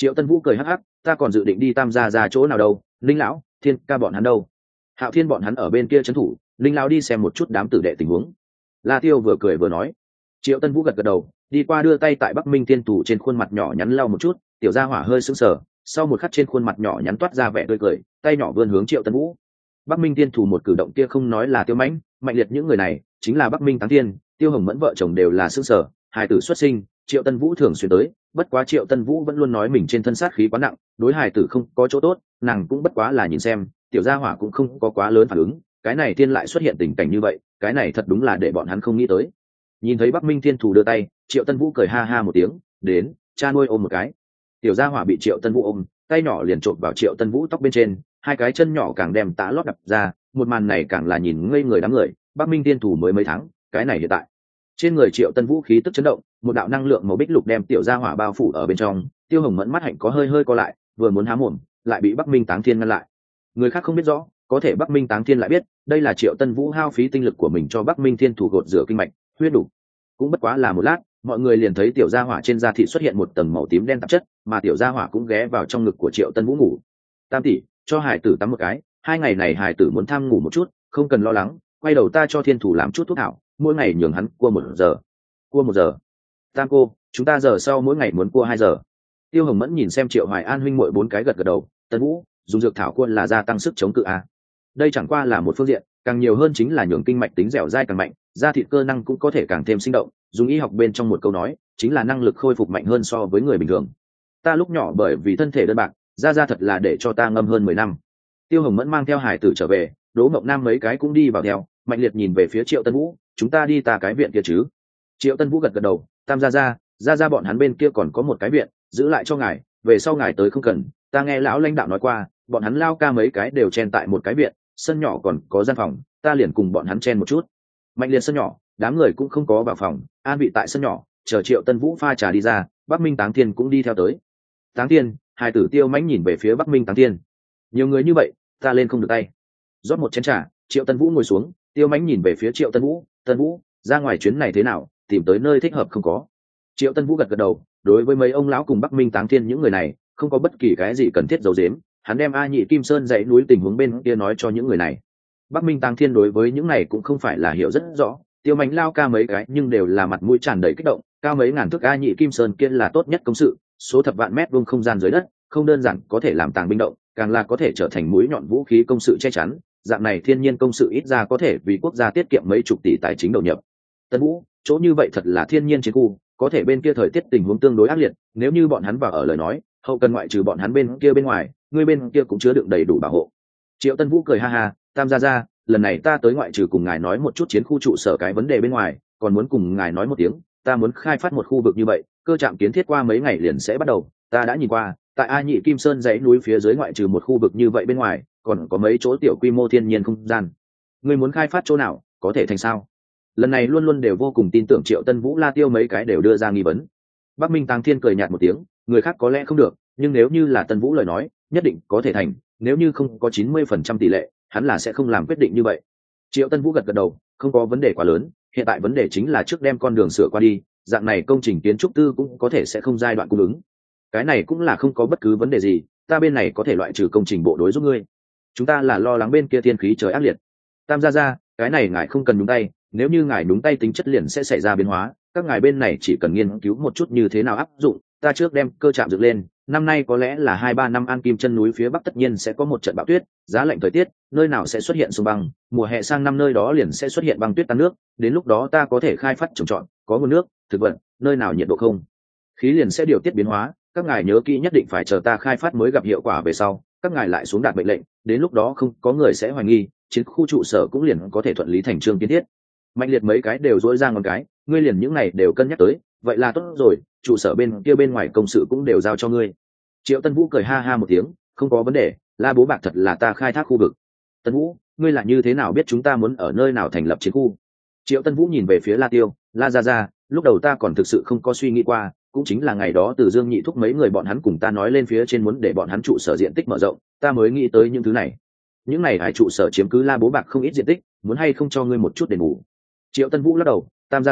Triệu Tân Vũ cười hắc hắc, ta còn dự định đi Tam gia ra chỗ nào đâu, Linh lão, Thiên ca bọn hắn đâu? Hạo Thiên bọn hắn ở bên kia trấn thủ, Linh lão đi xem một chút đám tử đệ tình huống. La Tiêu vừa cười vừa nói. Triệu Tân Vũ gật gật đầu, đi qua đưa tay tại Bắc Minh Thiên Thủ trên khuôn mặt nhỏ nhắn lau một chút, tiểu gia hỏa hơi sững sờ, sau một khắc trên khuôn mặt nhỏ nhắn toát ra vẻ tươi cười, tay nhỏ vươn hướng Triệu Tân Vũ. Bắc Minh Thiên Thủ một cử động kia không nói là Tiêu Mãnh, Mạnh Liệt những người này, chính là Bắc Minh Táng Thiên, Tiêu Hồng Mẫn vợ chồng đều là sững sờ, hài tử xuất sinh, Triệu Tân Vũ thường xuyên tới, bất quá Triệu Tân Vũ vẫn luôn nói mình trên thân sát khí quá nặng, đối hài tử không có chỗ tốt, nàng cũng bất quá là nhìn xem, tiểu gia hỏa cũng không có quá lớn phản ứng, cái này thiên lại xuất hiện tình cảnh như vậy, cái này thật đúng là để bọn hắn không nghĩ tới. Nhìn thấy Bắc Minh Thiên Thủ đưa tay, Triệu Tân Vũ cười ha ha một tiếng, đến, cha nuôi ôm một cái. Tiểu gia hỏa bị Triệu Tân Vũ ôm, tay nhỏ liền trộn vào Triệu Tân Vũ tóc bên trên, hai cái chân nhỏ càng đem tã lót đập ra, một màn này càng là nhìn ngây người đám người. Bắc Minh Thiên Thủ mới mấy tháng, cái này hiện tại trên người Triệu Tân Vũ khí tức chấn động, một đạo năng lượng màu bích lục đem tiểu gia hỏa bao phủ ở bên trong. Tiêu Hồng Mẫn mắt hạnh có hơi hơi co lại, vừa muốn há mồm, lại bị Bắc Minh Táng Thiên ngăn lại. Người khác không biết rõ, có thể Bắc Minh Táng Thiên lại biết, đây là Triệu Tân Vũ hao phí tinh lực của mình cho Bắc Minh Thiên Thủ gột rửa kinh mạch, huyết đủ. Cũng bất quá là một lát, mọi người liền thấy tiểu gia hỏa trên da thịt xuất hiện một tầng màu tím đen tạp chất, mà tiểu gia hỏa cũng ghé vào trong ngực của Triệu Tân Vũ ngủ. Tam tỷ, cho hải tử tắm một cái, hai ngày này hải tử muốn tham ngủ một chút, không cần lo lắng, quay đầu ta cho Thiên Thủ làm chút thuốc thảo, mỗi ngày nhường hắn cua 1 giờ. Cua 1 giờ? Tam cô, chúng ta giờ sau mỗi ngày muốn cua 2 giờ. Tiêu Hồng Mẫn nhìn xem Triệu Hoài An huynh muội 4 cái gật gật đầu. Tân Vũ, dùng dược thảo cua là gia tăng sức chống cự a. Đây chẳng qua là một phương diện, càng nhiều hơn chính là nhường kinh mạch tính dẻo dai càng mạnh, da thịt cơ năng cũng có thể càng thêm sinh động. Dùng y học bên trong một câu nói, chính là năng lực khôi phục mạnh hơn so với người bình thường. Ta lúc nhỏ bởi vì thân thể đơn bạc, da thật là để cho ta ngâm hơn 10 năm. Tiêu Hồng Mẫn mang theo hải tử trở về, Đỗ Mộng Nam mấy cái cũng đi vào theo. Mạnh Liệt nhìn về phía Triệu Tân Vũ, chúng ta đi ta cái viện kia chứ? Triệu Tân Vũ gật gật đầu, Tam gia bọn hắn bên kia còn có một cái viện, giữ lại cho ngài, về sau ngài tới không cần. Ta nghe lão lãnh đạo nói qua, bọn hắn lao ca mấy cái đều chen tại một cái viện, sân nhỏ còn có gian phòng, ta liền cùng bọn hắn chen một chút. Mạnh Liệt sân nhỏ, đám người cũng không có vào phòng, an vị tại sân nhỏ, chờ Triệu Tân Vũ pha trà đi ra, Bắc Minh Táng Thiên cũng đi theo tới. Táng Thiên, hai tử Tiêu Mãnh nhìn về phía Bắc Minh Táng Thiên. Nhiều người như vậy, ta lên không được tay. Rót một chén trà, Triệu Tân Vũ ngồi xuống, Tiêu Mãnh nhìn về phía Triệu Tân Vũ, Tân Vũ, ra ngoài chuyến này thế nào, tìm tới nơi thích hợp không có? Triệu Tân Vũ gật gật đầu, đối với mấy ông lão cùng Bắc Minh Táng Thiên những người này, không có bất kỳ cái gì cần thiết giấu giếm, hắn đem A Nhị Kim Sơn dãy núi tình huống bên kia nói cho những người này. Bắc Minh Táng Thiên đối với những này cũng không phải là hiểu rất rõ, Tiêu Mãnh lao ca mấy cái nhưng đều là mặt mũi tràn đầy kích động, cao mấy ngàn thước A Nhị Kim Sơn kia là tốt nhất công sự, số thập vạn mét vuông không gian dưới đất, không đơn giản có thể làm tàng binh động, càng là có thể trở thành mũi nhọn vũ khí công sự che chắn, dạng này thiên nhiên công sự ít ra có thể vì quốc gia tiết kiệm mấy chục tỷ tài chính đầu nhập. Tân Vũ, chỗ như vậy thật là thiên nhiên chiến khu, có thể bên kia thời tiết tình huống tương đối ác liệt, nếu như bọn hắn vào ở lời nói, hậu cần ngoại trừ bọn hắn bên kia bên ngoài, người bên kia cũng chứa đựng đầy đủ bảo hộ. Triệu Tân Vũ cười ha ha, Tam gia, lần này ta tới ngoại trừ cùng ngài nói một chút chiến khu trụ sở cái vấn đề bên ngoài, còn muốn cùng ngài nói một tiếng, ta muốn khai phát một khu vực như vậy, cơ trạm kiến thiết qua mấy ngày liền sẽ bắt đầu, ta đã nhìn qua, tại A Nhị Kim Sơn dãy núi phía dưới ngoại trừ một khu vực như vậy bên ngoài, còn có mấy chỗ tiểu quy mô thiên nhiên không gian. Ngươi muốn khai phát chỗ nào, có thể thành sao? Lần này luôn luôn đều vô cùng tin tưởng Triệu Tân Vũ, La Tiêu mấy cái đều đưa ra nghi vấn. Bắc Minh Táng Thiên cười nhạt một tiếng, người khác có lẽ không được, nhưng nếu như là Tân Vũ lời nói, nhất định có thể thành, nếu như không có 90% tỷ lệ, hắn là sẽ không làm quyết định như vậy. Triệu Tân Vũ gật gật đầu, không có vấn đề quá lớn, hiện tại vấn đề chính là trước đem con đường sửa qua đi, dạng này công trình kiến trúc tư cũng có thể sẽ không giai đoạn cung ứng. Cái này cũng là không có bất cứ vấn đề gì, ta bên này có thể loại trừ công trình bộ đối giúp ngươi. Chúng ta là lo lắng bên kia thiên khí trời ác liệt. Tam gia, cái này ngài không cần nhúng tay, nếu như ngài nhúng tay tính chất liền sẽ xảy ra biến hóa, các ngài bên này chỉ cần nghiên cứu một chút như thế nào áp dụng, ta trước đem cơ trạm dựng lên, năm nay có lẽ là 2-3 năm An Kim chân núi phía bắc tất nhiên sẽ có một trận bão tuyết, giá lạnh thời tiết, nơi nào sẽ xuất hiện sông băng, mùa hè sang năm nơi đó liền sẽ xuất hiện băng tuyết tan nước, đến lúc đó ta có thể khai phát trồng trọt, có nguồn nước, thực vật, nơi nào nhiệt độ không khí liền sẽ điều tiết biến hóa, các ngài nhớ kỹ nhất định phải chờ ta khai phát mới gặp hiệu quả về sau, các ngài lại xuống đạt mệnh lệnh, đến lúc đó không có người sẽ hoài nghi, chiến khu trụ sở cũng liền có thể thuận lý thành chương kiến thiết. Mạnh Liệt mấy cái đều dỗi ra ngón cái, ngươi liền những này đều cân nhắc tới, vậy là tốt rồi, trụ sở bên kia bên ngoài công sự cũng đều giao cho ngươi. Triệu Tân Vũ cười ha ha một tiếng, không có vấn đề, La bố bạc thật là ta khai thác khu vực. Tân Vũ, ngươi là như thế nào biết chúng ta muốn ở nơi nào thành lập chiến khu? Triệu Tân Vũ nhìn về phía La Tiêu, La gia, lúc đầu ta còn thực sự không có suy nghĩ qua, cũng chính là ngày đó Từ Dương Nhị thúc mấy người bọn hắn cùng ta nói lên phía trên muốn để bọn hắn trụ sở diện tích mở rộng, ta mới nghĩ tới những thứ này. Những này hải trụ sở chiếm cứ La bố bạc không ít diện tích, muốn hay không cho ngươi một chút đền bù? Triệu Tân Vũ lắc đầu, Tam gia,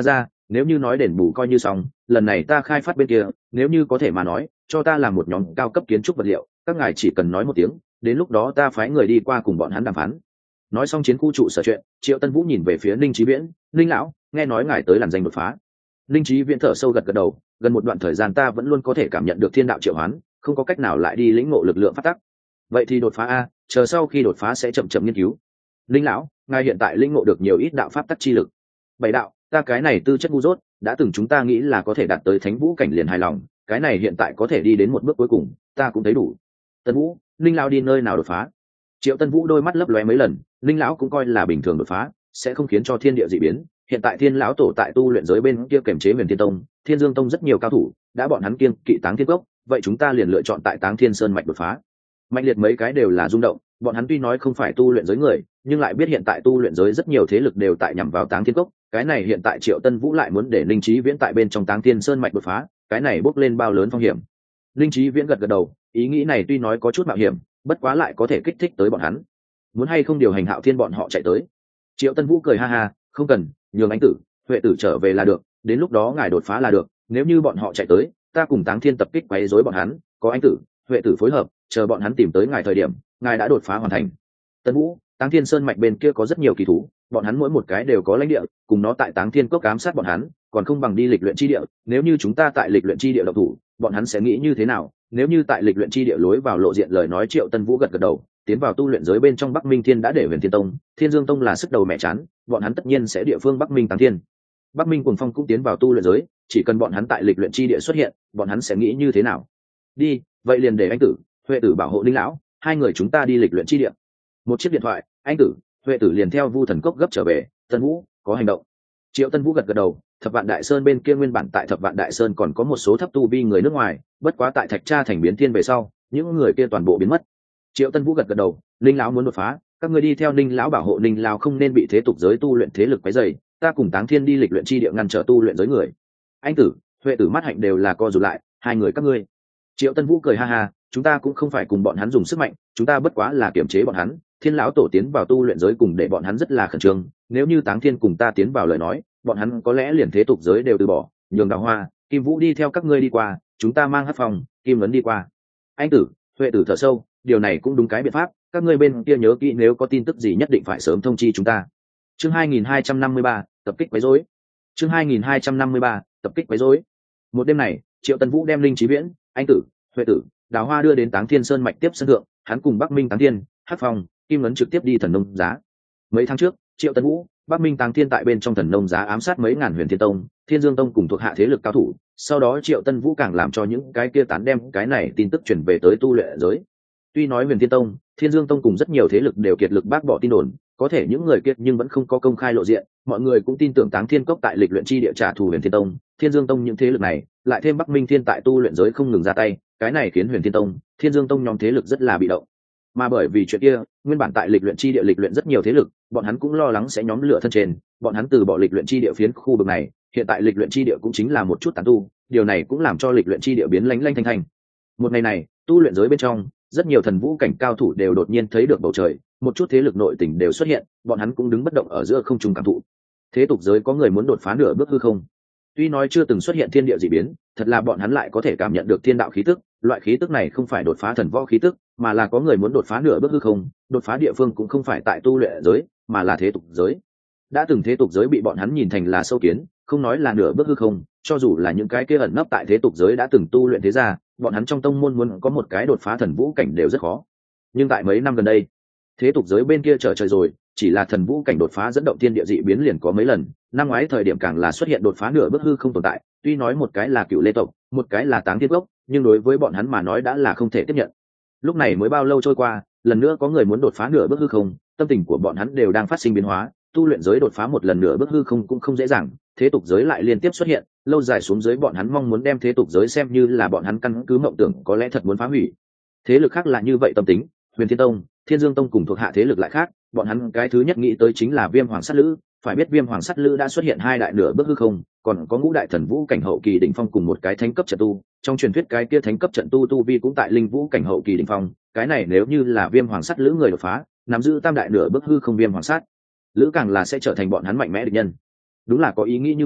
nếu như nói đền bù coi như xong, lần này ta khai phát bên kia, nếu như có thể mà nói, cho ta làm một nhóm cao cấp kiến trúc vật liệu, các ngài chỉ cần nói một tiếng, đến lúc đó ta phái người đi qua cùng bọn hắn đàm phán. Nói xong chiến khu trụ sở chuyện, Triệu Tân Vũ nhìn về phía Ninh Chí Viễn, Ninh lão, nghe nói ngài tới làn danh đột phá. Ninh Chí Viễn thở sâu gật gật đầu, gần một đoạn thời gian ta vẫn luôn có thể cảm nhận được thiên đạo triệu hoán, không có cách nào lại đi lĩnh ngộ lực lượng phát tắc. Vậy thì đột phá a, chờ sau khi đột phá sẽ chậm chậm nghiên cứu. Ninh lão, ngài hiện tại lĩnh ngộ được nhiều ít đạo pháp tắc chi lực. Bảy đạo, ta cái này tư chất ngu dốt, đã từng chúng ta nghĩ là có thể đạt tới thánh vũ cảnh liền hài lòng, cái này hiện tại có thể đi đến một bước cuối cùng, ta cũng thấy đủ. Tân Vũ, Ninh lão đi nơi nào đột phá? Triệu Tân Vũ đôi mắt lấp lóe mấy lần, Ninh lão cũng coi là bình thường đột phá, sẽ không khiến cho thiên địa dị biến. Hiện tại Thiên lão tổ tại tu luyện giới bên kia kiểm chế Huyền Thiên Tông, Thiên Dương Tông rất nhiều cao thủ, đã bọn hắn kiêng kỵ Táng Thiên Cốc, vậy chúng ta liền lựa chọn tại Táng Thiên Sơn mạch đột phá. Mạnh liệt mấy cái đều là rung động, bọn hắn tuy nói không phải tu luyện giới người, nhưng lại biết hiện tại tu luyện giới rất nhiều thế lực đều tại nhằm vào Táng Thiên Cốc, cái này hiện tại Triệu Tân Vũ lại muốn để Ninh Chí Viễn tại bên trong Táng Thiên Sơn mạch đột phá, cái này bốc lên bao lớn phong hiểm. Ninh Chí Viễn gật gật đầu, ý nghĩ này tuy nói có chút mạo hiểm, bất quá lại có thể kích thích tới bọn hắn. Muốn hay không điều hành Hạo Thiên bọn họ chạy tới? Triệu Tân Vũ cười ha ha, không cần, nhường anh tử, Huệ tử trở về là được, đến lúc đó ngài đột phá là được, nếu như bọn họ chạy tới, ta cùng Táng Thiên tập kích quấy rối bọn hắn, có anh tử, Huệ tử phối hợp, chờ bọn hắn tìm tới ngài thời điểm, ngài đã đột phá hoàn thành. Tân Vũ, Táng Thiên Sơn mạch bên kia có rất nhiều kỳ thú, bọn hắn mỗi một cái đều có lãnh địa, cùng nó tại Táng Thiên Cốc ám sát bọn hắn, còn không bằng đi lịch luyện chi địa, nếu như chúng ta tại lịch luyện chi địa độc thủ, bọn hắn sẽ nghĩ như thế nào? Nếu như tại lịch luyện chi địa lối vào lộ diện lời nói, Triệu Tân Vũ gật gật đầu, tiến vào tu luyện giới bên trong Bắc Minh Thiên đã để Huyền Thiên Tông, Thiên Dương Tông là sức đầu mẹ chán, bọn hắn tất nhiên sẽ địa phương Bắc Minh Táng Thiên. Bắc Minh Cuồng Phong cũng tiến vào tu luyện giới, chỉ cần bọn hắn tại lịch luyện chi địa xuất hiện, bọn hắn sẽ nghĩ như thế nào? Đi, vậy liền để anh tử, Huệ tử bảo hộ Ninh lão, hai người chúng ta đi lịch luyện chi địa. Một chiếc điện thoại, anh tử, Huệ tử liền theo Vu Thần Cốc gấp trở về. Tân Vũ, có hành động. Triệu Tân Vũ gật gật đầu, Thập Vạn Đại Sơn bên kia nguyên bản tại Thập Vạn Đại Sơn còn có một số thấp tu vi người nước ngoài, bất quá tại Thạch Tra thành biến thiên về sau, những người kia toàn bộ biến mất. Triệu Tân Vũ gật gật đầu, Ninh lão muốn đột phá, các người đi theo Ninh lão bảo hộ Ninh lão không nên bị thế tục giới tu luyện thế lực quấy rầy, ta cùng Táng Thiên đi lịch luyện chi địa ngăn trở tu luyện giới người. Anh tử, Huệ tử mắt hạnh đều là co rụt lại, hai người các ngươi. Triệu Tân Vũ cười ha ha, chúng ta cũng không phải cùng bọn hắn dùng sức mạnh, chúng ta bất quá là kiểm chế bọn hắn. Thiên lão tổ tiến vào tu luyện giới cùng để bọn hắn rất là khẩn trương, nếu như Táng Thiên cùng ta tiến vào lời nói, bọn hắn có lẽ liền thế tục giới đều từ bỏ, nhường Đào Hoa, Kim Vũ đi theo các ngươi đi qua, chúng ta mang Hắc Phong, Kim Ấn đi qua. Anh tử, Huệ tử thở sâu, điều này cũng đúng cái biện pháp, các ngươi bên kia nhớ kỹ nếu có tin tức gì nhất định phải sớm thông chi chúng ta. Chương 2253, tập kích quấy rối. Chương 2253, tập kích quấy rối. Một đêm này, Triệu Tân Vũ đem Linh Chí Viễn, anh tử, Huệ tử, Đào Hoa đưa đến Táng Thiên Sơn mạch tiếp sân thượng, hắn cùng Bắc Minh Táng Thiên, Hắc Phong, Kim Ấn trực tiếp đi Thần Nông Giá. Mấy tháng trước, Triệu Tân Vũ, Bắc Minh Táng Thiên tại bên trong Thần Nông Giá ám sát mấy ngàn Huyền Thiên Tông, Thiên Dương Tông cùng thuộc hạ thế lực cao thủ, sau đó Triệu Tân Vũ càng làm cho những cái kia tán đem cái này tin tức truyền về tới tu luyện giới. Tuy nói Huyền Thiên Tông, Thiên Dương Tông cùng rất nhiều thế lực đều kiệt lực bác bỏ tin đồn, có thể những người kia nhưng vẫn không có công khai lộ diện, mọi người cũng tin tưởng Táng Thiên Cốc tại lịch luyện chi địa trả thù Huyền Thiên Tông, Thiên Dương Tông những thế lực này, lại thêm Bắc Minh Thiên tại tu luyện giới không ngừng ra tay, cái này khiến Huyền Thiên Tông, Thiên Dương Tông nhóm thế lực rất là bị động. Mà bởi vì chuyện kia, nguyên bản tại lịch luyện chi địa lịch luyện rất nhiều thế lực, bọn hắn cũng lo lắng sẽ nhóm lửa thân trên, bọn hắn từ bỏ lịch luyện chi địa phiến khu vực này, hiện tại lịch luyện chi địa cũng chính là một chút tán tu, điều này cũng làm cho lịch luyện chi địa biến lánh lanh thanh thanh. Một ngày này, tu luyện giới bên trong, rất nhiều thần vũ cảnh cao thủ đều đột nhiên thấy được bầu trời, một chút thế lực nội tình đều xuất hiện, bọn hắn cũng đứng bất động ở giữa không trung cảm thụ. Thế tục giới có người muốn đột phá nửa bước hư không. Tuy nói chưa từng xuất hiện thiên địa dị biến, thật là bọn hắn lại có thể cảm nhận được thiên đạo khí tức, loại khí tức này không phải đột phá thần võ khí tức, mà là có người muốn đột phá nửa bước hư không, đột phá địa phương cũng không phải tại tu luyện giới, mà là thế tục giới. Đã từng thế tục giới bị bọn hắn nhìn thành là sâu kiến, không nói là nửa bước hư không, cho dù là những cái kia ẩn nấp tại thế tục giới đã từng tu luyện thế gia, bọn hắn trong tông môn muốn có một cái đột phá thần vũ cảnh đều rất khó. Nhưng tại mấy năm gần đây, thế tục giới bên kia trở trời rồi, chỉ là thần vũ cảnh đột phá dẫn động thiên địa dị biến liền có mấy lần, năm ngoái thời điểm càng là xuất hiện đột phá nửa bước hư không tồn tại, tuy nói một cái là Cựu Lê tộc, một cái là Táng Thiên Cốc, nhưng đối với bọn hắn mà nói đã là không thể tiếp nhận. Lúc này mới bao lâu trôi qua, lần nữa có người muốn đột phá nửa bước hư không, tâm tình của bọn hắn đều đang phát sinh biến hóa, tu luyện giới đột phá một lần nửa bước hư không cũng không dễ dàng, thế tục giới lại liên tiếp xuất hiện, lâu dài xuống dưới bọn hắn mong muốn đem thế tục giới xem như là bọn hắn căn cứ mộng tưởng có lẽ thật muốn phá hủy. Thế lực khác là như vậy tâm tính, Huyền Thiên Tông, Thiên Dương Tông cùng thuộc hạ thế lực lại khác, bọn hắn cái thứ nhất nghĩ tới chính là Viêm Hoàng Sắt Lữ, phải biết Viêm Hoàng Sắt Lữ đã xuất hiện hai đại nửa bước hư không, còn có ngũ đại thần vũ cảnh hậu kỳ đỉnh phong cùng một cái thánh cấp trận tu, trong truyền thuyết cái kia thánh cấp trận tu vi cũng tại linh vũ cảnh hậu kỳ đỉnh phong, cái này nếu như là Viêm Hoàng Sắt Lữ người đột phá, nắm giữ tam đại nửa bước hư không Viêm Hoàng Sắt Lữ càng là sẽ trở thành bọn hắn mạnh mẽ địch nhân. Đúng là có ý nghĩ như vậy,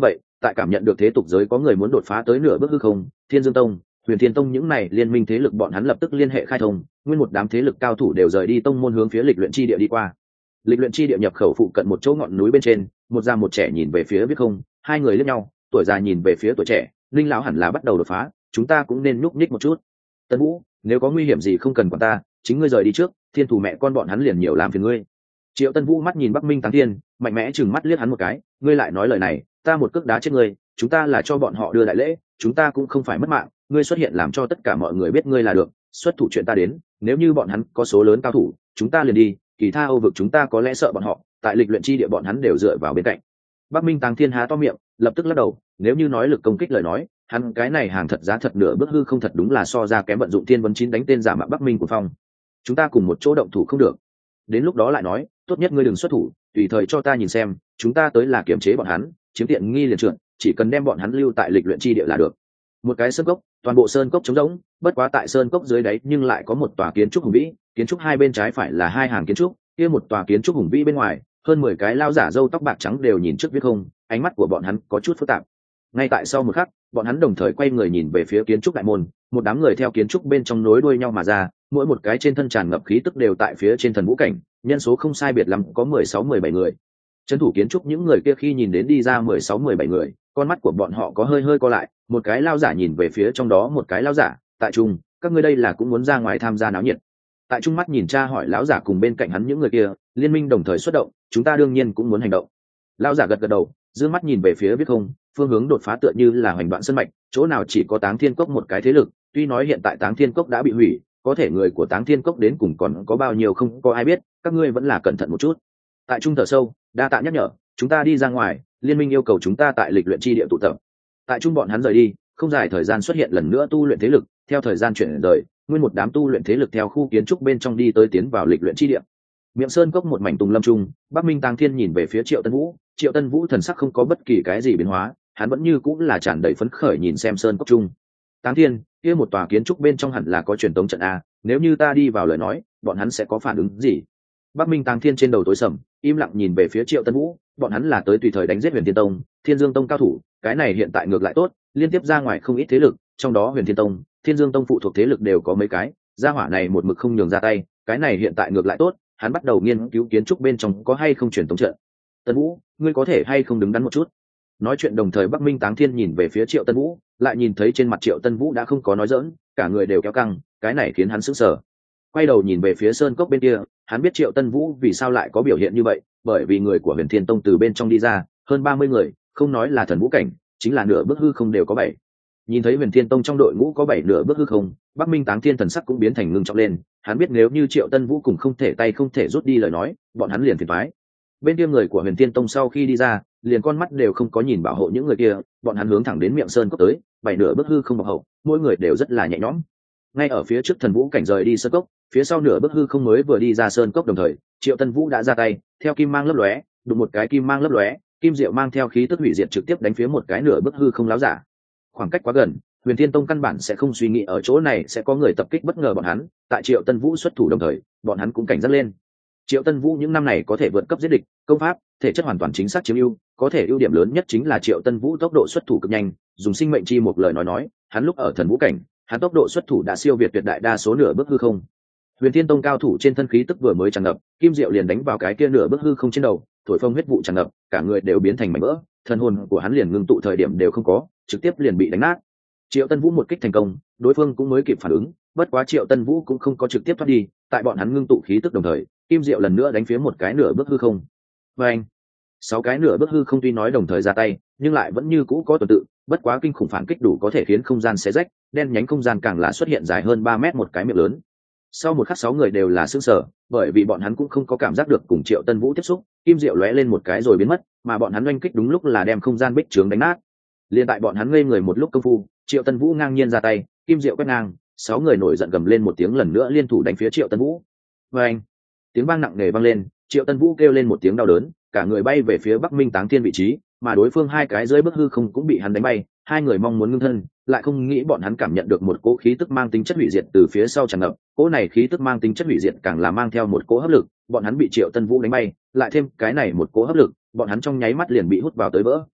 tại cảm nhận được thế tục giới có người muốn đột phá tới nửa bước hư không, Thiên Dương Tông, Huyền Thiên Tông những này liên minh thế lực bọn hắn lập tức liên hệ khai thông, nguyên một đám thế lực cao thủ đều rời đi tông môn hướng phía lịch luyện chi địa đi qua. Lịch luyện chi địa nhập khẩu phụ cận một chỗ ngọn núi bên trên, một già một trẻ nhìn về phía Viết Không, hai người liếc nhau, tuổi già nhìn về phía tuổi trẻ, Linh lão hẳn là bắt đầu đột phá, chúng ta cũng nên nhúc nhích một chút. Tân Vũ, nếu có nguy hiểm gì không cần quản ta, chính ngươi rời đi trước, Thiên Thủ mẹ con bọn hắn liền nhiều làm phiền ngươi. Triệu Tân Vũ mắt nhìn Bắc Minh Táng Thiên, mạnh mẽ chừng mắt liếc hắn một cái, ngươi lại nói lời này, ta một cước đá chết ngươi, chúng ta là cho bọn họ đưa đại lễ, chúng ta cũng không phải mất mạng, ngươi xuất hiện làm cho tất cả mọi người biết ngươi là được, xuất thủ chuyện ta đến, nếu như bọn hắn có số lớn cao thủ, chúng ta liền đi, kỳ tha Âu vực chúng ta có lẽ sợ bọn họ, tại lịch luyện chi địa bọn hắn đều dựa vào bên cạnh. Bắc Minh Táng Thiên há to miệng, lập tức lắc đầu, nếu như nói lực công kích lời nói, hắn cái này hàng thật giá thật nửa bước hư không thật đúng là so ra kém vận dụng Thiên Vấn Chín đánh tên giả mạo Bắc Minh của Phong. Chúng ta cùng một chỗ động thủ không được. Đến lúc đó lại nói, tốt nhất ngươi đừng xuất thủ, tùy thời cho ta nhìn xem, chúng ta tới là kiểm chế bọn hắn, chiếm tiện nghi liền trượt, chỉ cần đem bọn hắn lưu tại lịch luyện chi địa là được. Một cái sơn cốc, toàn bộ sơn cốc trống rỗng, bất quá tại sơn cốc dưới đáy nhưng lại có một tòa kiến trúc hùng vĩ, kiến trúc hai bên trái phải là hai hàng kiến trúc, kia một tòa kiến trúc hùng vĩ bên ngoài, hơn 10 cái lao giả râu tóc bạc trắng đều nhìn trước Viết Không, ánh mắt của bọn hắn có chút phức tạp. Ngay tại sau một khắc, bọn hắn đồng thời quay người nhìn về phía kiến trúc đại môn, một đám người theo kiến trúc bên trong nối đuôi nhau mà ra, mỗi một cái trên thân tràn ngập khí tức đều tại phía trên thần vũ cảnh, nhân số không sai biệt lắm có 16-17 người. Trấn thủ kiến trúc những người kia khi nhìn đến đi ra 16-17 người, con mắt của bọn họ có hơi hơi co lại, một cái lao giả nhìn về phía trong đó một cái lao giả, tại trung, các ngươi đây là cũng muốn ra ngoài tham gia náo nhiệt. Tại trung mắt nhìn tra hỏi lão giả cùng bên cạnh hắn những người kia, liên minh đồng thời xuất động, chúng ta đương nhiên cũng muốn hành động. Lão giả gật gật đầu, dương mắt nhìn về phía Viết Không, phương hướng đột phá tựa như là hoành đoạn sân mạch, chỗ nào chỉ có Táng Thiên Cốc một cái thế lực, tuy nói hiện tại Táng Thiên Cốc đã bị hủy, có thể người của Táng Thiên Cốc đến cùng còn có bao nhiêu không có ai biết, các ngươi vẫn là cẩn thận một chút. Tại trung thở sâu, đa tạ nhắc nhở, chúng ta đi ra ngoài, liên minh yêu cầu chúng ta tại lịch luyện chi địa tụ tập. Tại trung bọn hắn rời đi, không dài thời gian xuất hiện lần nữa tu luyện thế lực, theo thời gian chuyển đời, nguyên một đám tu luyện thế lực theo khu kiến trúc bên trong đi tới tiến vào lịch luyện chi địa. Miệng sơn cốc một mảnh tùng lâm trung, Bắc Minh Táng Thiên nhìn về phía Triệu Tân Vũ, Triệu Tân Vũ thần sắc không có bất kỳ cái gì biến hóa, hắn vẫn như cũng là tràn đầy phấn khởi nhìn xem sơn cốc trung. Táng Thiên, kia một tòa kiến trúc bên trong hẳn là có truyền tống trận a, nếu như ta đi vào lời nói, bọn hắn sẽ có phản ứng gì? Bắc Minh Táng Thiên trên đầu tối sầm, im lặng nhìn về phía Triệu Tân Vũ, bọn hắn là tới tùy thời đánh giết Huyền Thiên Tông, Thiên Dương Tông cao thủ, cái này hiện tại ngược lại tốt, liên tiếp ra ngoài không ít thế lực, trong đó Huyền Thiên Tông, Thiên Dương Tông phụ thuộc thế lực đều có mấy cái, gia hỏa này một mực không nhường ra tay, cái này hiện tại ngược lại tốt, hắn bắt đầu nghiên cứu kiến trúc bên trong có hay không truyền tống trận. Tân Vũ, ngươi có thể hay không đứng đắn một chút? Nói chuyện đồng thời Bắc Minh Táng Thiên nhìn về phía Triệu Tân Vũ, lại nhìn thấy trên mặt Triệu Tân Vũ đã không có nói giỡn, cả người đều kéo căng, cái này khiến hắn sửng sở. Quay đầu nhìn về phía sơn cốc bên kia, hắn biết Triệu Tân Vũ vì sao lại có biểu hiện như vậy, bởi vì người của Huyền Thiên Tông từ bên trong đi ra, hơn 30 người, không nói là thần vũ cảnh, chính là nửa bước hư không đều có 7. Nhìn thấy Huyền Thiên Tông trong đội ngũ có 7 nửa bước hư không, Bắc Minh Táng Thiên thần sắc cũng biến thành ngưng trọng lên, hắn biết nếu như Triệu Tân Vũ cùng không thể tay không thể rút đi lời nói, bọn hắn liền phiền toái. Bên kia người của Huyền Thiên Tông sau khi đi ra, liền con mắt đều không có nhìn bảo hộ những người kia, bọn hắn hướng thẳng đến miệng sơn cốc tới, 7 nửa bước hư không bảo hộ, mỗi người đều rất là nhẹ nhõm. Ngay ở phía trước thần vũ cảnh rời đi sơn cốc, phía sau nửa bước hư không mới vừa đi ra sơn cốc đồng thời, Triệu Tân Vũ đã ra tay, theo kim mang lấp lóe, đụng một cái kim mang lấp lóe, kim diệu mang theo khí tức hủy diệt trực tiếp đánh phía một cái nửa bước hư không láo giả. Khoảng cách quá gần, Huyền Thiên Tông căn bản sẽ không suy nghĩ ở chỗ này sẽ có người tập kích bất ngờ bọn hắn, tại Triệu Tân Vũ xuất thủ đồng thời, bọn hắn cũng cảnh giác lên. Triệu Tân Vũ những năm này có thể vượt cấp giết địch, công pháp, thể chất hoàn toàn chính xác chiếm ưu, có thể ưu điểm lớn nhất chính là Triệu Tân Vũ tốc độ xuất thủ cực nhanh, dùng sinh mệnh chi một lời nói, hắn lúc ở thần vũ cảnh, hắn tốc độ xuất thủ đã siêu việt tuyệt đại đa số nửa bước hư không. Huyền Thiên Tông cao thủ trên thân khí tức vừa mới tràn ngập, kim diệu liền đánh vào cái kia nửa bước hư không trên đầu, thổi phông huyết vụ tràn ngập, cả người đều biến thành mảnh vỡ, thần hồn của hắn liền ngưng tụ thời điểm đều không có, trực tiếp liền bị đánh nát. Triệu Tân Vũ một kích thành công, đối phương cũng mới kịp phản ứng, bất quá Triệu Tân Vũ cũng không có trực tiếp thoát đi, tại bọn hắn ngưng tụ khí tức đồng thời, kim diệu lần nữa đánh phía một cái nửa bước hư không. Và anh, 6 cái nửa bước hư không tuy nói đồng thời ra tay, nhưng lại vẫn như cũ có tuần tự, bất quá kinh khủng phản kích đủ có thể khiến không gian xé rách, đen nhánh không gian càng là xuất hiện dài hơn 3 mét một cái miệng lớn. Sau một khắc 6 người đều là sững sờ, bởi vì bọn hắn cũng không có cảm giác được cùng Triệu Tân Vũ tiếp xúc, kim diệu lóe lên một cái rồi biến mất, mà bọn hắn oanh kích đúng lúc là đem không gian bích trướng đánh nát. Liên tại bọn hắn ngây người một lúc công phu, Triệu Tân Vũ ngang nhiên ra tay, kim diệu quét ngang, 6 người nổi giận gầm lên một tiếng lần nữa liên thủ đánh phía Triệu Tân Vũ. Và anh, tiếng vang nặng nề vang lên, Triệu Tân Vũ kêu lên một tiếng đau đớn, cả người bay về phía Bắc Minh Táng Thiên vị trí, mà đối phương hai cái dưới bước hư không cũng bị hắn đánh bay, hai người mong muốn ngưng thân, lại không nghĩ bọn hắn cảm nhận được một cỗ khí tức mang tính chất hủy diệt từ phía sau tràn ngập, cỗ này khí tức mang tính chất hủy diệt càng là mang theo một cỗ hấp lực, bọn hắn bị Triệu Tân Vũ đánh bay, lại thêm cái này một cỗ hấp lực, bọn hắn trong nháy mắt liền bị hút vào tới vỡ.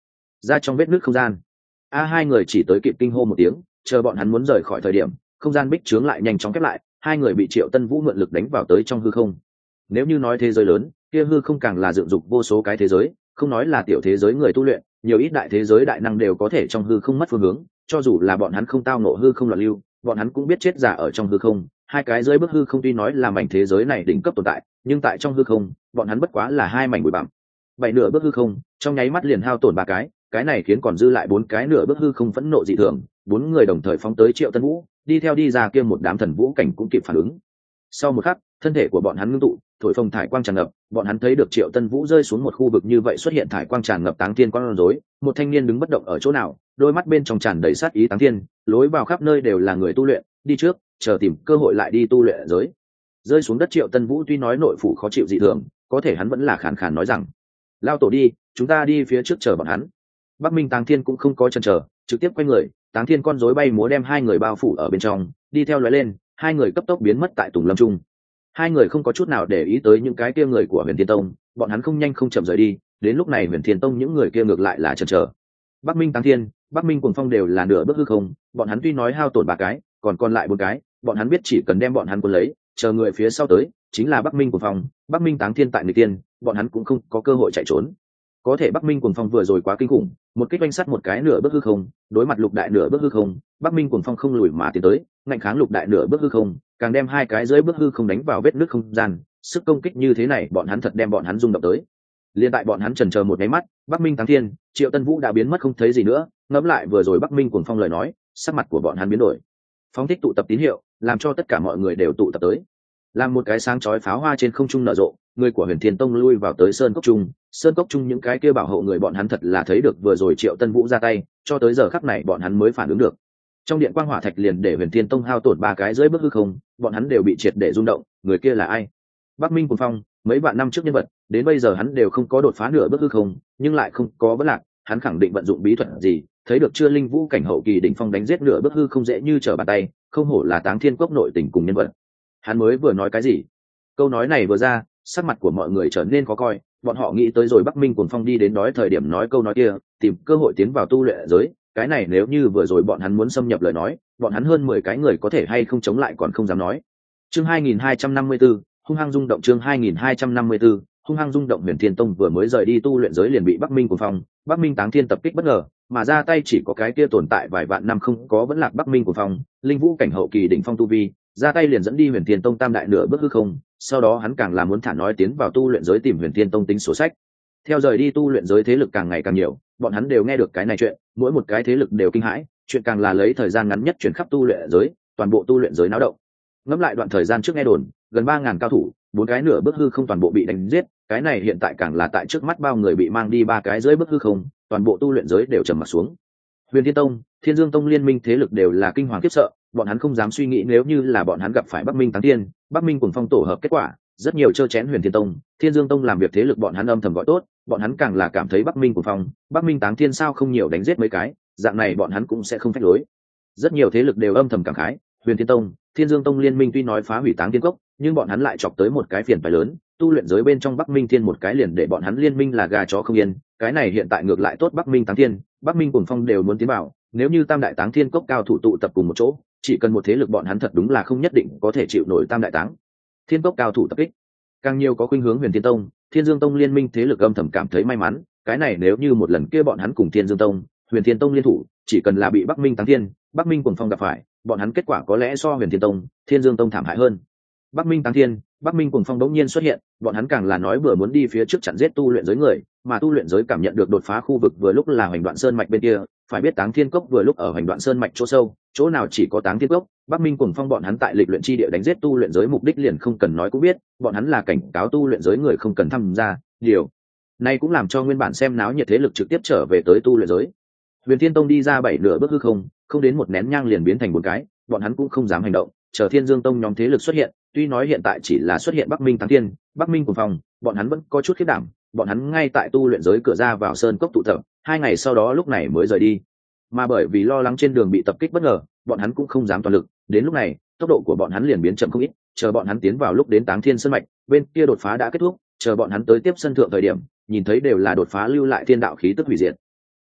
ra trong vết nước không gian. Hai người chỉ tới kịp kinh hô một tiếng, chờ bọn hắn muốn rời khỏi thời điểm, không gian bích trướng lại nhanh chóng khép lại, hai người bị Triệu Tân Vũ mượn lực đánh vào tới trong hư không. Nếu như nói thế giới lớn, kia hư không càng là dựng dục vô số cái thế giới, không nói là tiểu thế giới người tu luyện, nhiều ít đại thế giới đại năng đều có thể trong hư không mất phương hướng, cho dù là bọn hắn không tao ngộ hư không loạn lưu, bọn hắn cũng biết chết giả ở trong hư không. Hai cái dưới bức hư không tuy nói là mảnh thế giới này đỉnh cấp tồn tại, nhưng tại trong hư không, bọn hắn bất quá là hai mảnh bụi bặm. Bảy nửa bức hư không, trong nháy mắt liền hao tổn ba cái này khiến còn dư lại bốn cái nửa bức hư không phẫn nộ dị thường, bốn người đồng thời phóng tới Triệu Tân Vũ, đi theo đi ra kia một đám thần vũ cảnh cũng kịp phản ứng. Sau một khắc, thân thể của bọn hắn ngưng tụ, thổi phồng thải quang tràn ngập, bọn hắn thấy được Triệu Tân Vũ rơi xuống một khu vực như vậy, xuất hiện thải quang tràn ngập táng thiên con rối, một thanh niên đứng bất động ở chỗ nào, đôi mắt bên trong tràn đầy sát ý táng thiên, lối vào khắp nơi đều là người tu luyện, đi trước, chờ tìm cơ hội lại đi tu luyện giới. Rơi xuống đất Triệu Tân Vũ tuy nói nội phủ khó chịu dị thường, có thể hắn vẫn là khàn khàn nói rằng: "Lao tổ đi, chúng ta đi phía trước chờ bọn hắn." Bắc Minh Táng Thiên cũng không có chần chờ, trực tiếp quay người, Táng Thiên con rối bay múa đem hai người bao phủ ở bên trong, đi theo lóe lên, hai người cấp tốc biến mất tại Tùng Lâm Trung. Hai người không có chút nào để ý tới những cái kia người của Huyền Thiên Tông, bọn hắn không nhanh không chậm rời đi, đến lúc này Huyền Thiên Tông những người kia ngược lại là chần chờ. Bắc Minh Táng Thiên, Bắc Minh Cuồng Phong đều là nửa bước hư không, bọn hắn tuy nói hao tổn ba cái, còn lại bốn cái, bọn hắn biết chỉ cần đem bọn hắn cuốn lấy, chờ người phía sau tới, chính là Bắc Minh Cuồng Phong, Bắc Minh Táng Thiên tại người tiên, bọn hắn cũng không có cơ hội chạy trốn. Có thể Bắc Minh Cuồng Phong vừa rồi quá kinh khủng, một kích oanh sắt một cái nửa bước hư không, đối mặt lục đại nửa bước hư không, Bắc Minh Cuồng Phong không lùi mà tiến tới, ngạnh kháng lục đại nửa bước hư không, càng đem hai cái dưới bước hư không đánh vào vết nước không gian, sức công kích như thế này bọn hắn thật đem bọn hắn rung động tới. Liên tại bọn hắn chần chờ một cái mắt, Bắc Minh Táng Thiên, Triệu Tân Vũ đã biến mất không thấy gì nữa, ngẫm lại vừa rồi Bắc Minh Cuồng Phong lời nói, sắc mặt của bọn hắn biến đổi. Phóng thích tụ tập tín hiệu, làm cho tất cả mọi người đều tụ tập tới. Làm một cái sáng chói pháo hoa trên không trung nở rộ, người của Huyền Thiên Tông lui vào tới sơn cốc trung những cái kia bảo hộ người bọn hắn thật là thấy được vừa rồi Triệu Tân Vũ ra tay, cho tới giờ khắc này bọn hắn mới phản ứng được. Trong điện quang hỏa thạch liền để Huyền Thiên Tông hao tổn ba cái dưới bước hư không, bọn hắn đều bị triệt để rung động, người kia là ai? Bắc Minh Cuồng Phong, mấy vạn năm trước nhân vật, đến bây giờ hắn đều không có đột phá nửa bước hư không, nhưng lại không có bất lạc, hắn khẳng định vận dụng bí thuật gì, thấy được chưa linh vũ cảnh hậu kỳ đỉnh phong đánh giết nửa bước hư không dễ như trở bàn tay, không hổ là Táng Thiên Cốc nội tình cùng nhân vật. Hắn mới vừa nói cái gì? Câu nói này vừa ra, sắc mặt của mọi người trở nên khó coi, bọn họ nghĩ tới rồi Bắc Minh Cuồng Phong đi đến nói thời điểm nói câu nói kia, tìm cơ hội tiến vào tu luyện giới, cái này nếu như vừa rồi bọn hắn muốn xâm nhập lời nói, bọn hắn hơn 10 cái người có thể hay không chống lại còn không dám nói. Chương 2254, hung hăng rung động. Chương 2254, hung hăng rung động. Huyền Thiên Tông vừa mới rời đi tu luyện giới liền bị Bắc Minh Cuồng Phong, Bắc Minh Táng Thiên tập kích bất ngờ, mà ra tay chỉ có cái kia tồn tại vài vạn năm không có vẫn lạc Bắc Minh Cuồng Phong, linh vũ cảnh hậu kỳ đỉnh phong tu vi, ra tay liền dẫn đi Huyền Thiên Tông tam đại nửa bước hư không, sau đó hắn càng là muốn thả nói tiến vào tu luyện giới tìm Huyền Thiên Tông tính sổ sách. Theo rời đi tu luyện giới thế lực càng ngày càng nhiều, bọn hắn đều nghe được cái này chuyện, mỗi một cái thế lực đều kinh hãi, chuyện càng là lấy thời gian ngắn nhất chuyển khắp tu luyện giới, toàn bộ tu luyện giới náo động. Ngẫm lại đoạn thời gian trước nghe đồn, gần 3000 cao thủ, bốn cái nửa bước hư không toàn bộ bị đánh giết, cái này hiện tại càng là tại trước mắt bao người bị mang đi ba cái dưới bước hư không, toàn bộ tu luyện giới đều trầm mặt xuống. Huyền Thiên Tông, Thiên Dương Tông liên minh thế lực đều là kinh hoàng khiếp sợ, bọn hắn không dám suy nghĩ nếu như là bọn hắn gặp phải Bắc Minh Táng Thiên, Bắc Minh Cuồng Phong tổ hợp kết quả, rất nhiều chơ chén Huyền Thiên Tông, Thiên Dương Tông làm việc thế lực bọn hắn âm thầm gọi tốt, bọn hắn càng là cảm thấy Bắc Minh Cuồng Phong, Bắc Minh Táng Thiên sao không nhiều đánh giết mấy cái, dạng này bọn hắn cũng sẽ không phách lối. Rất nhiều thế lực đều âm thầm cảm khái, Huyền Thiên Tông, Thiên Dương Tông liên minh tuy nói phá hủy Táng Thiên Cốc, nhưng bọn hắn lại chọc tới một cái phiền phải lớn, tu luyện giới bên trong Bắc Minh Thiên một cái liền để bọn hắn liên minh là gà chó không yên, cái này hiện tại ngược lại tốt Bắc Minh Táng Thiên, Bắc Minh Cuồng Phong đều muốn tiến vào, nếu như tam đại Táng Thiên Cốc cao thủ tụ tập cùng một chỗ, chỉ cần một thế lực bọn hắn thật đúng là không nhất định có thể chịu nổi tam đại Táng Thiên Cốc cao thủ tập kích. Càng nhiều có khuynh hướng Huyền Thiên Tông, Thiên Dương Tông liên minh thế lực âm thầm cảm thấy may mắn, cái này nếu như một lần kia bọn hắn cùng Thiên Dương Tông, Huyền Thiên Tông liên thủ, chỉ cần là bị Bắc Minh Táng Thiên, Bắc Minh Cuồng Phong gặp phải, bọn hắn kết quả có lẽ so Huyền Thiên Tông, Thiên Dương Tông thảm hại hơn. Bắc Minh Táng Thiên, Bắc Minh Cuồng Phong đống nhiên xuất hiện, bọn hắn càng là nói vừa muốn đi phía trước chặn giết tu luyện giới người, mà tu luyện giới cảm nhận được đột phá khu vực vừa lúc là Hoành Đoạn Sơn mạch bên kia, phải biết Táng Thiên Cốc vừa lúc ở Hoành Đoạn Sơn mạch chỗ sâu, chỗ nào chỉ có Táng Thiên Cốc, Bắc Minh Cuồng Phong bọn hắn tại lịch luyện chi địa đánh giết tu luyện giới mục đích liền không cần nói cũng biết, bọn hắn là cảnh cáo tu luyện giới người không cần tham gia, điều này cũng làm cho nguyên bản xem náo nhiệt thế lực trực tiếp trở về tới tu luyện giới. Huyền Thiên Tông đi ra 7 nửa bước hư không, không đến một nén nhang liền biến thành 4 cái, bọn hắn cũng không dám hành động, chờ Thiên Dương Tông nhóm thế lực xuất hiện, tuy nói hiện tại chỉ là xuất hiện Bắc Minh Táng Thiên, Bắc Minh Cuồng Phong, bọn hắn vẫn có chút khiếp đảm, bọn hắn ngay tại tu luyện giới cửa ra vào sơn cốc tụ tập, 2 ngày sau đó lúc này mới rời đi. Mà bởi vì lo lắng trên đường bị tập kích bất ngờ, bọn hắn cũng không dám toàn lực, đến lúc này, tốc độ của bọn hắn liền biến chậm không ít, chờ bọn hắn tiến vào lúc đến Táng Thiên Sơn mạch, bên kia đột phá đã kết thúc, chờ bọn hắn tới tiếp sân thượng thời điểm, nhìn thấy đều là đột phá lưu lại thiên đạo khí tức hủy diệt.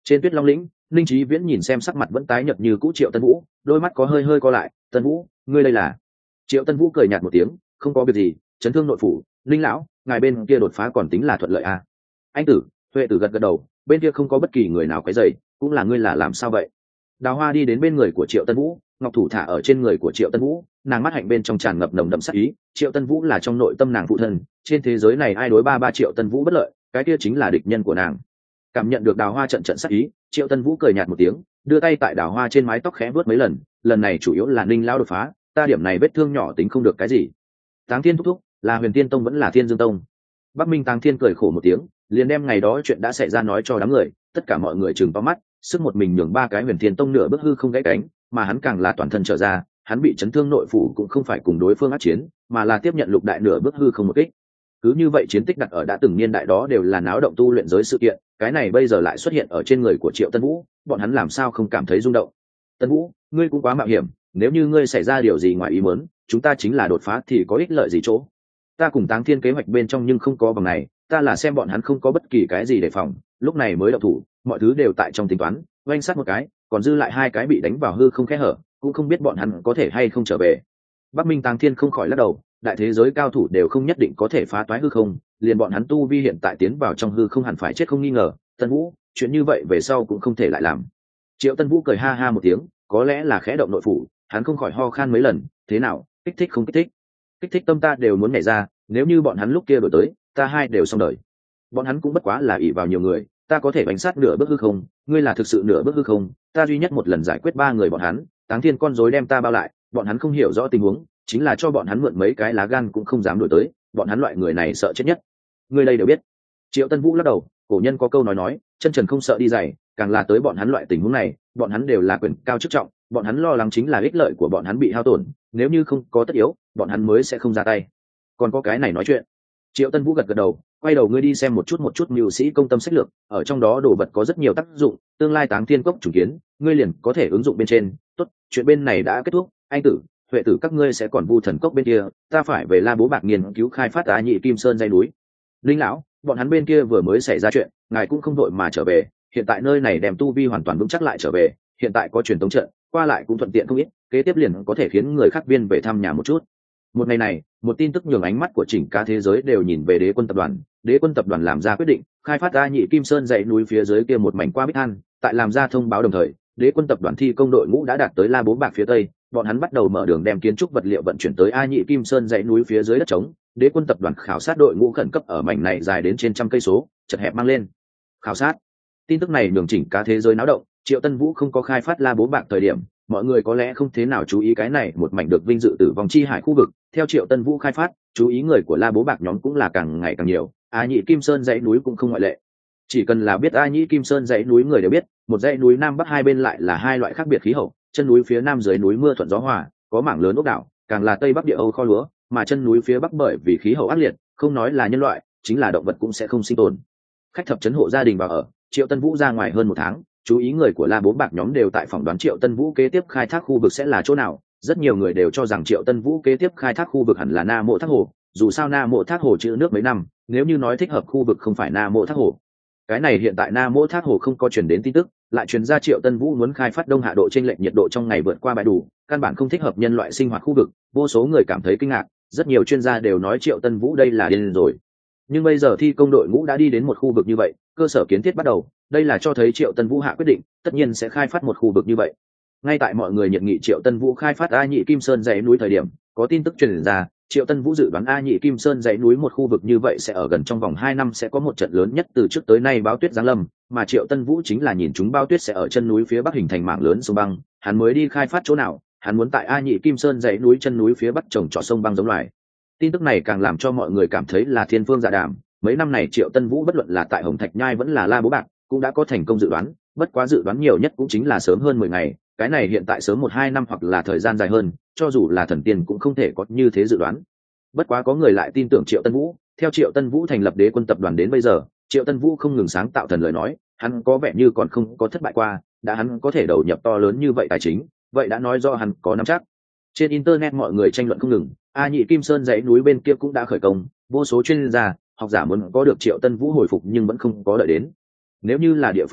Trên Tuyết Long lĩnh, Linh Chí Viễn nhìn xem sắc mặt vẫn tái nhợt như cũ Triệu Tân Vũ, đôi mắt có hơi hơi co lại. Tân Vũ, ngươi đây là? Triệu Tân Vũ cười nhạt một tiếng, không có việc gì, chấn thương nội phủ. Linh lão, ngài bên kia đột phá còn tính là thuận lợi à? Anh Tử, Huệ Tử gật gật đầu, bên kia không có bất kỳ người nào quấy rầy, cũng là ngươi là làm sao vậy? Đào Hoa đi đến bên người của Triệu Tân Vũ, ngọc thủ thả ở trên người của Triệu Tân Vũ, nàng mắt hạnh bên trong tràn ngập nồng đậm sát ý. Triệu Tân Vũ là trong nội tâm nàng phụ thân, trên thế giới này ai đối ba Triệu Tân Vũ bất lợi, cái kia chính là địch nhân của nàng. Cảm nhận được Đào Hoa trận sát ý, Triệu Tân Vũ cười nhạt một tiếng, đưa tay tại Đào Hoa trên mái tóc khẽ vuốt mấy lần. Lần này chủ yếu là Ninh lão đột phá, ta điểm này vết thương nhỏ tính không được cái gì. Táng Thiên thúc thúc, là Huyền Tiên Tông vẫn là Thiên Dương Tông? Bắc Minh Táng Thiên cười khổ một tiếng, liền đem ngày đó chuyện đã xảy ra nói cho đám người. Tất cả mọi người trừng to mắt, sức một mình nhường ba cái Huyền Thiên Tông nửa bước hư không gãy cánh, mà hắn càng là toàn thân trở ra. Hắn bị chấn thương nội phủ cũng không phải cùng đối phương ác chiến, mà là tiếp nhận lục đại nửa bước hư không một kích. Cứ như vậy chiến tích đặt ở đã từng niên đại đó đều là náo động tu luyện giới sự kiện, cái này bây giờ lại xuất hiện ở trên người của Triệu Tân Vũ, bọn hắn làm sao không cảm thấy rung động. Tân Vũ, ngươi cũng quá mạo hiểm, nếu như ngươi xảy ra điều gì ngoài ý muốn, chúng ta chính là đột phá thì có ích lợi gì chỗ? Ta cùng Táng Thiên kế hoạch bên trong nhưng không có bằng này, ta là xem bọn hắn không có bất kỳ cái gì đề phòng, lúc này mới động thủ, mọi thứ đều tại trong tính toán, oanh sát một cái, còn dư lại hai cái bị đánh vào hư không kẽ hở, cũng không biết bọn hắn có thể hay không trở về. Bắc Minh Táng Thiên không khỏi lắc đầu, đại thế giới cao thủ đều không nhất định có thể phá toái hư không, liền bọn hắn tu vi hiện tại tiến vào trong hư không hẳn phải chết không nghi ngờ. Tân Vũ, chuyện như vậy về sau cũng không thể lại làm. Triệu Tân Vũ cười ha ha một tiếng, có lẽ là khẽ động nội phủ, hắn không khỏi ho khan mấy lần. Thế nào, kích thích không kích thích? Kích thích tâm ta đều muốn nhảy ra, nếu như bọn hắn lúc kia đổi tới, ta hai đều xong đời. Bọn hắn cũng bất quá là ỷ vào nhiều người, ta có thể bánh sát nửa bước hư không, ngươi là thực sự nửa bước hư không, ta duy nhất một lần giải quyết ba người bọn hắn, Táng Thiên con rối đem ta bao lại, bọn hắn không hiểu rõ tình huống, chính là cho bọn hắn mượn mấy cái lá gan cũng không dám đổi tới, bọn hắn loại người này sợ chết nhất. Ngươi đây đều biết. Triệu Tân Vũ lắc đầu, cổ nhân có câu nói, chân trần không sợ đi giày, càng là tới bọn hắn loại tình huống này, bọn hắn đều là quyền cao chức trọng, bọn hắn lo lắng chính là ích lợi của bọn hắn bị hao tổn, nếu như không có tất yếu, bọn hắn mới sẽ không ra tay. Còn có cái này nói chuyện. Triệu Tân Vũ gật gật đầu, quay đầu ngươi đi xem một chút mưu sĩ công tâm sách lược, ở trong đó đồ vật có rất nhiều tác dụng, tương lai Táng Thiên cốc chủ kiến, ngươi liền có thể ứng dụng bên trên. Tốt, chuyện bên này đã kết thúc, anh Tử, Huệ Tử các ngươi sẽ còn Vu Thần cốc bên kia, ta phải về La Bố Bạc nghiên cứu khai phát Á Nhị Kim Sơn dãy núi. Linh lão, bọn hắn bên kia vừa mới xảy ra chuyện, ngài cũng không đội mà trở về, hiện tại nơi này đem tu vi hoàn toàn vững chắc lại trở về, hiện tại có truyền tống trận, qua lại cũng thuận tiện không ít, kế tiếp liền có thể khiến người khác viên về thăm nhà một chút. Một ngày này, một tin tức nhường ánh mắt của chỉnh cả thế giới đều nhìn về Đế Quân tập đoàn. Đế Quân tập đoàn làm ra quyết định, khai phát Á Nhị Kim Sơn dãy núi phía dưới kia một mảnh qua bích than, tại làm ra thông báo đồng thời, Đế Quân tập đoàn thi công đội ngũ đã đạt tới La Bố Bạc phía tây, bọn hắn bắt đầu mở đường đem kiến trúc vật liệu vận chuyển tới A Nhị Kim Sơn dãy núi phía dưới đất trống. Đế Quân tập đoàn khảo sát đội ngũ khẩn cấp ở mảnh này dài đến trên trăm cây số, chật hẹp mang lên. Khảo sát. Tin tức này nhường chỉnh cả thế giới náo động, Triệu Tân Vũ không có khai phát La Bố Bạc thời điểm, mọi người có lẽ không thế nào chú ý cái này một mảnh được vinh dự tử vong chi hải khu vực, theo Triệu Tân Vũ khai phát, chú ý người của La Bố Bạc nhóm cũng là càng ngày càng nhiều, A Nhị Kim Sơn dãy núi cũng không ngoại lệ. Chỉ cần là biết A Nhị Kim Sơn dãy núi người đều biết, một dãy núi nam bắc hai bên lại là hai loại khác biệt khí hậu, chân núi phía nam dưới núi mưa thuận gió hòa, có mảng lớn ốc đảo, càng là tây bắc địa âu kho lúa, mà chân núi phía bắc bởi vì khí hậu ác liệt, không nói là nhân loại, chính là động vật cũng sẽ không sinh tồn. Khách thập trấn hộ gia đình vào ở, Triệu Tân Vũ ra ngoài hơn một tháng, chú ý người của La Bố Bạc nhóm đều tại phỏng đoán Triệu Tân Vũ kế tiếp khai thác khu vực sẽ là chỗ nào. Rất nhiều người đều cho rằng Triệu Tân Vũ kế tiếp khai thác khu vực hẳn là Na Mộ Thác Hồ, dù sao Na Mộ Thác Hồ chữ nước mấy năm, nếu như nói thích hợp khu vực không phải Na Mộ Thác Hồ. Cái này hiện tại Na Mộ Thác Hồ không có truyền đến tin tức, lại truyền ra Triệu Tân Vũ muốn khai phát đông hạ độ chênh lệch nhiệt độ trong ngày vượt qua bãi đủ, căn bản không thích hợp nhân loại sinh hoạt khu vực, vô số người cảm thấy kinh ngạc, rất nhiều chuyên gia đều nói Triệu Tân Vũ đây là điên rồi. Nhưng bây giờ thi công đội ngũ đã đi đến một khu vực như vậy, cơ sở kiến thiết bắt đầu, đây là cho thấy Triệu Tân Vũ hạ quyết định, tất nhiên sẽ khai phát một khu vực như vậy. Ngay tại mọi người nhiệt nghị Triệu Tân Vũ khai phát A Nhị Kim Sơn dãy núi thời điểm, có tin tức truyền ra, Triệu Tân Vũ dự đoán A Nhị Kim Sơn dãy núi một khu vực như vậy sẽ ở gần trong vòng 2 năm sẽ có một trận lớn nhất từ trước tới nay bão tuyết giáng lâm, mà Triệu Tân Vũ chính là nhìn chúng bão tuyết sẽ ở chân núi phía bắc hình thành mảng lớn sông băng, hắn mới đi khai phát chỗ nào, hắn muốn tại A Nhị Kim Sơn dãy núi chân núi phía bắc trồng trọt sông băng giống loài. Tin tức này càng làm cho mọi người cảm thấy là thiên phương dạ đàm, mấy năm này Triệu Tân Vũ bất luận là tại Hồng Thạch Nhai vẫn là La Bố Bạc, cũng đã có thành công dự đoán, bất quá dự đoán nhiều nhất cũng chính là sớm hơn 10 ngày, cái này hiện tại sớm 1-2 năm hoặc là thời gian dài hơn, cho dù là thần tiên cũng không thể có như thế dự đoán. Bất quá có người lại tin tưởng Triệu Tân Vũ, theo Triệu Tân Vũ thành lập Đế Quân tập đoàn đến bây giờ, Triệu Tân Vũ không ngừng sáng tạo thần lời nói, hắn có vẻ như còn không có thất bại qua, đã hắn có thể đầu nhập to lớn như vậy tài chính, vậy đã nói do hắn có nắm chắc. Trên internet mọi người tranh luận không ngừng, A Nhị Kim Sơn dãy núi bên kia cũng đã khởi công, vô số chuyên gia, học giả muốn có được Triệu Tân Vũ hồi phục nhưng vẫn không có đợi đến. Nếu như là địa phương khác,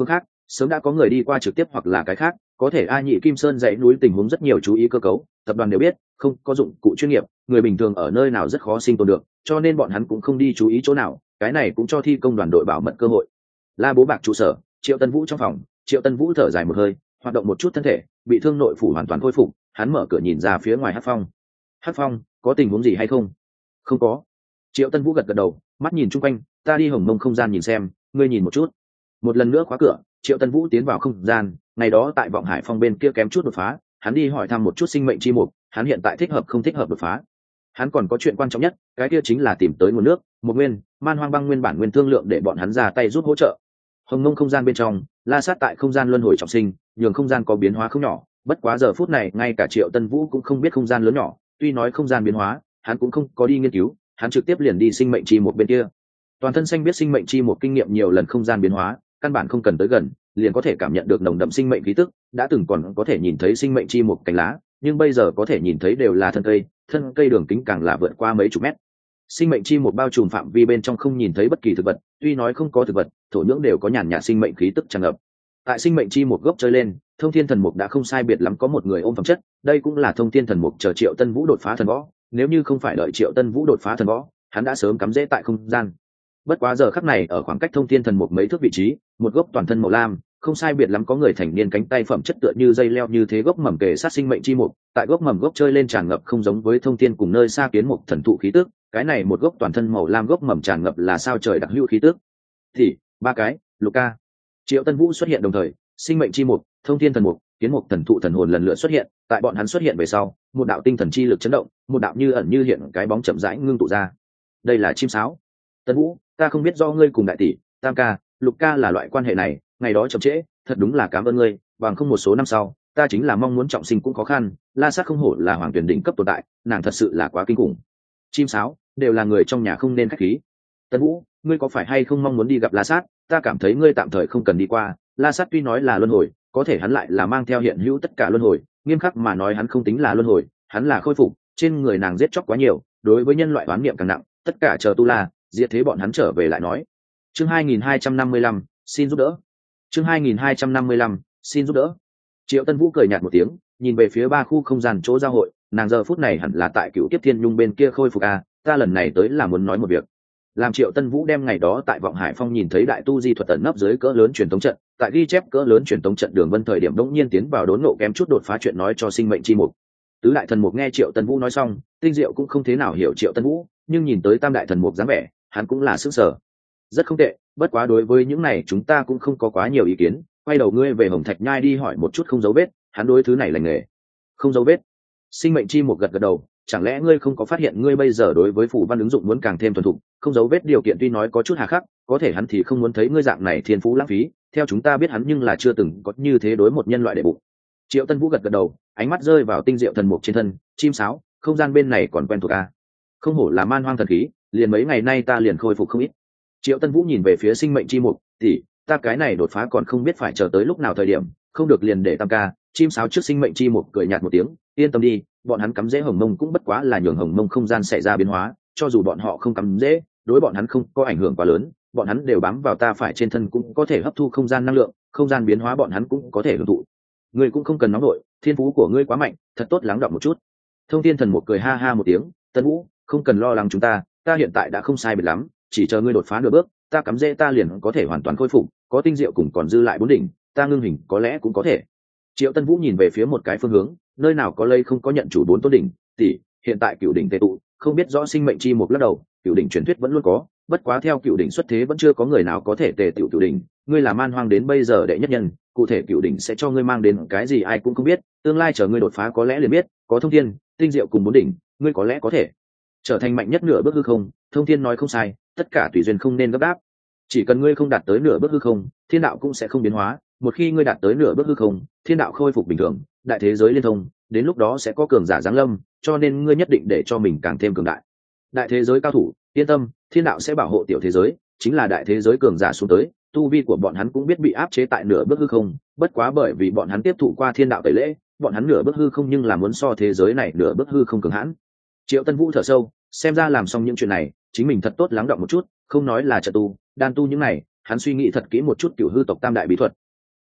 sớm đã có người đi qua trực tiếp hoặc là cái khác, có thể A Nhị Kim Sơn dãy núi tình huống rất nhiều chú ý cơ cấu, tập đoàn đều biết, không có dụng cụ chuyên nghiệp, người bình thường ở nơi nào rất khó sinh tồn được, cho nên bọn hắn cũng không đi chú ý chỗ nào, cái này cũng cho thi công đoàn đội bảo mật cơ hội. La Bố Bạc trụ sở, Triệu Tân Vũ trong phòng, Triệu Tân Vũ thở dài một hơi, hoạt động một chút thân thể, bị thương nội phủ hoàn toàn khôi phục, hắn mở cửa nhìn ra phía ngoài Hắc Phong. Hắc Phong, có tình huống gì hay không? Không có. Triệu Tân Vũ gật gật đầu, mắt nhìn chung quanh, ta đi Hồng Mông không gian nhìn xem, ngươi nhìn một chút. Một lần nữa khóa cửa, Triệu Tân Vũ tiến vào không gian, ngày đó tại Vọng Hải Phong bên kia kém chút đột phá, hắn đi hỏi thăm một chút sinh mệnh chi mục, hắn hiện tại thích hợp không thích hợp đột phá. Hắn còn có chuyện quan trọng nhất, cái kia chính là tìm tới nguồn nước, một nguyên, man hoang băng nguyên bản nguyên thương lượng để bọn hắn ra tay giúp hỗ trợ. Hồng Mông không gian bên trong, La Sát tại không gian luân hồi trọng sinh, nhường không gian có biến hóa không nhỏ, bất quá giờ phút này ngay cả Triệu Tân Vũ cũng không biết không gian lớn nhỏ, tuy nói không gian biến hóa, hắn cũng không có đi nghiên cứu, hắn trực tiếp liền đi sinh mệnh chi một bên kia. Toàn thân xanh biết sinh mệnh chi một kinh nghiệm nhiều lần không gian biến hóa, căn bản không cần tới gần, liền có thể cảm nhận được nồng đậm sinh mệnh khí tức, đã từng còn có thể nhìn thấy sinh mệnh chi một cánh lá, nhưng bây giờ có thể nhìn thấy đều là thân cây đường kính càng là vượt qua mấy chục mét. Sinh mệnh chi một bao trùm phạm vi bên trong không nhìn thấy bất kỳ thực vật, tuy nói không có thực vật, thổ nhưỡng đều có nhàn nhạt sinh mệnh khí tức tràn ngập. Tại sinh mệnh chi một gốc chơi lên, Thông Thiên Thần Mục đã không sai biệt lắm có một người ôm phẩm chất, đây cũng là Thông Thiên Thần Mục chờ Triệu Tân Vũ đột phá thần võ, nếu như không phải đợi Triệu Tân Vũ đột phá thần võ, hắn đã sớm cắm rễ tại không gian. Bất quá giờ khắc này ở khoảng cách Thông Thiên Thần Mục mấy thước vị trí, một gốc toàn thân màu lam, không sai biệt lắm có người thành niên cánh tay phẩm chất tựa như dây leo như thế gốc mầm kề sát sinh mệnh chi mục, tại gốc mầm gốc chơi lên tràn ngập không giống với Thông Thiên cùng nơi xa kiến mục thần thụ khí tức, cái này một gốc toàn thân màu lam gốc mầm tràn ngập là sao trời đặc hữu khí tức. Thì ba cái, Luca, Triệu Tân Vũ xuất hiện đồng thời, sinh mệnh chi mục, Thông Thiên thần mục, kiến mục thần thụ thần hồn lần lượt xuất hiện, tại bọn hắn xuất hiện về sau, một đạo tinh thần chi lực chấn động, một đạo như ẩn như hiện cái bóng chậm rãi ngưng tụ ra. Đây là chim sáo. Tân Vũ, ta không biết do ngươi cùng đại tỷ, Tam ca, Lục ca là loại quan hệ này, ngày đó chậm trễ, thật đúng là cảm ơn ngươi, bằng không một số năm sau, ta chính là mong muốn trọng sinh cũng khó khăn, La Sát không hổ là hoàng tuyển đỉnh cấp tồn tại, nàng thật sự là quá kinh khủng. Chim sáo, đều là người trong nhà không nên khách khí. Tân Vũ, ngươi có phải hay không mong muốn đi gặp La Sát, ta cảm thấy ngươi tạm thời không cần đi qua, La Sát tuy nói là luân hồi, có thể hắn lại là mang theo hiện hữu tất cả luân hồi, nghiêm khắc mà nói hắn không tính là luân hồi, hắn là khôi phục, trên người nàng giết chóc quá nhiều, đối với nhân loại oán niệm càng nặng, tất cả chờ tu la, diệt thế bọn hắn trở về lại nói. Chương 2255, xin giúp đỡ. Chương 2255, xin giúp đỡ. Triệu Tân Vũ cười nhạt một tiếng, nhìn về phía ba khu không gian chỗ giao hội, nàng giờ phút này hẳn là tại Cựu Kiếp Thiên Nhung bên kia khôi phục a, ta lần này tới là muốn nói một việc. Làm Triệu Tân Vũ đem ngày đó tại Vọng Hải Phong nhìn thấy đại tu di thuật tận nấp dưới cỡ lớn truyền tống trận, tại ghi chép cỡ lớn truyền tống trận đường vân thời điểm đống nhiên tiến vào đốn ngộ kém chút đột phá chuyện nói cho sinh mệnh chi mục. Tứ đại thần mục nghe Triệu Tân Vũ nói xong, Tinh Diệu cũng không thế nào hiểu Triệu Tân Vũ, nhưng nhìn tới tam đại thần mục dáng vẻ, hắn cũng là sững sờ. Rất không tệ, bất quá đối với những này chúng ta cũng không có quá nhiều ý kiến, quay đầu ngươi về Hồng Thạch Nhai đi hỏi một chút không dấu vết, hắn đối thứ này lành nghề. Không dấu vết. Sinh mệnh chi mục gật gật đầu, chẳng lẽ ngươi không có phát hiện ngươi bây giờ đối với phù văn ứng dụng muốn càng thêm thuần thục, không dấu vết điều kiện tuy nói có chút hà khắc, có thể hắn thì không muốn thấy ngươi dạng này thiên phú lãng phí, theo chúng ta biết hắn nhưng là chưa từng có như thế đối một nhân loại đệ bụng. Triệu Tân Vũ gật gật đầu, ánh mắt rơi vào tinh diệu thần mục trên thân, chim sáo, không gian bên này còn quen thuộc a. Không hổ là man hoang thần khí, liền mấy ngày nay ta liền khôi phục không ít. Triệu Tân Vũ nhìn về phía sinh mệnh chi mục, thì ta cái này đột phá còn không biết phải chờ tới lúc nào thời điểm, không được liền để Tam ca. Chim sáo trước sinh mệnh chi mục cười nhạt một tiếng, yên tâm đi, bọn hắn cắm rễ Hồng Mông cũng bất quá là nhường Hồng Mông không gian xảy ra biến hóa, cho dù bọn họ không cắm rễ, đối bọn hắn không có ảnh hưởng quá lớn, bọn hắn đều bám vào ta phải trên thân cũng có thể hấp thu không gian năng lượng, không gian biến hóa bọn hắn cũng có thể hưởng thụ. Ngươi cũng không cần nóng nổi, thiên phú của ngươi quá mạnh, thật tốt lắng đọng một chút. Thông Thiên Thần Mục cười ha ha một tiếng, Tân Vũ, không cần lo lắng chúng ta hiện tại đã không sai biệt lắm, chỉ chờ ngươi đột phá nửa bước, ta cắm rễ ta liền có thể hoàn toàn khôi phục, có tinh diệu cùng còn dư lại 4 đỉnh, ta ngưng hình có lẽ cũng có thể. Triệu Tân Vũ nhìn về phía một cái phương hướng, nơi nào có lây không có nhận chủ 4 tôn đỉnh, tỷ, hiện tại cựu đỉnh tề tụ, không biết rõ sinh mệnh chi mục lắc đầu, cựu đỉnh truyền thuyết vẫn luôn có, bất quá theo cựu đỉnh xuất thế vẫn chưa có người nào có thể tề tựu cựu đỉnh, ngươi là man hoang đến bây giờ đệ nhất nhân, cụ thể cựu đỉnh sẽ cho ngươi mang đến cái gì ai cũng không biết, tương lai chờ ngươi đột phá có lẽ liền biết, có thông thiên, tinh diệu cùng 4 đỉnh, ngươi có lẽ có thể trở thành mạnh nhất nửa bước hư không. Thông thiên nói không sai, tất cả tùy duyên không nên gấp gáp, chỉ cần ngươi không đạt tới nửa bước hư không, thiên đạo cũng sẽ không biến hóa, một khi ngươi đạt tới nửa bước hư không, thiên đạo khôi phục bình thường, đại thế giới liên thông, đến lúc đó sẽ có cường giả giáng lâm, cho nên ngươi nhất định để cho mình càng thêm cường đại. Đại thế giới cao thủ, yên tâm, thiên đạo sẽ bảo hộ tiểu thế giới, chính là đại thế giới cường giả xuống tới, tu vi của bọn hắn cũng biết bị áp chế tại nửa bước hư không, bất quá bởi vì bọn hắn tiếp thụ qua thiên đạo tẩy lễ, bọn hắn nửa bước hư không nhưng là muốn so thế giới này nửa bước hư không cường hãn. Triệu Tân Vũ thở sâu, xem ra làm xong những chuyện này, chính mình thật tốt lắng đọng một chút, không nói là trợ tu, đan tu những này, hắn suy nghĩ thật kỹ một chút cửu hư tộc tam đại bí thuật.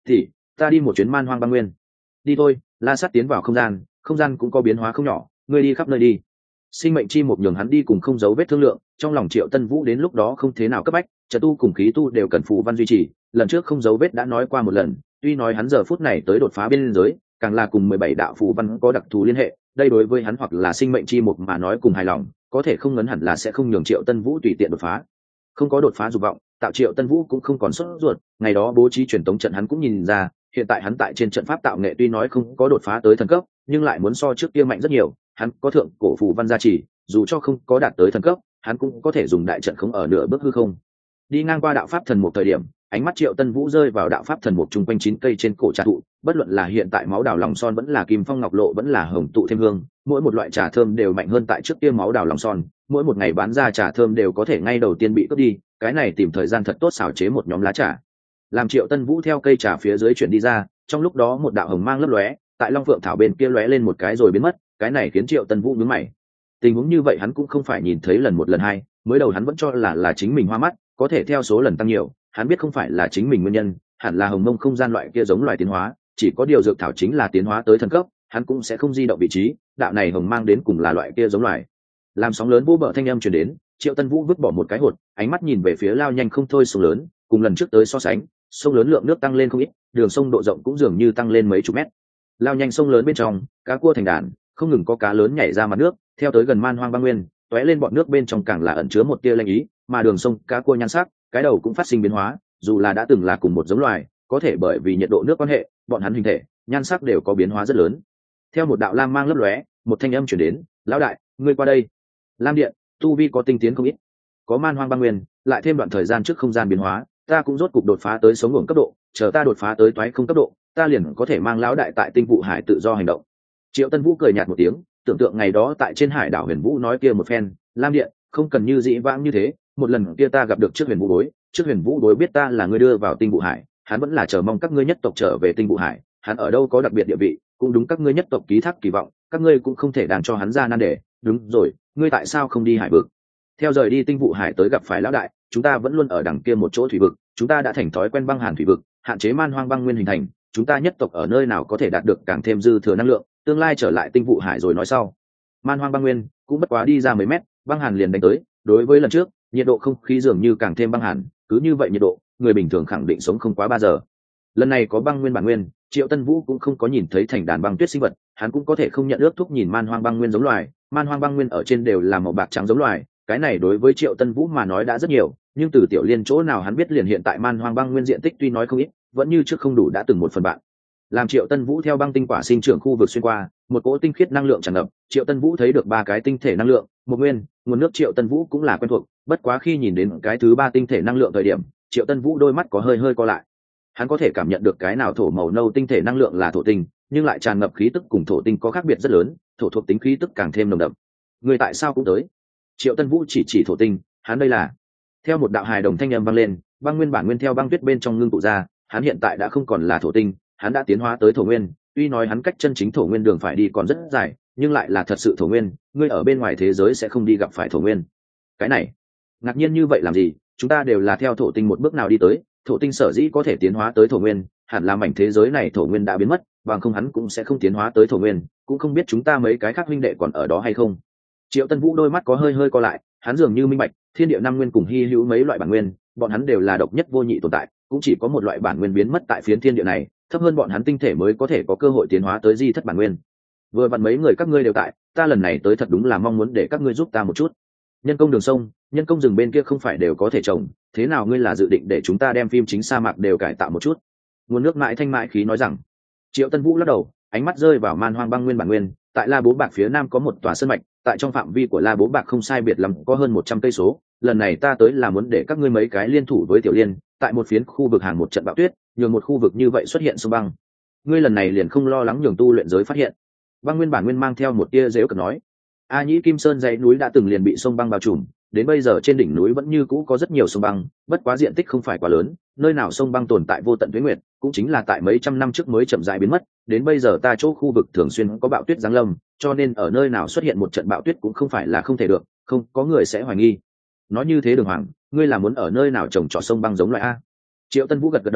thì ta đi một chuyến man hoang băng nguyên. Đi thôi. La Sát tiến vào không gian cũng có biến hóa không nhỏ, ngươi đi khắp nơi đi. Sinh mệnh chi một nhường hắn đi cùng không giấu vết thương lượng, trong lòng Triệu Tân Vũ đến lúc đó không thế nào cấp bách, trợ tu cùng khí tu đều cần phù văn duy trì, lần trước không giấu vết đã nói qua một lần, tuy nói hắn giờ phút này tới đột phá biên giới, càng là cùng 17 đạo phù văn có đặc thù liên hệ, đây đối với hắn hoặc là sinh mệnh chi một mà nói cùng hài lòng, có thể không ngấn hẳn là sẽ không nhường Triệu Tân Vũ tùy tiện đột phá. Không có đột phá dục vọng, tạo Triệu Tân Vũ cũng không còn sốt ruột, ngày đó bố trí truyền tống trận hắn cũng nhìn ra, hiện tại hắn tại trên trận pháp tạo nghệ tuy nói không có đột phá tới thần cấp, nhưng lại muốn so trước kia mạnh rất nhiều, hắn có thượng cổ phù văn gia trì, dù cho không có đạt tới thần cấp, hắn cũng có thể dùng đại trận không ở nửa bước hư không. Đi ngang qua đạo pháp thần một thời điểm, ánh mắt Triệu Tân Vũ rơi vào đạo pháp thần một trung quanh 9 cây trên cổ trà thụ, bất luận là hiện tại máu đào lòng son vẫn là kim phong ngọc lộ vẫn là hồng tụ thêm hương, mỗi một loại trà thơm đều mạnh hơn tại trước kia máu đào lòng son, mỗi một ngày bán ra trà thơm đều có thể ngay đầu tiên bị cướp đi, cái này tìm thời gian thật tốt xào chế một nhóm lá trà. Làm Triệu Tân Vũ theo cây trà phía dưới chuyển đi ra, trong lúc đó một đạo hồng mang lấp lóe, tại Long Phượng thảo bên kia lóe lên một cái rồi biến mất, cái này khiến Triệu Tân Vũ nhướng mày. Tình huống như vậy hắn cũng không phải nhìn thấy lần một lần hai, mới đầu hắn vẫn cho là chính mình hoa mắt, có thể theo số lần tăng nhiều, hắn biết không phải là chính mình nguyên nhân, hẳn là hồng mông không gian loại kia giống loài tiến hóa, chỉ có điều dược thảo chính là tiến hóa tới thần cấp, hắn cũng sẽ không di động vị trí, đạo này hồng mang đến cùng là loại kia giống loài. Làm sóng lớn vô bờ thanh âm truyền đến, Triệu Tân Vũ vứt bỏ một cái hột, ánh mắt nhìn về phía lao nhanh không thôi sông lớn, cùng lần trước tới so sánh, sông lớn lượng nước tăng lên không ít, đường sông độ rộng cũng dường như tăng lên mấy chục mét. Lao nhanh sông lớn bên trong, cá cua thành đàn, không ngừng có cá lớn nhảy ra mặt nước, theo tới gần man hoang băng nguyên, tóe lên bọn nước bên trong càng là ẩn chứa một tia lanh ý, mà đường sông cá cua nhan sắc, cái đầu cũng phát sinh biến hóa, dù là đã từng là cùng một giống loài, có thể bởi vì nhiệt độ nước quan hệ, bọn hắn hình thể, nhan sắc đều có biến hóa rất lớn. Theo một đạo lam mang lấp lóe, một thanh âm truyền đến, lão đại, ngươi qua đây. Lam điện, tu vi có tinh tiến không ít, có man hoang băng nguyên, lại thêm đoạn thời gian trước không gian biến hóa, ta cũng rốt cục đột phá tới sống ngưỡng cấp độ, chờ ta đột phá tới toái không cấp độ, ta liền có thể mang lão đại tại tinh vụ hải tự do hành động. Triệu Tân Vũ cười nhạt một tiếng, tưởng tượng ngày đó tại trên hải đảo Huyền Vũ nói kia một phen, Lam điện, không cần như dĩ vãng như thế, một lần kia ta gặp được trước Huyền Vũ đối, trước Huyền Vũ đối biết ta là người đưa vào tinh vụ hải, hắn vẫn là chờ mong các ngươi nhất tộc trở về tinh vụ hải, hắn ở đâu có đặc biệt địa vị, cũng đúng các ngươi nhất tộc ký thác kỳ vọng, các ngươi cũng không thể đang cho hắn ra nan đề. Đúng rồi, ngươi tại sao không đi hải vực? Theo rời đi tinh vụ hải tới gặp phải lão đại, chúng ta vẫn luôn ở đằng kia một chỗ thủy vực, chúng ta đã thành thói quen băng hàn thủy vực, hạn chế man hoang băng nguyên hình thành, chúng ta nhất tộc ở nơi nào có thể đạt được càng thêm dư thừa năng lượng, tương lai trở lại tinh vụ hải rồi nói sau. Man hoang băng nguyên cũng bất quá đi ra mấy mét, băng hàn liền đánh tới, đối với lần trước, nhiệt độ không khí dường như càng thêm băng hàn, cứ như vậy nhiệt độ, người bình thường khẳng định sống không quá 3 giờ. Lần này có băng nguyên bản nguyên, Triệu Tân Vũ cũng không có nhìn thấy thành đàn băng tuyết sinh vật, hắn cũng có thể không nhận ước thúc nhìn man hoang băng nguyên giống loài, man hoang băng nguyên ở trên đều là màu bạc trắng giống loài, cái này đối với Triệu Tân Vũ mà nói đã rất nhiều, nhưng từ Tiểu Liên chỗ nào hắn biết liền hiện tại man hoang băng nguyên diện tích tuy nói không ít, vẫn như trước không đủ đã từng 1/3. Làm Triệu Tân Vũ theo băng tinh quả sinh trưởng khu vực xuyên qua, một cỗ tinh khiết năng lượng tràn ngập, Triệu Tân Vũ thấy được 3 cái tinh thể năng lượng, một nguyên, nguồn nước Triệu Tân Vũ cũng là quen thuộc, bất quá khi nhìn đến cái thứ 3 tinh thể năng lượng thời điểm, Triệu Tân Vũ đôi mắt có hơi co lại. Hắn có thể cảm nhận được cái nào thổ màu nâu tinh thể năng lượng là thổ tinh, nhưng lại tràn ngập khí tức cùng thổ tinh có khác biệt rất lớn, thổ thuộc tính khí tức càng thêm nồng đậm. Người tại sao cũng tới? Triệu Tân Vũ chỉ thổ tinh, hắn đây là. Theo một đạo hài đồng thanh âm vang lên, băng nguyên bản nguyên theo băng tuyết bên trong ngưng tụ ra, hắn hiện tại đã không còn là thổ tinh, hắn đã tiến hóa tới thổ nguyên, tuy nói hắn cách chân chính thổ nguyên đường phải đi còn rất dài, nhưng lại là thật sự thổ nguyên, ngươi ở bên ngoài thế giới sẽ không đi gặp phải thổ nguyên. Cái này, ngạc nhiên như vậy làm gì, chúng ta đều là theo thổ tinh một bước nào đi tới, thổ tinh sở dĩ có thể tiến hóa tới thổ nguyên, hẳn là mảnh thế giới này thổ nguyên đã biến mất, bằng không hắn cũng sẽ không tiến hóa tới thổ nguyên, cũng không biết chúng ta mấy cái khác huynh đệ còn ở đó hay không. Triệu Tân Vũ đôi mắt có hơi co lại, hắn dường như minh bạch, thiên địa năm nguyên cùng hy hữu mấy loại bản nguyên, bọn hắn đều là độc nhất vô nhị tồn tại, cũng chỉ có một loại bản nguyên biến mất tại phiến thiên địa này, thấp hơn bọn hắn tinh thể mới có thể có cơ hội tiến hóa tới di thất bản nguyên. Vừa vặn mấy người các ngươi đều tại, ta lần này tới thật đúng là mong muốn để các ngươi giúp ta một chút. Nhân công đường sông, nhân công rừng bên kia không phải đều có thể trồng, thế nào ngươi là dự định để chúng ta đem phim chính sa mạc đều cải tạo một chút? Nguồn nước mãi thanh mãi khí nói rằng. Triệu Tân Vũ lắc đầu, ánh mắt rơi vào man hoang băng nguyên bản nguyên, tại La Bố Bạc phía nam có một tòa sơn mạch, tại trong phạm vi của La Bố Bạc không sai biệt lắm có hơn 100 cây số, lần này ta tới là muốn để các ngươi mấy cái liên thủ với Tiểu Liên, tại một phiến khu vực hàng một trận bão tuyết, nhường một khu vực như vậy xuất hiện sông băng. Ngươi lần này liền không lo lắng nhường tu luyện giới phát hiện? Băng nguyên bản nguyên mang theo một tia giễu cợt nói. A Nhĩ Kim Sơn dãy núi đã từng liền bị sông băng bao trùm, đến bây giờ trên đỉnh núi vẫn như cũ có rất nhiều sông băng, bất quá diện tích không phải quá lớn, nơi nào sông băng tồn tại vô tận tuế nguyệt, cũng chính là tại mấy trăm năm trước mới chậm rãi biến mất, đến bây giờ ta chỗ khu vực thường xuyên có bão tuyết giáng lâm, cho nên ở nơi nào xuất hiện một trận bão tuyết cũng không phải là không thể được, không có người sẽ hoài nghi. Nói như thế Đường Hoàng, ngươi là muốn ở nơi nào trồng trọt sông băng giống loại a? Triệu Tân Vũ gật đầu,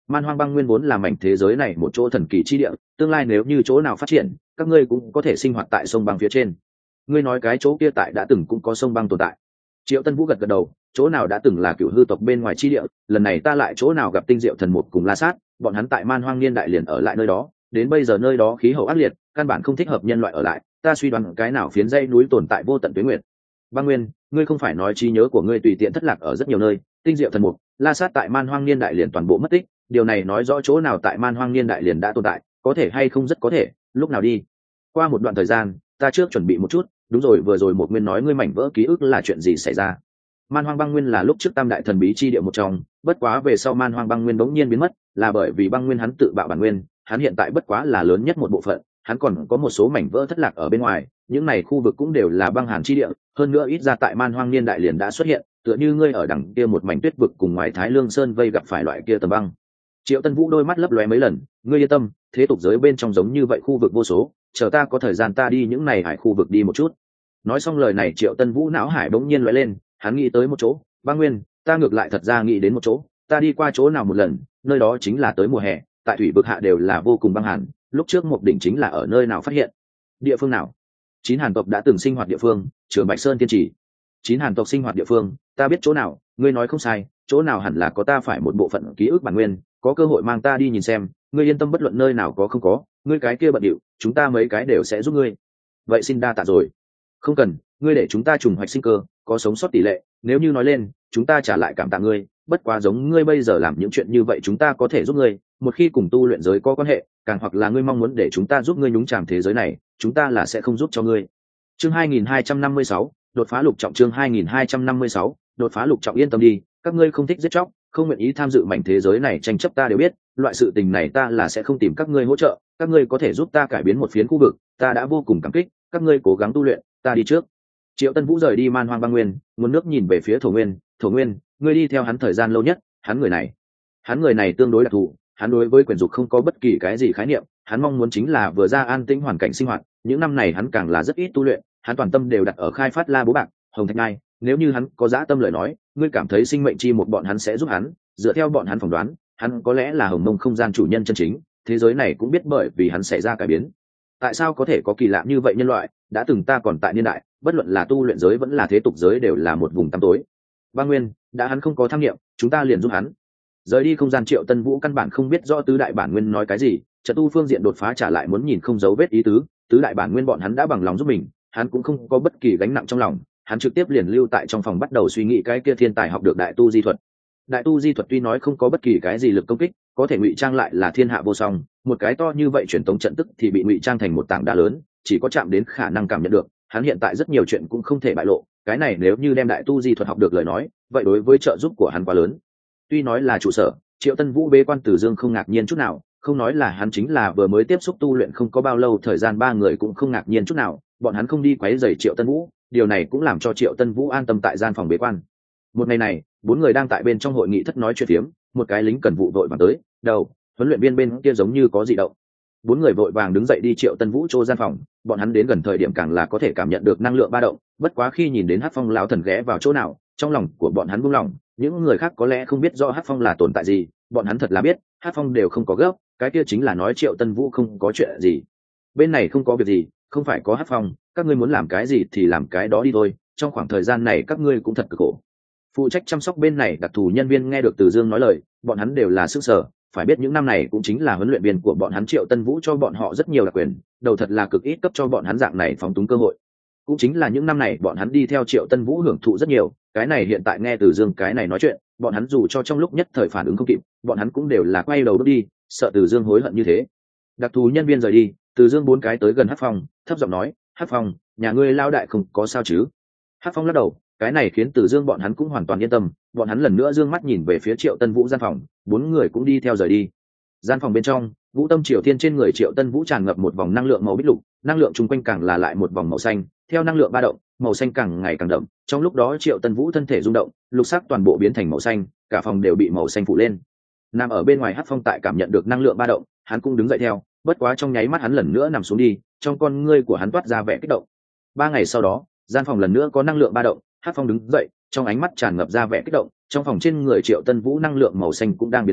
Man Hoang băng nguyên vốn là mảnh thế giới này một chỗ thần kỳ chi địa, tương lai nếu như chỗ nào phát triển, các ngươi cũng có thể sinh hoạt tại sông băng phía trên. Ngươi nói cái chỗ kia tại đã từng cũng có sông băng tồn tại. Triệu Tân Vũ gật gật đầu, chỗ nào đã từng là cựu hư tộc bên ngoài chi địa, lần này ta lại chỗ nào gặp tinh diệu thần mục cùng La Sát, bọn hắn tại Man Hoang niên đại liền ở lại nơi đó, đến bây giờ nơi đó khí hậu ác liệt, căn bản không thích hợp nhân loại ở lại, ta suy đoán cái nào phiến dãy núi tồn tại vô tận tuyết nguyệt. Băng Nguyên, ngươi không phải nói trí nhớ của ngươi tùy tiện thất lạc ở rất nhiều nơi, tinh diệu thần mục, La Sát tại Man Hoang niên đại liền toàn bộ mất tích, điều này nói rõ chỗ nào tại Man Hoang niên đại liền đã tồn tại, có thể hay không rất có thể, lúc nào đi. Qua một đoạn thời gian, ta trước chuẩn bị một chút, đúng rồi, vừa rồi một nguyên nói ngươi mảnh vỡ ký ức là chuyện gì xảy ra? Man Hoang băng nguyên là lúc trước tam đại thần bí chi địa một trong, bất quá về sau Man Hoang băng nguyên đống nhiên biến mất, là bởi vì băng nguyên hắn tự bạo bản nguyên, hắn hiện tại bất quá là lớn nhất một bộ phận, hắn còn có một số mảnh vỡ thất lạc ở bên ngoài, những này khu vực cũng đều là băng hàn chi địa, hơn nữa ít ra tại Man Hoang niên đại liền đã xuất hiện, tựa như ngươi ở đằng kia một mảnh tuyết vực cùng ngoài Thái Lương Sơn vây gặp phải loại kia tầm băng. Triệu Tân Vũ đôi mắt lấp lóe mấy lần, ngươi yên tâm, thế tục giới bên trong giống như vậy khu vực vô số, chờ ta có thời gian ta đi những này hải khu vực đi một chút. Nói xong lời này Triệu Tân Vũ não hải bỗng nhiên lóe lên, hắn nghĩ tới một chỗ, băng nguyên, ta ngược lại thật ra nghĩ đến một chỗ, ta đi qua chỗ nào một lần, nơi đó chính là tới mùa hè, tại thủy vực hạ đều là vô cùng băng hàn, lúc trước một đỉnh chính là ở nơi nào phát hiện? Địa phương nào? Chín Hàn tộc đã từng sinh hoạt địa phương, Trường Bạch Sơn Tiên Chỉ. Chín Hàn tộc sinh hoạt địa phương, ta biết chỗ nào, ngươi nói không sai, chỗ nào hẳn là có ta phải một bộ phận ký ức bản nguyên, có cơ hội mang ta đi nhìn xem, ngươi yên tâm bất luận nơi nào có không có, ngươi cái kia bận điệu, chúng ta mấy cái đều sẽ giúp ngươi. Vậy xin đa tạ rồi. Không cần, ngươi để chúng ta trùng hoạch sinh cơ, có sống sót tỷ lệ, nếu như nói lên, chúng ta trả lại cảm tạ ngươi, bất quá giống ngươi bây giờ làm những chuyện như vậy chúng ta có thể giúp ngươi, một khi cùng tu luyện giới có quan hệ, càng hoặc là ngươi mong muốn để chúng ta giúp ngươi nhúng chàm thế giới này, chúng ta là sẽ không giúp cho ngươi. Chương 2256, đột phá lục trọng. Chương 2256, đột phá lục trọng. Yên tâm đi, các ngươi không thích giết chóc, không nguyện ý tham dự mảnh thế giới này tranh chấp ta đều biết, loại sự tình này ta là sẽ không tìm các ngươi hỗ trợ, các ngươi có thể giúp ta cải biến một phiến khu vực, ta đã vô cùng cảm kích, các ngươi cố gắng tu luyện, ta đi trước. Triệu Tân Vũ rời đi Man Hoang băng nguyên, nguồn nước nhìn về phía Thổ Nguyên, ngươi đi theo hắn thời gian lâu nhất, hắn người này tương đối đặc thù, hắn đối với quyền dục không có bất kỳ cái gì khái niệm, hắn mong muốn chính là vừa ra an tĩnh hoàn cảnh sinh hoạt, những năm này hắn càng là rất ít tu luyện, hắn toàn tâm đều đặt ở khai phát La Bố Bạc, Hồng Thạch Ngai, nếu như hắn có dã tâm lời nói, ngươi cảm thấy sinh mệnh chi một bọn hắn sẽ giúp hắn, dựa theo bọn hắn phỏng đoán, hắn có lẽ là Hồng Mông không gian chủ nhân chân chính, thế giới này cũng biết bởi vì hắn xảy ra cải biến. Tại sao có thể có kỳ lạ như vậy nhân loại, đã từng ta còn tại niên đại, bất luận là tu luyện giới vẫn là thế tục giới đều là một vùng tăm tối. Băng Nguyên, đã hắn không có tham nghiệm, chúng ta liền giúp hắn. Rời đi không gian Triệu Tân Vũ căn bản không biết rõ tứ đại bản nguyên nói cái gì, trận tu phương diện đột phá trả lại muốn nhìn không dấu vết ý tứ, tứ đại bản nguyên bọn hắn đã bằng lòng giúp mình, hắn cũng không có bất kỳ gánh nặng trong lòng, hắn trực tiếp liền lưu tại trong phòng bắt đầu suy nghĩ cái kia thiên tài học được đại tu di thuật. Đại tu di thuật tuy nói không có bất kỳ cái gì lực công kích, có thể ngụy trang lại là thiên hạ vô song, một cái to như vậy truyền tống trận tức thì bị ngụy trang thành một tảng đá lớn, chỉ có chạm đến khả năng cảm nhận được, hắn hiện tại rất nhiều chuyện cũng không thể bại lộ, cái này nếu như đem đại tu di thuật học được lời nói, vậy đối với trợ giúp của hắn quá lớn. Tuy nói là trụ sở, Triệu Tân Vũ bế quan Từ Dương không ngạc nhiên chút nào, không nói là hắn chính là vừa mới tiếp xúc tu luyện không có bao lâu thời gian ba người cũng không ngạc nhiên chút nào, bọn hắn không đi quấy rầy Triệu Tân Vũ, điều này cũng làm cho Triệu Tân Vũ an tâm tại gian phòng bế quan. Một ngày này, bốn người đang tại bên trong hội nghị thất nói chuyện phiếm, một cái lính cần vụ vội vàng tới, đầu, huấn luyện viên bên kia giống như có dị động. Bốn người vội vàng đứng dậy đi Triệu Tân Vũ chỗ gian phòng, bọn hắn đến gần thời điểm càng là có thể cảm nhận được năng lượng ba động, bất quá khi nhìn đến Hắc Phong lão thần ghé vào chỗ nào, trong lòng của bọn hắn buông lỏng, những người khác có lẽ không biết rõ Hắc Phong là tồn tại gì, bọn hắn thật là biết, Hắc Phong đều không có gấp, cái kia chính là nói Triệu Tân Vũ không có chuyện gì. Bên này không có việc gì, không phải có Hắc Phong, các ngươi muốn làm cái gì thì làm cái đó đi thôi, trong khoảng thời gian này các ngươi cũng thật cực khổ. Phụ trách chăm sóc bên này đặc thù nhân viên nghe được Từ Dương nói lời, bọn hắn đều là sức sở, phải biết những năm này cũng chính là huấn luyện viên của bọn hắn Triệu Tân Vũ cho bọn họ rất nhiều đặc quyền, đầu thật là cực ít cấp cho bọn hắn dạng này phóng túng cơ hội. Cũng chính là những năm này bọn hắn đi theo Triệu Tân Vũ hưởng thụ rất nhiều, cái này hiện tại nghe Từ Dương cái này nói chuyện, bọn hắn dù cho trong lúc nhất thời phản ứng không kịp, bọn hắn cũng đều là quay đầu bước đi, sợ Từ Dương hối hận như thế. Đặc thù nhân viên rời đi, Từ Dương bốn cái tới gần Hắc Phong, thấp giọng nói, Hắc Phong, nhà ngươi lao đại không có sao chứ? Hắc Phong lắc đầu, cái này khiến Từ Dương bọn hắn cũng hoàn toàn yên tâm, bọn hắn lần nữa dương mắt nhìn về phía Triệu Tân Vũ gian phòng, bốn người cũng đi theo rời đi. Gian phòng bên trong, Vũ Tâm Triều Thiên trên người Triệu Tân Vũ tràn ngập một vòng năng lượng màu bích lục, năng lượng chung quanh càng là lại một vòng màu xanh, theo năng lượng ba động, màu xanh càng ngày càng đậm, trong lúc đó Triệu Tân Vũ thân thể rung động, lục sắc toàn bộ biến thành màu xanh, cả phòng đều bị màu xanh phủ lên. Nằm ở bên ngoài Hắc Phong tại cảm nhận được năng lượng ba động, hắn cũng đứng dậy theo, bất quá trong nháy mắt hắn lần nữa nằm xuống đi, trong con ngươi của hắn toát ra vẻ kích động. 3 ngày sau đó, gian phòng lần nữa có năng lượng ba động, Hắc Phong đứng dậy, trong ánh mắt tràn ngập ra vẻ kích động, trong phòng trên người Triệu Tân Vũ năng lượng màu xanh cũng đang biến hóa,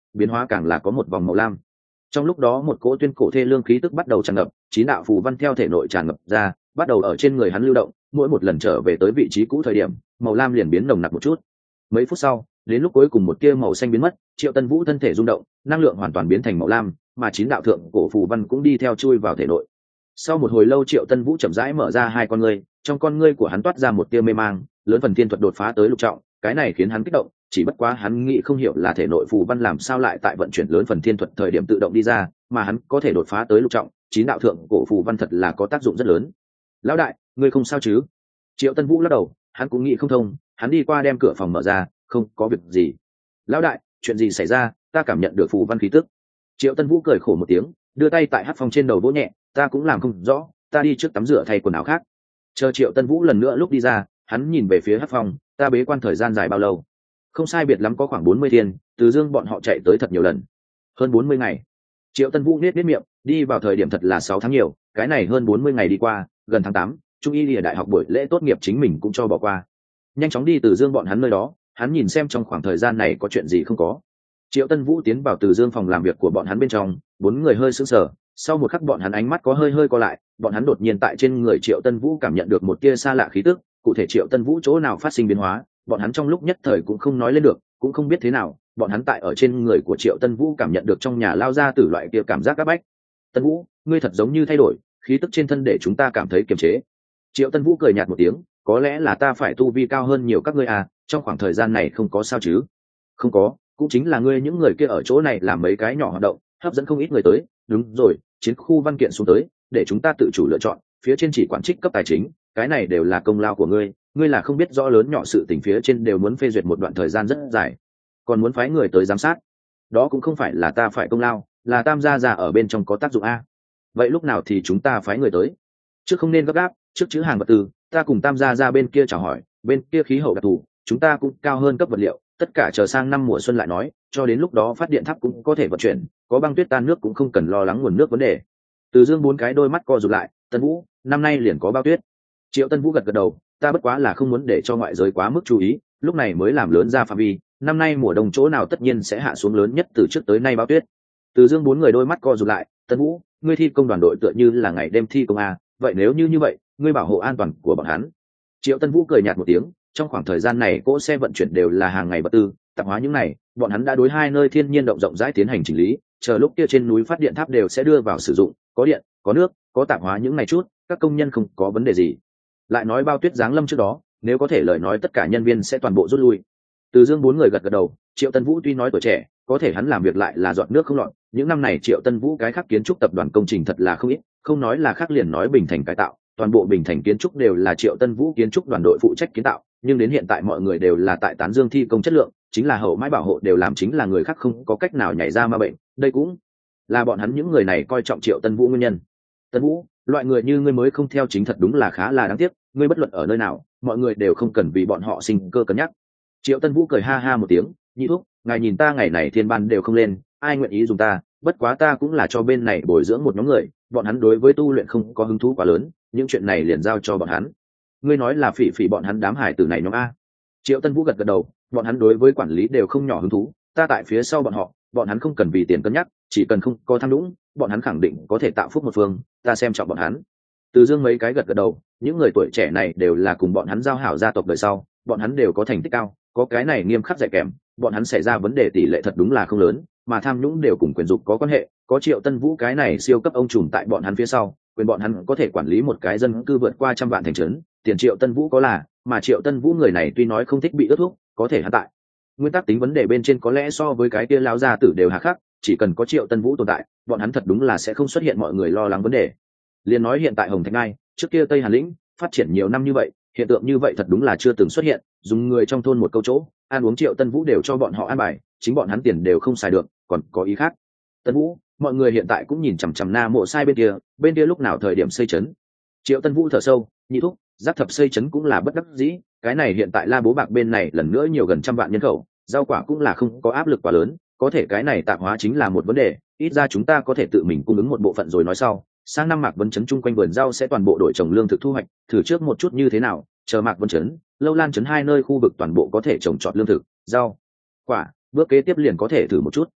biến hóa càng là có một vòng màu lam. Trong lúc đó một cỗ tuyên cổ thê lương khí tức bắt đầu tràn ngập, chín đạo phù văn theo thể nội tràn ngập ra, bắt đầu ở trên người hắn lưu động, mỗi một lần trở về tới vị trí cũ thời điểm, màu lam liền biến nồng nặc một chút. Mấy phút sau, đến lúc cuối cùng một tia màu xanh biến mất, Triệu Tân Vũ thân thể rung động, năng lượng hoàn toàn biến thành màu lam, mà chín đạo thượng cổ phù văn cũng đi theo chui vào thể nội. Sau một hồi lâu Triệu Tân Vũ chậm rãi mở ra hai con ngươi, trong con ngươi của hắn toát ra một tia mê mang, lớn phần thiên thuật đột phá tới lục trọng, cái này khiến hắn kích động, chỉ bất quá hắn nghĩ không hiểu là thể nội phù văn làm sao lại tại vận chuyển lớn phần thiên thuật thời điểm tự động đi ra, mà hắn có thể đột phá tới lục trọng, chín đạo thượng cổ phù văn thật là có tác dụng rất lớn. Lão đại, ngươi không sao chứ? Triệu Tân Vũ lắc đầu, hắn cũng nghĩ không thông, hắn đi qua đem cửa phòng mở ra, không có việc gì. Lão đại, chuyện gì xảy ra? Ta cảm nhận được phù văn khí tức. Triệu Tân Vũ cười khổ một tiếng, đưa tay tại hắc phong trên đầu vỗ nhẹ, ta cũng làm không rõ, ta đi trước tắm rửa thay quần áo khác. Chờ Triệu Tân Vũ lần nữa lúc đi ra, hắn nhìn về phía hắc phong, ta bế quan thời gian dài bao lâu? Không sai biệt lắm có khoảng 40 thiên, Từ Dương bọn họ chạy tới thật nhiều lần. Hơn 40 ngày. Triệu Tân Vũ nhếch miệng, đi vào thời điểm thật là 6 tháng nhiều, cái này hơn 40 ngày đi qua, gần tháng 8, Trung Y Lìa Đại học buổi lễ tốt nghiệp chính mình cũng cho bỏ qua. Nhanh chóng đi Từ Dương bọn hắn nơi đó, hắn nhìn xem trong khoảng thời gian này có chuyện gì không có. Triệu Tân Vũ tiến vào Từ Dương phòng làm việc của bọn hắn bên trong, bốn người hơi sững sờ, sau một khắc bọn hắn ánh mắt có hơi co lại, bọn hắn đột nhiên tại trên người Triệu Tân Vũ cảm nhận được một tia xa lạ khí tức, cụ thể Triệu Tân Vũ chỗ nào phát sinh biến hóa, bọn hắn trong lúc nhất thời cũng không nói lên được, cũng không biết thế nào, bọn hắn tại ở trên người của Triệu Tân Vũ cảm nhận được trong nhà lao ra từ loại kia cảm giác áp bách. Tân Vũ, ngươi thật giống như thay đổi, khí tức trên thân để chúng ta cảm thấy kiềm chế. Triệu Tân Vũ cười nhạt một tiếng, có lẽ là ta phải tu vi cao hơn nhiều các ngươi à, trong khoảng thời gian này không có sao chứ? Không có, cũng chính là ngươi những người kia ở chỗ này làm mấy cái nhỏ hoạt động, hấp dẫn không ít người tới. Đúng rồi, chiến khu văn kiện xuống tới, để chúng ta tự chủ lựa chọn, phía trên chỉ quản trích cấp tài chính, cái này đều là công lao của ngươi, ngươi là không biết rõ lớn nhỏ sự tình phía trên đều muốn phê duyệt một đoạn thời gian rất dài, còn muốn phái người tới giám sát, đó cũng không phải là ta phải công lao, là Tam gia già ở bên trong có tác dụng a. Vậy lúc nào thì chúng ta phái người tới? Chứ không nên gấp gáp, trước chữ hàng vật tư, ta cùng Tam gia ra bên kia chào hỏi, bên kia khí hậu đặc thù, chúng ta cũng cao hơn cấp vật liệu, tất cả chờ sang năm mùa xuân lại nói, cho đến lúc đó phát điện tháp cũng có thể vận chuyển, có băng tuyết tan nước cũng không cần lo lắng nguồn nước vấn đề. Từ Dương bốn cái đôi mắt co rụt lại, Tân Vũ, năm nay liền có bao tuyết. Triệu Tân Vũ gật gật đầu, ta bất quá là không muốn để cho ngoại giới quá mức chú ý, lúc này mới làm lớn ra phạm vi, năm nay mùa đông chỗ nào tất nhiên sẽ hạ xuống lớn nhất từ trước tới nay bao tuyết. Từ Dương bốn người đôi mắt co rụt lại, Tân Vũ, ngươi thi công đoàn đội tựa như là ngày đêm thi công a, vậy nếu như vậy, ngươi bảo hộ an toàn của bọn hắn. Triệu Tân Vũ cười nhạt một tiếng, trong khoảng thời gian này cỗ xe vận chuyển đều là hàng ngày vật tư, tạp hóa những này, bọn hắn đã đối hai nơi thiên nhiên động rộng rãi tiến hành chỉnh lý, chờ lúc kia trên núi phát điện tháp đều sẽ đưa vào sử dụng, có điện, có nước, có tạp hóa những này chút, các công nhân không có vấn đề gì. Lại nói bao tuyết giáng lâm trước đó, nếu có thể lời nói tất cả nhân viên sẽ toàn bộ rút lui. Từ Dương bốn người gật gật đầu, Triệu Tân Vũ tuy nói tuổi trẻ, có thể hắn làm việc lại là giọt nước không lọt, những năm này Triệu Tân Vũ cái khác kiến trúc tập đoàn công trình thật là không ít, không nói là khác liền nói Bình Thành cải tạo, toàn bộ Bình Thành kiến trúc đều là Triệu Tân Vũ kiến trúc đoàn đội phụ trách kiến tạo, nhưng đến hiện tại mọi người đều là tại tán dương thi công chất lượng, chính là hậu mãi bảo hộ đều làm chính là người khác không có cách nào nhảy ra ma bệnh, đây cũng là bọn hắn những người này coi trọng Triệu Tân Vũ nguyên nhân. Tân Vũ, loại người như ngươi mới không theo chính thật đúng là khá là đáng tiếc, ngươi bất luận ở nơi nào, mọi người đều không cần vì bọn họ sinh cơ cân nhắc. Triệu Tân Vũ cười ha ha một tiếng, nhị thúc, ngài nhìn ta ngày này thiên ban đều không lên, ai nguyện ý dùng ta, bất quá ta cũng là cho bên này bồi dưỡng một nhóm người, bọn hắn đối với tu luyện không có hứng thú quá lớn, những chuyện này liền giao cho bọn hắn. Ngươi nói là Phỉ Phỉ bọn hắn đám hải tử này nhóm a? Triệu Tân Vũ gật gật đầu, bọn hắn đối với quản lý đều không nhỏ hứng thú, ta tại phía sau bọn họ, bọn hắn không cần vì tiền cân nhắc, chỉ cần không có tham nhũng, bọn hắn khẳng định có thể tạo phúc một phương, ta xem trọng bọn hắn. Từ Dương mấy cái gật gật đầu, những người tuổi trẻ này đều là cùng bọn hắn giao hảo gia tộc đời sau, bọn hắn đều có thành tích cao, có cái này nghiêm khắc dạy kèm, bọn hắn xảy ra vấn đề tỷ lệ thật đúng là không lớn, mà tham nhũng đều cùng quyền dục có quan hệ, có Triệu Tân Vũ cái này siêu cấp ông trùm tại bọn hắn phía sau, quyền bọn hắn có thể quản lý một cái dân cư vượt qua 100 vạn thành trấn, tiền Triệu Tân Vũ có là, mà Triệu Tân Vũ người này tuy nói không thích bị ướt thuốc, có thể hắn tại nguyên tắc tính vấn đề bên trên có lẽ so với cái kia lão gia tử đều hà khắc, chỉ cần có Triệu Tân Vũ tồn tại, bọn hắn thật đúng là sẽ không xuất hiện mọi người lo lắng vấn đề. Liên nói hiện tại Hồng Thạch Ngai, trước kia Tây Hàn Lĩnh, phát triển nhiều năm như vậy, hiện tượng như vậy thật đúng là chưa từng xuất hiện, dùng người trong thôn một câu chỗ, ăn uống Triệu Tân Vũ đều cho bọn họ ăn bài, chính bọn hắn tiền đều không xài được, còn có ý khác. Tân Vũ, mọi người hiện tại cũng nhìn chằm chằm Na Mộ Sai bên kia lúc nào thời điểm xây trấn. Triệu Tân Vũ thở sâu, nhị thúc, giáp thập xây trấn cũng là bất đắc dĩ, cái này hiện tại La Bố Bạc bên này lần nữa nhiều gần 100 vạn nhân khẩu, rau quả cũng là không có áp lực quá lớn, có thể cái này tạp hóa chính là một vấn đề, ít ra chúng ta có thể tự mình cung ứng một bộ phận rồi nói sau. Sang năm Mạc Vân Trấn chung quanh vườn rau sẽ toàn bộ đổi trồng lương thực thu hoạch, thử trước một chút như thế nào, chờ Mạc Vân Trấn, Lâu Lan Trấn hai nơi khu vực toàn bộ có thể trồng trọt lương thực, rau, quả, bước kế tiếp liền có thể thử một chút.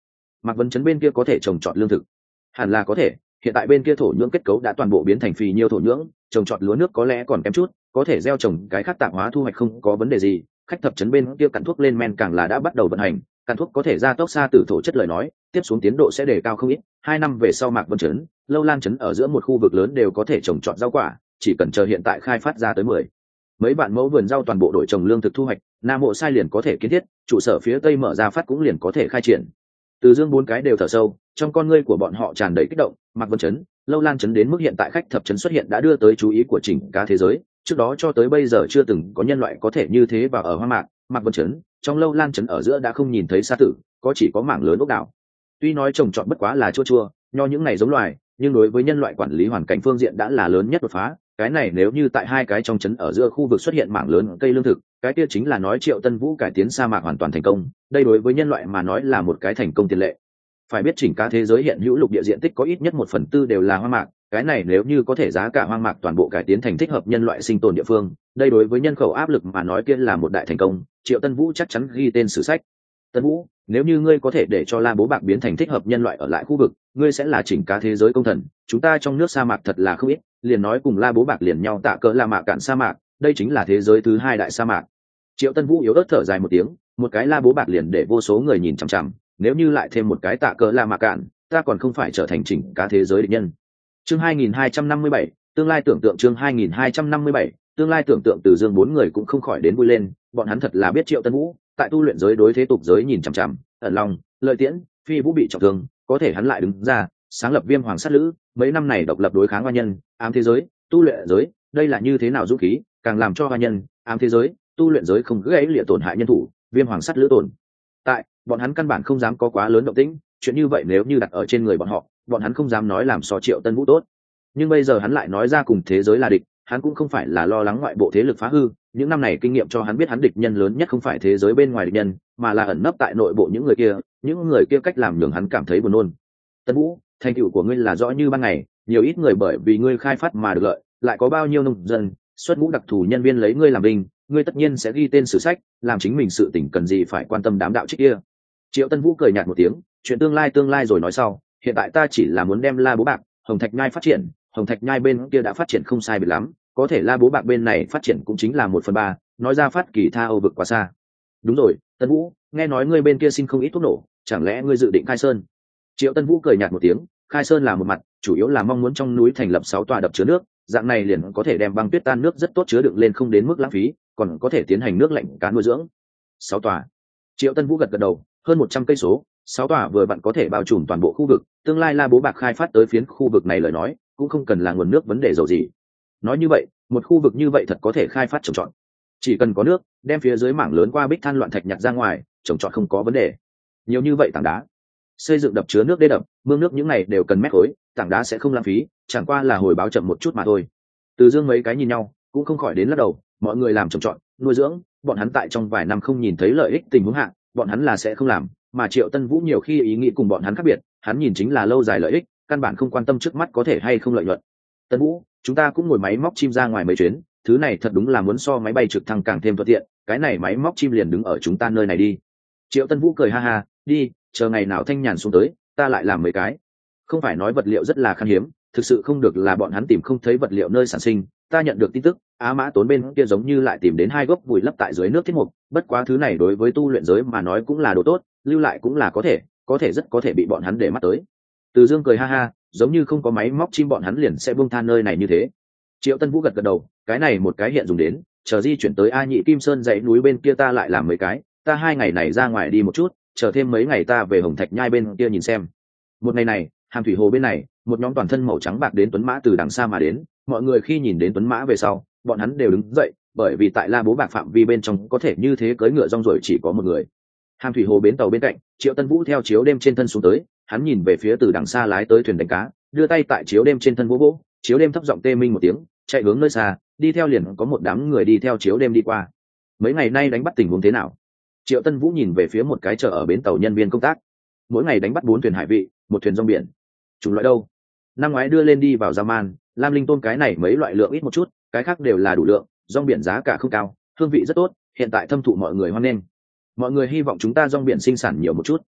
Mạc Vân Chấn bên kia có thể trồng trọt lương thực? Hẳn là có thể, hiện tại bên kia thổ nhưỡng kết cấu đã toàn bộ biến thành phì nhiêu thổ nhưỡng, trồng trọt lúa nước có lẽ còn kém chút, có thể gieo trồng cái khác tạp hóa thu hoạch không có vấn đề gì. Khách thập trấn bên kia cặn thuốc lên men càng là đã bắt đầu vận hành, cặn thuốc có thể gia tốc xa tử thổ chất lời nói, tiếp xuống tiến độ sẽ đề cao không ít. 2 năm về sau Mạc Vân Trấn, Lâu Lan Trấn ở giữa một khu vực lớn đều có thể trồng trọt rau quả, chỉ cần chờ hiện tại khai phát ra tới 10 mấy vạn mẫu vườn rau toàn bộ đổi trồng lương thực thu hoạch, Nam Mộ Sai liền có thể kiến thiết, trụ sở phía tây mở ra phát cũng liền có thể khai triển. Từ Dương 4 cái đều thở sâu, trong con ngươi của bọn họ tràn đầy kích động. Mạc Vân Trấn, Lâu Lan Trấn đến mức hiện tại khách thập trấn xuất hiện đã đưa tới chú ý của chỉnh cả thế giới, trước đó cho tới bây giờ chưa từng có nhân loại có thể như thế vào ở hoang mạc. Mạc Vân Trấn, trong Lâu Lan Trấn ở giữa đã không nhìn thấy sa tử, có chỉ có mảng lớn ốc đảo. Tuy nói trồng trọt bất quá là chua chua nho những này giống loài, nhưng đối với nhân loại quản lý hoàn cảnh phương diện đã là lớn nhất đột phá. Cái này nếu như tại 2 cái trong trấn ở giữa khu vực xuất hiện mảng lớn cây lương thực, cái kia chính là nói Triệu Tân Vũ cải tiến sa mạc hoàn toàn thành công, đây đối với nhân loại mà nói là một cái thành công tiền lệ. Phải biết chỉnh cả thế giới hiện hữu lục địa diện tích có ít nhất 1/4 đều là hoang mạc, cái này nếu như có thể giá cả hoang mạc toàn bộ cải tiến thành thích hợp nhân loại sinh tồn địa phương, đây đối với nhân khẩu áp lực mà nói kia là một đại thành công. Triệu Tân Vũ chắc chắn ghi tên sử sách. Tân Vũ, nếu như ngươi có thể để cho La Bố Bạc biến thành thích hợp nhân loại ở lại khu vực, ngươi sẽ là chỉnh cả thế giới công thần. Chúng ta trong nước sa mạc thật là không ít, liền nói cùng La Bố Bạc liền nhau tạ cỡ La Mạc cạn sa mạc, đây chính là thế giới thứ 2 đại sa mạc. Triệu Tân Vũ yếu ớt thở dài một tiếng, một cái La Bố Bạc liền để vô số người nhìn chằm chằm, nếu như lại thêm một cái tạ cỡ La Mạc cạn, ta còn không phải trở thành chỉnh cả thế giới địch nhân. Chương 2257, tương lai tưởng tượng. Chương 2257, tương lai tưởng tượng. Từ Dương 4 người cũng không khỏi đến vui lên, bọn hắn thật là biết Triệu Tân Vũ tại tu luyện giới đối thế tục giới nhìn chằm chằm, ẩn lòng, lợi tiễn, phi vũ bị trọng thương, có thể hắn lại đứng ra sáng lập Viêm Hoàng Sát Lữ, mấy năm này độc lập đối kháng hoa nhân, ám thế giới, tu luyện giới, đây là như thế nào dũng khí, càng làm cho hoa nhân, ám thế giới, tu luyện giới không gây liệt tổn hại nhân thủ, Viêm Hoàng Sát Lữ tổn tại, bọn hắn căn bản không dám có quá lớn động tĩnh, chuyện như vậy nếu như đặt ở trên người bọn hắn không dám nói làm so Triệu Tân Vũ tốt. Nhưng bây giờ hắn lại nói ra cùng thế giới là địch, hắn cũng không phải là lo lắng ngoại bộ thế lực phá hư, những năm này kinh nghiệm cho hắn biết hắn địch nhân lớn nhất không phải thế giới bên ngoài địch nhân, mà là ẩn nấp tại nội bộ những người kia cách làm nhường hắn cảm thấy buồn nôn. Tân Vũ, thành tựu của ngươi là rõ như ban ngày, nhiều ít người bởi vì ngươi khai phát mà được lợi, lại có bao nhiêu nông dân xuất ngũ đặc thù nhân viên lấy ngươi làm binh, ngươi tất nhiên sẽ ghi tên sử sách, làm chính mình sự tình cần gì phải quan tâm đám đạo trích kia. Triệu Tân Vũ cười nhạt một tiếng, chuyện tương lai rồi nói sau, hiện tại ta chỉ là muốn đem La Bố Bạc, Hồng Thạch Nhai phát triển, Hồng Thạch Nhai bên kia đã phát triển không sai biệt lắm, có thể La Bố Bạc bên này phát triển cũng chính là 1/3, nói ra phát kỳ tha Âu vực quá xa. Đúng rồi, Tân Vũ, nghe nói ngươi bên kia xin không ít thuốc nổ, chẳng lẽ ngươi dự định khai sơn? Triệu Tân Vũ cười nhạt một tiếng, khai sơn là một mặt, chủ yếu là mong muốn trong núi thành lập 6 tòa đập chứa nước, dạng này liền có thể đem băng tuyết tan nước rất tốt chứa đựng lên không đến mức lãng phí, còn có thể tiến hành nước lạnh cá nuôi dưỡng. 6 tòa. Triệu Tân Vũ gật đầu, hơn 100 cây số, 6 tòa vừa vặn có thể bao trùm toàn bộ khu vực, tương lai La Bố Bạc khai phát tới phiến khu vực này lời nói, cũng không cần là nguồn nước vấn đề dầu gì. Nói như vậy, một khu vực như vậy thật có thể khai phát trồng trọt. Chỉ cần có nước, đem phía dưới mảng lớn qua bích than loạn thạch nhặt ra ngoài, trồng trọt không có vấn đề. Nhiều như vậy tảng đá, xây dựng đập chứa nước đê đập, mương nước những này đều cần mét khối, tảng đá sẽ không lãng phí, chẳng qua là hồi báo chậm một chút mà thôi. Từ Dương mấy cái nhìn nhau, cũng không khỏi đến lắc đầu, mọi người làm trồng trọt, nuôi dưỡng, bọn hắn tại trong vài năm không nhìn thấy lợi ích tình huống hạ, bọn hắn là sẽ không làm, mà Triệu Tân Vũ nhiều khi ý nghĩ cùng bọn hắn khác biệt, hắn nhìn chính là lâu dài lợi ích, căn bản không quan tâm trước mắt có thể hay không lợi nhuận. Tân Vũ, chúng ta cũng ngồi máy móc chim ra ngoài mấy chuyến, thứ này thật đúng là muốn so máy bay trực thăng càng thêm thuận tiện, cái này máy móc chim liền đứng ở chúng ta nơi này đi. Triệu Tân Vũ cười ha ha, đi, chờ ngày nào thanh nhàn xuống tới, ta lại làm mấy cái. Không phải nói vật liệu rất là khan hiếm, thực sự không được là bọn hắn tìm không thấy vật liệu nơi sản sinh. Ta nhận được tin tức, Á Mã Tốn bên kia giống như lại tìm đến 2 gốc vùi lấp tại dưới nước thiết mục, bất quá thứ này đối với tu luyện giới mà nói cũng là đồ tốt, lưu lại cũng là có thể rất có thể bị bọn hắn để mắt tới. Từ Dương cười ha ha, giống như không có máy móc chim bọn hắn liền sẽ buông tha nơi này như thế. Triệu Tân Vũ gật đầu, cái này một cái hiện dùng đến, chờ di chuyển tới A Nhị Kim Sơn dãy núi bên kia ta lại làm mấy cái, ta 2 ngày này ra ngoài đi một chút, chờ thêm mấy ngày ta về Hồng Thạch Nhai bên kia nhìn xem. Một ngày này, Hàm Thủy Hồ bên này, một nhóm toàn thân màu trắng bạc đến tuấn mã từ đằng xa mà đến, mọi người khi nhìn đến tuấn mã về sau, bọn hắn đều đứng dậy, bởi vì tại La Bố Bạc phạm vi bên trong có thể như thế cưỡi ngựa rong ruổi chỉ có một người. Hàm Thủy Hồ bến tàu bên cạnh, Triệu Tân Vũ theo chiếu đêm trên thân xuống tới, hắn nhìn về phía từ đằng xa lái tới thuyền đánh cá, đưa tay tại chiếu đêm trên thân vỗ vỗ, chiếu đêm thấp giọng tê minh một tiếng, chạy hướng nơi xa, đi theo liền có một đám người đi theo chiếu đêm đi qua. Mấy ngày nay đánh bắt tình huống thế nào? Triệu Tân Vũ nhìn về phía một cái chợ ở bến tàu nhân viên công tác. Mỗi ngày đánh bắt 4 thuyền hải vị, 1 thuyền rong biển. Chủng loại đâu? Năm ngoái đưa lên đi vào Gia Man, Lam Linh tôm cái này mấy loại lượng ít một chút, cái khác đều là đủ lượng, rong biển giá cả không cao, hương vị rất tốt, hiện tại thâm thụ mọi người hoan nghênh. Mọi người hy vọng chúng ta rong biển sinh sản nhiều một chút.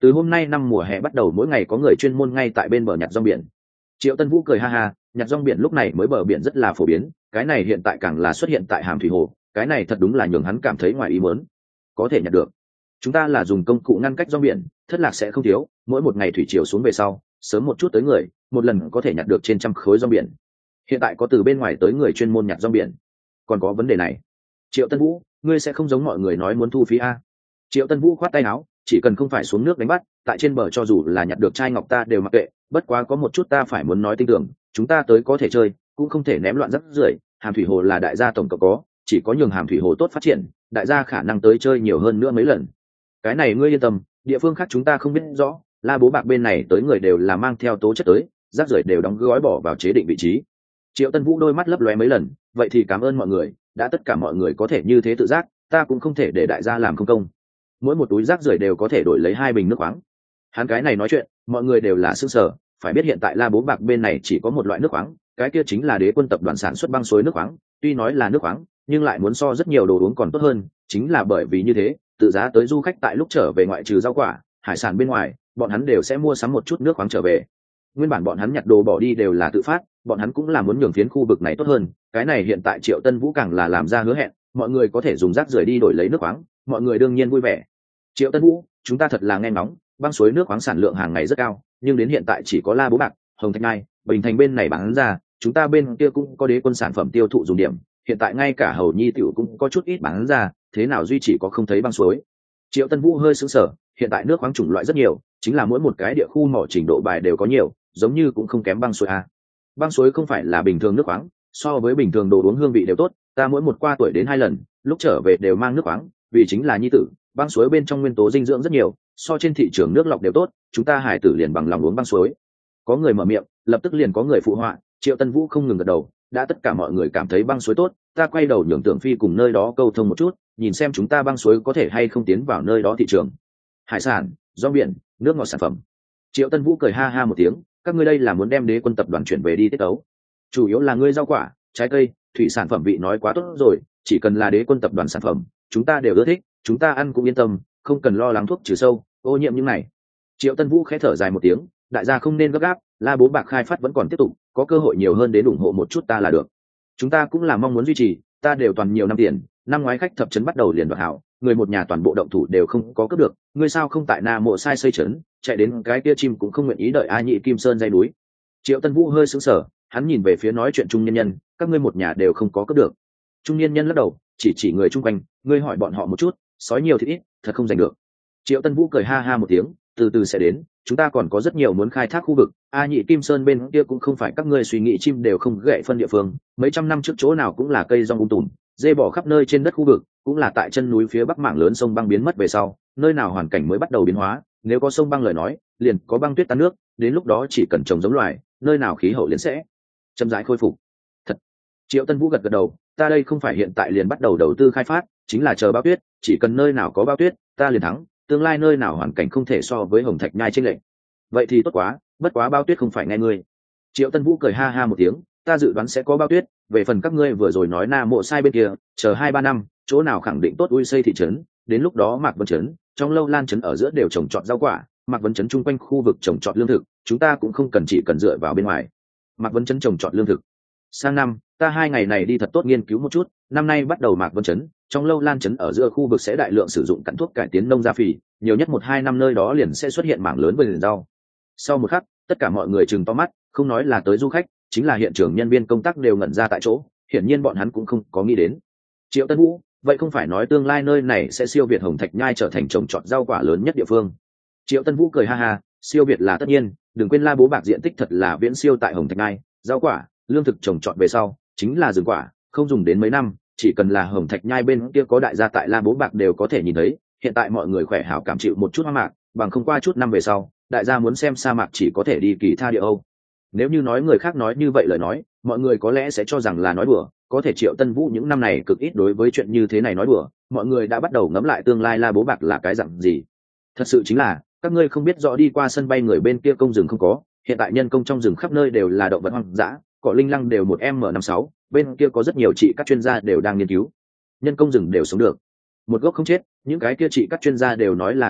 Từ hôm nay năm mùa hè bắt đầu mỗi ngày có người chuyên môn ngay tại bên bờ nhặt rong biển. Triệu Tân Vũ cười ha ha, nhặt rong biển lúc này mới bờ biển rất là phổ biến, cái này hiện tại càng là xuất hiện tại Hàm Thủy Hồ, cái này thật đúng là nhường hắn cảm thấy ngoài ý muốn. Có thể nhặt được. Chúng ta là dùng công cụ ngăn cách rong biển, thất lạc sẽ không thiếu, mỗi một ngày thủy triều xuống về sau, sớm một chút tới người, một lần có thể nhặt được trên trăm khối rong biển. Hiện tại có từ bên ngoài tới người chuyên môn nhặt rong biển. Còn có vấn đề này. Triệu Tân Vũ, ngươi sẽ không giống mọi người nói muốn thu phí a? Triệu Tân Vũ khoát tay áo, chỉ cần không phải xuống nước đánh bắt, tại trên bờ cho dù là nhặt được chai ngọc ta đều mặc kệ, bất quá có một chút ta phải muốn nói tin tưởng, chúng ta tới có thể chơi, cũng không thể ném loạn rác rưởi. Hàm Thủy Hồ là đại gia tổng cộng có, chỉ có nhường Hàm Thủy Hồ tốt phát triển, đại gia khả năng tới chơi nhiều hơn nữa mấy lần. Cái này ngươi yên tâm, địa phương khác chúng ta không biết rõ, La Bố Bạc bên này tới người đều là mang theo tố chất tới, rác rưởi đều đóng gói bỏ vào chế định vị trí. Triệu Tân Vũ đôi mắt lấp lóe mấy lần, vậy thì cảm ơn mọi người, đã tất cả mọi người có thể như thế tự giác, ta cũng không thể để đại gia làm không công. Mỗi một túi rác rưởi đều có thể đổi lấy 2 bình nước khoáng. Hắn cái này nói chuyện, mọi người đều là sững sờ, phải biết hiện tại La Bố Bạc bên này chỉ có một loại nước khoáng, cái kia chính là Đế Quân tập đoàn sản xuất băng suối nước khoáng, tuy nói là nước khoáng, nhưng lại muốn so rất nhiều đồ uống còn tốt hơn, chính là bởi vì như thế, tự giá tới du khách tại lúc trở về ngoại trừ rau quả, hải sản bên ngoài, bọn hắn đều sẽ mua sắm một chút nước khoáng trở về. Nguyên bản bọn hắn nhặt đồ bỏ đi đều là tự phát, bọn hắn cũng là muốn nhường phiến khu vực này tốt hơn, cái này hiện tại Triệu Tân Vũ càng là làm ra hứa hẹn, mọi người có thể dùng rác rưởi đi đổi lấy nước khoáng, mọi người đương nhiên vui vẻ. Triệu Tân Vũ, chúng ta thật là nghe ngóng, băng suối nước khoáng sản lượng hàng ngày rất cao, nhưng đến hiện tại chỉ có La Bố Bạc, Hồng Thạch Ngai, Bình Thành bên này bán ra, chúng ta bên kia cũng có Đế Quân sản phẩm tiêu thụ dùng điểm, hiện tại ngay cả Hầu Nhi tiểu cũng có chút ít bán ra, thế nào duy chỉ có không thấy băng suối. Triệu Tân Vũ hơi sững sờ, hiện tại nước khoáng chủng loại rất nhiều, chính là mỗi một cái địa khu mỏ trình độ bài đều có nhiều, giống như cũng không kém băng suối a. Băng suối không phải là bình thường nước khoáng, so với bình thường đồ uống hương vị đều tốt, ta mỗi một qua tuổi đến 2 lần, lúc trở về đều mang nước khoáng, vì chính là nhi tử, băng suối bên trong nguyên tố dinh dưỡng rất nhiều, so trên thị trường nước lọc đều tốt, chúng ta hải tử liền bằng lòng uống băng suối. Có người mở miệng, lập tức liền có người phụ họa, Triệu Tân Vũ không ngừng gật đầu, đã tất cả mọi người cảm thấy băng suối tốt, ta quay đầu nhường Tưởng Phi cùng nơi đó câu thông một chút, nhìn xem chúng ta băng suối có thể hay không tiến vào nơi đó thị trường. Hải sản, rong biển, nước ngọt sản phẩm. Triệu Tân Vũ cười ha ha một tiếng, các ngươi đây là muốn đem Đế Quân tập đoàn chuyển về đi tiết tấu. Chủ yếu là ngươi rau quả, trái cây, thủy sản phẩm vị nói quá tốt rồi, chỉ cần là Đế Quân tập đoàn sản phẩm, chúng ta đều ưa thích, chúng ta ăn cũng yên tâm, không cần lo lắng thuốc trừ sâu, ô nhiễm những này. Triệu Tân Vũ khẽ thở dài một tiếng, đại gia không nên gấp gáp, La Bố Bạc khai phát vẫn còn tiếp tục, có cơ hội nhiều hơn đến ủng hộ một chút ta là được. Chúng ta cũng là mong muốn duy trì, ta đều toàn nhiều năm tiền, năm ngoái khách thập trấn bắt đầu liền đoạt hảo, người một nhà toàn bộ động thủ đều không có cướp được, ngươi sao không tại Na Mộ sai xây trấn, chạy đến cái kia chim cũng không nguyện ý đợi A Nhị Kim Sơn dây núi. Triệu Tân Vũ hơi sững sờ, hắn nhìn về phía nói chuyện trung nhân nhân, các ngươi một nhà đều không có cướp được. Trung nhân nhân lắc đầu, chỉ người chung quanh, ngươi hỏi bọn họ một chút, sói nhiều thì ít, thật không giành được. Triệu Tân Vũ cười ha ha một tiếng, từ từ sẽ đến, chúng ta còn có rất nhiều muốn khai thác khu vực, A Nhị Kim Sơn bên kia cũng không phải các ngươi suy nghĩ chim đều không gậy phân địa phương, mấy trăm năm trước chỗ nào cũng là cây rong tùm, dê bỏ khắp nơi trên đất khu vực, cũng là tại chân núi phía bắc mảng lớn sông băng biến mất về sau, nơi nào hoàn cảnh mới bắt đầu biến hóa, nếu có sông băng lời nói, liền có băng tuyết tan nước, đến lúc đó chỉ cần trồng giống loài, nơi nào khí hậu liền sẽ chậm rãi khôi phục. Thật. Triệu Tân Vũ gật gật đầu, ta đây không phải hiện tại liền bắt đầu đầu tư khai phát, chính là chờ bao tuyết, chỉ cần nơi nào có bao tuyết, ta liền thắng, tương lai nơi nào hoàn cảnh không thể so với Hồng Thạch Nhai chênh lệch. Vậy thì tốt quá, bất quá bao tuyết không phải nghe ngươi. Triệu Tân Vũ cười ha ha một tiếng, ta dự đoán sẽ có bao tuyết, về phần các ngươi vừa rồi nói Na Mộ sai bên kia, chờ 2-3 năm, chỗ nào khẳng định tốt ui xây thị trấn, đến lúc đó Mạc Vân trấn, trong Lâu Lan trấn ở giữa đều trồng trọt rau quả, Mạc Vân trấn chung quanh khu vực trồng trọt lương thực, chúng ta cũng không cần chỉ cần dựa vào bên ngoài. Mạc Vân trấn trồng trọt lương thực. Sang năm, ta 2 ngày này đi thật tốt nghiên cứu một chút, năm nay bắt đầu Mạc Vân trấn, trong Lâu Lan trấn ở giữa khu vực sẽ đại lượng sử dụng cặn thuốc cải tiến nông gia phì, nhiều nhất 1-2 năm nơi đó liền sẽ xuất hiện mảng lớn vườn rau. Sau một khắc, tất cả mọi người trừng to mắt, không nói là tới du khách, chính là hiện trường nhân viên công tác đều ngẩn ra tại chỗ, hiển nhiên bọn hắn cũng không có nghĩ đến. Triệu Tân Vũ, vậy không phải nói tương lai nơi này sẽ siêu việt Hồng Thạch Nhai trở thành trồng trọt rau quả lớn nhất địa phương? Triệu Tân Vũ cười ha ha, siêu việt là tất nhiên, đừng quên La Bố Bạc diện tích thật là viễn siêu tại Hồng Thạch Nhai, rau quả, lương thực trồng trọt về sau, chính là rừng quả, không dùng đến mấy năm, chỉ cần là Hồng Thạch Nhai bên kia có đại gia tại La Bố Bạc đều có thể nhìn thấy, hiện tại mọi người khỏe hảo cảm chịu một chút hoang mạc, bằng không qua chút năm về sau, đại gia muốn xem sa mạc chỉ có thể đi kỳ tha địa Âu. Nếu như nói người khác nói như vậy lời nói, mọi người có lẽ sẽ cho rằng là nói đùa, có thể Triệu Tân Vũ những năm này cực ít đối với chuyện như thế này nói đùa, mọi người đã bắt đầu ngẫm lại tương lai La Bố Bạc là cái dạng gì. Thật sự chính là, các ngươi không biết rõ đi qua sân bay người bên kia công rừng không có, hiện tại nhân công trong rừng khắp nơi đều là động vật hoang dã, cỏ linh lăng đều 1m56, bên kia có rất nhiều chị các chuyên gia đều đang nghiên cứu. Nhân công rừng đều sống được. Một gốc không chết, những cái kia chị các chuyên gia đều nói là kỳ tích,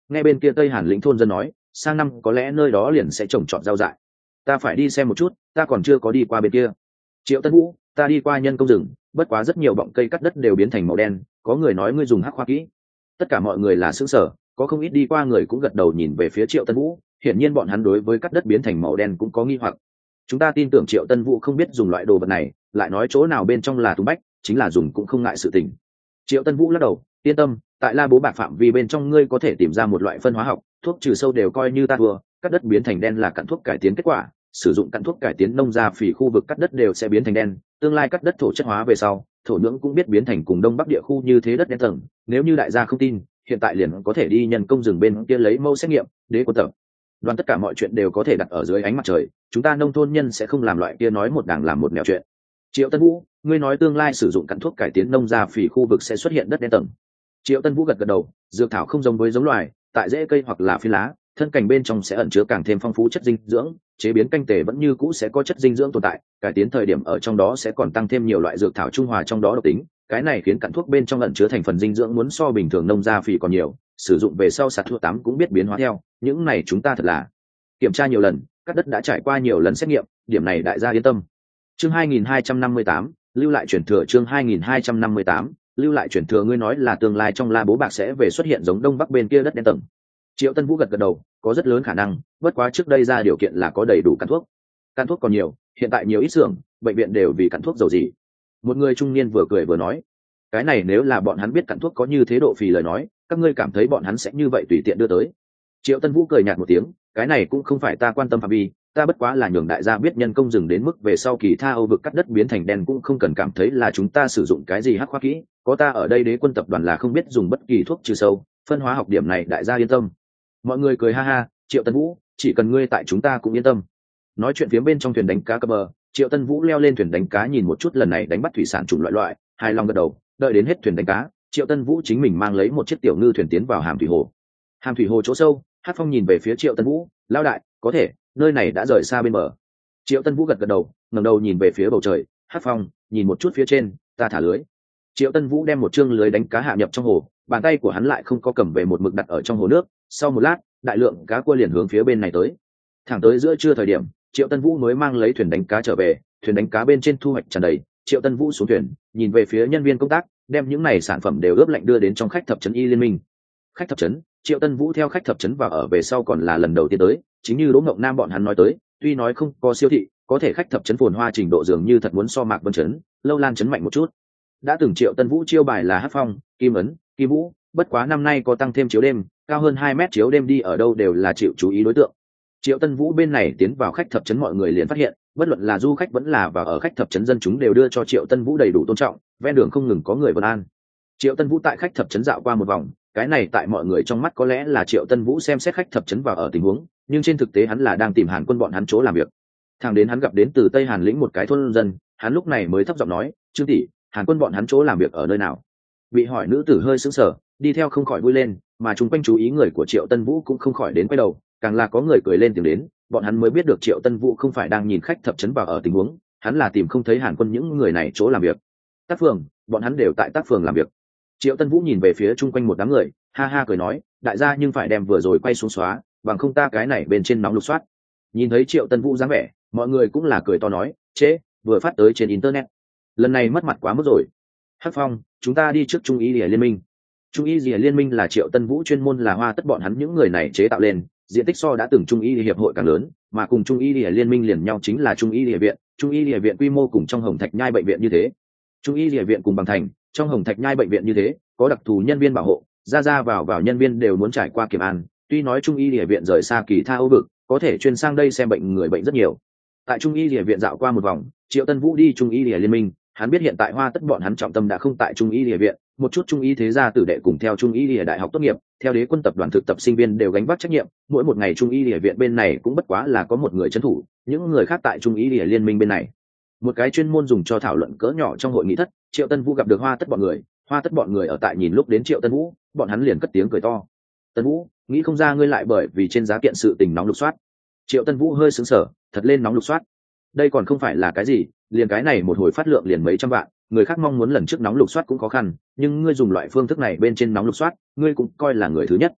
Nghe bên kia Tây Hàn lĩnh thôn dân nói, sang năm có lẽ nơi đó liền sẽ trồng trọt rau dại. Ta phải đi xem một chút, ta còn chưa có đi qua bên kia. Triệu Tân Vũ, ta đi qua nhân công rừng, bất quá rất nhiều bọng cây cắt đất đều biến thành màu đen, có người nói ngươi dùng hắc khoa kỹ. Tất cả mọi người là sững sờ, có không ít đi qua người cũng gật đầu nhìn về phía Triệu Tân Vũ, hiển nhiên bọn hắn đối với cắt đất biến thành màu đen cũng có nghi hoặc. Chúng ta tin tưởng Triệu Tân Vũ không biết dùng loại đồ vật này, lại nói chỗ nào bên trong là tung bách, chính là dùng cũng không ngại sự tình. Triệu Tân Vũ lắc đầu, yên tâm, tại La Bố Bạc phạm vi bên trong ngươi có thể tìm ra một loại phân hóa học, thuốc trừ sâu đều coi như ta thua, cắt đất biến thành đen là cặn thuốc cải tiến kết quả, sử dụng cặn thuốc cải tiến nông gia phỉ khu vực cắt đất đều sẽ biến thành đen, tương lai cắt đất thổ chất hóa về sau, thổ nhưỡng cũng biết biến thành cùng đông bắc địa khu như thế đất đen tầng, nếu như đại gia không tin, hiện tại liền có thể đi nhân công rừng bên kia lấy mẫu xét nghiệm, đế quân tập đoàn tất cả mọi chuyện đều có thể đặt ở dưới ánh mặt trời, chúng ta nông thôn nhân sẽ không làm loại kia nói một đảng làm một nẻo chuyện. Triệu Tân Vũ, ngươi nói tương lai sử dụng cặn thuốc cải tiến nông gia phỉ khu vực sẽ xuất hiện đất đen tầng. Triệu Tân Vũ gật gật đầu, dược thảo không giống với giống loài, tại rễ cây hoặc là phi lá, thân cành bên trong sẽ ẩn chứa càng thêm phong phú chất dinh dưỡng, chế biến canh tề vẫn như cũ sẽ có chất dinh dưỡng tồn tại, cải tiến thời điểm ở trong đó sẽ còn tăng thêm nhiều loại dược thảo trung hòa trong đó độc tính, cái này khiến cặn thuốc bên trong ẩn chứa thành phần dinh dưỡng muốn so bình thường nông gia phỉ còn nhiều, sử dụng về sau sạt thuốc tám cũng biết biến hóa theo, những này chúng ta thật là kiểm tra nhiều lần, các đất đã trải qua nhiều lần xét nghiệm, điểm này đại gia yên tâm. Chương 2258, lưu lại truyền thừa. Chương 2258, lưu lại truyền thừa. Ngươi nói là tương lai trong La Bố Bạc sẽ về xuất hiện giống đông bắc bên kia đất đen tầng. Triệu Tân Vũ gật gật đầu, có rất lớn khả năng, bất quá trước đây ra điều kiện là có đầy đủ cặn thuốc. Cặn thuốc còn nhiều, hiện tại nhiều ít xưởng, bệnh viện đều vì cặn thuốc dầu gì. Một người trung niên vừa cười vừa nói, cái này nếu là bọn hắn biết cặn thuốc có như thế độ phì lời nói, các ngươi cảm thấy bọn hắn sẽ như vậy tùy tiện đưa tới. Triệu Tân Vũ cười nhạt một tiếng, cái này cũng không phải ta quan tâm phạm vi, ta bất quá là nhường đại gia biết nhân công dừng đến mức về sau kỳ tha Âu vực cắt đất biến thành đen cũng không cần cảm thấy là chúng ta sử dụng cái gì hắc khoa kỹ, có ta ở đây đế quân tập đoàn là không biết dùng bất kỳ thuốc trừ sâu, phân hóa học điểm này đại gia yên tâm. Mọi người cười ha ha, Triệu Tân Vũ, chỉ cần ngươi tại chúng ta cũng yên tâm. Nói chuyện phía bên trong thuyền đánh cá cập bờ, Triệu Tân Vũ leo lên thuyền đánh cá nhìn một chút lần này đánh bắt thủy sản chủng loại, hài lòng gật đầu, đợi đến hết thuyền đánh cá, Triệu Tân Vũ chính mình mang lấy một chiếc tiểu ngư thuyền tiến vào hàm thủy hồ. Hàm thủy hồ chỗ sâu, Hát Phong nhìn về phía Triệu Tân Vũ, lao đại, có thể, nơi này đã rời xa bên bờ. Triệu Tân Vũ gật gật đầu, ngẩng đầu nhìn về phía bầu trời. Hát Phong, nhìn một chút phía trên, ta thả lưới. Triệu Tân Vũ đem một chương lưới đánh cá hạ nhập trong hồ, bàn tay của hắn lại không có cầm về một mực đặt ở trong hồ nước. Sau một lát, đại lượng cá cua liền hướng phía bên này tới. Thẳng tới giữa trưa thời điểm, Triệu Tân Vũ mới mang lấy thuyền đánh cá trở về. Thuyền đánh cá bên trên thu hoạch tràn đầy. Triệu Tân Vũ xuống thuyền, nhìn về phía nhân viên công tác, đem những này sản phẩm đều ướp lạnh đưa đến trong khách thập trấn Y Liên Minh. Khách thập trấn, Triệu Tân Vũ theo khách thập trấn vào ở về sau còn là lần đầu tiên tới, chính như Đỗ Ngộng Nam bọn hắn nói tới, tuy nói không có siêu thị, có thể khách thập trấn phồn hoa trình độ dường như thật muốn so Mạc Vân trấn, Lâu Lan trấn mạnh một chút. Đã từng Triệu Tân Vũ chiêu bài là Hát Phong, Kim Ấn, Kim Vũ, bất quá năm nay có tăng thêm chiếu đêm, cao hơn 2 mét chiếu đêm đi ở đâu đều là chịu chú ý đối tượng. Triệu Tân Vũ bên này tiến vào khách thập trấn mọi người liền phát hiện, bất luận là du khách vẫn là vào ở khách thập trấn dân chúng đều đưa cho Triệu Tân Vũ đầy đủ tôn trọng, ven đường không ngừng có người vân an. Triệu Tân Vũ tại khách thập trấn dạo qua một vòng, cái này tại mọi người trong mắt có lẽ là Triệu Tân Vũ xem xét khách thập trấn vào ở tình huống, nhưng trên thực tế hắn là đang tìm Hàn Quân bọn hắn chỗ làm việc. Thằng đến hắn gặp đến từ Tây Hàn lĩnh một cái thôn dân, hắn lúc này mới thấp giọng nói, Trương tỷ, Hàn Quân bọn hắn chỗ làm việc ở nơi nào? Bị hỏi nữ tử hơi sững sờ, đi theo không khỏi vui lên, mà chúng quanh chú ý người của Triệu Tân Vũ cũng không khỏi đến quay đầu, càng là có người cười lên tiếng đến, bọn hắn mới biết được Triệu Tân Vũ không phải đang nhìn khách thập trấn vào ở tình huống, hắn là tìm không thấy Hàn Quân những người này chỗ làm việc. Tác phường, bọn hắn đều tại tác phường làm việc. Triệu Tân Vũ nhìn về phía chung quanh một đám người, ha ha cười nói, đại gia nhưng phải đem vừa rồi quay xuống xóa, bằng không ta cái này bên trên nóng lục soát. Nhìn thấy Triệu Tân Vũ dáng vẻ, mọi người cũng là cười to nói, chế, vừa phát tới trên internet, lần này mất mặt quá mức rồi. Hát Phong, chúng ta đi trước Trung Y Lìa Liên Minh. Trung Y Lìa Liên Minh là Triệu Tân Vũ chuyên môn là hoa tất bọn hắn những người này chế tạo lên, diện tích so đã từng Trung Y hiệp hội càng lớn, mà cùng Trung Y Lìa Liên Minh liền nhau chính là Trung Y Lìa viện. Trung Y Lìa viện quy mô cùng trong Hồng Thạch Nhai bệnh viện như thế. Trung Y Lìa viện cùng Bằng Thành, trong Hồng Thạch Nhai bệnh viện như thế, có đặc thù nhân viên bảo hộ, ra vào nhân viên đều muốn trải qua kiểm an. Tuy nói Trung Y Lìa viện rời xa kỳ tha Âu vực, có thể chuyên sang đây xem bệnh người bệnh rất nhiều. Tại Trung Y Lìa viện dạo qua một vòng, Triệu Tân Vũ đi Trung Y Lìa Liên Minh, hắn biết hiện tại hoa tất bọn hắn trọng tâm đã không tại Trung Y Lìa viện, một chút Trung Y thế gia tử đệ cùng theo Trung Y Lìa đại học tốt nghiệp, theo đế quân tập đoàn thực tập sinh viên đều gánh vác trách nhiệm, mỗi một ngày Trung Y Lìa viện bên này cũng bất quá là có một người trấn thủ, những người khác tại Trung Y Lìa Liên Minh bên này. Một cái chuyên môn dùng cho thảo luận cỡ nhỏ trong hội nghị thất, Triệu Tân Vũ gặp được hoa tất bọn người, hoa tất bọn người ở tại nhìn lúc đến Triệu Tân Vũ, bọn hắn liền cất tiếng cười to. Tân Vũ, nghĩ không ra ngươi lại bởi vì trên giá kiện sự tình nóng lục soát. Triệu Tân Vũ hơi sững sờ, thật lên nóng lục soát. Đây còn không phải là cái gì, liền cái này một hồi phát lượng liền mấy trăm vạn, người khác mong muốn lần trước nóng lục soát cũng khó khăn, nhưng ngươi dùng loại phương thức này bên trên nóng lục soát, ngươi cũng coi là người thứ nhất.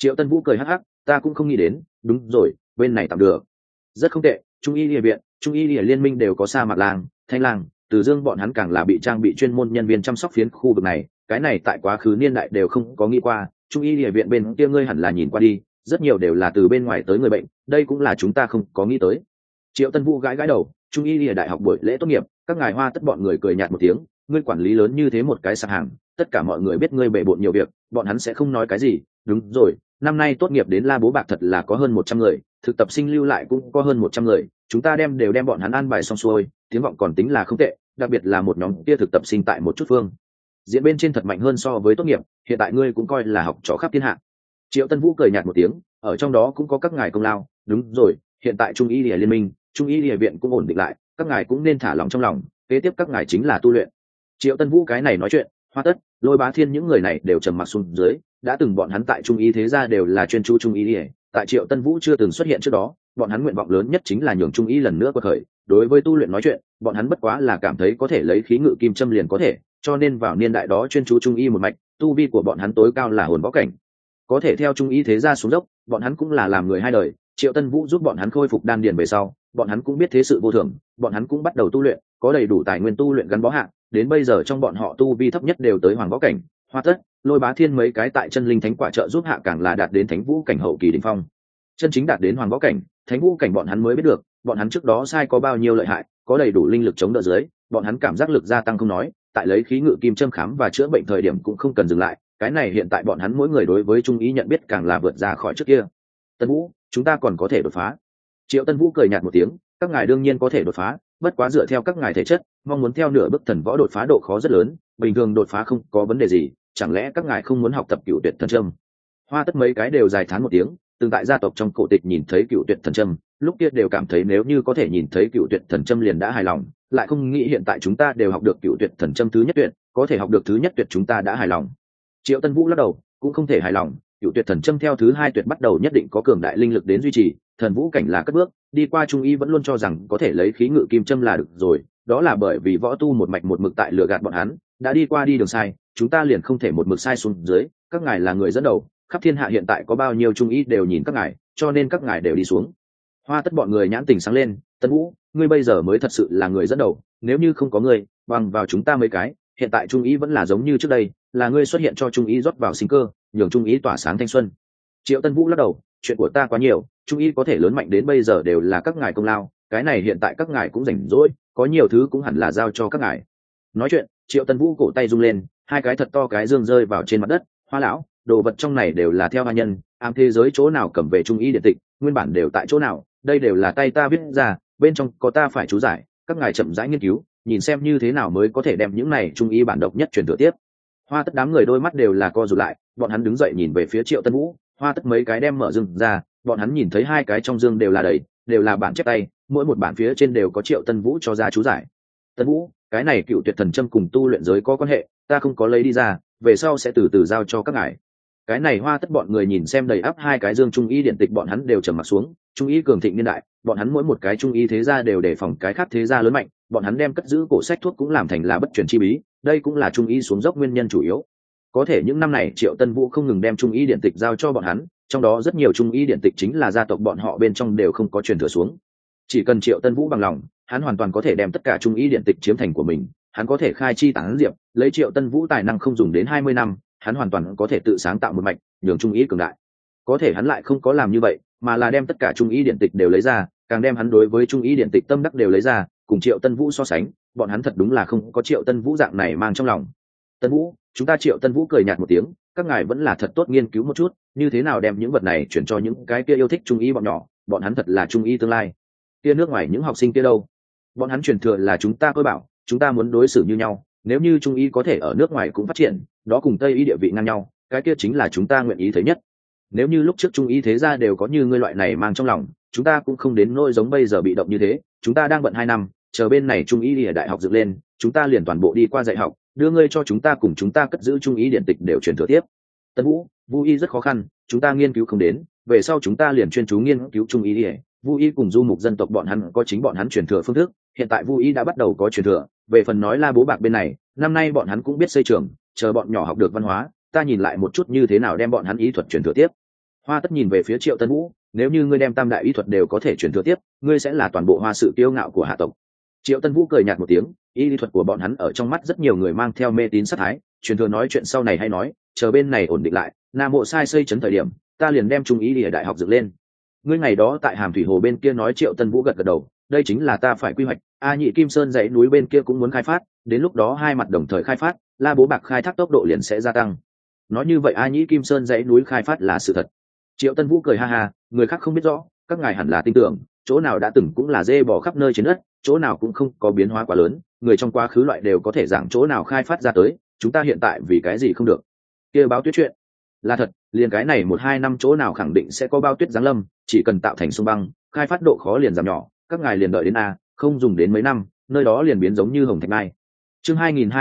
Triệu Tân Vũ cười hắc hắc, ta cũng không nghĩ đến, đúng rồi, bên này tạm được. Rất không tệ, Trung y địa viện, Trung y địa liên minh đều có Sa Mạc Lang, Thanh Lang, Từ Dương bọn hắn càng là bị trang bị chuyên môn nhân viên chăm sóc phiến khu vực này, cái này tại quá khứ niên đại đều không có nghĩ qua, Trung y địa viện bên kia ngươi hẳn là nhìn qua đi, rất nhiều đều là từ bên ngoài tới người bệnh, đây cũng là chúng ta không có nghĩ tới. Triệu Tân Vũ gãi gãi đầu, Trung y địa đại học buổi lễ tốt nghiệp, các ngài Hoa Tất bọn người cười nhạt một tiếng, ngươi quản lý lớn như thế một cái sạp hàng, tất cả mọi người biết ngươi bề bộn nhiều việc, bọn hắn sẽ không nói cái gì. Đúng rồi, năm nay tốt nghiệp đến La Bố Bạc thật là có hơn 100 người, thực tập sinh lưu lại cũng có hơn 100 người, chúng ta đều đem bọn hắn an bài xong xuôi, tiếng vọng còn tính là không tệ, đặc biệt là một nhóm kia thực tập sinh tại một chút phương diễn bên trên thật mạnh hơn so với tốt nghiệp, hiện tại ngươi cũng coi là học trò khắp thiên hạ. Triệu Tân Vũ cười nhạt một tiếng, ở trong đó cũng có các ngài công lao. Đúng rồi, hiện tại Trung y địa liên minh, Trung y địa viện cũng ổn định lại, các ngài cũng nên thả lòng trong lòng, kế tiếp các ngài chính là tu luyện. Triệu Tân Vũ cái này nói chuyện, Hoa Tất, Lôi Bá Thiên những người này đều trầm mặc xuống dưới, đã từng bọn hắn tại Trung y thế gia đều là chuyên chú Trung y, tại Triệu Tân Vũ chưa từng xuất hiện trước đó, bọn hắn nguyện vọng lớn nhất chính là nhường Trung y lần nữa quật khởi. Đối với tu luyện nói chuyện, bọn hắn bất quá là cảm thấy có thể lấy khí ngự kim châm liền có thể, cho nên vào niên đại đó chuyên chú Trung y một mạch, tu vi của bọn hắn tối cao là hồn võ cảnh. Có thể theo Trung y thế gia xuống dốc, bọn hắn cũng là làm người hai đời, Triệu Tân Vũ giúp bọn hắn khôi phục đan điền về sau, bọn hắn cũng biết thế sự vô thường, bọn hắn cũng bắt đầu tu luyện, có đầy đủ tài nguyên tu luyện gắn bó hạ, đến bây giờ trong bọn họ tu vi thấp nhất đều tới hoàng võ cảnh. Hoa Tất, Lôi Bá Thiên mấy cái tại chân linh thánh quả trợ giúp hạ càng là đạt đến thánh vũ cảnh hậu kỳ đỉnh phong. Chân chính đạt đến hoàng võ cảnh, thánh vũ cảnh bọn hắn mới biết được, bọn hắn trước đó sai có bao nhiêu lợi hại, có đầy đủ linh lực chống đỡ dưới, bọn hắn cảm giác lực gia tăng không nói, tại lấy khí ngự kim châm khám và chữa bệnh thời điểm cũng không cần dừng lại, cái này hiện tại bọn hắn mỗi người đối với trung ý nhận biết càng là vượt ra khỏi trước kia. Tân Vũ, chúng ta còn có thể đột phá. Triệu Tân Vũ cười nhạt một tiếng, các ngài đương nhiên có thể đột phá, bất quá dựa theo các ngài thể chất, mong muốn theo nửa bước thần võ đột phá độ khó rất lớn, bình thường đột phá không có vấn đề gì, chẳng lẽ các ngài không muốn học tập Cửu Tuyệt Thần Châm? Hoa Tất mấy cái đều dài thán một tiếng, từng tại gia tộc trong cổ tịch nhìn thấy Cửu Tuyệt Thần Châm, lúc kia đều cảm thấy nếu như có thể nhìn thấy Cửu Tuyệt Thần Châm liền đã hài lòng, lại không nghĩ hiện tại chúng ta đều học được Cửu Tuyệt Thần Châm thứ nhất tuyệt, có thể học được thứ nhất tuyệt chúng ta đã hài lòng. Triệu Tân Vũ lắc đầu, cũng không thể hài lòng, Cửu Tuyệt Thần Châm theo thứ hai tuyệt bắt đầu nhất định có cường đại linh lực đến duy trì, thần vũ cảnh là cất bước, đi qua trung y vẫn luôn cho rằng có thể lấy khí ngự kim châm là được rồi, đó là bởi vì võ tu một mạch một mực tại lừa gạt bọn hắn, đã đi qua đi đường sai, chúng ta liền không thể một mực sai xuống dưới, các ngài là người dẫn đầu, khắp thiên hạ hiện tại có bao nhiêu trung y đều nhìn các ngài, cho nên các ngài đều đi xuống. Hoa Tất bọn người nhãn tình sáng lên, Tân Vũ, ngươi bây giờ mới thật sự là người dẫn đầu, nếu như không có ngươi, bằng vào chúng ta mấy cái, hiện tại trung y vẫn là giống như trước đây, là ngươi xuất hiện cho trung y rót vào sinh cơ, nhường trung y tỏa sáng thanh xuân. Triệu Tân Vũ lắc đầu, chuyện của ta quá nhiều, trung y có thể lớn mạnh đến bây giờ đều là các ngài công lao, cái này hiện tại các ngài cũng rảnh rỗi, có nhiều thứ cũng hẳn là giao cho các ngài. Nói chuyện, Triệu Tân Vũ cổ tay rung lên, hai cái thật to cái dương rơi vào trên mặt đất. Hoa lão, đồ vật trong này đều là theo hoa nhân, ám thế giới chỗ nào cầm về trung y điện tịch, nguyên bản đều tại chỗ nào, đây đều là tay ta viết ra, bên trong có ta phải chú giải, các ngài chậm rãi nghiên cứu, nhìn xem như thế nào mới có thể đem những này trung y bản độc nhất truyền thừa tiếp. Hoa Tất đám người đôi mắt đều là co rụt lại, bọn hắn đứng dậy nhìn về phía Triệu Tân Vũ. Hoa Tất mấy cái đem mở dương ra, bọn hắn nhìn thấy hai cái trong dương đều là đầy, đều là bản chép tay, mỗi một bản phía trên đều có Triệu Tân Vũ cho ra chú giải. Tân Vũ, cái này Cửu Tuyệt Thần Châm cùng tu luyện giới có quan hệ, ta không có lấy đi ra, về sau sẽ từ từ giao cho các ngài. Cái này Hoa Tất bọn người nhìn xem đầy ắp hai cái dương trung y điện tịch, bọn hắn đều trầm mặt xuống. Trung y cường thịnh niên đại, bọn hắn mỗi một cái trung y thế gia đều đề phòng cái khác thế gia lớn mạnh, bọn hắn đem cất giữ cổ sách thuốc cũng làm thành là bất truyền chi bí, đây cũng là trung y xuống dốc nguyên nhân chủ yếu. Có thể những năm này Triệu Tân Vũ không ngừng đem trung y điện tịch giao cho bọn hắn, trong đó rất nhiều trung y điện tịch chính là gia tộc bọn họ bên trong đều không có truyền thừa xuống. Chỉ cần Triệu Tân Vũ bằng lòng, hắn hoàn toàn có thể đem tất cả trung y điện tịch chiếm thành của mình, hắn có thể khai chi tán diệp, lấy Triệu Tân Vũ tài năng không dùng đến 20 năm, hắn hoàn toàn có thể tự sáng tạo một mạch, nhường trung y cường đại. Có thể hắn lại không có làm như vậy, mà là đem tất cả trung y điện tịch đều lấy ra, càng đem hắn đối với trung y điện tịch tâm đắc đều lấy ra, cùng Triệu Tân Vũ so sánh, bọn hắn thật đúng là không có Triệu Tân Vũ dạng này mang trong lòng. Tân Vũ, chúng ta Triệu Tân Vũ cười nhạt một tiếng, các ngài vẫn là thật tốt nghiên cứu một chút, như thế nào đem những vật này chuyển cho những cái kia yêu thích trung y bọn nhỏ, bọn hắn thật là trung y tương lai. Kia nước ngoài những học sinh kia đâu? Bọn hắn truyền thừa là chúng ta coi bảo, chúng ta muốn đối xử như nhau, nếu như trung y có thể ở nước ngoài cũng phát triển, đó cùng tây y địa vị ngang nhau, cái kia chính là chúng ta nguyện ý thấy nhất. Nếu như lúc trước trung y thế gia đều có như ngươi loại này mang trong lòng, chúng ta cũng không đến nỗi giống bây giờ bị động như thế, chúng ta đang bận 2 năm, chờ bên này trung y ở đại học dựng lên, chúng ta liền toàn bộ đi qua dạy học, đưa ngươi cho chúng ta cùng chúng ta cất giữ trung y điện tịch đều truyền thừa tiếp. Tân Vũ, Vu y rất khó khăn, chúng ta nghiên cứu không đến, về sau chúng ta liền chuyên chú nghiên cứu trung y. Vu y cùng du mục dân tộc bọn hắn có chính bọn hắn truyền thừa phương thức, hiện tại Vu y đã bắt đầu có truyền thừa, về phần nói La Bố Bạc bên này, năm nay bọn hắn cũng biết xây trường, chờ bọn nhỏ học được văn hóa, ta nhìn lại một chút như thế nào đem bọn hắn y thuật truyền thừa tiếp. Hoa Tất nhìn về phía Triệu Tân Vũ, nếu như ngươi đem tam đại y thuật đều có thể truyền thừa tiếp, ngươi sẽ là toàn bộ Hoa sự kiêu ngạo của hạ tộc. Triệu Tân Vũ cười nhạt một tiếng, y lý thuật của bọn hắn ở trong mắt rất nhiều người mang theo mê tín sát thái, truyền thừa nói chuyện sau này hay nói, chờ bên này ổn định lại, Nam Mộ sai xây trấn thời điểm, ta liền đem trung y ở đại học dựng lên. Ngươi ngày đó tại Hàm Thủy Hồ bên kia nói. Triệu Tân Vũ gật gật đầu, đây chính là ta phải quy hoạch. A Nhị Kim Sơn dãy núi bên kia cũng muốn khai phát, đến lúc đó hai mặt đồng thời khai phát, La Bố Bạc khai thác tốc độ liền sẽ gia tăng. Nói như vậy A Nhị Kim Sơn dãy núi khai phát là sự thật. Triệu Tân Vũ cười ha ha, người khác không biết rõ, các ngài hẳn là tin tưởng, chỗ nào đã từng cũng là dê bò khắp nơi trên đất, chỗ nào cũng không có biến hóa quá lớn, người trong quá khứ loại đều có thể giảng chỗ nào khai phát ra tới, chúng ta hiện tại vì cái gì không được? Kia báo tuyết chuyện là thật, liền cái này 1-2 năm chỗ nào khẳng định sẽ có bao tuyết giáng lâm, chỉ cần tạo thành sông băng, khai phát độ khó liền giảm nhỏ, các ngài liền đợi đến a, không dùng đến mấy năm, nơi đó liền biến giống như hồng thạch mai. Chương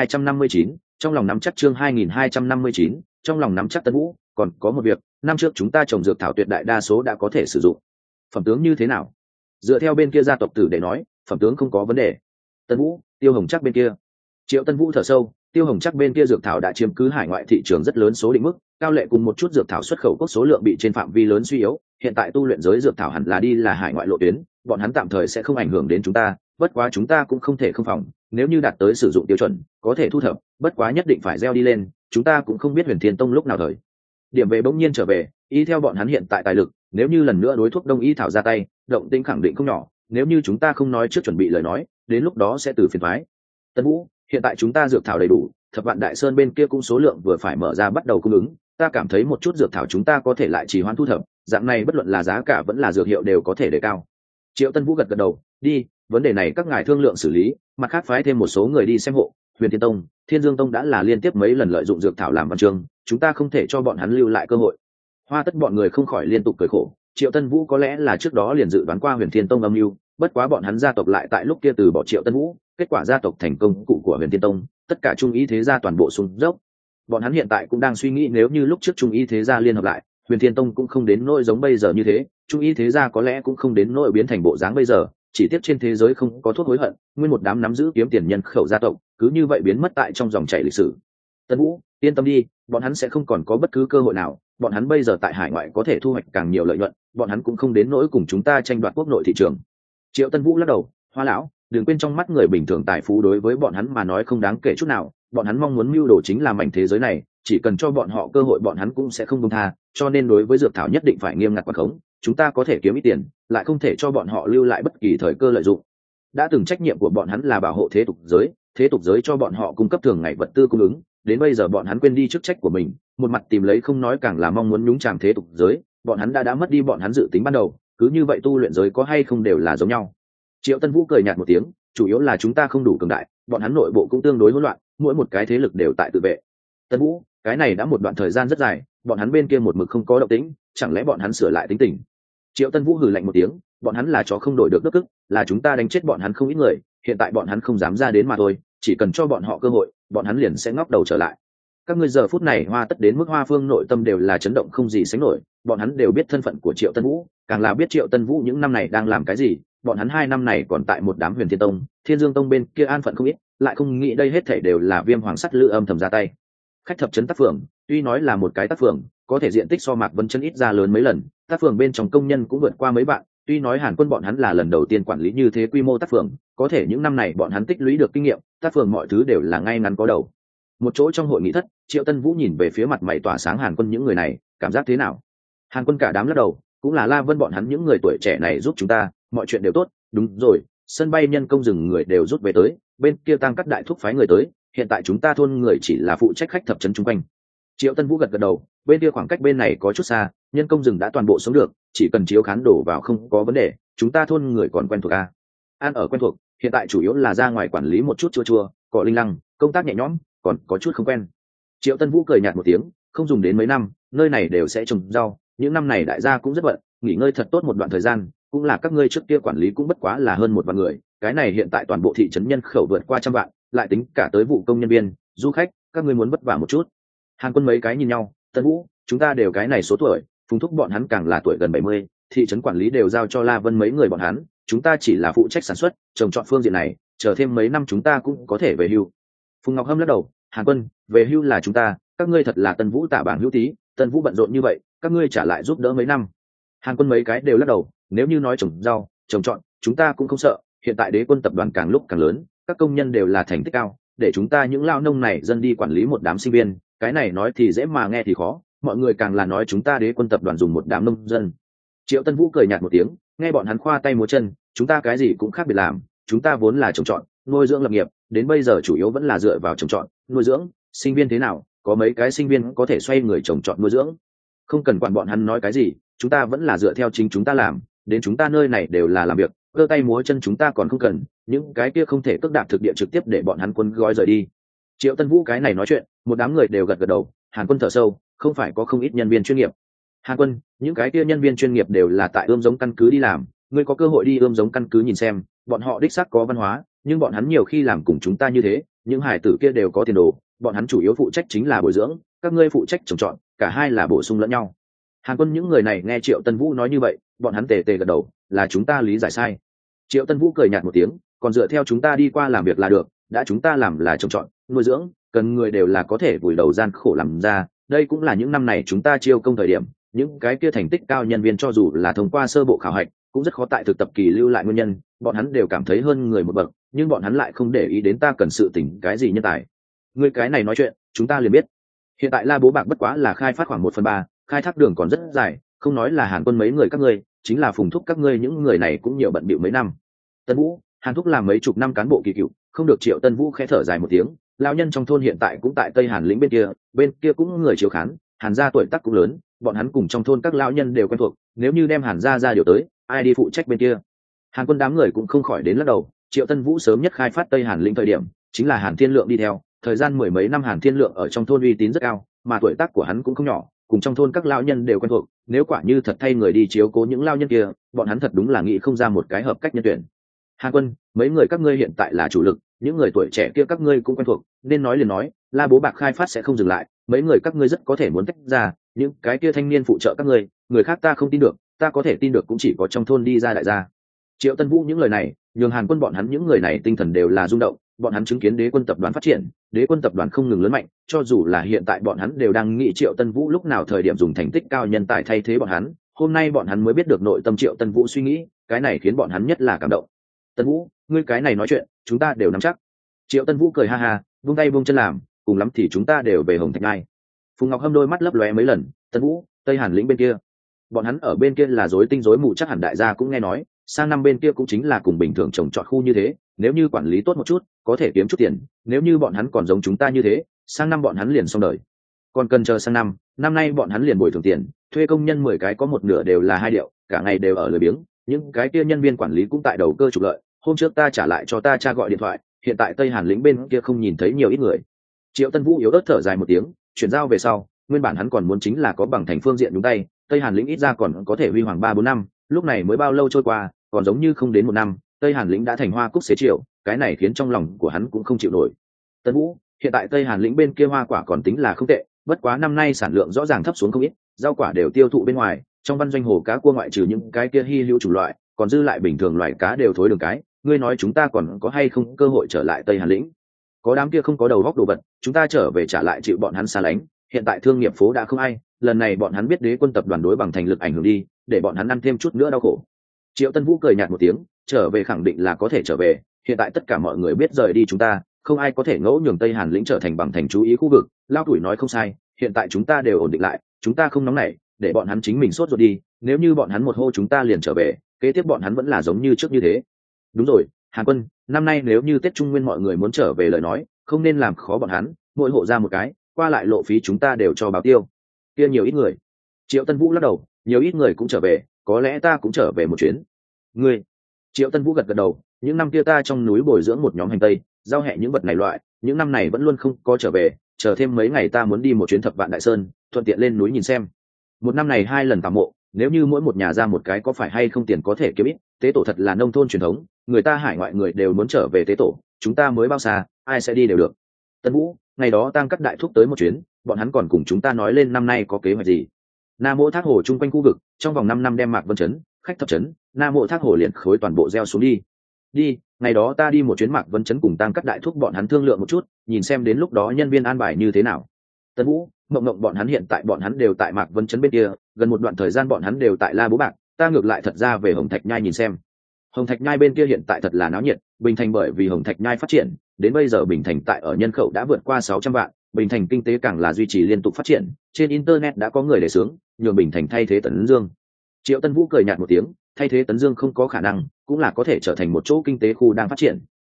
2259, trong lòng nắm chắc. Chương 2259, trong lòng nắm chắc. Tân Vũ, còn có một việc, năm trước chúng ta trồng dược thảo tuyệt đại đa số đã có thể sử dụng. Phẩm tướng như thế nào? Dựa theo bên kia gia tộc tử để nói, phẩm tướng không có vấn đề. Tân Vũ, Tiêu Hồng chắc bên kia. Triệu Tân Vũ thở sâu, Tiêu Hồng chắc bên kia dược thảo đã chiếm cứ hải ngoại thị trường rất lớn số định mức, cao lệ cùng một chút dược thảo xuất khẩu quốc số lượng bị trên phạm vi lớn suy yếu, hiện tại tu luyện giới dược thảo hẳn là đi là hải ngoại lộ tuyến, bọn hắn tạm thời sẽ không ảnh hưởng đến chúng ta, bất quá chúng ta cũng không thể không phòng, nếu như đạt tới sử dụng tiêu chuẩn, có thể thu thập, bất quá nhất định phải gieo đi lên, chúng ta cũng không biết Huyền Thiên Tông lúc nào thời điểm về bỗng nhiên trở về, y theo bọn hắn hiện tại tài lực, nếu như lần nữa đối thuốc đông y thảo ra tay, động tĩnh khẳng định không nhỏ, nếu như chúng ta không nói trước chuẩn bị lời nói, đến lúc đó sẽ từ phiền toái. Tân Vũ, hiện tại chúng ta dược thảo đầy đủ, Thập Vạn Đại Sơn bên kia cũng số lượng vừa phải mở ra bắt đầu cung ứng, ta cảm thấy một chút dược thảo chúng ta có thể lại trì hoãn thu thập, dạng này bất luận là giá cả vẫn là dược hiệu đều có thể đề cao. Triệu Tân Vũ gật gật đầu, đi, vấn đề này các ngài thương lượng xử lý, mặt khác phái thêm một số người đi xem hộ. Huyền Thiên Tông, Thiên Dương Tông đã là liên tiếp mấy lần lợi dụng dược thảo làm văn chương, chúng ta không thể cho bọn hắn lưu lại cơ hội. Hoa Tất bọn người không khỏi liên tục cười khổ, Triệu Tân Vũ có lẽ là trước đó liền dự đoán qua Huyền Thiên Tông âm mưu, bất quá bọn hắn gia tộc lại tại lúc kia từ bỏ Triệu Tân Vũ, kết quả gia tộc thành công cụ của Huyền Thiên Tông, tất cả trung ý thế gia toàn bộ xuống dốc. Bọn hắn hiện tại cũng đang suy nghĩ nếu như lúc trước trung ý thế gia liên hợp lại, Huyền Thiên Tông cũng không đến nỗi giống bây giờ như thế, trung ý thế gia có lẽ cũng không đến nỗi biến thành bộ dáng bây giờ, chỉ tiếc trên thế giới không có thuốc hối hận, nguyên một đám nắm giữ kiếm tiền nhân khẩu gia tộc, cứ như vậy biến mất tại trong dòng chảy lịch sử. Tân Vũ, yên tâm đi, bọn hắn sẽ không còn có bất cứ cơ hội nào, bọn hắn bây giờ tại hải ngoại có thể thu hoạch càng nhiều lợi nhuận, bọn hắn cũng không đến nỗi cùng chúng ta tranh đoạt quốc nội thị trường. Triệu Tân Vũ lắc đầu, Hoa lão, đừng quên trong mắt người bình thường tài phú đối với bọn hắn mà nói không đáng kể chút nào, bọn hắn mong muốn mưu đồ chính là mảnh thế giới này, chỉ cần cho bọn họ cơ hội bọn hắn cũng sẽ không buông tha, cho nên đối với dược thảo nhất định phải nghiêm ngặt quản khống, chúng ta có thể kiếm ít tiền, lại không thể cho bọn họ lưu lại bất kỳ thời cơ lợi dụng. Đã từng trách nhiệm của bọn hắn là bảo hộ thế tục giới cho bọn họ cung cấp thường ngày vật tư cung ứng, đến bây giờ bọn hắn quên đi chức trách của mình, một mặt tìm lấy không nói càng là mong muốn nhúng chàm thế tục giới, bọn hắn đã mất đi bọn hắn dự tính ban đầu, cứ như vậy tu luyện giới có hay không đều là giống nhau. Triệu Tân Vũ cười nhạt một tiếng, chủ yếu là chúng ta không đủ cường đại, bọn hắn nội bộ cũng tương đối hỗn loạn, mỗi một cái thế lực đều tại tự vệ. Tân Vũ, cái này đã một đoạn thời gian rất dài, bọn hắn bên kia một mực không có động tĩnh, chẳng lẽ bọn hắn sửa lại tính tình? Triệu Tân Vũ hừ lạnh một tiếng, bọn hắn là chó không đổi được đức ức, là chúng ta đánh chết bọn hắn không ít người, hiện tại bọn hắn không dám ra đến mà thôi, chỉ cần cho bọn họ cơ hội, bọn hắn liền sẽ ngóc đầu trở lại. Các ngươi giờ phút này Hoa Tất đến mức Hoa Phương nội tâm đều là chấn động không gì sánh nổi, bọn hắn đều biết thân phận của Triệu Tân Vũ, càng là biết Triệu Tân Vũ những năm này đang làm cái gì, bọn hắn 2 năm này còn tại một đám Huyền Thiên Tông, Thiên Dương Tông bên kia an phận không ít, lại không nghĩ đây hết thảy đều là Viêm Hoàng Sắt Lữ âm thầm ra tay. Khách thập trấn Tác Phường, tuy nói là một cái tác phường, có thể diện tích so Mạc Vân Chân ít ra lớn mấy lần, tác phường bên trong công nhân cũng vượt qua mấy bạn, tuy nói Hàn Quân bọn hắn là lần đầu tiên quản lý như thế quy mô tác phường, có thể những năm này bọn hắn tích lũy được kinh nghiệm, tác phường mọi thứ đều là ngay ngắn có đầu. Một chỗ trong hội nghị thất, Triệu Tân Vũ nhìn về phía mặt mày tỏa sáng Hàn Quân những người này, cảm giác thế nào? Hàn Quân cả đám lắc đầu, cũng là La Vân bọn hắn những người tuổi trẻ này giúp chúng ta, mọi chuyện đều tốt, đúng rồi, sân bay nhân công rừng người đều rút về tới, bên kia tăng các đại thúc phái người tới, hiện tại chúng ta thôn người chỉ là phụ trách khách thập trấn chung quanh. Triệu Tân Vũ gật gật đầu, bên kia khoảng cách bên này có chút xa, nhân công rừng đã toàn bộ sống được, chỉ cần chiếu khán đổ vào không có vấn đề, chúng ta thôn người còn quen thuộc a. Ăn ở quen thuộc, hiện tại chủ yếu là ra ngoài quản lý một chút chua chua, cọ linh lăng, công tác nhẹ nhõm, còn có chút không quen. Triệu Tân Vũ cười nhạt một tiếng, không dùng đến mấy năm, nơi này đều sẽ trồng rau, những năm này đại gia cũng rất bận, nghỉ ngơi thật tốt một đoạn thời gian, cũng là các ngươi trước kia quản lý cũng bất quá là hơn 1 vạn người, cái này hiện tại toàn bộ thị trấn nhân khẩu vượt qua 100 vạn, lại tính cả tới vụ công nhân viên, du khách, các ngươi muốn vất vả một chút. Hàn Quân mấy cái nhìn nhau, Tân Vũ, chúng ta đều cái này số tuổi, Phùng Thúc bọn hắn càng là tuổi gần 70, thị trấn quản lý đều giao cho La Vân mấy người bọn hắn, chúng ta chỉ là phụ trách sản xuất, trồng trọt phương diện này, chờ thêm mấy năm chúng ta cũng có thể về hưu. Phùng Ngọc Hâm lắc đầu, Hàn Quân, về hưu là chúng ta, các ngươi thật là Tân Vũ tạ bảng hữu tí, Tân Vũ bận rộn như vậy, các ngươi trả lại giúp đỡ mấy năm. Hàn Quân mấy cái đều lắc đầu, nếu như nói trồng rau trồng trọt chúng ta cũng không sợ, hiện tại Đế Quân tập đoàn càng lúc càng lớn, các công nhân đều là thành tích cao, để chúng ta những lao nông này dân đi quản lý một đám sinh viên, cái này nói thì dễ mà nghe thì khó, mọi người càng là nói chúng ta Đế Quân tập đoàn dùng một đám nông dân. Triệu Tân Vũ cười nhạt một tiếng, nghe bọn hắn khoa tay múa chân, chúng ta cái gì cũng khác biệt làm, chúng ta vốn là trồng trọt nuôi dưỡng lập nghiệp, đến bây giờ chủ yếu vẫn là dựa vào trồng trọt nuôi dưỡng. Sinh viên thế nào, có mấy cái sinh viên có thể xoay người trồng trọt nuôi dưỡng, không cần quản bọn hắn nói cái gì, chúng ta vẫn là dựa theo chính chúng ta làm, đến chúng ta nơi này đều là làm việc, cơ tay múa chân chúng ta còn không cần, những cái kia không thể cước đạp thực địa trực tiếp để bọn hắn Quân gói rời đi. Triệu Tân Vũ cái này nói chuyện, một đám người đều gật gật đầu. Hàn Quân thở sâu, không phải có không ít nhân viên chuyên nghiệp. Hàn Quân, những cái kia nhân viên chuyên nghiệp đều là tại ươm giống căn cứ đi làm, ngươi có cơ hội đi ươm giống căn cứ nhìn xem, bọn họ đích xác có văn hóa, nhưng bọn hắn nhiều khi làm cùng chúng ta như thế, những hải tử kia đều có tiền đồ, bọn hắn chủ yếu phụ trách chính là bồi dưỡng, các ngươi phụ trách trồng trọt, cả hai là bổ sung lẫn nhau. Hàn Quân những người này nghe Triệu Tân Vũ nói như vậy, bọn hắn tề tề gật đầu, là chúng ta lý giải sai. Triệu Tân Vũ cười nhạt một tiếng, còn dựa theo chúng ta đi qua làm việc là được, đã chúng ta làm là trồng trọt nuôi dưỡng, cần người đều là có thể vùi đầu gian khổ làm ra, đây cũng là những năm này chúng ta chiêu công thời điểm, những cái kia thành tích cao nhân viên cho dù là thông qua sơ bộ khảo hạch cũng rất khó tại thực tập kỳ lưu lại nguyên nhân, bọn hắn đều cảm thấy hơn người một bậc, nhưng bọn hắn lại không để ý đến ta cần sự tỉnh cái gì nhân tài. Người cái này nói chuyện chúng ta liền biết, hiện tại La Bố Bạc bất quá là khai phát khoảng 1/3, khai thác đường còn rất dài, không nói là Hàn Quân mấy người các ngươi, chính là Phùng Thúc các ngươi những người này cũng nhiều bận bịu mấy năm. Tân Vũ, Hàn Thúc làm mấy chục năm cán bộ kỳ cựu, không được. Triệu Tân Vũ khẽ thở dài một tiếng, lão nhân trong thôn hiện tại cũng tại Tây Hàn lĩnh bên kia cũng người chiếu khán, Hàn gia tuổi tác cũng lớn, bọn hắn cùng trong thôn các lão nhân đều quen thuộc, nếu như đem Hàn gia ra điều tới, ai đi phụ trách bên kia? Hàn Quân đám người cũng không khỏi đến lắc đầu. Triệu Tân Vũ sớm nhất khai phát Tây Hàn lĩnh thời điểm, chính là Hàn Thiên Lượng đi theo, thời gian mười mấy năm Hàn Thiên Lượng ở trong thôn uy tín rất cao, mà tuổi tác của hắn cũng không nhỏ, cùng trong thôn các lão nhân đều quen thuộc, nếu quả như thật thay người đi chiếu cố những lão nhân kia, bọn hắn thật đúng là nghĩ không ra một cái hợp cách nhân tuyển. Hàn Quân, mấy người các ngươi hiện tại là chủ lực, những người tuổi trẻ kia các ngươi cũng quen thuộc, nên nói liền nói, La Bố Bạc khai phát sẽ không dừng lại, mấy người các ngươi rất có thể muốn tách ra, những cái kia thanh niên phụ trợ các ngươi, người khác ta không tin được, ta có thể tin được cũng chỉ có trong thôn đi ra đại gia. Triệu Tân Vũ những lời này, nhường Hàn Quân bọn hắn những người này tinh thần đều là rung động, bọn hắn chứng kiến Đế Quân tập đoàn phát triển, Đế Quân tập đoàn không ngừng lớn mạnh, cho dù là hiện tại bọn hắn đều đang nghĩ Triệu Tân Vũ lúc nào thời điểm dùng thành tích cao nhân tài thay thế bọn hắn, hôm nay bọn hắn mới biết được nội tâm Triệu Tân Vũ suy nghĩ, cái này khiến bọn hắn nhất là cảm động. Tân Vũ, ngươi cái này nói chuyện, chúng ta đều nắm chắc. Triệu Tân Vũ cười ha ha, vung tay vung chân làm, cùng lắm thì chúng ta đều về Hồng Thạch Ngai. Phùng Ngọc Hâm đôi mắt lấp lóe mấy lần, Tân Vũ, Tây Hàn lĩnh bên kia, bọn hắn ở bên kia là rối tinh rối mù, chắc hẳn đại gia cũng nghe nói, sang năm bên kia cũng chính là cùng bình thường trồng trọt khu như thế, nếu như quản lý tốt một chút, có thể kiếm chút tiền, nếu như bọn hắn còn giống chúng ta như thế, sang năm bọn hắn liền xong đời. Còn cần chờ sang năm, năm nay bọn hắn liền bồi thường tiền, thuê công nhân 10 cái có một nửa đều là 2 điệu, cả ngày đều ở lười biếng, những cái kia nhân viên quản lý cũng tại đầu cơ trục lợi. Hôm trước ta trả lại cho ta cha gọi điện thoại, hiện tại Tây Hàn lĩnh bên kia không nhìn thấy nhiều ít người. Triệu Tân Vũ yếu ớt thở dài một tiếng, chuyển giao về sau, nguyên bản hắn còn muốn chính là có bằng thành phương diện nhúng tay, Tây Hàn lĩnh ít ra còn có thể huy hoàng 3-4 năm, lúc này mới bao lâu trôi qua, còn giống như không đến 1 năm, Tây Hàn lĩnh đã thành hoa cúc xế chiều, cái này khiến trong lòng của hắn cũng không chịu nổi. Tân Vũ, hiện tại Tây Hàn lĩnh bên kia hoa quả còn tính là không tệ, bất quá năm nay sản lượng rõ ràng thấp xuống không ít, rau quả đều tiêu thụ bên ngoài, trong văn doanh hồ cá cua ngoại trừ những cái kia hy hữu chủng loại, còn dư lại bình thường loại cá đều thối đường cái, ngươi nói chúng ta còn có hay không cơ hội trở lại Tây Hàn lĩnh? Có đám kia không có đầu góc đồ vật, chúng ta trở về trả lại chịu bọn hắn xa lánh, hiện tại thương nghiệp phố đã không ai, lần này bọn hắn biết Đế Quân tập đoàn đối bằng thành lực ảnh hưởng đi, để bọn hắn ăn thêm chút nữa đau khổ. Triệu Tân Vũ cười nhạt một tiếng, trở về khẳng định là có thể trở về, hiện tại tất cả mọi người biết rời đi chúng ta, không ai có thể ngẫu nhường Tây Hàn lĩnh trở thành bằng thành chú ý khu vực. Lao tuổi nói không sai, hiện tại chúng ta đều ổn định lại, chúng ta không nóng nảy, để bọn hắn chính mình sốt ruột đi, nếu như bọn hắn một hô chúng ta liền trở về, kế tiếp bọn hắn vẫn là giống như trước như thế. Đúng rồi, Hàn Quân, năm nay nếu như Tết Trung Nguyên mọi người muốn trở về lời nói, không nên làm khó bọn hắn, mỗi hộ ra một cái, qua lại lộ phí chúng ta đều cho báo tiêu. Kia nhiều ít người? Triệu Tân Vũ lắc đầu, nhiều ít người cũng trở về, có lẽ ta cũng trở về một chuyến. Ngươi? Triệu Tân Vũ gật gật đầu, những năm kia ta trong núi bồi dưỡng một nhóm hành tây, giao hẹ những vật này loại, những năm này vẫn luôn không có trở về, chờ thêm mấy ngày ta muốn đi một chuyến Thập Vạn Đại Sơn, thuận tiện lên núi nhìn xem. Một năm này 2 lần tạm mộ, nếu như mỗi một nhà ra một cái có phải hay không tiền có thể kiếm ít, tế tổ thật là nông thôn truyền thống, người ta hải ngoại người đều muốn trở về tế tổ, chúng ta mới bao xa, ai sẽ đi đều được. Tân Vũ, ngày đó Tăng Cắt Đại Thúc tới một chuyến, bọn hắn còn cùng chúng ta nói lên năm nay có kế hoạch gì. Nam Mộ Thác Hồ chung quanh khu vực, trong vòng 5 năm đem Mạc Vân Trấn, Khách Thập Trấn, Nam Mộ Thác Hồ liền khối toàn bộ gieo xuống đi. Đi, ngày đó ta đi một chuyến Mạc Vân Trấn cùng Tăng Cắt Đại Thúc bọn hắn thương lượng một chút, nhìn xem đến lúc đó nhân viên an bài như thế nào. Tân Vũ, mộng mộng bọn hắn hiện tại bọn hắn đều tại Mạc Vân Chấn bên kia, gần một đoạn thời gian bọn hắn đều tại La Bố Bạc, ta ngược lại thật ra về Hồng Thạch Nhai nhìn xem. Hồng Thạch Nhai bên kia hiện tại thật là náo nhiệt, Bình Thành bởi vì Hồng Thạch Nhai phát triển, đến bây giờ Bình Thành tại ở nhân khẩu đã vượt qua 600 vạn, Bình Thành kinh tế càng là duy trì liên tục phát triển, trên internet đã có người đề xướng, nhường Bình Thành thay thế Tấn Dương. Triệu Tân Vũ cười nhạt một tiếng, thay thế Tấn Dương không có khả năng, cũng là có thể trở thành một chỗ kinh tế khu đang phát triển,